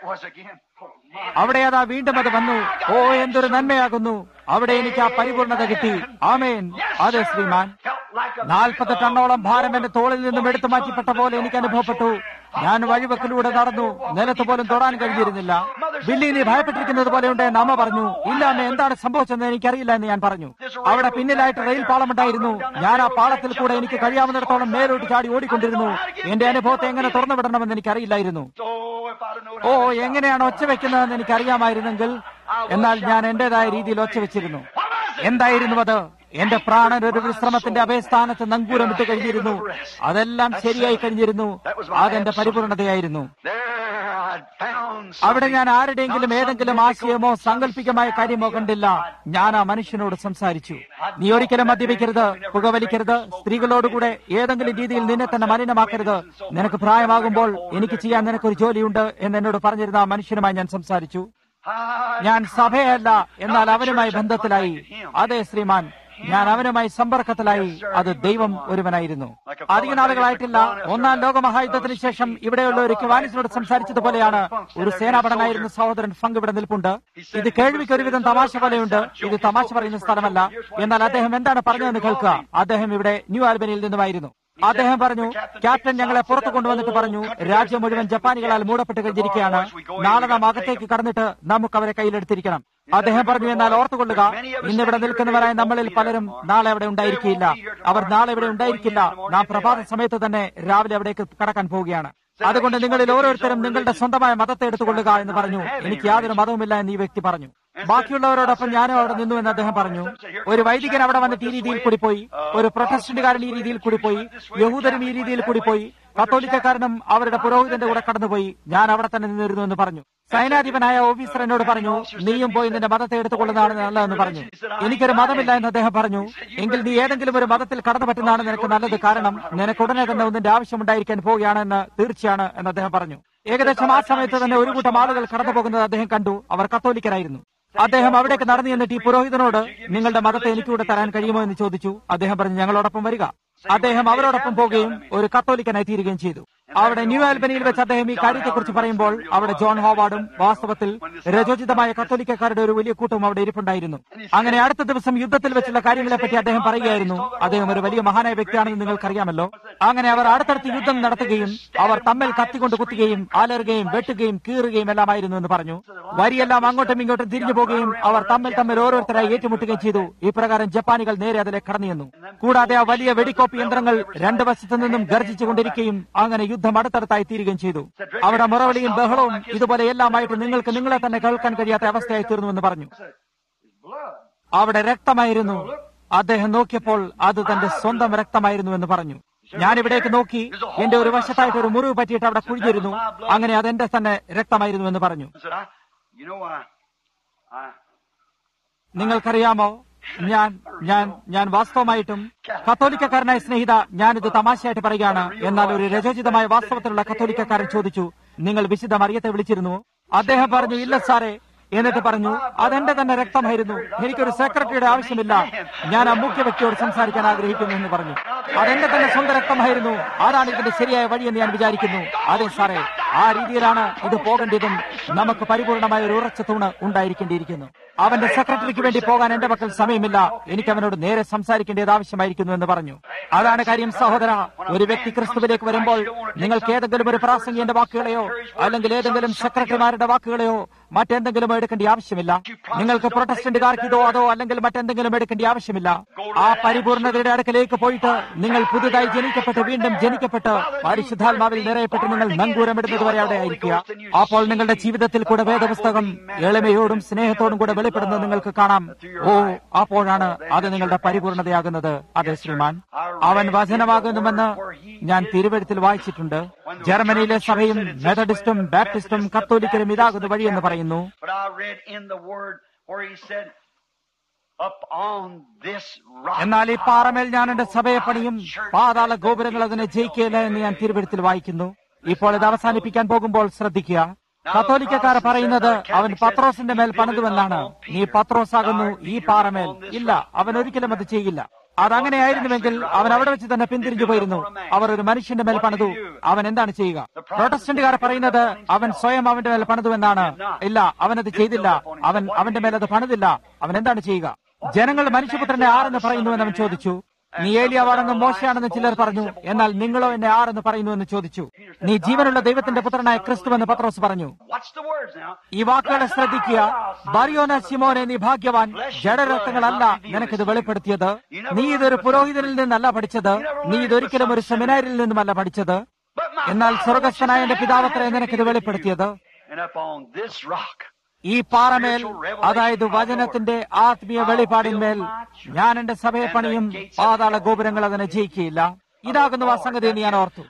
അവിടെ അതാ വീണ്ടും അത് വന്നു. ഓ, എന്തൊരു നന്മയാകുന്നു. അവിടെ എനിക്ക് ആ പരിപൂർണത കിട്ടി. ആമേൻ. അതെ ശ്രീമാൻ, നാൽപ്പത് ടണ്ണോളം ഭാരം എന്റെ തോളിൽ നിന്നും എടുത്തു മാറ്റിപ്പെട്ട പോലെ എനിക്ക് അനുഭവപ്പെട്ടു. ഞാൻ വഴിവെക്കിലൂടെ നടന്നു. നിലത്ത് പോലും തൊടാൻ കഴിഞ്ഞിരുന്നില്ല. ബില്ലി, നീ ഭയപ്പെട്ടിരിക്കുന്നത് പോലെയുണ്ട് എന്ന് അമ്മ പറഞ്ഞു. ഇല്ല അമ്മ, എന്താണ് സംഭവിച്ചതെന്ന് എനിക്കറിയില്ല എന്ന് ഞാൻ പറഞ്ഞു. അവിടെ പിന്നിലായിട്ട് റെയിൽ പാളമുണ്ടായിരുന്നു. ഞാൻ ആ പാളത്തിൽ കൂടെ എനിക്ക് കഴിയാവുന്നിടത്തോളം മേലോട്ട് ചാടി ഓടിക്കൊണ്ടിരുന്നു. എന്റെ അനുഭവത്തെ എങ്ങനെ തുറന്നു വിടണമെന്ന് എനിക്കറിയില്ലായിരുന്നു. ഓ, എങ്ങനെയാണ് ഒച്ച വെക്കുന്നതെന്ന് എനിക്കറിയാമായിരുന്നെങ്കിൽ. എന്നാൽ ഞാൻ എന്റേതായ രീതിയിൽ ഒച്ച വെച്ചിരുന്നു. എന്തായിരുന്നു അത്? എന്റെ പ്രാണൻ ഒരു വിശ്രമത്തിന്റെ അഭയസ്ഥാനത്ത് നങ്കൂരമിട്ട് കഴിഞ്ഞിരുന്നു. അതെല്ലാം ശരിയായി കഴിഞ്ഞിരുന്നു. അതെന്റെ പരിപൂർണതയായിരുന്നു. അവിടെ ഞാൻ ആരുടെയെങ്കിലും ഏതെങ്കിലും ആശയമോ സാങ്കല്പികമായ കാര്യമോ കണ്ടില്ല. ഞാൻ ആ മനുഷ്യനോട് സംസാരിച്ചു. നീ ഒരിക്കലും മദ്യപിക്കരുത്, പുകവലിക്കരുത്, സ്ത്രീകളോടുകൂടെ ഏതെങ്കിലും രീതിയിൽ നിന്നെ തന്നെ മലിനമാക്കരുത്. നിനക്ക് പ്രായമാകുമ്പോൾ എനിക്ക് ചെയ്യാൻ നിനക്കൊരു ജോലിയുണ്ട് എന്ന് എന്നോട് പറഞ്ഞിരുന്ന ആ മനുഷ്യനുമായി ഞാൻ സംസാരിച്ചു. ഞാൻ സഭയല്ല, എന്നാൽ അവനുമായി ബന്ധത്തിലായി. അതെ ശ്രീമാൻ, ഞാൻ അവനുമായി സമ്പർക്കത്തിലായി. അത് ദൈവം ഒരുവനായിരുന്നു. അധിക നാളുകളായിട്ടില്ല. ഒന്നാം ലോകമഹായുദ്ധത്തിന് ശേഷം ഇവിടെയുള്ള ഒരു ക്വാനിസിനോട് സംസാരിച്ചതുപോലെയാണ് ഒരു സേനാപടനായിരുന്ന സഹോദരൻ ഫങ്ക് ഇവിടെ നിൽപ്പുണ്ട്. ഇത് കേൾവിക്ക് ഒരുവിധം തമാശ പോലെയുണ്ട്. ഇത് തമാശ പറയുന്ന സ്ഥലമല്ല. എന്നാൽ അദ്ദേഹം എന്താണ് പറഞ്ഞതെന്ന് കേൾക്കുക. അദ്ദേഹം ഇവിടെ ന്യൂ ആൽബനിയിൽ നിന്നുമായിരുന്നു. അദ്ദേഹം പറഞ്ഞു, ക്യാപ്റ്റൻ ഞങ്ങളെ പുറത്തു കൊണ്ടുവന്നിട്ട് പറഞ്ഞു, രാജ്യം മുഴുവൻ ജപ്പാനികളാൽ മൂടപ്പെട്ട് കഴിഞ്ഞിരിക്കുകയാണ്. നാളെ നാം അകത്തേക്ക് കടന്നിട്ട് നമുക്ക് അവരെ കയ്യിലെടുത്തിരിക്കണം. അദ്ദേഹം പറഞ്ഞു, എന്നാൽ ഓർത്തുകൊള്ളുക, ഇന്നിവിടെ നിൽക്കുന്നവരായ നമ്മളിൽ പലരും നാളെ അവിടെ ഉണ്ടായിരിക്കില്ല. അവർ നാളെ ഇവിടെ ഉണ്ടായിരിക്കില്ല. നാം പ്രഭാത സമയത്ത് തന്നെ രാവിലെ അവിടേക്ക് കടക്കാൻ പോവുകയാണ്. അതുകൊണ്ട് നിങ്ങളിൽ ഓരോരുത്തരും നിങ്ങളുടെ സ്വന്തമായ മതത്തെ എടുത്തുകൊള്ളുക എന്ന് പറഞ്ഞു. എനിക്ക് യാതൊരു മതവുമില്ല എന്ന് ഈ വ്യക്തി പറഞ്ഞു. ബാക്കിയുള്ളവരോടൊപ്പം ഞാനും അവിടെ നിന്നു എന്ന് അദ്ദേഹം പറഞ്ഞു. ഒരു വൈദികൻ അവിടെ വന്നിട്ട് ഈ രീതിയിൽ കൂടി പോയി, ഒരു പ്രൊട്ടസ്റ്റന്റുകാരൻ ഈ രീതിയിൽ കൂടി പോയി, യഹൂദരും ഈ രീതിയിൽ കൂടി പോയി, കത്തോലിക്കക്കാരനും അവരുടെ പുരോഹിതന്റെ കൂടെ കടന്നുപോയി. ഞാൻ അവിടെ തന്നെ നിന്നിരുന്നു എന്ന് പറഞ്ഞു. സൈനാധിപനായ ഓഫീസർ എന്നോട് പറഞ്ഞു, നീയും പോയി നിന്റെ മതത്തെ എടുത്തുകൊള്ളുന്നതാണ് നല്ലതെന്ന് പറഞ്ഞു. എനിക്കൊരു മതമില്ല എന്ന് അദ്ദേഹം പറഞ്ഞു. എങ്കിൽ നീ ഏതെങ്കിലും ഒരു മതത്തിൽ കടന്നു പറ്റുന്നതാണ് നിനക്ക് നല്ലത്. കാരണം നിനക്ക് ഉടനെ തന്നെ ഒന്നിന്റെ ആവശ്യമുണ്ടായിരിക്കാൻ പോവുകയാണെന്ന് തീർച്ചയാണ് എന്ന് അദ്ദേഹം പറഞ്ഞു. ഏകദേശം ആ സമയത്ത് തന്നെ ഒരു കൂട്ടം ആളുകൾ കടന്നു പോകുന്നത് അദ്ദേഹം കണ്ടു. അവർ കത്തോലിക്കരായിരുന്നു. അദ്ദേഹം അവിടേക്ക് നടന്നു എന്നിട്ട് ഈ പുരോഹിതനോട്, നിങ്ങളുടെ മതത്തെ എനിക്കൂടെ തരാൻ കഴിയുമോ എന്ന് ചോദിച്ചു. അദ്ദേഹം പറഞ്ഞു, ഞങ്ങളോടൊപ്പം വരിക. അദ്ദേഹം അവരോടൊപ്പം പോവുകയും ഒരു കത്തോലിക്കനായി തീരുകയും ചെയ്തു. അവിടെ ന്യൂ ആൽബനിയിൽ വെച്ച് അദ്ദേഹം ഈ കാര്യത്തെക്കുറിച്ച് പറയുമ്പോൾ അവിടെ ജോൺ ഹോവാർഡും വാസ്തവത്തിൽ രജോചിതമായ കത്തോലിക്കക്കാരുടെ ഒരു വലിയ കൂട്ടവും അവിടെ ഇരിപ്പുണ്ടായിരുന്നു. അങ്ങനെ അടുത്ത ദിവസം യുദ്ധത്തിൽ വെച്ചുള്ള കാര്യങ്ങളെപ്പറ്റി അദ്ദേഹം പറയുകയായിരുന്നു. അദ്ദേഹം ഒരു വലിയ മഹാനായ വ്യക്തിയാണെന്ന് നിങ്ങൾക്കറിയാമല്ലോ. അങ്ങനെ അവർ അടുത്തടുത്ത് യുദ്ധം നടത്തുകയും അവർ തമ്മിൽ കത്തിക്കൊണ്ട് കുത്തുകയും അലറുകയും വെട്ടുകയും കീറുകയും എല്ലാമായിരുന്നു എന്ന് പറഞ്ഞു. വരിയെല്ലാം അങ്ങോട്ടും ഇങ്ങോട്ടും തിരിഞ്ഞു പോകുകയും അവർ തമ്മിൽ തമ്മിൽ ഓരോരുത്തരായി ഏറ്റുമുട്ടുകയും ചെയ്തു. ഇപ്രകാരം ജപ്പാനികൾ നേരെ അതിലെ കടന്നു ചെന്നു. കൂടാതെ ആ വലിയ വെടിക്കോപ്പ് യന്ത്രങ്ങൾ രണ്ടു വശത്തു നിന്നും ഗർജിച്ചുകൊണ്ടിരിക്കുകയും അങ്ങനെ യുദ്ധം അടുത്തടുത്തായി തീരുകയും ചെയ്തു. അവിടെ മുറവിളിയും ബഹളവും ഇതുപോലെ എല്ലാമായിട്ട് നിങ്ങൾക്ക് നിങ്ങളെ തന്നെ കേൾക്കാൻ കഴിയാത്ത അവസ്ഥയായി തീർന്നുവെന്ന് പറഞ്ഞു. അവിടെ രക്തമായിരുന്നു. അദ്ദേഹം നോക്കിയപ്പോൾ അത് തന്റെ സ്വന്തം രക്തമായിരുന്നു എന്ന് പറഞ്ഞു. ഞാൻ ഇവിടേക്ക് നോക്കി, എന്റെ ഒരു വശത്തായിട്ട് ഒരു മുറിവ് പറ്റിയിട്ട് അവിടെ കുഴിഞ്ഞിരുന്നു. അങ്ങനെ അതെന്റെ തന്നെ രക്തമായിരുന്നു എന്ന് പറഞ്ഞു. നിങ്ങൾക്കറിയാമോ, ഞാൻ ഞാൻ ഞാൻ വാസ്തവമായിട്ടും കത്തോലിക്കക്കാരനായ സ്നേഹിത, ഞാനിത് തമാശയായിട്ട് പറയുകയാണ്. എന്നാൽ ഒരു രചോചിതമായ വാസ്തവത്തിലുള്ള കത്തോലിക്കക്കാരൻ ചോദിച്ചു, നിങ്ങൾ വിശുദ്ധ മറിയത്തെ വിളിച്ചിരുന്നു? അദ്ദേഹം പറഞ്ഞു, ഇല്ല സാറേ. എന്നിട്ട് പറഞ്ഞു, അതെന്റെ തന്നെ രക്തമായിരുന്നു. എനിക്കൊരു സെക്രട്ടറിയുടെ ആവശ്യമില്ല. ഞാൻ ആ മുഖ്യ വ്യക്തിയോട് സംസാരിക്കാൻ ആഗ്രഹിക്കുന്നു എന്ന് പറഞ്ഞു. അതെന്റെ തന്നെ സ്വന്തം രക്തമായിരുന്നു. അതാണ് ഇതിന്റെ ശരിയായ വഴിയെന്ന് ഞാൻ വിചാരിക്കുന്നു. അതെ സാറേ, ആ രീതിയിലാണ് ഇത് പോകേണ്ടതും നമുക്ക് പരിപൂർണമായ ഒരു ഉറച്ച തൂണ് ഉണ്ടായിരിക്കേണ്ടിയിരിക്കുന്നു. അവന്റെ സെക്രട്ടറിക്ക് വേണ്ടി പോകാൻ എന്റെ പക്കൽ സമയമില്ല. എനിക്ക് അവനോട് നേരെ സംസാരിക്കേണ്ടത് ആവശ്യമായിരിക്കുന്നു എന്ന് പറഞ്ഞു. അതാണ് കാര്യം സഹോദര. ഒരു വ്യക്തി ക്രിസ്തുവിലേക്ക് വരുമ്പോൾ നിങ്ങൾക്ക് ഏതെങ്കിലും ഒരു പ്രാസംഗികന്റെ വാക്കുകളെയോ അല്ലെങ്കിൽ ഏതെങ്കിലും സെക്രട്ടറിമാരുടെ വാക്കുകളെയോ മറ്റെന്തെങ്കിലും എടുക്കേണ്ട ആവശ്യമില്ല. നിങ്ങൾക്ക് പ്രൊട്ടസ്റ്റന്റുകാർക്ക് ഇതോ അതോ അല്ലെങ്കിൽ മറ്റെന്തെങ്കിലും എടുക്കേണ്ട ആവശ്യമില്ല. ആ പരിപൂർണതയുടെ അടുക്കലേക്ക് പോയിട്ട് നിങ്ങൾ പുതുതായി ജനിക്കപ്പെട്ട് വീണ്ടും ജനിക്കപ്പെട്ട് പരിശുദ്ധാത്മാവിൽ നിറയപ്പെട്ട് നിങ്ങൾ നങ്കൂരമിടുന്നത് വരെ അവിടെ ആയിരിക്കുക. അപ്പോൾ നിങ്ങളുടെ ജീവിതത്തിൽ കൂടെ വേദപുസ്തകം എളിമയോടും സ്നേഹത്തോടും കൂടെ വെളിപ്പെടുന്നത് നിങ്ങൾക്ക് കാണാം. ഓ, അപ്പോഴാണ് അത് നിങ്ങളുടെ പരിപൂർണതയാകുന്നത്. അതെ ശ്രീമാൻ, അവൻ വചനമാകുന്നുവെന്ന് ഞാൻ തിരുവെഴുത്തിൽ വായിച്ചിട്ടുണ്ട്. ജർമ്മനിയിലെ സഭയും മെത്തഡിസ്റ്റും ബാപ്റ്റിസ്റ്റും കത്തോലിക്കരും ഇതാകുന്ന വഴിയെന്ന് പറയുന്നു. എന്നാൽ ഈ പാറമേൽ ഞാൻ എന്റെ സഭയെ പണിയും, പാതാള ഗോപുരങ്ങൾ അതിനെ ജയിക്കുകയില്ല എന്ന് ഞാൻ തിരുവെഴുത്തിൽ വായിക്കുന്നു. ഇപ്പോൾ ഇത് അവസാനിപ്പിക്കാൻ പോകുമ്പോൾ ശ്രദ്ധിക്കുക. കത്തോലിക്കക്കാർ പറയുന്നത് അവൻ പത്രോസിന്റെ മേൽ പണിതുവെന്നാണ്. നീ പത്രോസാകുന്നു ഈ പാറമേൽ. ഇല്ല, അവൻ ഒരിക്കലും അത് ചെയ്യില്ല. അതങ്ങനെയായിരുന്നുവെങ്കിൽ അവൻ അവിടെ വെച്ച് തന്നെ പിന്തിരിഞ്ഞു പോയിരുന്നു. അവർ ഒരു മനുഷ്യന്റെ മേൽ പണിതു. അവൻ എന്താണ് ചെയ്യുക? പ്രൊട്ടസ്റ്റന്റുകാർ പറയുന്നത് അവൻ സ്വയം അവന്റെ മേൽ പണിതുവെന്നാണ്. ഇല്ല, അവനത് ചെയ്തില്ല. അവൻ അവന്റെ മേൽ അത് പണിതില്ല. അവൻ എന്താണ് ചെയ്യുക? ജനങ്ങൾ മനുഷ്യപുത്രനെ ആരെന്ന് പറയുന്നുവെന്ന് അവൻ ചോദിച്ചു. നീ ഏലിയാവാണെന്നും മോശയാണെന്ന് ചിലർ പറഞ്ഞു. എന്നാൽ നിങ്ങളോ എന്നെ ആരെന്ന് പറയുന്നു എന്ന് ചോദിച്ചു. നീ ജീവനുള്ള ദൈവത്തിന്റെ പുത്രനായ ക്രിസ്തുവെന്ന് പത്രോസ് പറഞ്ഞു. ഈ വാക്കുകളെ ശ്രദ്ധിക്കുക. ബറിയോന ശിമോനെ, നീ ഭാഗ്യവാൻ. ജഡരക്തങ്ങളല്ല നിനക്കിത് വെളിപ്പെടുത്തിയത്. നീ ഇതൊരു പുരോഹിതനിൽ നിന്നല്ല പഠിച്ചത്. നീ ഇതൊരിക്കലും ഒരു സെമിനാരിൽ നിന്നുമല്ല പഠിച്ചത്. എന്നാൽ സ്വർഗസ്ഥനായ എന്റെ പിതാവത്രേ നിനക്കിത് വെളിപ്പെടുത്തിയത്. ഈ പാറമേൽ, അതായത് വചനത്തിന്റെ ആത്മീയ വെളിപാടിന്മേൽ ഞാൻ എന്റെ സഭയെ പണിയും, പാതാള ഗോപുരങ്ങൾ അതിനെ ജയിക്കുകയില്ല. ഇതാകുന്നു ആ സംഗതി എന്ന് ഞാൻ ഓർത്തു.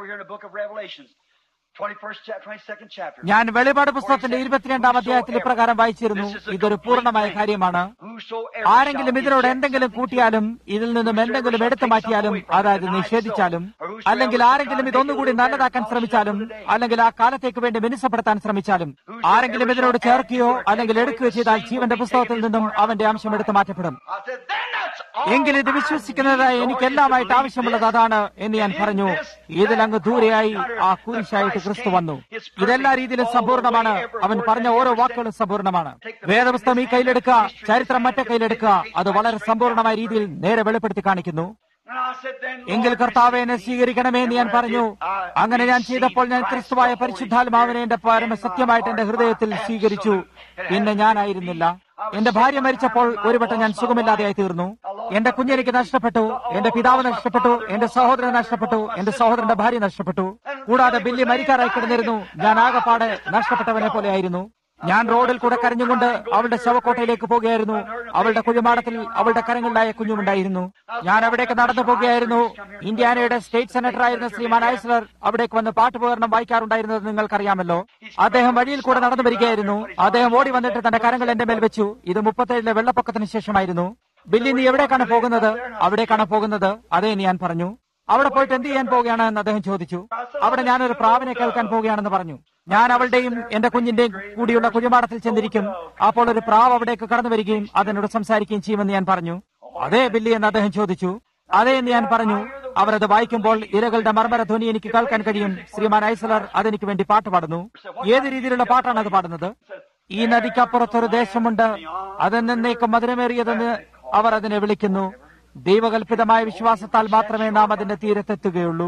ഞാൻ വെളിപാട് പുസ്തകത്തിന്റെ ഇരുപത്തിരണ്ടാം അധ്യായത്തിൽ ഇപ്രകാരം വായിച്ചിരുന്നു. ഇതൊരു പൂർണ്ണമായ കാര്യമാണ്. ആരെങ്കിലും ഇതിനോട് എന്തെങ്കിലും കൂട്ടിയാലും ഇതിൽ നിന്നും എന്തെങ്കിലും എടുത്തു മാറ്റിയാലും, അതായത് നിഷേധിച്ചാലും, അല്ലെങ്കിൽ ആരെങ്കിലും ഇതൊന്നുകൂടി നല്ലതാക്കാൻ ശ്രമിച്ചാലും, അല്ലെങ്കിൽ ആ കാലത്തേക്ക് വേണ്ടി മിനുസപ്പെടുത്താൻ ശ്രമിച്ചാലും, ആരെങ്കിലും ഇതിനോട് ചേർക്കുകയോ അല്ലെങ്കിൽ എടുക്കുകയോ ചെയ്താൽ ജീവന്റെ പുസ്തകത്തിൽ നിന്നും അവന്റെ അംശം എടുത്തു മാറ്റപ്പെടും. എങ്കിൽ ഇത് വിശ്വസിക്കുന്നതായി എനിക്കെല്ലാമായിട്ട് ആവശ്യമുള്ളത് അതാണ് എന്ന് ഞാൻ പറഞ്ഞു. ഇതിലങ്ങ് ദൂരെയായി ആ കുരിശായിട്ട് ക്രിസ്തു വന്നു. ഇതെല്ലാ രീതിയിലും സമ്പൂർണ്ണമാണ്. അവൻ പറഞ്ഞ ഓരോ വാക്കുകളും സമ്പൂർണ്ണമാണ്. വേദപുസ്തകം ഈ കയ്യിലെടുക്കുക, ചരിത്രം മറ്റേ കയ്യിലെടുക്കുക. അത് വളരെ സമ്പൂർണ്ണമായ രീതിയിൽ നേരെ വെളിപ്പെടുത്തി കാണിക്കുന്നു. എങ്കിൽ കർത്താവെ എന്നെ സ്വീകരിക്കണമേ എന്ന് ഞാൻ പറഞ്ഞു. അങ്ങനെ ഞാൻ ചെയ്തപ്പോൾ ഞാൻ ക്രിസ്തുവായ പരിശുദ്ധാത്മാവിനെ എന്റെ പരമ സത്യമായിട്ട് എന്റെ ഹൃദയത്തിൽ സ്വീകരിച്ചു. പിന്നെ ഞാനായിരുന്നില്ല. എന്റെ ഭാര്യ മരിച്ചപ്പോൾ ഒരു വട്ടം ഞാൻ സുഖമില്ലാതെയായി തീർന്നു. എന്റെ കുഞ്ഞെനിക്ക് നഷ്ടപ്പെട്ടു, എന്റെ പിതാവ് നഷ്ടപ്പെട്ടു, എന്റെ സഹോദരൻ നഷ്ടപ്പെട്ടു, എന്റെ സഹോദരന്റെ ഭാര്യ നഷ്ടപ്പെട്ടു. കൂടാതെ ബില്ലി മരിക്കാറായി കിടന്നിരുന്നു. ഞാൻ ആകെപ്പാടെ നഷ്ടപ്പെട്ടവനെ പോലെയായിരുന്നു. ഞാൻ റോഡിൽ കൂടെ കരഞ്ഞുകൊണ്ട് അവളുടെ ശവക്കോട്ടയിലേക്ക് പോകുകയായിരുന്നു. അവളുടെ കുഴിമാടത്തിൽ അവളുടെ കരങ്ങളിലായ കുഞ്ഞുമുണ്ടായിരുന്നു. ഞാൻ അവിടേക്ക് നടന്നു പോകുകയായിരുന്നു. ഇന്ത്യാനയുടെ സ്റ്റേറ്റ് സെനറ്ററായിരുന്ന ശ്രീമാൻ ഐസ്ലർ അവിടേക്ക് വന്ന് പാട്ടുപകരണം വായിക്കാറുണ്ടായിരുന്നത് നിങ്ങൾക്കറിയാമല്ലോ. അദ്ദേഹം വഴിയിൽ കൂടെ നടന്നു വരികയായിരുന്നു. അദ്ദേഹം ഓടി വന്നിട്ട് തന്റെ കരങ്ങൾ എന്റെ മേൽ വെച്ചു. ഇത് മുപ്പത്തേഴിലെ വെള്ളപ്പൊക്കത്തിന് ശേഷമായിരുന്നു. ബില്ലി, നീ എവിടേക്കാണ് പോകുന്നത്? അവിടേക്കാണ് പോകുന്നത്. അതേ ഞാൻ പറഞ്ഞു. അവിടെ പോയിട്ട് എന്ത് ചെയ്യാൻ പോവുകയാണ് എന്ന് അദ്ദേഹം ചോദിച്ചു. അവിടെ ഞാനൊരു പ്രാവിനെ കേൾക്കാൻ പോവുകയാണെന്ന് പറഞ്ഞു. ഞാൻ അവളുടെയും എന്റെ കുഞ്ഞിന്റെയും കൂടിയുള്ള കുഴിമാടത്തിൽ ചെന്നിരിക്കും. അപ്പോൾ ഒരു പ്രാവ് അവിടേക്ക് കടന്നു വരികയും അതിനോട് സംസാരിക്കുകയും ചെയ്യുമെന്ന് ഞാൻ പറഞ്ഞു. അതേ ബില്ലി എന്ന് അദ്ദേഹം ചോദിച്ചു. അതേ എന്ന് ഞാൻ പറഞ്ഞു. അവരത് വായിക്കുമ്പോൾ ഇരകളുടെ മർമ്മര ധ്വനി എനിക്ക് കേൾക്കാൻ കഴിയും. ശ്രീമാൻ ഐസലർ അതെനിക്ക് വേണ്ടി പാട്ട് പാടുന്നു. ഏത് രീതിയിലുള്ള പാട്ടാണ് അത് പാടുന്നത്? ഈ നദിക്കപ്പുറത്തൊരു ദേശമുണ്ട്, അതെന്നേക്കും മധുരമേറിയതെന്ന് അവർ അതിനെ വിളിക്കുന്നു. ദൈവകൽപിതമായ വിശ്വാസത്താൽ മാത്രമേ നാം അതിന്റെ തീരത്തെത്തുകയുള്ളൂ.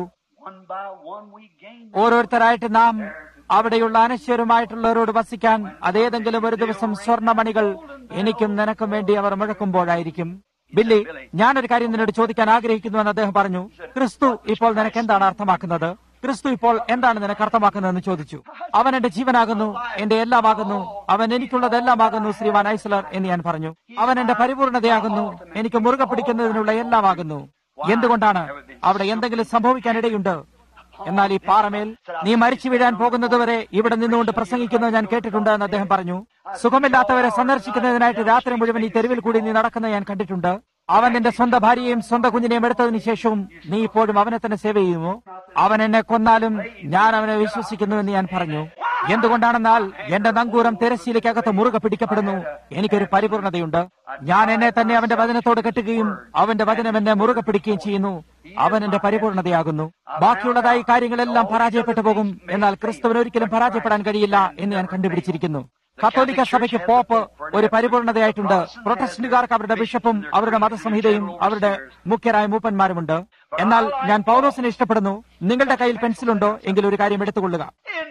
ഓരോരുത്തരായിട്ട് നാം അവിടെയുള്ള അനശ്വരമായിട്ടുള്ളവരോട് വസിക്കാൻ അതേതെങ്കിലും ഒരു ദിവസം സ്വർണ്ണമണികൾ എനിക്കും നിനക്കും വേണ്ടി അവർ മുഴക്കുമ്പോഴായിരിക്കും. ബില്ലി, ഞാനൊരു കാര്യം നിന്നോട് ചോദിക്കാൻ ആഗ്രഹിക്കുന്നുവെന്ന് അദ്ദേഹം പറഞ്ഞു. ക്രിസ്തു ഇപ്പോൾ നിനക്ക് എന്താണ് അർത്ഥമാക്കുന്നത്? ക്രിസ്തു ഇപ്പോൾ എന്താണ് നിനക്ക് അർത്ഥമാക്കുന്നതെന്ന് ചോദിച്ചു. അവൻ എന്റെ ജീവനാകുന്നു, എന്റെ എല്ലാമാകുന്നു, അവൻ എനിക്കുള്ളതെല്ലാമാകുന്നു ശ്രീമാൻ ഐസലർ എന്ന് ഞാൻ പറഞ്ഞു. അവൻ എന്റെ പരിപൂർണതയാകുന്നു, എനിക്ക് മുറുകെ പിടിക്കുന്നതിനുള്ള എല്ലാമാകുന്നു. എന്തുകൊണ്ടാണ്? അവിടെ എന്തെങ്കിലും സംഭവിക്കാനിടയുണ്ട്. എന്നാൽ ഈ പാറമേൽ നീ മരിച്ചു വീഴാൻ പോകുന്നതുവരെ ഇവിടെ നിന്നുകൊണ്ട് പ്രസംഗിക്കുന്നത് ഞാൻ കേട്ടിട്ടുണ്ട് എന്ന് അദ്ദേഹം പറഞ്ഞു. സുഖമില്ലാത്തവരെ സന്ദർശിക്കുന്നതിനായിട്ട് രാത്രി മുഴുവൻ ഈ തെരുവിൽ കൂടി നീ നടക്കുന്നത് ഞാൻ കണ്ടിട്ടുണ്ട്. അവൻ നിന്റെ സ്വന്തം ഭാര്യയെയും സ്വന്തം കുഞ്ഞിനെയും എടുത്തതിനു ശേഷവും നീ ഇപ്പോഴും അവനെ തന്നെ സേവ ചെയ്യുമോ? അവൻ എന്നെ കൊന്നാലും ഞാൻ അവനെ വിശ്വസിക്കുന്നു എന്ന് ഞാൻ പറഞ്ഞു. എന്തുകൊണ്ടാണെന്നാൽ എന്റെ നങ്കൂരം തിരശ്ശീലയ്ക്കകത്ത് മുറുകെ പിടിക്കപ്പെടുന്നു. എനിക്കൊരു പരിപൂർണതയുണ്ട്. ഞാൻ എന്നെ തന്നെ അവന്റെ വചനത്തോട് കെട്ടുകയും അവന്റെ വചനം എന്നെ മുറുകെ പിടിക്കുകയും ചെയ്യുന്നു. അവൻ എന്റെ പരിപൂർണതയാകുന്നു. ബാക്കിയുള്ളതായി കാര്യങ്ങളെല്ലാം പരാജയപ്പെട്ടു പോകും. എന്നാൽ ക്രിസ്തുവിന് ഒരിക്കലും പരാജയപ്പെടാൻ കഴിയില്ല എന്ന് ഞാൻ കണ്ടുപിടിച്ചിരിക്കുന്നു. കത്തോലിക്ക സഭയ്ക്ക് പോപ്പ് ഒരു പരിപൂർണതയായിട്ടുണ്ട്. പ്രൊട്ടസ്റ്റന്റുകാർക്ക് അവരുടെ ബിഷപ്പും അവരുടെ മതസംഹിതയും അവരുടെ മുഖ്യരായ മൂപ്പന്മാരുമുണ്ട്. എന്നാൽ ഞാൻ പൗലോസിനെ ഇഷ്ടപ്പെടുന്നു. നിങ്ങളുടെ കയ്യിൽ പെൻസിലുണ്ടോ? എങ്കിൽ ഒരു കാര്യം എടുത്തുകൊള്ളുക.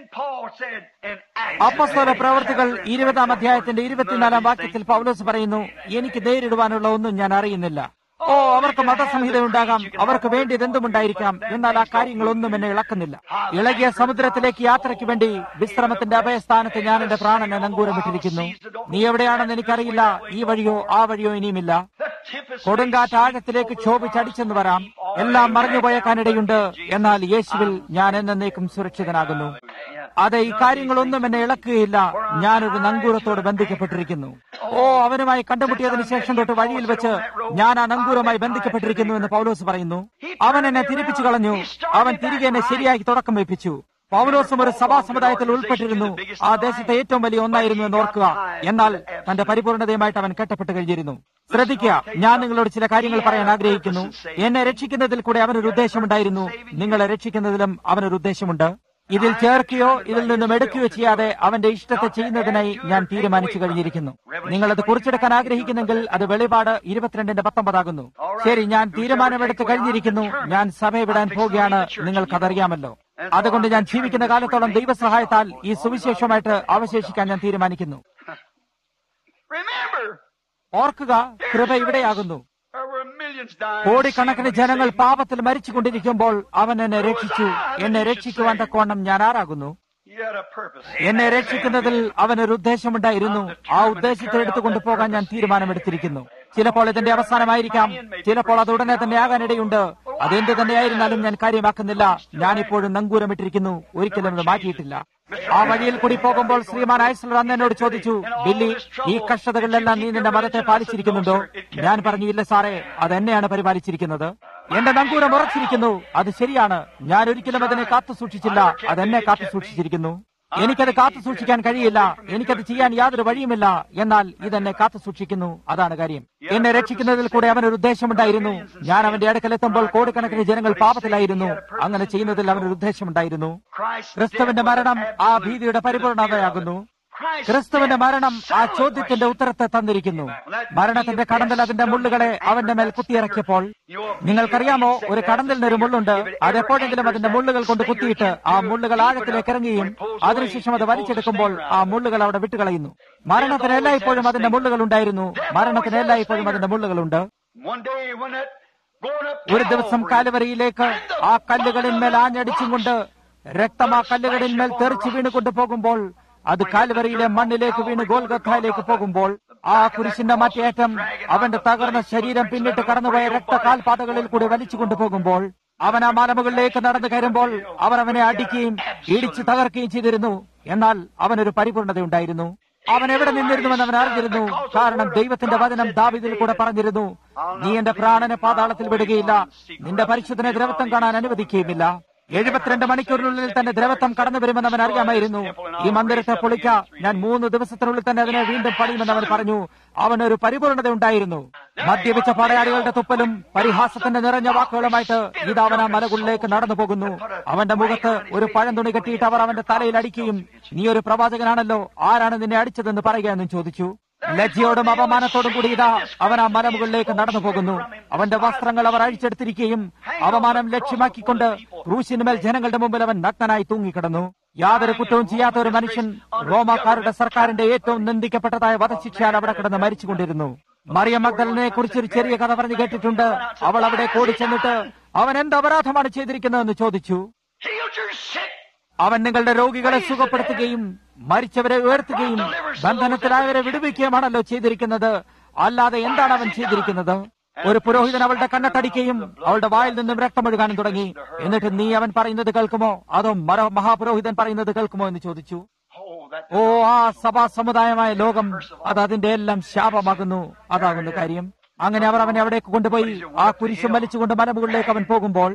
അപ്പോസ്തല പ്രവർത്തികൾ ഇരുപതാം അധ്യായത്തിന്റെ ഇരുപത്തിനാലാം വാക്യത്തിൽ പൗലോസ് പറയുന്നു, എനിക്ക് നേരിടുവാനുള്ള ഒന്നും ഞാൻ അറിയുന്നില്ല. ഓ, അവർക്ക് മതസംഹിത ഉണ്ടാകാം, അവർക്ക് വേണ്ടിയത് എന്തുമുണ്ടായിരിക്കാം. എന്നാൽ ആ കാര്യങ്ങളൊന്നും എന്നെ ഇളക്കുന്നില്ല. ഇളകിയ സമുദ്രത്തിലേക്ക് യാത്രയ്ക്ക് വേണ്ടി വിശ്രമത്തിന്റെ അഭയസ്ഥാനത്ത് ഞാൻ എന്റെ പ്രാണനെ നങ്കൂരമിട്ടിരിക്കുന്നു. നീ എവിടെയാണെന്ന് എനിക്കറിയില്ല. ഈ വഴിയോ ആ വഴിയോ ഇനിയുമില്ല. കൊടുങ്കാറ്റ് ആഴത്തിലേക്ക് ക്ഷോഭിച്ചടിച്ചെന്ന് വരാം. എല്ലാം മറിഞ്ഞുപോയേക്കാനിടയുണ്ട്. എന്നാൽ യേശുവിൽ ഞാൻ എന്നേക്കും സുരക്ഷിതനാകുന്നു. അതെ, ഈ കാര്യങ്ങളൊന്നും എന്നെ ഇളക്കുകയില്ല. ഞാനൊരു നങ്കൂരത്തോട് ബന്ധിക്കപ്പെട്ടിരിക്കുന്നു. ഓ, അവനുമായി കണ്ടുമുട്ടിയതിനു ശേഷം തൊട്ട് വഴിയിൽ വെച്ച് ഞാൻ ആ നങ്കൂരമായി ബന്ധിക്കപ്പെട്ടിരിക്കുന്നു എന്ന് പൗലോസ് പറയുന്നു. അവൻ എന്നെ തിരിപ്പിച്ചു കളഞ്ഞു. അവൻ തിരികെ എന്നെ ശരിയാക്കി തുടക്കം വെപ്പിച്ചു. പൗലോസും ഒരു സഭാ സമുദായത്തിൽ ഉൾപ്പെട്ടിരുന്നു. ആ ദേശത്തെ ഏറ്റവും വലിയ ഒന്നായിരുന്നു എന്ന് ഓർക്കുക. എന്നാൽ തന്റെ പരിപൂർണതയുമായിട്ട് അവൻ കെട്ടപ്പെട്ട് കഴിഞ്ഞിരുന്നു. ശ്രദ്ധിക്കുക, ഞാൻ നിങ്ങളോട് ചില കാര്യങ്ങൾ പറയാൻ ആഗ്രഹിക്കുന്നു. എന്നെ രക്ഷിക്കുന്നതിൽ കൂടെ അവനൊരു ഉദ്ദേശമുണ്ടായിരുന്നു. നിങ്ങളെ രക്ഷിക്കുന്നതിലും അവനൊരു ഉദ്ദേശമുണ്ട്. ഇതിൽ ചേർക്കുകയോ ഇതിൽ നിന്നും എടുക്കുകയോ ചെയ്യാതെ അവന്റെ ഇഷ്ടത്തെ ചെയ്യുന്നതിനായി ഞാൻ തീരുമാനിച്ചു കഴിഞ്ഞിരിക്കുന്നു. നിങ്ങളത് കുറിച്ചെടുക്കാൻ ആഗ്രഹിക്കുന്നെങ്കിൽ അത് വെളിപാട് ഇരുപത്തിരണ്ടിന്റെ പത്തൊമ്പതാകുന്നു. ശരി, ഞാൻ തീരുമാനമെടുത്ത് കഴിഞ്ഞിരിക്കുന്നു. ഞാൻ സഭയെ വിടാൻ പോവുകയാണ്. നിങ്ങൾക്കതറിയാമല്ലോ. അതുകൊണ്ട് ഞാൻ ജീവിക്കുന്ന കാലത്തോളം ദൈവസഹായത്താൽ ഈ സുവിശേഷമായിട്ട് അവശേഷിക്കാൻ ഞാൻ തീരുമാനിക്കുന്നു. ഓർക്കുക, കൃപ ഇവിടെയാകുന്നു. കോടിക്കണക്കിന് ജനങ്ങൾ പാപത്തിൽ മരിച്ചുകൊണ്ടിരിക്കുമ്പോൾ അവൻ എന്നെ രക്ഷിച്ചു. എന്നെ രക്ഷിക്കുവാൻ തക്കവണ്ണം ഞാൻ ആരാകുന്നു? എന്നെ രക്ഷിക്കുന്നതിൽ അവനൊരു ഉദ്ദേശമുണ്ടായിരുന്നു. ആ ഉദ്ദേശത്തെ എടുത്തുകൊണ്ടു പോകാൻ ഞാൻ തീരുമാനമെടുത്തിരിക്കുന്നു. ചിലപ്പോൾ ഇതിന്റെ അവസാനമായിരിക്കാം, ചിലപ്പോൾ അത് ഉടനെ തന്നെ ആകാനിടയുണ്ട്. അതെന്ത് തന്നെയായിരുന്നാലും ഞാൻ കാര്യമാക്കുന്നില്ല. ഞാനിപ്പോഴും നങ്കൂരമിട്ടിരിക്കുന്നു. ഒരിക്കലും അത് മാറ്റിയിട്ടില്ല. ആ വഴിയിൽ കൂടി പോകുമ്പോൾ ശ്രീമാൻ ഐസലർ അന്ന് എന്നോട് ചോദിച്ചു, ബില്ലി, ഈ കഷ്ടതകളിലെല്ലാം നീ നിന്റെ മതത്തെ പാലിച്ചിരിക്കുന്നുണ്ടോ? ഞാൻ പറഞ്ഞു, ഇല്ല സാറേ, അതെന്നെയാണ് പരിപാലിച്ചിരിക്കുന്നത്. എന്റെ നങ്കൂരം ഉറച്ചിരിക്കുന്നു. അത് ശരിയാണ്. ഞാൻ ഒരിക്കലും അതിനെ കാത്തു സൂക്ഷിച്ചില്ല. അതെന്നെ കാത്തു സൂക്ഷിച്ചിരിക്കുന്നു. എനിക്കത് കാത്തു സൂക്ഷിക്കാൻ കഴിയില്ല, എനിക്കത് ചെയ്യാൻ യാതൊരു വഴിയുമില്ല, എന്നാൽ ഇതെന്നെ കാത്തു സൂക്ഷിക്കുന്നു. അതാണ് കാര്യം. എന്നെ രക്ഷിക്കുന്നതിൽ കൂടെ അവനൊരു ഉദ്ദേശമുണ്ടായിരുന്നു. ഞാൻ അവന്റെ അടുക്കലെത്തുമ്പോൾ കോടിക്കണക്കിന് ജനങ്ങൾ പാപത്തിലായിരുന്നു. അങ്ങനെ ചെയ്യുന്നതിൽ അവനൊരു ഉദ്ദേശമുണ്ടായിരുന്നു. ക്രിസ്തുവിന്റെ മരണം ആ ഭീതിയുടെ പരിപൂർണതയാകുന്നു. ക്രിസ്തുവിന്റെ മരണം ആ ചോദ്യത്തിന്റെ ഉത്തരത്തെ തന്നിരിക്കുന്നു. മരണത്തിന്റെ കടന്തൽ അതിന്റെ മുള്ളുകളെ അവന്റെ മേൽ കുത്തിയിറക്കിയപ്പോൾ, നിങ്ങൾക്കറിയാമോ, ഒരു കടന്തലിനൊരു മുള്ളുണ്ട്. അതെപ്പോഴെങ്കിലും അതിന്റെ മുള്ളുകൾ കൊണ്ട് കുത്തിയിട്ട് ആ മുള്ളുകൾ ആഴത്തിലേക്ക് ഇറങ്ങുകയും അതിനുശേഷം അത് വലിച്ചെടുക്കുമ്പോൾ ആ മുള്ളുകൾ അവിടെ വിട്ടുകളയുന്നു. മരണത്തിന് എല്ലായ്പ്പോഴും അതിന്റെ മുള്ളുകൾ ഉണ്ടായിരുന്നു. മരണത്തിന് എല്ലായ്പ്പോഴും അതിന്റെ മുള്ളുകളുണ്ട്. ഒരു ദിവസം കാൽവരിയിലേക്ക് ആ കല്ലുകളിന്മേൽ ആഞ്ഞടിച്ചും കൊണ്ട് രക്തം ആ കല്ലുകളിന്മേൽ തെറിച്ചു വീണുകൊണ്ടു പോകുമ്പോൾ, അത് കാൽവരിയിലെ മണ്ണിലേക്ക് വീണ് ഗോൽഗോഥയിലേക്ക് പോകുമ്പോൾ, ആ കുരിശിന്റെ മറ്റേറ്റം അവന്റെ തകർന്ന ശരീരം പിന്നിട്ട് കടന്നുപോയ രക്തകാൽപാതകളിൽ കൂടി വലിച്ചു കൊണ്ടുപോകുമ്പോൾ, അവൻ ആ മലമുകളിലേക്ക് നടന്നു കയറുമ്പോൾ അവർ അവനെ അടിക്കുകയും ഇടിച്ചു തകർക്കുകയും ചെയ്തിരുന്നു. എന്നാൽ അവനൊരു പരിപൂർണതയുണ്ടായിരുന്നു. അവൻ എവിടെ നിന്നിരുന്നുവെന്ന് അവൻ അറിഞ്ഞിരുന്നു. കാരണം ദൈവത്തിന്റെ വചനം ദാവീദിൽ കൂടെ പറഞ്ഞിരുന്നു, നീ എന്റെ പ്രാണനെ പാതാളത്തിൽ വിടുകയില്ല, നിന്റെ പരിശുദ്ധനെ ദ്രവത്വം കാണാൻ അനുവദിക്കുകയുമില്ല. എഴുപത്തിരണ്ട് മണിക്കൂറിനുള്ളിൽ തന്നെ ദ്രവത്വം കടന്നു വരുമെന്ന് അവൻ അറിയാമായിരുന്നു. ഈ മന്ദിരത്തെ പൊളിക്ക, ഞാൻ മൂന്ന് ദിവസത്തിനുള്ളിൽ തന്നെ അതിനെ വീണ്ടും പണിയുമെന്ന് അവൻ പറഞ്ഞു. അവനൊരു പരിപൂർണത ഉണ്ടായിരുന്നു. മദ്യപിച്ച പടയാളികളുടെ തുപ്പലും പരിഹാസത്തിന്റെ നിറഞ്ഞ വാക്കുകളുമായിട്ട് ഇത് അവൻ ആ മലകളിലേക്ക് നടന്നു പോകുന്നു. അവന്റെ മുഖത്ത് ഒരു പഴംതുണി കെട്ടിയിട്ട് അവർ അവന്റെ തലയിൽ അടിക്കുകയും, നീ ഒരു പ്രവാചകനാണല്ലോ, ആരാണ് നിന്നെ അടിച്ചതെന്ന് പറയുകയെന്നും ചോദിച്ചു. ലജ്ജയോടും അപമാനത്തോടും കൂടി ഇതാ അവൻ ആ മലമുകളിലേക്ക് നടന്നു പോകുന്നു. അവന്റെ വസ്ത്രങ്ങൾ അവർ അഴിച്ചെടുത്തിരിക്കുകയും അവമാനം ലക്ഷ്യമാക്കിക്കൊണ്ട് ക്രൂശിനുമേൽ ജനങ്ങളുടെ മുമ്പിൽ അവൻ നഗ്നനായി തൂങ്ങിക്കിടന്നു. യാതൊരു കുറ്റവും ചെയ്യാത്ത ഒരു മനുഷ്യൻ റോമാക്കാരുടെ സർക്കാരിന്റെ ഏറ്റവും നിന്ദിക്കപ്പെട്ടതായ വധശിക്ഷയാൽ അവിടെ കിടന്ന് മരിച്ചുകൊണ്ടിരുന്നു. മറിയം മഗ്ദലനെ കുറിച്ചൊരു ചെറിയ കഥ പറഞ്ഞു കേട്ടിട്ടുണ്ട്. അവൾ അവിടെ കൂടി ചെന്നിട്ട്, അവൻ എന്ത് അപരാധമാണ് ചെയ്തിരിക്കുന്നതെന്ന് ചോദിച്ചു. അവൻ നിങ്ങളുടെ രോഗികളെ സുഖപ്പെടുത്തുകയും മരിച്ചവരെ ഉയർത്തുകയും ബന്ധനത്തിലായവരെ വിടുവിക്കുകയുമാണല്ലോ ചെയ്തിരിക്കുന്നത്, അല്ലാതെ എന്താണ് അവൻ ചെയ്തിരിക്കുന്നത്? ഒരു പുരോഹിതൻ അവളുടെ കണ്ണട്ടടിക്കുകയും അവളുടെ വായിൽ നിന്നും രക്തമൊഴുകാനും തുടങ്ങി. എന്നിട്ട് നീ അവൻ പറയുന്നത് കേൾക്കുമോ, അതോ മഹാപുരോഹിതൻ പറയുന്നത് കേൾക്കുമോ എന്ന് ചോദിച്ചു. ഓ, ആ സഭാ സമുദായമായ ലോകം, അത് അതിന്റെ എല്ലാം ശാപമാകുന്നു. അതാകുന്ന കാര്യം. അങ്ങനെ അവർ അവനെ അവിടേക്ക് കൊണ്ടുപോയി ആ കുരിശും വലിച്ചുകൊണ്ട് മലമുകളിലേക്ക് അവൻ പോകുമ്പോൾ,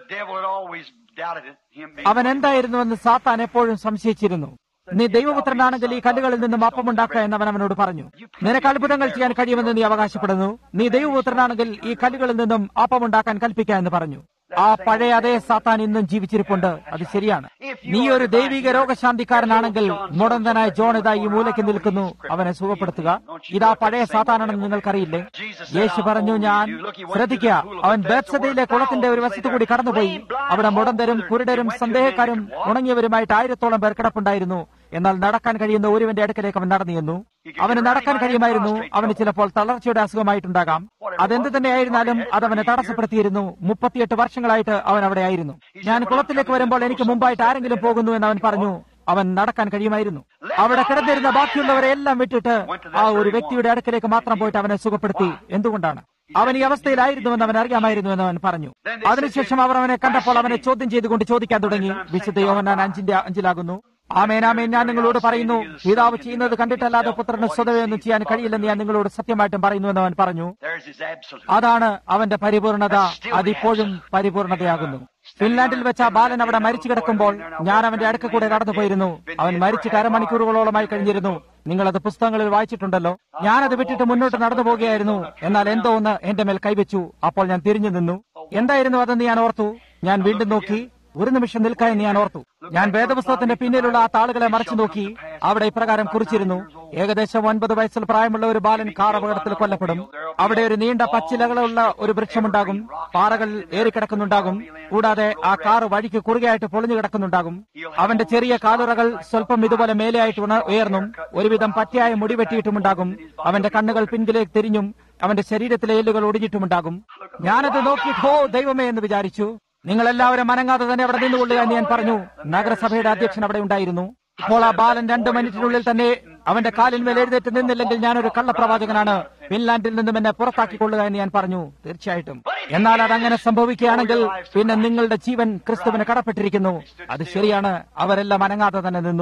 അവൻ എന്തായിരുന്നുവെന്ന് സാത്താൻ എപ്പോഴും സംശയിച്ചിരുന്നു. നീ ദൈവപുത്രനാണെങ്കിൽ ഈ കല്ലുകളിൽ നിന്നും അപ്പമുണ്ടാക്കുക എന്നവൻ അവനോട് പറഞ്ഞു. നിനക്ക് അത്ഭുതങ്ങൾ ചെയ്യാൻ കഴിയുമെന്ന് നീ അവകാശപ്പെടുന്നു. നീ ദൈവപുത്രനാണെങ്കിൽ ഈ കല്ലുകളിൽ നിന്നും അപ്പമുണ്ടാക്കാൻ കൽപ്പിക്കുക എന്ന് പറഞ്ഞു. ആ പഴയ അതേ സാത്താൻ ഇന്നും ജീവിച്ചിരിപ്പുണ്ട്. അത് ശരിയാണ്. നീ ഒരു ദൈവിക രോഗശാന്തിക്കാരനാണെങ്കിൽ മുടന്തനായ ജോൺ ഇതാ ഈ മൂലയ്ക്ക് നിൽക്കുന്നു, അവനെ സുഖപ്പെടുത്തുക. ഇതാ പഴയ സാത്താനാണെന്ന് നിങ്ങൾക്കറിയില്ലേ? യേശു പറഞ്ഞു, ഞാൻ ശ്രദ്ധിക്കുക, അവൻ ബേത്സദയിലെ കുളത്തിന്റെ ഒരു വശത്തു കൂടി കടന്നുപോയി. അവിടെ മുടന്തരും കുരുടരും സന്ദേഹക്കാരും ഉണങ്ങിയവരുമായിട്ട് ആയിരത്തോളം പേർ കിടപ്പുണ്ടായിരുന്നു. എന്നാൽ നടക്കാൻ കഴിയുന്ന ഒരുവന്റെ അടുക്കലേക്ക് അവൻ നടന്നു ചെന്നു. അവന് നടക്കാൻ കഴിയുമായിരുന്നു. അവന് ചിലപ്പോൾ തളർച്ചയുടെ അസുഖമായിട്ടുണ്ടാകാം. അതെന്ത് തന്നെയായിരുന്നാലും അതവനെ തടസ്സപ്പെടുത്തിയിരുന്നു. മുപ്പത്തിയെട്ട് വർഷങ്ങളായിട്ട് അവൻ അവിടെ ആയിരുന്നു. ഞാൻ കുളത്തിലേക്ക് വരുമ്പോൾ എനിക്ക് മുമ്പായിട്ട് ആരെങ്കിലും പോകുന്നു എന്ന് അവൻ പറഞ്ഞു. അവൻ നടക്കാൻ കഴിയുമായിരുന്നു. അവിടെ കിടന്നിരുന്ന ബാക്കിയുള്ളവരെ എല്ലാം വിട്ടിട്ട് ആ ഒരു വ്യക്തിയുടെ അടുക്കലേക്ക് മാത്രം പോയിട്ട് അവനെ സുഖപ്പെടുത്തി. എന്തുകൊണ്ടാണ്? അവൻ ഈ അവസ്ഥയിലായിരുന്നുവെന്ന് അവൻ അറിയാമായിരുന്നു എന്ന് അവൻ പറഞ്ഞു. അതിനുശേഷം അവർ അവനെ കണ്ടപ്പോൾ അവനെ ചോദ്യം ചെയ്തുകൊണ്ട് ചോദിക്കാൻ തുടങ്ങി. വിശുദ്ധ യോഹന്നാൻ അഞ്ചിന്റെ അഞ്ചിലാകുന്നു. ആമേൻ, ആമേൻ, ഞാൻ നിങ്ങളോട് പറയുന്നു, പിതാവ് ചെയ്യുന്നത് കണ്ടിട്ടല്ലാതെ പുത്രന് സ്വതവേ ഒന്നും ചെയ്യാൻ കഴിയില്ലെന്ന് ഞാൻ നിങ്ങളോട് സത്യമായിട്ടും പറയുന്നുവെന്ന് അവൻ പറഞ്ഞു. അതാണ് അവന്റെ പരിപൂർണത. അതിപ്പോഴും പരിപൂർണതയാകുന്നു. ഫിൻലാൻഡിൽ വെച്ച ആ ബാലൻ അവിടെ മരിച്ചു കിടക്കുമ്പോൾ ഞാൻ അവന്റെ അടുക്ക കൂടെ കടന്നുപോയിരുന്നു. അവൻ മരിച്ചിട്ട് അരമണിക്കൂറുകളോളമായി കഴിഞ്ഞിരുന്നു. നിങ്ങളത് പുസ്തകങ്ങളിൽ വായിച്ചിട്ടുണ്ടല്ലോ. ഞാനത് വിട്ടിട്ട് മുന്നോട്ട് നടന്നു പോകുകയായിരുന്നു. എന്നാൽ എന്തോ ഒന്ന് എന്റെ മേൽ കൈവച്ചു. അപ്പോൾ ഞാൻ തിരിഞ്ഞു നിന്നു. എന്തായിരുന്നു അതെന്ന് ഞാൻ ഓർത്തു. ഞാൻ വീണ്ടും നോക്കി. ഒരു നിമിഷം നിൽക്കാമെന്ന് ഞാൻ ഓർത്തു. ഞാൻ വേദപുസ്തകത്തിന്റെ പിന്നിലുള്ള ആ താളുകളെ മറച്ചു നോക്കി. അവിടെ ഇപ്രകാരം കുറിച്ചിരുന്നു: ഏകദേശം ഒൻപത് വയസ്സിൽ പ്രായമുള്ള ഒരു ബാലൻ കാർ അപകടത്തിൽ കൊല്ലപ്പെടും. അവിടെ ഒരു നീണ്ട പച്ചിലകളുള്ള ഒരു വൃക്ഷമുണ്ടാകും. പാറകൾ ഏറിക്കിടക്കുന്നുണ്ടാകും. കൂടാതെ ആ കാർ വഴിക്ക് കുറുകയായിട്ട് പൊളിഞ്ഞു കിടക്കുന്നുണ്ടാകും. അവന്റെ ചെറിയ കാലുറകൾ സ്വല്പം ഇതുപോലെ മേലെയായിട്ട് ഉയർന്നും ഒരുവിധം പറ്റയായ മുടി വെട്ടിയിട്ടുമുണ്ടാകും. അവന്റെ കണ്ണുകൾ പിൻകിലേക്ക് തിരിഞ്ഞും അവന്റെ ശരീരത്തിലെ എല്ലുകൾ ഒടിഞ്ഞിട്ടുമുണ്ടാകും. ഞാനത് നോക്കി ഹോ ദൈവമേ എന്ന് വിചാരിച്ചു. നിങ്ങളെല്ലാവരും അനങ്ങാതെ തന്നെ അവിടെ നിന്നുകൊള്ളുക എന്ന് ഞാൻ പറഞ്ഞു. നഗരസഭയുടെ അധ്യക്ഷൻ അവിടെ ഉണ്ടായിരുന്നു. ഇപ്പോൾ ആ ബാലൻ രണ്ടു മിനിറ്റിനുള്ളിൽ തന്നെ അവന്റെ കാലിന്മേൽ എഴുന്നേറ്റ് നിന്നില്ലെങ്കിൽ ഞാനൊരു കള്ളപ്രവാചകനാണ്, ഫിൻലാൻഡിൽ നിന്നും എന്നെ പുറത്താക്കിക്കൊള്ളുക എന്ന് ഞാൻ പറഞ്ഞു. തീർച്ചയായിട്ടും. എന്നാൽ അതങ്ങനെ സംഭവിക്കുകയാണെങ്കിൽ പിന്നെ നിങ്ങളുടെ ജീവൻ ക്രിസ്തുവിന് കടപ്പെട്ടിരിക്കുന്നു. അത് ശരിയാണ്. അവരെല്ലാം അനങ്ങാതെ തന്നെ നിന്നു.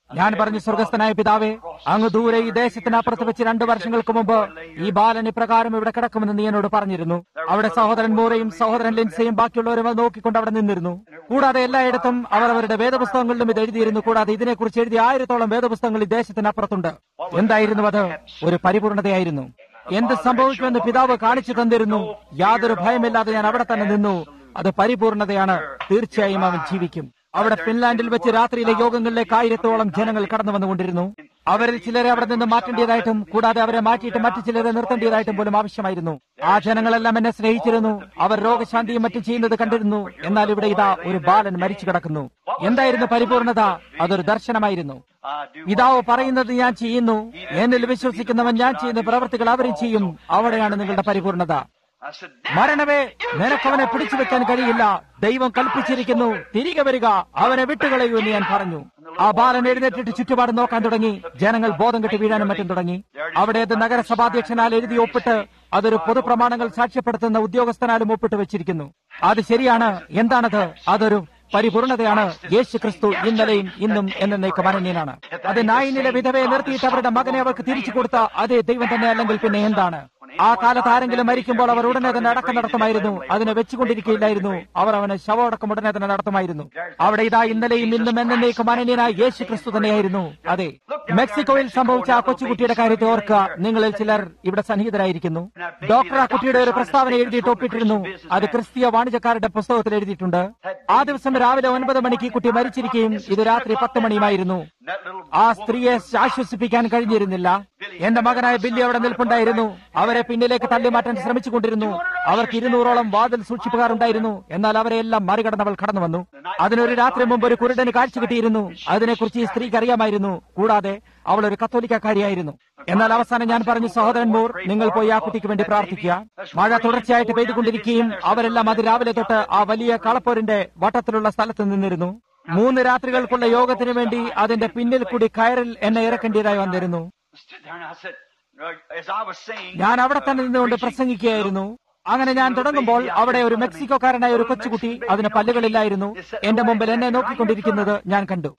ഞാൻ പറഞ്ഞു, സ്വർഗസ്ഥനായ പിതാവേ, അങ്ങ് ദൂരെ ഈ ദേശത്തിനപ്പുറത്ത് വെച്ച് രണ്ടു വർഷങ്ങൾക്ക് മുമ്പ് ഈ ബാലൻ ഇപ്രകാരം ഇവിടെ കിടക്കുമെന്ന് നീ എന്നോട് പറഞ്ഞിരുന്നു. അവിടെ സഹോദരൻ മൂറയും സഹോദരൻ ലിൻസയും ബാക്കിയുള്ളവരും അത് നോക്കിക്കൊണ്ട് അവിടെ നിന്നിരുന്നു. കൂടാതെ എല്ലായിടത്തും അവർ അവരുടെ വേദപുസ്തകങ്ങളിലും ഇത് എഴുതിയിരുന്നു. കൂടാതെ ഇതിനെക്കുറിച്ച് എഴുതിയ ആയിരത്തോളം വേദപുസ്തകങ്ങൾ ഈ ദേശത്തിനപ്പുറത്തുണ്ട്. എന്തായിരുന്നു അത്? ഒരു പരിപൂർണതയായിരുന്നു. എന്ത് സംഭവിക്കുമെന്ന് പിതാവ് കാണിച്ചു തന്നിരുന്നു. യാതൊരു ഭയമില്ലാതെ ഞാൻ അവിടെ തന്നെ നിന്നു. അത് പരിപൂർണതയാണ്. തീർച്ചയായും അവൻ ജീവിക്കും. അവിടെ ഫിൻലാൻഡിൽ വെച്ച് രാത്രിയിലെ യോഗങ്ങളിലേക്ക് ആയിരത്തോളം ജനങ്ങൾ കടന്നു വന്നുകൊണ്ടിരുന്നു. അവരിൽ ചിലരെ അവിടെ നിന്ന് മാറ്റേണ്ടതായിട്ടും കൂടാതെ അവരെ മാറ്റിയിട്ട് മറ്റു ചിലരെ നിർത്തേണ്ടതായിട്ടും പോലും ആവശ്യമായിരുന്നു. ആ ജനങ്ങളെല്ലാം എന്നെ സ്നേഹിച്ചിരുന്നു. അവർ രോഗശാന്തിയും മറ്റും ചെയ്യുന്നത് കണ്ടിരുന്നു. എന്നാൽ ഇവിടെ ഇതാ ഒരു ബാലൻ മരിച്ചു കിടക്കുന്നു. എന്തായിരുന്നു പരിപൂർണത? അതൊരു ദർശനമായിരുന്നു. പിതാവ് പറയുന്നത് ഞാൻ ചെയ്യുന്നു, എന്നിൽ വിശ്വസിക്കുന്നവൻ ഞാൻ ചെയ്യുന്ന പ്രവൃത്തികൾ അവരും ചെയ്യും. അവിടെയാണ് നിങ്ങളുടെ പരിപൂർണത. മരണമേ, നിനക്കവനെ പിടിച്ചു വെക്കാൻ കഴിയില്ല. ദൈവം കൽപ്പിച്ചിരിക്കുന്നു, തിരികെ വരിക, അവനെ വിട്ടുകളയൂ എന്ന് ഞാൻ പറഞ്ഞു. ആ ബാലൻ എഴുന്നേറ്റിട്ട് ചുറ്റുപാട് നോക്കാൻ തുടങ്ങി. ജനങ്ങൾ ബോധം കെട്ടി വീഴാനും മറ്റും തുടങ്ങി. അവിടെ അത് നഗരസഭാധ്യക്ഷനാൽ എഴുതി ഒപ്പിട്ട് അതൊരു പൊതുപ്രമാണങ്ങൾ സാക്ഷ്യപ്പെടുത്തുന്ന ഉദ്യോഗസ്ഥനാലും ഒപ്പിട്ട് വെച്ചിരിക്കുന്നു. അത് ശരിയാണ്. എന്താണത്? അതൊരു പരിപൂർണതയാണ്. യേശു ക്രിസ്തു ഇന്നലെയും ഇന്നും എന്നേക്കും അനന്യനാണ്. അത് നായിനിലെ വിധവയെ നിർത്തിയിട്ട് അവരുടെ മകനെ അവർക്ക് തിരിച്ചു കൊടുത്ത അതേ ദൈവം തന്നെ അല്ലെങ്കിൽ പിന്നെ എന്താണ്? ആ കാലത്ത് ആരെങ്കിലും മരിക്കുമ്പോൾ അവർ ഉടനെ തന്നെ അടക്കം നടത്തുമായിരുന്നു. അതിനെ വെച്ചുകൊണ്ടിരിക്കുകയില്ലായിരുന്നു. അവർ അവന് ശവമടക്കം ഉടനെ തന്നെ നടത്തുമായിരുന്നു. അവിടെ ഇതാ ഇന്നലെയും ഇന്നും എന്നേക്കും അനന്യനായ യേശു ക്രിസ്തു തന്നെയായിരുന്നു. അതെ, മെക്സിക്കോയിൽ സംഭവിച്ച ആ കൊച്ചുകുട്ടിയുടെ കാര്യത്തെ ഓർക്കുക. നിങ്ങളിൽ ചിലർ ഇവിടെ സന്നിഹിതരായിരിക്കുന്നു. ഡോക്ടർ ആ കുട്ടിയുടെ ഒരു പ്രസ്താവന എഴുതിയിട്ട് ഒപ്പിട്ടിരുന്നു. അത് ക്രിസ്തീയ വാണിജ്യക്കാരുടെ പുസ്തകത്തിൽ എഴുതിയിട്ടുണ്ട്. ആ ദിവസം രാവിലെ ഒൻപത് മണിക്ക് ഈ കുട്ടി മരിച്ചിരിക്കുകയും ഇത് രാത്രി പത്ത് മണിയുമായിരുന്നു. ആ സ്ത്രീയെ ആശ്വസിപ്പിക്കാൻ കഴിഞ്ഞിരുന്നില്ല. എന്റെ മകനായ ബില്ലി അവിടെ നിൽപ്പുണ്ടായിരുന്നു. അവരെ പിന്നിലേക്ക് തള്ളിമാറ്റാൻ ശ്രമിച്ചുകൊണ്ടിരുന്നു. അവർക്ക് ഇരുന്നൂറോളം വാതിൽ സൂക്ഷിപ്പുകാരുണ്ടായിരുന്നു. എന്നാൽ അവരെല്ലാം മറികടന്നവൾ കടന്നു വന്നു. അതിനൊരു രാത്രി മുമ്പ് ഒരു കുരുടന് കാഴ്ച കിട്ടിയിരുന്നു. അതിനെക്കുറിച്ച് ഈ സ്ത്രീക്ക് അറിയാമായിരുന്നു. കൂടാതെ അവൾ ഒരു കത്തോലിക്കക്കാരിയായിരുന്നു. എന്നാൽ അവസാനം ഞാൻ പറഞ്ഞു, സഹോദരൻ മൂർ, നിങ്ങൾ പോയി ആ കുട്ടിക്ക് വേണ്ടി പ്രാർത്ഥിക്കുക. മഴ തുടർച്ചയായിട്ട് പെയ്തുകൊണ്ടിരിക്കുകയും അവരെല്ലാം അത് രാവിലെ തൊട്ട് ആ വലിയ കളപ്പോരിന്റെ വട്ടത്തിലുള്ള സ്ഥലത്ത് നിന്നിരുന്നു. മൂന്ന് രാത്രികൾക്കുള്ള യോഗത്തിനു വേണ്ടി അതിന്റെ പിന്നിൽ കൂടി കയറിൽ എന്നെ ഇറക്കേണ്ടതായി വന്നിരുന്നു. ഞാൻ അവിടെ തന്നെ നിന്നുകൊണ്ട് പ്രസംഗിക്കുകയായിരുന്നു. അങ്ങനെ ഞാൻ തുടങ്ങുമ്പോൾ അവിടെ ഒരു മെക്സിക്കോക്കാരനായ ഒരു കൊച്ചുകുട്ടി, അതിന് പല്ലുകളില്ലായിരുന്നു, എന്റെ മുമ്പിൽ എന്നെ നോക്കിക്കൊണ്ടിരിക്കുന്നത് ഞാൻ കണ്ടു.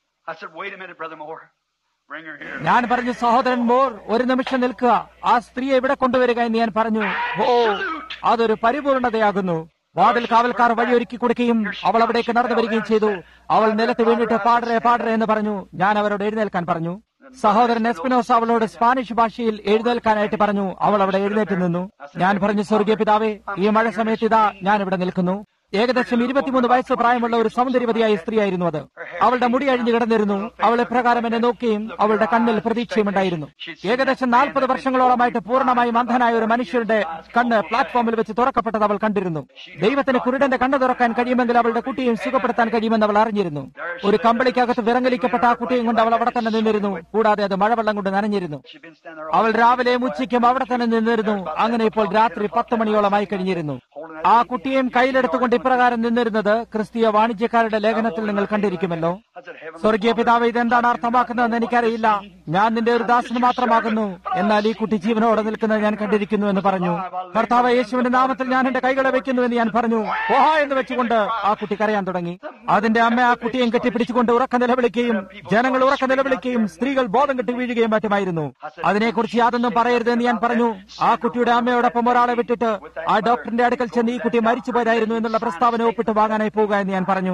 ഞാൻ പറഞ്ഞു, സഹോദരൻ മോർ, ഒരു നിമിഷം നിൽക്കുക, ആ സ്ത്രീയെ ഇവിടെ കൊണ്ടുവരിക എന്ന് ഞാൻ പറഞ്ഞു. ഓ, അതൊരു പരിപൂർണതയാകുന്നു. വാതിൽ കാവൽക്കാർ വഴിയൊരുക്കി കൊടുക്കുകയും അവൾ അവിടേക്ക് നടന്നു വരികയും ചെയ്തു. അവൾ നിലത്ത് വീണിട്ട് പാടരെ പാടരെ എന്ന് പറഞ്ഞു. ഞാൻ അവരോട് എഴുന്നേൽക്കാൻ പറഞ്ഞു. സഹോദരൻ എസ്പിനോസ് അവളോട് സ്പാനിഷ് ഭാഷയിൽ എഴുന്നേൽക്കാനായിട്ട് പറഞ്ഞു. അവൾ അവിടെ എഴുന്നേറ്റ് നിന്നു. ഞാൻ പറഞ്ഞു, സ്വർഗീയ പിതാവേ, ഈ മഴ സമയത്ത് ഇതാ ഞാൻ ഇവിടെ നിൽക്കുന്നു. ഏകദേശം ഇരുപത്തിമൂന്ന് വയസ്സ് പ്രായമുള്ള ഒരു സൗന്ദര്യവതിയായ സ്ത്രീയായിരുന്നു അത്. അവളുടെ മുടി അഴിഞ്ഞു കിടന്നിരുന്നു. അവളെ പ്രകാരം എന്നെ നോക്കുകയും അവളുടെ കണ്ണിൽ പ്രതീക്ഷയുമുണ്ടായിരുന്നു. ഏകദേശം നാൽപ്പത് വർഷങ്ങളോളമായിട്ട് പൂർണ്ണമായും അന്ധനായ ഒരു മനുഷ്യരുടെ കണ്ണ് പ്ലാറ്റ്ഫോമിൽ വെച്ച് തുറക്കപ്പെട്ടത് അവൾ കണ്ടിരുന്നു. ദൈവത്തിന് കുരുടന്റെ കണ്ണ് തുറക്കാൻ കഴിയുമെങ്കിൽ അവളുടെ കുട്ടിയെയും സുഖപ്പെടുത്താൻ കഴിയുമെന്ന് അവൾ അറിഞ്ഞിരുന്നു. ഒരു കമ്പിളിക്കകത്ത് വിറങ്ങലിക്കപ്പെട്ട ആ കുട്ടിയും കൊണ്ട് അവൾ അവിടെ തന്നെ നിന്നിരുന്നു. കൂടാതെ അത് മഴവെള്ളം കൊണ്ട് നനഞ്ഞിരുന്നു. അവൾ രാവിലെയും ഉച്ചയ്ക്കും അവിടെ തന്നെ നിന്നിരുന്നു. അങ്ങനെ ഇപ്പോൾ രാത്രി പത്ത് മണിയോളമായി കഴിഞ്ഞിരുന്നു. ആ കുട്ടിയെയും കയ്യിലെടുത്തുകൊണ്ട് ഇപ്രകാരം നിന്നിരുന്നത് ക്രിസ്തീയ വാണിജ്യക്കാരുടെ ലേഖനത്തിൽ നിങ്ങൾ കണ്ടിരിക്കുമല്ലോ. സ്വർഗീയ പിതാവ്, ഇതെന്താണ് അർത്ഥമാക്കുന്നതെന്ന് എനിക്കറിയില്ല. ഞാൻ നിന്റെ ഒരു ദാസന് മാത്രമാകുന്നു. എന്നാൽ ഈ കുട്ടി ജീവനോടെ നിൽക്കുന്നത് ഞാൻ കണ്ടിരിക്കുന്നു എന്ന് പറഞ്ഞു. കർത്താവ് യേശുവിന്റെ നാമത്തിൽ ഞാൻ എന്റെ കൈകളെ വെക്കുന്നു എന്ന് ഞാൻ പറഞ്ഞു. ഓഹാ എന്ന് വെച്ചുകൊണ്ട് ആ കുട്ടി കരയാൻ തുടങ്ങി. അതിന്റെ അമ്മ ആ കുട്ടിയും കെട്ടിപ്പിടിച്ചുകൊണ്ട് ഉറക്ക നിലവിളിക്കുകയും ജനങ്ങൾ ഉറക്ക നിലവിളിക്കുകയും സ്ത്രീകൾ ബോധം കെട്ടി വീഴുകയും മറ്റുമായിരുന്നു. അതിനെക്കുറിച്ച് യാതൊന്നും പറയരുതെന്ന് ഞാൻ പറഞ്ഞു. ആ കുട്ടിയുടെ അമ്മയോടൊപ്പം ഒരാളെ വിട്ടിട്ട് ആ ഡോക്ടറിന്റെ അടുക്കൽ ചെന്ന് ഈ കുട്ടി മരിച്ചുപോയതായിരുന്നു എന്നുള്ള പ്രസ്താവന ഒപ്പിട്ട് വാങ്ങാനായി പോകുക എന്ന് ഞാൻ പറഞ്ഞു.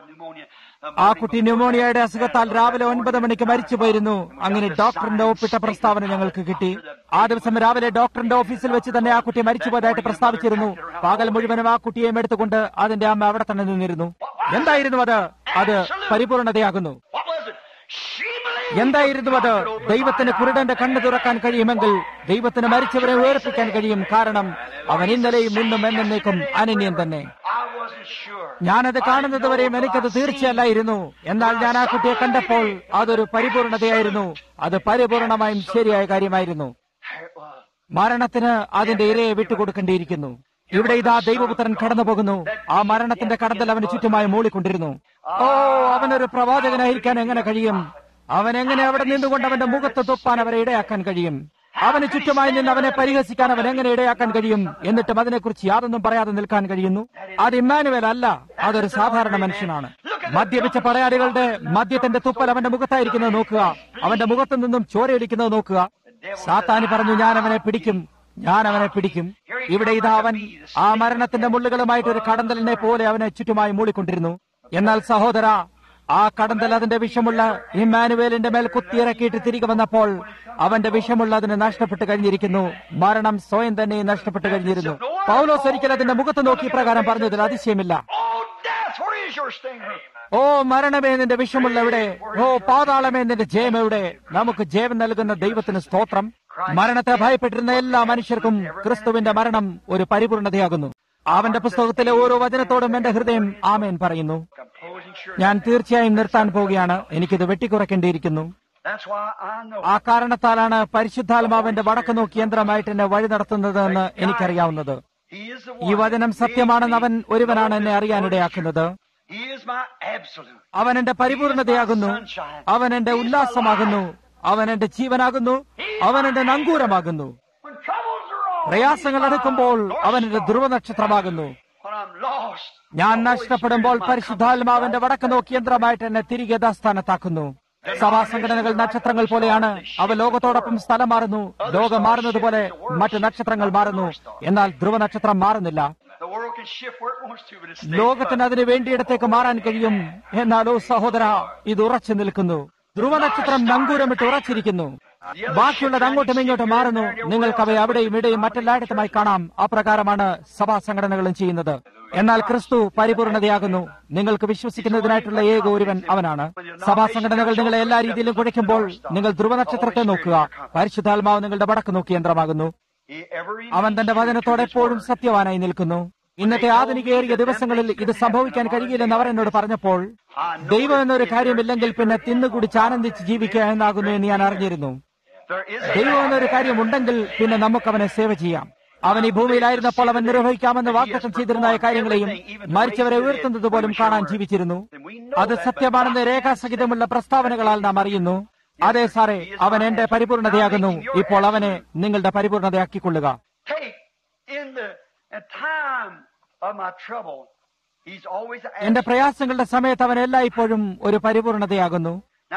ആ കുട്ടി ന്യൂമോണിയയുടെ അസുഖത്താൽ രാവിലെ ഒൻപത് മണിക്ക് മരിച്ചു പോയിരുന്നു. അങ്ങനെ ഡോക്ടറിന്റെ ഒപ്പിട്ട പ്രസ്താവന ഞങ്ങൾക്ക് കിട്ടി. ആ ദിവസം രാവിലെ ഡോക്ടറിന്റെ ഓഫീസിൽ വെച്ച് തന്നെ ആ കുട്ടി മരിച്ചുപോയതായിട്ട് പ്രസ്താവിച്ചിരുന്നു. പകൽ മുഴുവനും ആ കുട്ടിയെയും എടുത്തുകൊണ്ട് അതിന്റെ അമ്മ അവിടെ തന്നെ നിന്നിരുന്നു. എന്തായിരുന്നു അത്? അത് പരിപൂർണതയാകുന്നു. എന്തായിരുന്നു അത്? ദൈവത്തിന് കുരുടന്റെ കണ്ണ് തുറക്കാൻ കഴിയുമെങ്കിൽ ദൈവത്തിന് മരിച്ചവരെ ഉയർപ്പിക്കാൻ കഴിയും. കാരണം അവൻ ഇന്നലെയും ഇന്നും എന്നേക്കും അനന്യൻ തന്നെ. ഞാനത് കാണുന്നത് വരെയും എനിക്കത് തീർച്ചയല്ലായിരുന്നു. എന്നാൽ ഞാൻ ആ കുട്ടിയെ കണ്ടപ്പോൾ അതൊരു പരിപൂർണതയായിരുന്നു. അത് പരിപൂർണമായും ശരിയായ കാര്യമായിരുന്നു. മരണത്തിന് അതിന്റെ ഇരയെ വിട്ടുകൊടുക്കേണ്ടിയിരിക്കുന്നു. ഇവിടെ ഇതാ ദൈവപുത്രൻ കടന്നു പോകുന്നു. ആ മരണത്തിന്റെ കടന്തൽ അവന് ചുറ്റുമായി മൂളിക്കൊണ്ടിരുന്നു. ഓ, അവനൊരു പ്രവാചകനായിരിക്കാൻ എങ്ങനെ കഴിയും? അവൻ എങ്ങനെ അവിടെ നിന്നുകൊണ്ട് അവന്റെ മുഖത്ത് തുപ്പാൻ അവരെ ഇടയാക്കാൻ കഴിയും? അവന് ചുറ്റുമായി നിന്ന് അവനെ പരിഹസിക്കാൻ അവൻ എങ്ങനെ ഇടയാക്കാൻ കഴിയും? എന്നിട്ടും അതിനെക്കുറിച്ച് യാതൊന്നും പറയാതെ നിൽക്കാൻ കഴിയുന്നു. അത് ഇമ്മാനുവേൽ അല്ല, അതൊരു സാധാരണ മനുഷ്യനാണ്. മദ്യപിച്ച പടയാളികളുടെ മദ്യത്തിന്റെ തുപ്പൽ അവന്റെ മുഖത്തായിരിക്കുന്നത് നോക്കുക. അവന്റെ മുഖത്തു നിന്നും ചോരയൊലിക്കുന്നത് നോക്കുക. സാത്താന് പറഞ്ഞു, ഞാൻ അവനെ പിടിക്കും, ഞാൻ അവനെ പിടിക്കും. ഇവിടെ ഇതാ അവൻ ആ മരണത്തിന്റെ മുള്ളുകളുമായിട്ട് ഒരു കടന്തലിനെ പോലെ അവനെ ചുറ്റുമായി മൂളിക്കൊണ്ടിരുന്നു. എന്നാൽ സഹോദര, ആ കടന്തൽ അതിന്റെ വിഷമുള്ള ഇമ്മാനുവേലിന്റെ മേൽ കുത്തിയിറക്കിയിട്ട് തിരികെ വന്നപ്പോൾ അവന്റെ വിഷമുള്ള അതിന് നഷ്ടപ്പെട്ട് കഴിഞ്ഞിരിക്കുന്നു. മരണം സ്വയം തന്നെ നഷ്ടപ്പെട്ട് കഴിഞ്ഞിരുന്നു. പൗലോസ് ഒരിക്കൽ അതിന്റെ മുഖത്ത് നോക്കി പ്രകാരം പറഞ്ഞതിൽ അതിശയമില്ല. ഓ മരണമേ, നിന്റെ വിഷമുള്ള എവിടെ? ഓ പാതാളമേ, നിന്റെ ജയം എവിടെ? നമുക്ക് ജയം നൽകുന്ന ദൈവത്തിന് സ്തോത്രം. മരണത്തെ ഭയപ്പെട്ടിരുന്ന എല്ലാ മനുഷ്യർക്കും ക്രിസ്തുവിന്റെ മരണം ഒരു പരിപൂർണതയാകുന്നു. അവന്റെ പുസ്തകത്തിലെ ഓരോ വചനത്തോടും എന്റെ ഹൃദയം ആമേൻ പറയുന്നു. ഞാൻ തീർച്ചയായും നിർത്താൻ പോവുകയാണ്. എനിക്കിത് വെട്ടിക്കുറയ്ക്കേണ്ടിയിരിക്കുന്നു. ആ കാരണത്താലാണ് പരിശുദ്ധാത്മാവിന്റെ വടക്ക് നോക്കി യന്ത്രമായിട്ട് എന്നെ വഴി നടത്തുന്നത് എന്ന് എനിക്കറിയാവുന്നത്. ഈ വചനം സത്യമാണെന്ന് അവൻ ഒരുവനാണ് എന്നെ അറിയാനിടയാക്കുന്നത്. അവൻ എന്റെ പരിപൂർണതയാകുന്നു. അവൻ എന്റെ ഉല്ലാസമാകുന്നു. അവൻ എന്റെ ജീവനാകുന്നു. അവൻ എന്റെ നങ്കൂരമാകുന്നു. പ്രയാസങ്ങൾ എടുക്കുമ്പോൾ അവൻ എന്റെ ധ്രുവനക്ഷത്രമാകുന്നു. ഞാൻ നഷ്ടപ്പെടുമ്പോൾ പരിശുദ്ധാത്മാവിന്റെ വടക്ക് നോക്കി യന്ത്രമായിട്ട് എന്നെ തിരികെ യഥാസ്ഥാനത്താക്കുന്നു. സഭാ സംഘടനകൾ നക്ഷത്രങ്ങൾ പോലെയാണ്. അവ ലോകത്തോടൊപ്പം സ്ഥലം മാറുന്നു. ലോകം മാറുന്നത് പോലെ മറ്റ് നക്ഷത്രങ്ങൾ മാറുന്നു. എന്നാൽ ധ്രുവനക്ഷത്രം മാറുന്നില്ല. ലോകത്തിന് അതിന് വേണ്ടിയിടത്തേക്ക് മാറാൻ കഴിയും. എന്നാലോ സഹോദര, ഇത് ഉറച്ചു നിൽക്കുന്നു. ധ്രുവനക്ഷത്രം നങ്കൂരമിട്ട് ഉറച്ചിരിക്കുന്നു. ബാക്കിയുള്ളത് അങ്ങോട്ടും ഇങ്ങോട്ടും മാറുന്നു. നിങ്ങൾക്ക് അവയെ അവിടെയും ഇവിടെയും മറ്റെല്ലായിടത്തുമായി കാണാം. അപ്രകാരമാണ് സഭാ സംഘടനകളും ചെയ്യുന്നത്. എന്നാൽ ക്രിസ്തു പരിപൂർണതയാകുന്നു. നിങ്ങൾക്ക് വിശ്വസിക്കുന്നതിനായിട്ടുള്ള ഏക ഒരുവൻ അവനാണ്. സഭാ സംഘടനകൾ നിങ്ങളെ എല്ലാ രീതിയിലും കുഴയ്ക്കുമ്പോൾ നിങ്ങൾ ധ്രുവനക്ഷത്രത്തെ നോക്കുക. പരിശുദ്ധാത്മാവ് നിങ്ങളുടെ വടക്ക് നോക്കി യന്ത്രമാകുന്നു. അവൻ തന്റെ വചനത്തോടെ എപ്പോഴും സത്യവാനായി നിൽക്കുന്നു. ഇന്നത്തെ ആധുനികയേറിയ ദിവസങ്ങളിൽ ഇത് സംഭവിക്കാൻ കഴിയില്ലെന്ന് അവർ എന്നോട് പറഞ്ഞപ്പോൾ, ദൈവം എന്നൊരു കാര്യമില്ലെങ്കിൽ പിന്നെ തിന്നുകുടിച്ച് ആനന്ദിച്ച് ജീവിക്കുക എന്നാകുന്നു എന്ന് ഞാൻ അറിഞ്ഞിരുന്നു. ദൈവം എന്നൊരു കാര്യം ഉണ്ടെങ്കിൽ പിന്നെ നമുക്ക് അവനെ സേവ ചെയ്യാം. അവൻ ഈ ഭൂമിയിലായിരുന്നപ്പോൾ അവൻ നിർവഹിക്കാമെന്ന് വാഗ്ദത്തം ചെയ്തിരുന്ന കാര്യങ്ങളെയും മരിച്ചവരെ ഉയർത്തുന്നത് പോലും കാണാൻ ജീവിച്ചിരുന്നു. അത് സത്യമാണെന്ന് രേഖാസഹിതമുള്ള പ്രസ്താവനകളാൽ നാം അറിയുന്നു. അതെ സാറേ, അവൻ എന്റെ പരിപൂർണതയാകുന്നു. ഇപ്പോൾ അവനെ നിങ്ങളുടെ പരിപൂർണതയാക്കിക്കൊള്ളുക. എന്റെ പ്രയാസങ്ങളുടെ സമയത്ത് അവൻ എല്ലായ്പ്പോഴും ഒരു പരിപൂർണതയാകുന്നു.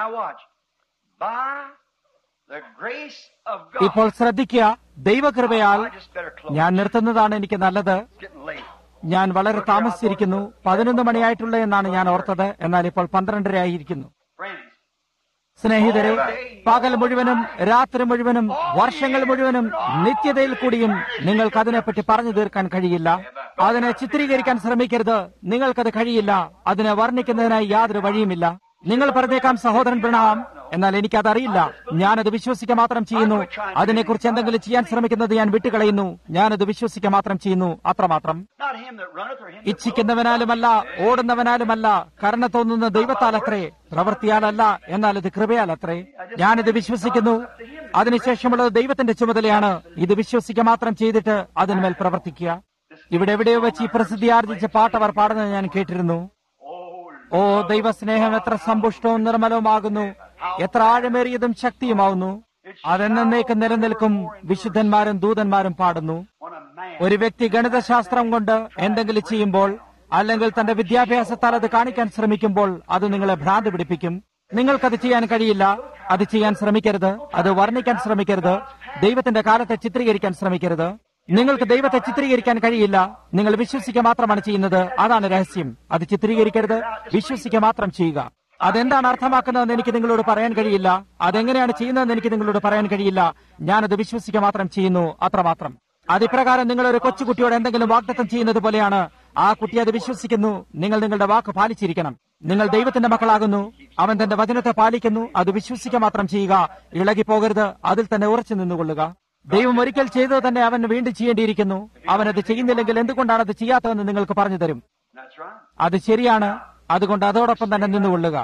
ഇപ്പോൾ ശ്രദ്ധിക്കുക, ദൈവകൃപയാൽ ഞാൻ നിർത്തുന്നതാണ് എനിക്ക് നല്ലത്. ഞാൻ വളരെ താമസിച്ചിരിക്കുന്നു. പതിനൊന്ന് മണിയായിട്ടുള്ള എന്നാണ് ഞാൻ ഓർത്തത്. എന്നാൽ ഇപ്പോൾ പന്ത്രണ്ടര ആയിരിക്കുന്നു. സ്നേഹിതരെ, പകൽ മുഴുവനും രാത്രി മുഴുവനും വർഷങ്ങൾ മുഴുവനും നിത്യതയിൽ കൂടിയും നിങ്ങൾക്ക് അതിനെപ്പറ്റി പറഞ്ഞു തീർക്കാൻ കഴിയില്ല. അതിനെ ചിത്രീകരിക്കാൻ ശ്രമിക്കരുത്. നിങ്ങൾക്കത് കഴിയില്ല. അതിനെ വർണ്ണിക്കുന്നതിനായി യാതൊരു വഴിയുമില്ല. നിങ്ങൾ പറഞ്ഞേക്കാം, സഹോദരൻ ബ്രണഹാം, എന്നാൽ എനിക്കതറിയില്ല. ഞാനത് വിശ്വസിക്കുക മാത്രം ചെയ്യുന്നു. അതിനെക്കുറിച്ച് എന്തെങ്കിലും ചെയ്യാൻ ശ്രമിക്കുന്നത് ഞാൻ വിട്ടുകളയുന്നു. ഞാനത് വിശ്വസിക്കുക മാത്രം ചെയ്യുന്നു, അത്രമാത്രം. ഇച്ഛിക്കുന്നവനാലുമല്ല, ഓടുന്നവനാലുമല്ല, കരുണ തോന്നുന്ന ദൈവത്താലത്രേ, പ്രവൃത്തിയാലല്ല, എന്നാൽ ഇത് കൃപയാലത്രേ. ഞാനിത് വിശ്വസിക്കുന്നു. അതിനുശേഷമുള്ളത് ദൈവത്തിന്റെ ചുമതലയാണ്. ഇത് വിശ്വസിക്കുക മാത്രം ചെയ്തിട്ട് അതിന്മേൽ പ്രവർത്തിക്കുക. ഇവിടെ എവിടെയോ വെച്ച് ഈ പ്രസിദ്ധി ആർജിച്ച പാട്ട് അവർ പാടുന്നത് ഞാൻ കേട്ടിരുന്നു. ഓ ദൈവസ്നേഹം എത്ര സമ്പുഷ്ടവും നിർമ്മലവുമാകുന്നു, എത്ര ആഴമേറിയതും ശക്തിയുമാവുന്നു. അതെന്നേക്കും നിലനിൽക്കും. വിശുദ്ധന്മാരും ദൂതന്മാരും പാടുന്നു. ഒരു വ്യക്തി ഗണിതശാസ്ത്രം കൊണ്ട് എന്തെങ്കിലും ചെയ്യുമ്പോൾ, അല്ലെങ്കിൽ തന്റെ വിദ്യാഭ്യാസത്താൽ അത് കാണിക്കാൻ ശ്രമിക്കുമ്പോൾ, അത് നിങ്ങളെ ഭ്രാന്ത് പിടിപ്പിക്കും. നിങ്ങൾക്കത് ചെയ്യാൻ കഴിയില്ല. അത് ചെയ്യാൻ ശ്രമിക്കരുത്. അത് വർണ്ണിക്കാൻ ശ്രമിക്കരുത്. ദൈവത്തിന്റെ കാലത്തെ ചിത്രീകരിക്കാൻ ശ്രമിക്കരുത്. നിങ്ങൾക്ക് ദൈവത്തെ ചിത്രീകരിക്കാൻ കഴിയില്ല. നിങ്ങൾ വിശ്വസിക്കുക മാത്രമാണ് ചെയ്യുന്നത്. അതാണ് രഹസ്യം. അത് ചിത്രീകരിക്കരുത്. വിശ്വസിക്കുക മാത്രം ചെയ്യുക. അതെന്താണ് അർത്ഥമാക്കുന്നതെന്ന് എനിക്ക് നിങ്ങളോട് പറയാൻ കഴിയില്ല. അതെങ്ങനെയാണ് ചെയ്യുന്നതെന്ന് എനിക്ക് നിങ്ങളോട് പറയാൻ കഴിയില്ല. ഞാനത് വിശ്വസിക്കുക മാത്രം ചെയ്യുന്നു, അത്രമാത്രം. അതിപ്രകാരം നിങ്ങൾ ഒരു കൊച്ചുകുട്ടിയോട് എന്തെങ്കിലും വാഗ്ദത്തം ചെയ്യുന്നത് പോലെയാണ്. ആ കുട്ടി അത് വിശ്വസിക്കുന്നു. നിങ്ങൾ നിങ്ങളുടെ വാക്ക് പാലിച്ചിരിക്കണം. നിങ്ങൾ ദൈവത്തിന്റെ മക്കളാകുന്നു. അവൻ തന്റെ വചനത്തെ പാലിക്കുന്നു. അത് വിശ്വസിക്കുക മാത്രം ചെയ്യുക. ഇളകിപ്പോകരുത്. അതിൽ തന്നെ ഉറച്ചു നിന്നുകൊള്ളുക. ദൈവം ഒരിക്കൽ ചെയ്തത് തന്നെ അവൻ വീണ്ടും ചെയ്യേണ്ടിയിരിക്കുന്നു. അവനത് ചെയ്യുന്നില്ലെങ്കിൽ എന്തുകൊണ്ടാണ് അത് ചെയ്യാത്തതെന്ന് നിങ്ങൾക്ക് പറഞ്ഞു തരും. അത് ശരിയാണ്. അതുകൊണ്ട് അതോടൊപ്പം തന്നെ നിന്നുകൊള്ളുക.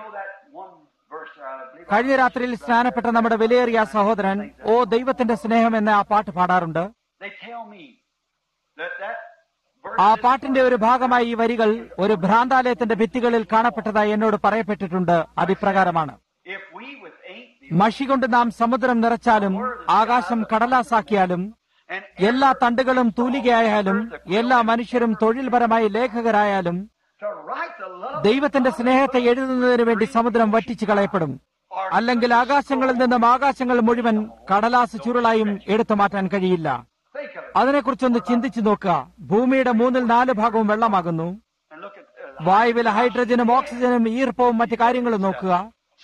കഴിഞ്ഞ രാത്രിയിൽ സ്നാനപ്പെട്ട നമ്മുടെ വിലയേറിയ സഹോദരൻ ഓ ദൈവത്തിന്റെ സ്നേഹം എന്ന ആ പാട്ട് പാടാറുണ്ട്. ആ പാട്ടിന്റെ ഒരു ഭാഗമായി ഈ വരികൾ ഒരു ഭ്രാന്താലയത്തിന്റെ ഭിത്തികളിൽ കാണപ്പെട്ടതായി എന്നോട് പറയപ്പെട്ടിട്ടുണ്ട്. അതിപ്രകാരമാണ്: മഷി കൊണ്ട് നാം സമുദ്രം നിറച്ചാലും ആകാശം കടലാസാക്കിയാലും എല്ലാ തണ്ടുകളും തൂലികയായാലും എല്ലാ മനുഷ്യരും തൊഴിൽപരമായി ലേഖകരായാലും ദൈവത്തിന്റെ സ്നേഹത്തെ എഴുതുന്നതിന് വേണ്ടി സമുദ്രം വറ്റിച്ചു കളയപ്പെടും. അല്ലെങ്കിൽ ആകാശങ്ങളിൽ നിന്നും ആകാശങ്ങൾ മുഴുവൻ കടലാസ് ചുരുളായും എടുത്തു മാറ്റാൻ കഴിയില്ല. അതിനെക്കുറിച്ചൊന്ന് ചിന്തിച്ചു നോക്കുക. ഭൂമിയുടെ മൂന്നിൽ നാല് ഭാഗവും വെള്ളമാകുന്നു. വായുവിൽ ഹൈഡ്രജനും ഓക്സിജനും ഈർപ്പവും മറ്റു കാര്യങ്ങളും നോക്കുക.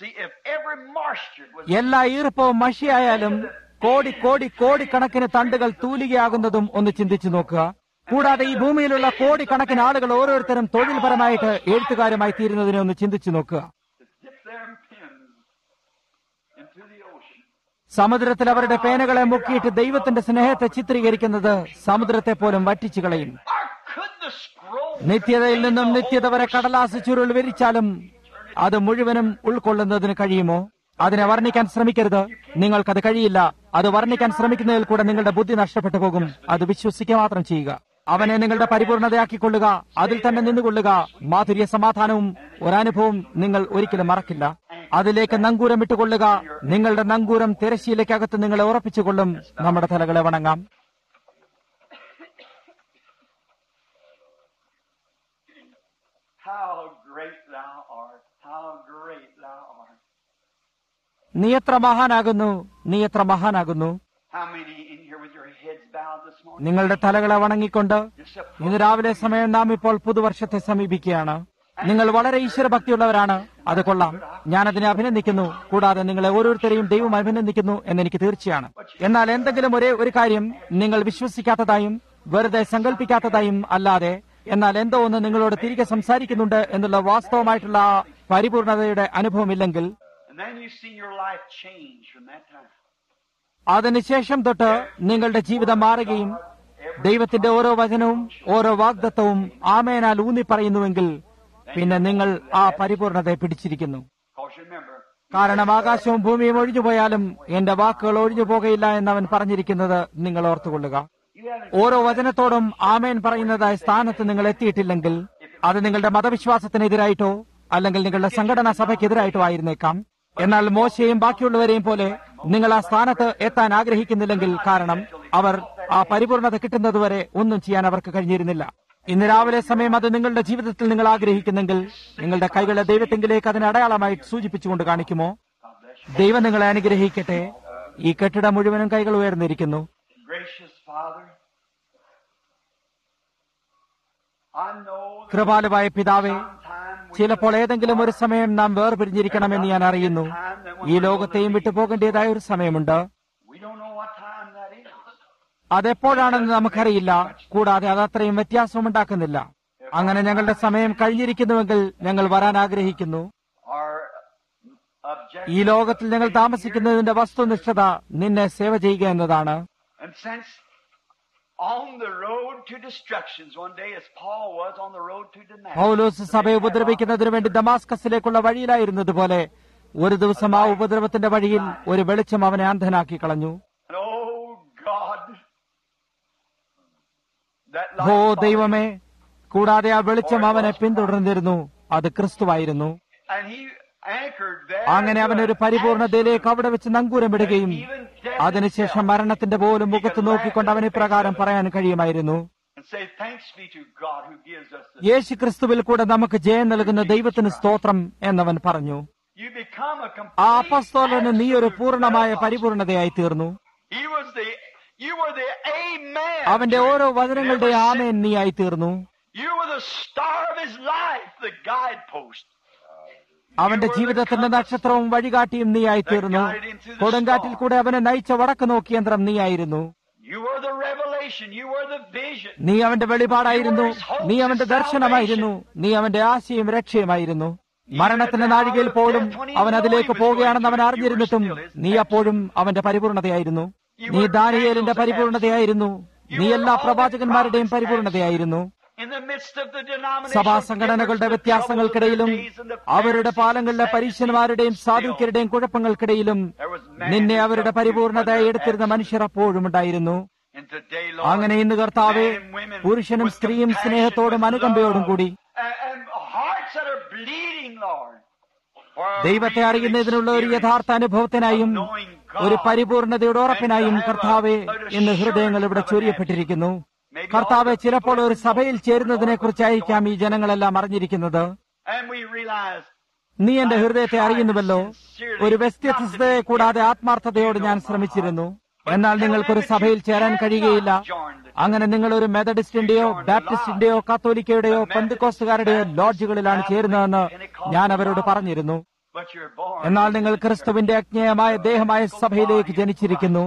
എല്ലാ ഈർപ്പവും മഷിയായാലും കോടി കോടി കോടിക്കണക്കിന് തണ്ടുകൾ തൂലികയാകുന്നതും ഒന്ന് ചിന്തിച്ചു നോക്കുക. കൂടാതെ ഈ ഭൂമിയിലുള്ള കോടിക്കണക്കിന് ആളുകൾ ഓരോരുത്തരും തൊഴിൽപരമായിട്ട് എഴുത്തുകാരുമായി തീരുന്നതിനെ ഒന്ന് ചിന്തിച്ചു നോക്കുക. സമുദ്രത്തിൽ അവരുടെ പേനകളെ മുക്കിയിട്ട് ദൈവത്തിന്റെ സ്നേഹത്തെ ചിത്രീകരിക്കുന്നത് സമുദ്രത്തെ പോലും വറ്റിച്ചു കളയും. നിത്യതയിൽ നിന്നും നിത്യത വരെ കടലാസ് ചുരുൾ വിരിച്ചാലും അത് മുഴുവനും ഉൾക്കൊള്ളുന്നതിന് കഴിയുമോ? അതിനെ വർണ്ണിക്കാൻ ശ്രമിക്കരുത്. നിങ്ങൾക്കത് കഴിയില്ല. അത് വർണ്ണിക്കാൻ ശ്രമിക്കുന്നതിൽ കൂടെ നിങ്ങളുടെ ബുദ്ധി നഷ്ടപ്പെട്ടു പോകും. അത് വിശ്വസിക്കുക മാത്രം ചെയ്യുക. അവനെ നിങ്ങളുടെ പരിപൂർണതയാക്കിക്കൊള്ളുക. അതിൽ തന്നെ നിന്നുകൊള്ളുക. മാധുര്യ സമാധാനവും ഒരനുഭവം നിങ്ങൾ ഒരിക്കലും മറക്കില്ല. അതിലേക്ക് നങ്കൂരം ഇട്ടുകൊള്ളുക. നിങ്ങളുടെ നങ്കൂരം തിരശ്ശീലയ്ക്കകത്ത് നിങ്ങളെ ഉറപ്പിച്ചുകൊള്ളും. നമ്മുടെ തലകളെ വണങ്ങാം. നീ എത്ര മഹാനാകുന്നു, നീ എത്ര മഹാനാകുന്നു. നിങ്ങളുടെ തലകളെ വണങ്ങിക്കൊണ്ട് ഇന്ന് രാവിലെ സമയം നാം ഇപ്പോൾ പുതുവർഷത്തെ സമീപിക്കുകയാണ്. നിങ്ങൾ വളരെ ഈശ്വരഭക്തിയുള്ളവരാണ്. അത് കൊള്ളാം. ഞാനതിനെ അഭിനന്ദിക്കുന്നു. കൂടാതെ നിങ്ങളെ ഓരോരുത്തരെയും ദൈവം അഭിനന്ദിക്കുന്നു എന്നെനിക്ക് തീർച്ചയാണ്. എന്നാൽ എന്തെങ്കിലും ഒരേ ഒരു കാര്യം നിങ്ങൾ വിശ്വസിക്കാത്തതായും വെറുതെ സങ്കല്പിക്കാത്തതായും അല്ലാതെ എന്നാൽ എന്തോ ഒന്ന് നിങ്ങളോട് തിരികെ സംസാരിക്കുന്നുണ്ട് എന്നുള്ള വാസ്തവമായിട്ടുള്ള പരിപൂർണതയുടെ അനുഭവമില്ലെങ്കിൽ അതിനുശേഷം തൊട്ട് നിങ്ങളുടെ ജീവിതം മാറുകയും ദൈവത്തിന്റെ ഓരോ വചനവും ഓരോ വാഗ്ദത്തവും ആമേനാൽ ഊന്നി പറയുന്നുവെങ്കിൽ പിന്നെ നിങ്ങൾ ആ പരിപൂർണതയെ പിടിച്ചിരിക്കുന്നു. കാരണം ആകാശവും ഭൂമിയും ഒഴിഞ്ഞു പോയാലും എന്റെ വാക്കുകൾ ഒഴിഞ്ഞു പോകയില്ല എന്നവൻ പറഞ്ഞിരിക്കുന്നത് നിങ്ങൾ ഓർത്തുകൊള്ളുക. ഓരോ വചനത്തോടും ആമേൻ പറയുന്നതായ സ്ഥാനത്ത് നിങ്ങൾ എത്തിയിട്ടില്ലെങ്കിൽ അത് നിങ്ങളുടെ മതവിശ്വാസത്തിനെതിരായിട്ടോ അല്ലെങ്കിൽ നിങ്ങളുടെ സംഘടനാ സഭയ്ക്കെതിരായിട്ടോ ആയിരുന്നേക്കാം. എന്നാൽ മോശയെയും ബാക്കിയുള്ളവരെയും പോലെ നിങ്ങൾ ആ സ്ഥാനത്ത് എത്താൻ ആഗ്രഹിക്കുന്നില്ലെങ്കിൽ കാരണം അവർ ആ പരിപൂർണത കിട്ടുന്നതുവരെ ഒന്നും ചെയ്യാൻ അവർക്ക് കഴിഞ്ഞിരുന്നില്ല. ഇന്ന് രാവിലെ സമയം അത് നിങ്ങളുടെ ജീവിതത്തിൽ നിങ്ങൾ ആഗ്രഹിക്കുന്നെങ്കിൽ നിങ്ങളുടെ കൈകളെ ദൈവത്തെങ്കിലേക്ക് അതിന് അടയാളമായി സൂചിപ്പിച്ചുകൊണ്ട് കാണിക്കുമോ? ദൈവം നിങ്ങളെ അനുഗ്രഹിക്കട്ടെ. ഈ കെട്ടിടം മുഴുവനും കൈകൾ ഉയർന്നിരിക്കുന്നു. കൃപാലുവായ പിതാവേ, ചിലപ്പോൾ ഏതെങ്കിലും ഒരു സമയം നാം വേർപിരിഞ്ഞിരിക്കണമെന്ന് ഞാൻ അറിയുന്നു. ഈ ലോകത്തെയും വിട്ടുപോകേണ്ടതായ ഒരു സമയമുണ്ട്. അതെപ്പോഴാണെന്ന് നമുക്കറിയില്ല. കൂടാതെ അത് അത്രയും വ്യത്യാസമുണ്ടാക്കുന്നില്ല. അങ്ങനെ ഞങ്ങളുടെ സമയം കഴിഞ്ഞിരിക്കുന്നുവെങ്കിൽ ഞങ്ങൾ വരാൻ ആഗ്രഹിക്കുന്നു. ഈ ലോകത്തിൽ ഞങ്ങൾ താമസിക്കുന്നതിന്റെ വസ്തുനിഷ്ഠത നിന്നെ സേവ ചെയ്യുക എന്നതാണ്. പൗലോസ് സഭയെ ഉപദ്രവിക്കുന്നതിനു വേണ്ടി ദമാസ്കസിലേക്കുള്ള വഴിയിലായിരുന്നതുപോലെ ഒരു ദിവസം ആ ഉപദ്രവത്തിന്റെ വഴിയിൽ ഒരു വെളിച്ചം അവനെ അന്ധനാക്കി കളഞ്ഞു. ഓ ദൈവമേ! കൂടാതെ ആ വെളിച്ചം അവനെ പിന്തുടർന്നിരുന്നു. അത് ക്രിസ്തുവായിരുന്നു. അങ്ങനെ അവനൊരു പരിപൂർണതയിലേക്ക് അവിടെ വെച്ച് നങ്കൂരമിടുകയും അതിനുശേഷം മരണത്തിന്റെ പോലും മുഖത്ത് നോക്കിക്കൊണ്ട് അവനെ പ്രകാരം പറയാൻ കഴിയുമായിരുന്നു, യേശു ക്രിസ്തുവിൽ കൂടെ നമുക്ക് ജയം നൽകുന്ന ദൈവത്തിന് സ്തോത്രം എന്നവൻ പറഞ്ഞു. ആ അപ്പസ്തോലന് നീ ഒരു പൂർണ്ണമായ പരിപൂർണതയായി തീർന്നു. അവന്റെ ഓരോ വചനങ്ങളുടെ ആമേൻ നീയായി തീർന്നു. അവന്റെ ജീവിതത്തിന്റെ നക്ഷത്രവും വഴികാട്ടിയും നീയായി തീർന്നു. കൊടുങ്കാറ്റിൽ കൂടെ അവനെ നയിച്ച വടക്ക് നോക്കി യന്ത്രം നീയായിരുന്നു. നീ അവന്റെ വെളിപാടായിരുന്നു. നീ അവന്റെ ദർശനമായിരുന്നു. നീ അവന്റെ ആശയും രക്ഷയുമായിരുന്നു. മരണത്തിന്റെ നാഴികയിൽ പോലും അവൻ അതിലേക്ക് പോവുകയാണെന്ന് അവൻ അറിഞ്ഞിരുന്നിട്ടും നീ അപ്പോഴും അവന്റെ പരിപൂർണതയായിരുന്നു. നീ ദാനിയേലിന്റെ പരിപൂർണതയായിരുന്നു. നീ എല്ലാ പ്രവാചകന്മാരുടെയും പരിപൂർണതയായിരുന്നു. സഭാ സംഘടനകളുടെ വ്യത്യാസങ്ങൾക്കിടയിലും അവരുടെ പാലങ്ങളിലെ പരീക്ഷന്മാരുടെയും സാധുക്യരുടെയും കുഴപ്പങ്ങൾക്കിടയിലും നിന്നെ അവരുടെ പരിപൂർണത എടുത്തിരുന്ന മനുഷ്യർ അപ്പോഴും ഉണ്ടായിരുന്നു. അങ്ങനെ ഇന്ന് കർത്താവേ, പുരുഷനും സ്ത്രീയും സ്നേഹത്തോടും അനുകമ്പയോടും കൂടി ദൈവത്തെ അറിയുന്നതിനുള്ള ഒരു യഥാർത്ഥ അനുഭവത്തിനായും ഒരു പരിപൂർണതയുടെ ഉറപ്പിനായും കർത്താവെ ഇന്ന് ഹൃദയങ്ങൾ ഇവിടെ ചൊരിയപ്പെട്ടിരിക്കുന്നു. കർത്താവെ, ചിലപ്പോൾ ഒരു സഭയിൽ ചേരുന്നതിനെ കുറിച്ചായിരിക്കാം ഈ ജനങ്ങളെല്ലാം അറിഞ്ഞിരിക്കുന്നത്. നീ എന്റെ ഹൃദയത്തെ അറിയുന്നുവല്ലോ. ഒരു വ്യത്യസ്തതയെ കൂടാതെ ആത്മാർത്ഥതയോട് ഞാൻ ശ്രമിച്ചിരുന്നു. എന്നാൽ നിങ്ങൾക്കൊരു സഭയിൽ ചേരാൻ കഴിയുകയില്ല. അങ്ങനെ നിങ്ങൾ ഒരു മെത്തഡിസ്റ്റിന്റെയോ ബാപ്റ്റിസ്റ്റിന്റെയോ കത്തോലിക്കയുടെയോ പെന്തക്കോസ്തുകാരുടെയോ ലോഡ്ജുകളിലാണ് ചേരുന്നതെന്ന് ഞാൻ അവരോട് പറഞ്ഞിരുന്നു. എന്നാൽ നിങ്ങൾ ക്രിസ്തുവിന്റെ അജ്ഞേയമായ ദേഹമായ സഭയിലേക്ക് ജനിച്ചിരിക്കുന്നു.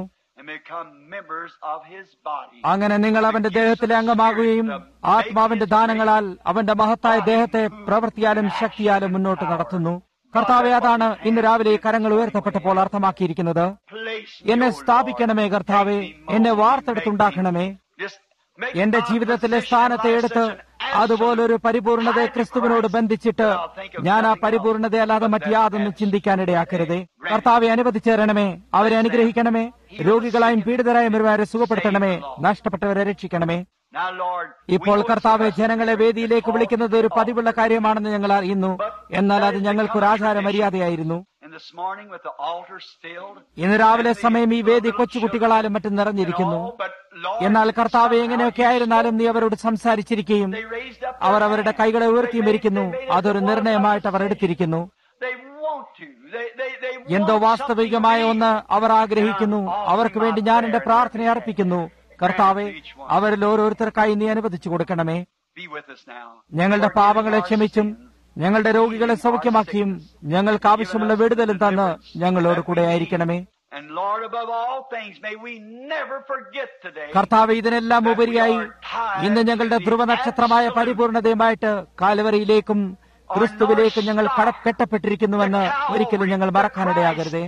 അങ്ങനെ നിങ്ങൾ അവന്റെ ദേഹത്തിലെ അംഗമാകുകയും ആത്മാവിന്റെ ദാനങ്ങളാൽ അവന്റെ മഹത്തായ ദേഹത്തെ പ്രവൃത്തിയാലും ശക്തിയാലും മുന്നോട്ട് നടത്തുന്നു. കർത്താവെ, അതാണ് ഇന്ന് രാവിലെ കരങ്ങൾ ഉയർത്തപ്പെട്ടപ്പോൾ അർത്ഥമാക്കിയിരിക്കുന്നത്. എന്നെ സ്ഥാപിക്കണമേ കർത്താവെ, എന്നെ വാർത്തെടുത്തുണ്ടാക്കണമേ. എന്റെ ജീവിതത്തിലെ സ്ഥാനത്തെ എടുത്ത് അതുപോലൊരു പരിപൂർണതയെ ക്രിസ്തുവിനോട് ബന്ധിച്ചിട്ട് ഞാൻ ആ പരിപൂർണതയല്ലാതെ മറ്റ് യാതൊന്നും ചിന്തിക്കാനിടയാക്കരുതേ. കർത്താവെ, അനുവദിച്ചേരണമേ. അവരെ അനുഗ്രഹിക്കണമേ. രോഗികളായും പീഡിതരായും ഒരുവരെ സുഖപ്പെടുത്തണമേ. നഷ്ടപ്പെട്ടവരെ രക്ഷിക്കണമേ. ഇപ്പോൾ കർത്താവെ, ജനങ്ങളെ വേദിയിലേക്ക് വിളിക്കുന്നത് ഒരു പതിവുള്ള കാര്യമാണെന്ന് ഞങ്ങൾ അറിയുന്നു. എന്നാൽ അത് ഞങ്ങൾക്കൊരു ആചാര മര്യാദയായിരുന്നു. ഇന്ന് രാവിലെ സമയം ഈ വേദി കൊച്ചുകുട്ടികളാലും മറ്റും നിറഞ്ഞിരിക്കുന്നു. എന്നാൽ കർത്താവെ, എങ്ങനെയൊക്കെ ആയിരുന്നാലും നീ അവരോട് സംസാരിച്ചിരിക്കുകയും അവർ അവരുടെ കൈകളെ ഉയർത്തിയുമിരിക്കുന്നു. അതൊരു നിർണയമായിട്ട് അവർ എടുത്തിരിക്കുന്നു. എന്തോ വാസ്തവികമായ ഒന്ന് അവർ ആഗ്രഹിക്കുന്നു. അവർക്ക് വേണ്ടി ഞാൻ എന്റെ പ്രാർത്ഥന അർപ്പിക്കുന്നു. കർത്താവെ, അവരിൽ ഓരോരുത്തർക്കായി നീ അനുവദിച്ചു കൊടുക്കണമേ. ഞങ്ങളുടെ പാപങ്ങളെ ക്ഷമിച്ചും ഞങ്ങളുടെ രോഗികളെ സൗഖ്യമാക്കിയും ഞങ്ങൾക്ക് ആവശ്യമുള്ള വിടുതലും തന്ന് ഞങ്ങളോട് കൂടെ ആയിരിക്കണമേ. കർത്താവ്, ഇതിനെല്ലാം ഉപരിയായി ഇന്ന് ഞങ്ങളുടെ ധ്രുവനക്ഷത്രമായ പരിപൂർണതയുമായിട്ട് കാൽവരിയിലേക്കും ക്രിസ്തുവിലേക്കും ഞങ്ങൾ കടക്കെട്ടപ്പെട്ടിരിക്കുന്നുവെന്ന് ഒരിക്കലും ഞങ്ങൾ മറക്കാനിടയാകരുതേ.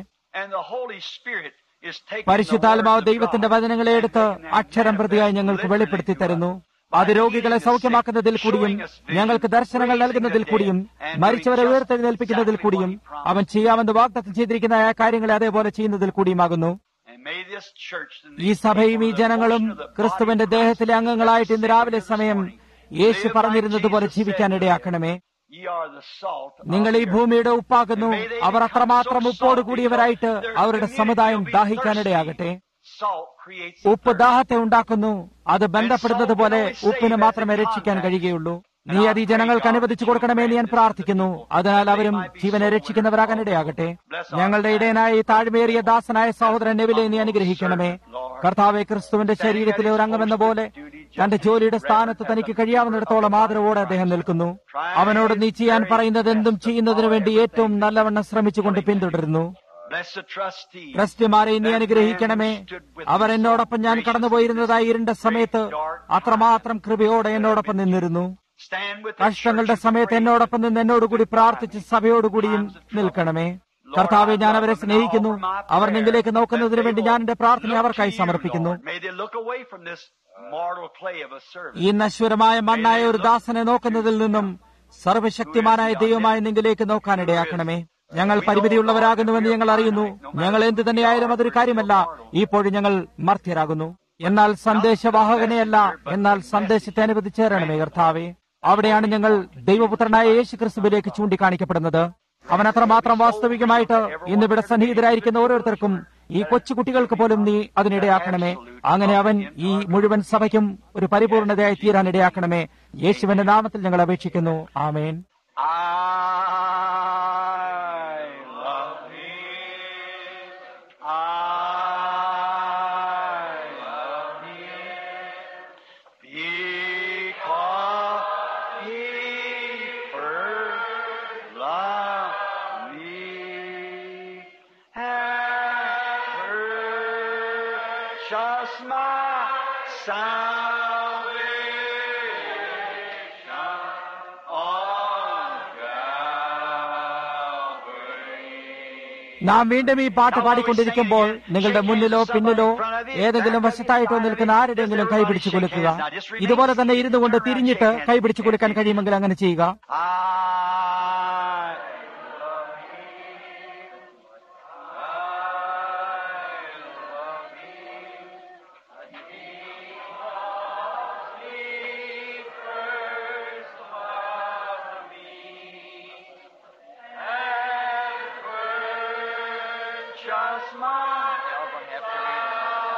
പരിശുദ്ധാത്മാവ് ദൈവത്തിന്റെ വചനങ്ങളെ എടുത്ത് അക്ഷരം പ്രതിയായി ഞങ്ങൾക്ക് വെളിപ്പെടുത്തി തരുന്നു. അത് രോഗികളെ സൗഖ്യമാക്കുന്നതിൽ കൂടിയും ഞങ്ങൾക്ക് ദർശനങ്ങൾ നൽകുന്നതിൽ കൂടിയും മരിച്ചവരെ ഉയർത്തെഴുന്നേൽപ്പിക്കുന്നതിൽ കൂടിയും അവൻ ചെയ്യാമെന്ന് വാഗ്ദത്തം ചെയ്തിരിക്കുന്ന ആ കാര്യങ്ങളെ അതേപോലെ ചെയ്യുന്നതിൽ കൂടിയുമാകുന്നു. ഈ സഭയും ഈ ജനങ്ങളും ക്രിസ്തുവിന്റെ ദേഹത്തിലെ അംഗങ്ങളായിട്ട് ഇന്ന് രാവിലെ സമയം യേശു പറഞ്ഞിരുന്നതുപോലെ ജീവിക്കാനിടയാക്കണമേ. നിങ്ങൾ ഈ ഭൂമിയുടെ ഉപ്പാകുന്നു. അവർ അത്രമാത്രം ഉപ്പോട് കൂടിയവരായിട്ട് അവരുടെ സമുദായം ദാഹിക്കാനിടയാകട്ടെ. ഉപ്പ് ദാഹത്തെ ഉണ്ടാക്കുന്നു. അത് ബന്ധപ്പെടുന്നത് പോലെ ഉപ്പിന് മാത്രമേ രക്ഷിക്കാൻ കഴിയുകയുള്ളൂ. നീ അത് ഈ ജനങ്ങൾക്ക് അനുവദിച്ചു കൊടുക്കണമെന്ന് ഞാൻ പ്രാർത്ഥിക്കുന്നു. അതിനാൽ അവരും ജീവനെ രക്ഷിക്കുന്നവരാകാനിടയാകട്ടെ. ഞങ്ങളുടെ ഇടയനായ ഈ താഴ്മയേറിയ ദാസനായ സഹോദരൻ നെവിലെ നീ അനുഗ്രഹിക്കണമേ. കർത്താവെ, ക്രിസ്തുവിന്റെ ശരീരത്തിലെ ഒരു അംഗമെന്ന പോലെ തന്റെ ജോലിയുടെ സ്ഥാനത്ത് തനിക്ക് കഴിയാവുന്നിടത്തോളം ആദരവോടെ അദ്ദേഹം നിൽക്കുന്നു. അവനോട് നീ ചെയ്യാൻ പറയുന്നത് എന്തും ചെയ്യുന്നതിനു വേണ്ടി ഏറ്റവും നല്ലവണ്ണം ശ്രമിച്ചുകൊണ്ട് പിന്തുടരുന്നു. ട്രസ്റ്റിമാരെ നീ അനുഗ്രഹിക്കണമേ. അവർ എന്നോടൊപ്പം ഞാൻ കടന്നുപോയിരുന്നതായി ഇരുണ്ട സമയത്ത് അത്രമാത്രം കൃപയോടെ എന്നോടൊപ്പം നിന്നിരുന്നു. കഷ്ടങ്ങളുടെ സമയത്ത് എന്നോടൊപ്പം നിന്ന് എന്നോടുകൂടി പ്രാർത്ഥിച്ച് സഭയോടുകൂടിയും നിൽക്കണമേ. കർത്താവെ, ഞാൻ അവരെ സ്നേഹിക്കുന്നു. അവർ നിങ്ങളിലേക്ക് നോക്കുന്നതിന് വേണ്ടി ഞാൻ എന്റെ പ്രാർത്ഥന അവർക്കായി സമർപ്പിക്കുന്നു. ഈ നശ്വരമായ മണ്ണായ ഒരു ദാസനെ നോക്കുന്നതിൽ നിന്നും സർവശക്തിമാനായ ദൈവമായ നിങ്ങളിലേക്ക് നോക്കാനിടയാക്കണമേ. ഞങ്ങൾ പരിമിതിയുള്ളവരാകുന്നുവെന്ന് ഞങ്ങൾ അറിയുന്നു. ഞങ്ങൾ എന്തു തന്നെയായാലും അതൊരു കാര്യമല്ല. ഇപ്പോഴും ഞങ്ങൾ മർത്യരാകുന്നു. എന്നാൽ സന്ദേശവാഹകനെയല്ല, എന്നാൽ സന്ദേശത്തെ അനുവദിച്ചേരണമേ കർത്താവേ. അവിടെയാണ് ഞങ്ങൾ ദൈവപുത്രനായ യേശു ക്രിസ്തുവിലേക്ക് ചൂണ്ടിക്കാണിക്കപ്പെടുന്നത്. അവൻ അത്രമാത്രം വാസ്തവികമായിട്ട് ഇന്നിവിടെ സന്നിഹിതരായിരിക്കുന്ന ഓരോരുത്തർക്കും, ഈ കൊച്ചുകുട്ടികൾക്ക് പോലും നീ അതിനിടയാക്കണമേ. അങ്ങനെ അവൻ ഈ മുഴുവൻ സഭയ്ക്കും ഒരു പരിപൂർണതയായി തീരാനിടയാക്കണമേ. യേശുവിന്റെ നാമത്തിൽ ഞങ്ങൾ അപേക്ഷിക്കുന്നു. ആമേൻ. നാം വീണ്ടും ഈ പാട്ട് പാടിക്കൊണ്ടിരിക്കുമ്പോൾ നിങ്ങളുടെ മുന്നിലോ പിന്നിലോ ഏതെങ്കിലും വശത്തായിട്ടോ നിൽക്കുന്ന ആരുടെയെങ്കിലും കൈപിടിച്ചു കുലുക്കുക. ഇതുപോലെ തന്നെ ഇരുന്നു കൊണ്ട് തിരിഞ്ഞിട്ട് കൈപിടിച്ചു കുലുക്കാൻ കഴിയുമെങ്കിൽ അങ്ങനെ ചെയ്യുക. I Y'all gonna have to read it.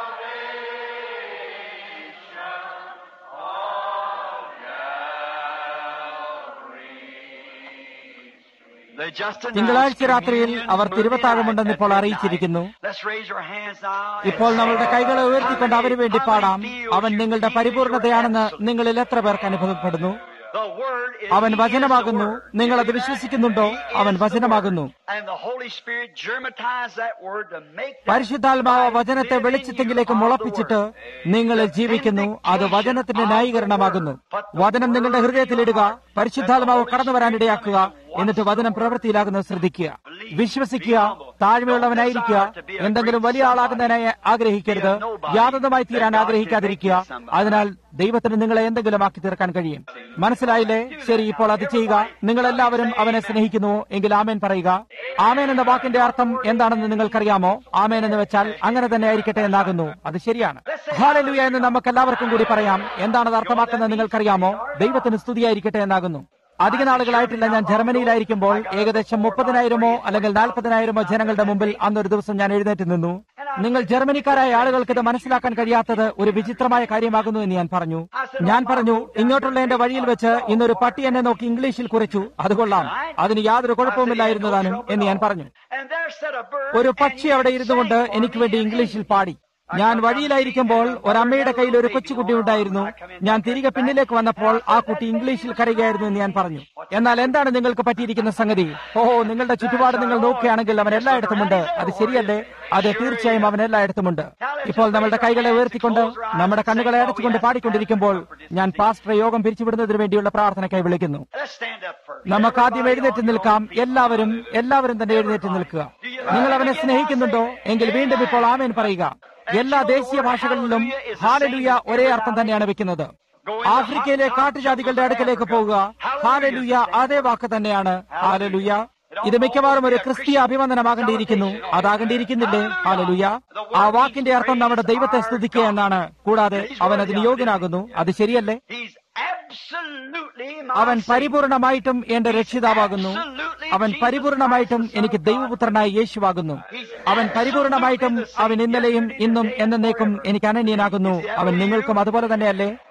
They just തിങ്കളാഴ്ച announced രാത്രിയിൽ communion അവർ Monday തിരുവത്താഴമുണ്ടെന്ന് night ഇപ്പോൾ at അറിയിച്ചിരിക്കുന്നു. midnight. Let's raise our hands now. ഇപ്പോൾ നമ്മളുടെ കൈകളെ ഉയർത്തിക്കൊണ്ട് അവന് വേണ്ടി പാടാം. അവൻ നിങ്ങളുടെ പരിപൂർണതയാണെന്ന് നിങ്ങളിൽ എത്ര പേർക്ക് അനുഭവപ്പെടുന്നു? The word is അവൻ He is the വചനമാകുന്നു. word. നിങ്ങൾ അത് You hear that? വിശ്വസിക്കുന്നുണ്ടോ? He is അവൻ the വചനമാകുന്നു. word. And the Holy Spirit germatized that word to make that പരിശുദ്ധാത്മാവ് life വചനത്തെ live in വെളിച്ചത്തെങ്കിലേക്ക് you of the മുളപ്പിച്ചിട്ട് word. നിങ്ങളിൽ ജീവിക്കുന്നു. അത് വചനത്തിന്റെ ന്യായീകരണമാകുന്നു. വചനം നിങ്ങളുടെ ഹൃദയത്തിലിടുക, പരിശുദ്ധാത്മാവ് കടന്നു വരാനിടയാക്കുക, എന്നിട്ട് വചനം പ്രവൃത്തിയിലാകുന്നത് ശ്രദ്ധിക്കുക. വിശ്വസിക്കുക, താഴ്മയുള്ളവനായിരിക്കുക, എന്തെങ്കിലും വലിയ ആളാകുന്നതിനായി ആഗ്രഹിക്കരുത്, യാതൊന്നുമായി തീരാൻ ആഗ്രഹിക്കാതിരിക്കുക. അതിനാൽ ദൈവത്തിന് നിങ്ങളെ എന്തെങ്കിലും ആക്കി തീർക്കാൻ കഴിയും. മനസ്സിലായില്ലേ? ശരി, ഇപ്പോൾ അത് ചെയ്യുക. നിങ്ങളെല്ലാവരും അവനെ സ്നേഹിക്കുന്നുവോ എങ്കിൽ ആമേൻ പറയുക. ആമേൻ എന്ന വാക്കിന്റെ അർത്ഥം എന്താണെന്ന് നിങ്ങൾക്കറിയാമോ? ആമേൻ എന്ന് വെച്ചാൽ അങ്ങനെ തന്നെ ആയിരിക്കട്ടെ എന്നാകുന്നു. അത് ശരിയാണ്. ഹല്ലേലൂയ എന്ന് നമുക്ക് എല്ലാവർക്കും കൂടി പറയാം. എന്താണത് അർത്ഥമാക്കുന്നത് നിങ്ങൾക്കറിയാമോ? ദൈവത്തിന് സ്തുതിയായിരിക്കട്ടെ എന്നാകുന്നു. അധിക നാളുകളായിട്ടില്ല ഞാൻ ജർമ്മനിയിലായിരിക്കുമ്പോൾ ഏകദേശം മുപ്പതിനായിരമോ അല്ലെങ്കിൽ നാൽപ്പതിനായിരമോ ജനങ്ങളുടെ മുമ്പിൽ അന്നൊരു ദിവസം ഞാൻ എഴുന്നേറ്റ് നിന്നു. നിങ്ങൾ ജർമ്മനിക്കാരായ ആളുകൾക്ക് ഇത് മനസ്സിലാക്കാൻ കഴിയാത്തത് ഒരു വിചിത്രമായ കാര്യമാകുന്നു എന്ന് ഞാൻ പറഞ്ഞു. ഞാൻ പറഞ്ഞു, ഇങ്ങോട്ടുള്ള എന്റെ വഴിയിൽ വെച്ച് ഇന്നൊരു പട്ടി എന്നെ നോക്കി ഇംഗ്ലീഷിൽ കുറിച്ചു. അത് കൊള്ളാം, അതിന് യാതൊരു കുഴപ്പവുമില്ലായിരുന്നു താനും എന്ന് ഞാൻ പറഞ്ഞു. ഒരു പക്ഷി അവിടെ ഇരുന്നുകൊണ്ട് എനിക്ക് വേണ്ടി ഇംഗ്ലീഷിൽ പാടി. ഞാൻ വഴിയിലായിരിക്കുമ്പോൾ ഒരമ്മയുടെ കയ്യിൽ ഒരു കൊച്ചുകുട്ടി ഉണ്ടായിരുന്നു. ഞാൻ തിരികെ പിന്നിലേക്ക് വന്നപ്പോൾ ആ കുട്ടി ഇംഗ്ലീഷിൽ കരയുകയായിരുന്നു എന്ന് ഞാൻ പറഞ്ഞു. എന്നാൽ എന്താണ് നിങ്ങൾക്ക് പറ്റിയിരിക്കുന്ന സംഗതി? ഓഹോ, നിങ്ങളുടെ ചുറ്റുപാട് നിങ്ങൾ നോക്കുകയാണെങ്കിൽ അവൻ എല്ലായിടത്തുമുണ്ട്. അത് ശരിയല്ലേ? അത് തീർച്ചയായും അവൻ എല്ലായിടത്തുമുണ്ട്. ഇപ്പോൾ നമ്മളുടെ കൈകളെ ഉയർത്തിക്കൊണ്ട് നമ്മുടെ കണ്ണുകളെ അടച്ചുകൊണ്ട് പാടിക്കൊണ്ടിരിക്കുമ്പോൾ ഞാൻ പാസ്റ്റർ യോഗം പിരിച്ചുവിടുന്നതിന് വേണ്ടിയുള്ള പ്രാർത്ഥനയ്ക്കായി വിളിക്കുന്നു. നമുക്ക് ആദ്യം എഴുന്നേറ്റ് നിൽക്കാം. എല്ലാവരും എല്ലാവരും തന്നെ എഴുന്നേറ്റ് നിൽക്കുക. നിങ്ങൾ അവനെ സ്നേഹിക്കുന്നുണ്ടോ എങ്കിൽ വീണ്ടും ഇപ്പോൾ ആമേൻ പറയുക. എല്ലാ ദേശീയ ഭാഷകളിലും ഹാലലുയ ഒരേ അർത്ഥം തന്നെയാണ് വെക്കുന്നത്. ആഫ്രിക്കയിലെ കാട്ടുജാതികളുടെ അടുക്കലേക്ക് പോകുക, ഹാലലുയ അതേ വാക്ക് തന്നെയാണ് ഹാലലുയ. ഇത് മിക്കവാറും ഒരു ക്രിസ്തീയ അഭിവന്ദനമാകേണ്ടിയിരിക്കുന്നു. അതാകേണ്ടിയിരിക്കുന്നില്ലേ? ഹാലലുയ. ആ വാക്കിന്റെ അർത്ഥം നമ്മുടെ ദൈവത്തെ സ്തുതിക്കുക എന്നാണ്. കൂടാതെ അവൻ അതിന് യോഗ്യനാകുന്നു. അത് ശരിയല്ലേ? അവൻ പരിപൂർണമായിട്ടും എന്റെ രക്ഷിതാവാകുന്നു. അവൻ പരിപൂർണമായിട്ടും എനിക്ക് ദൈവപുത്രനായ യേശുവാകുന്നു. അവൻ പരിപൂർണമായിട്ടും അവൻ ഇന്നലെയും ഇന്നും എന്നേക്കും എനിക്ക് അനന്യനാകുന്നു. അവൻ നിങ്ങൾക്കും അതുപോലെ തന്നെയല്ലേ?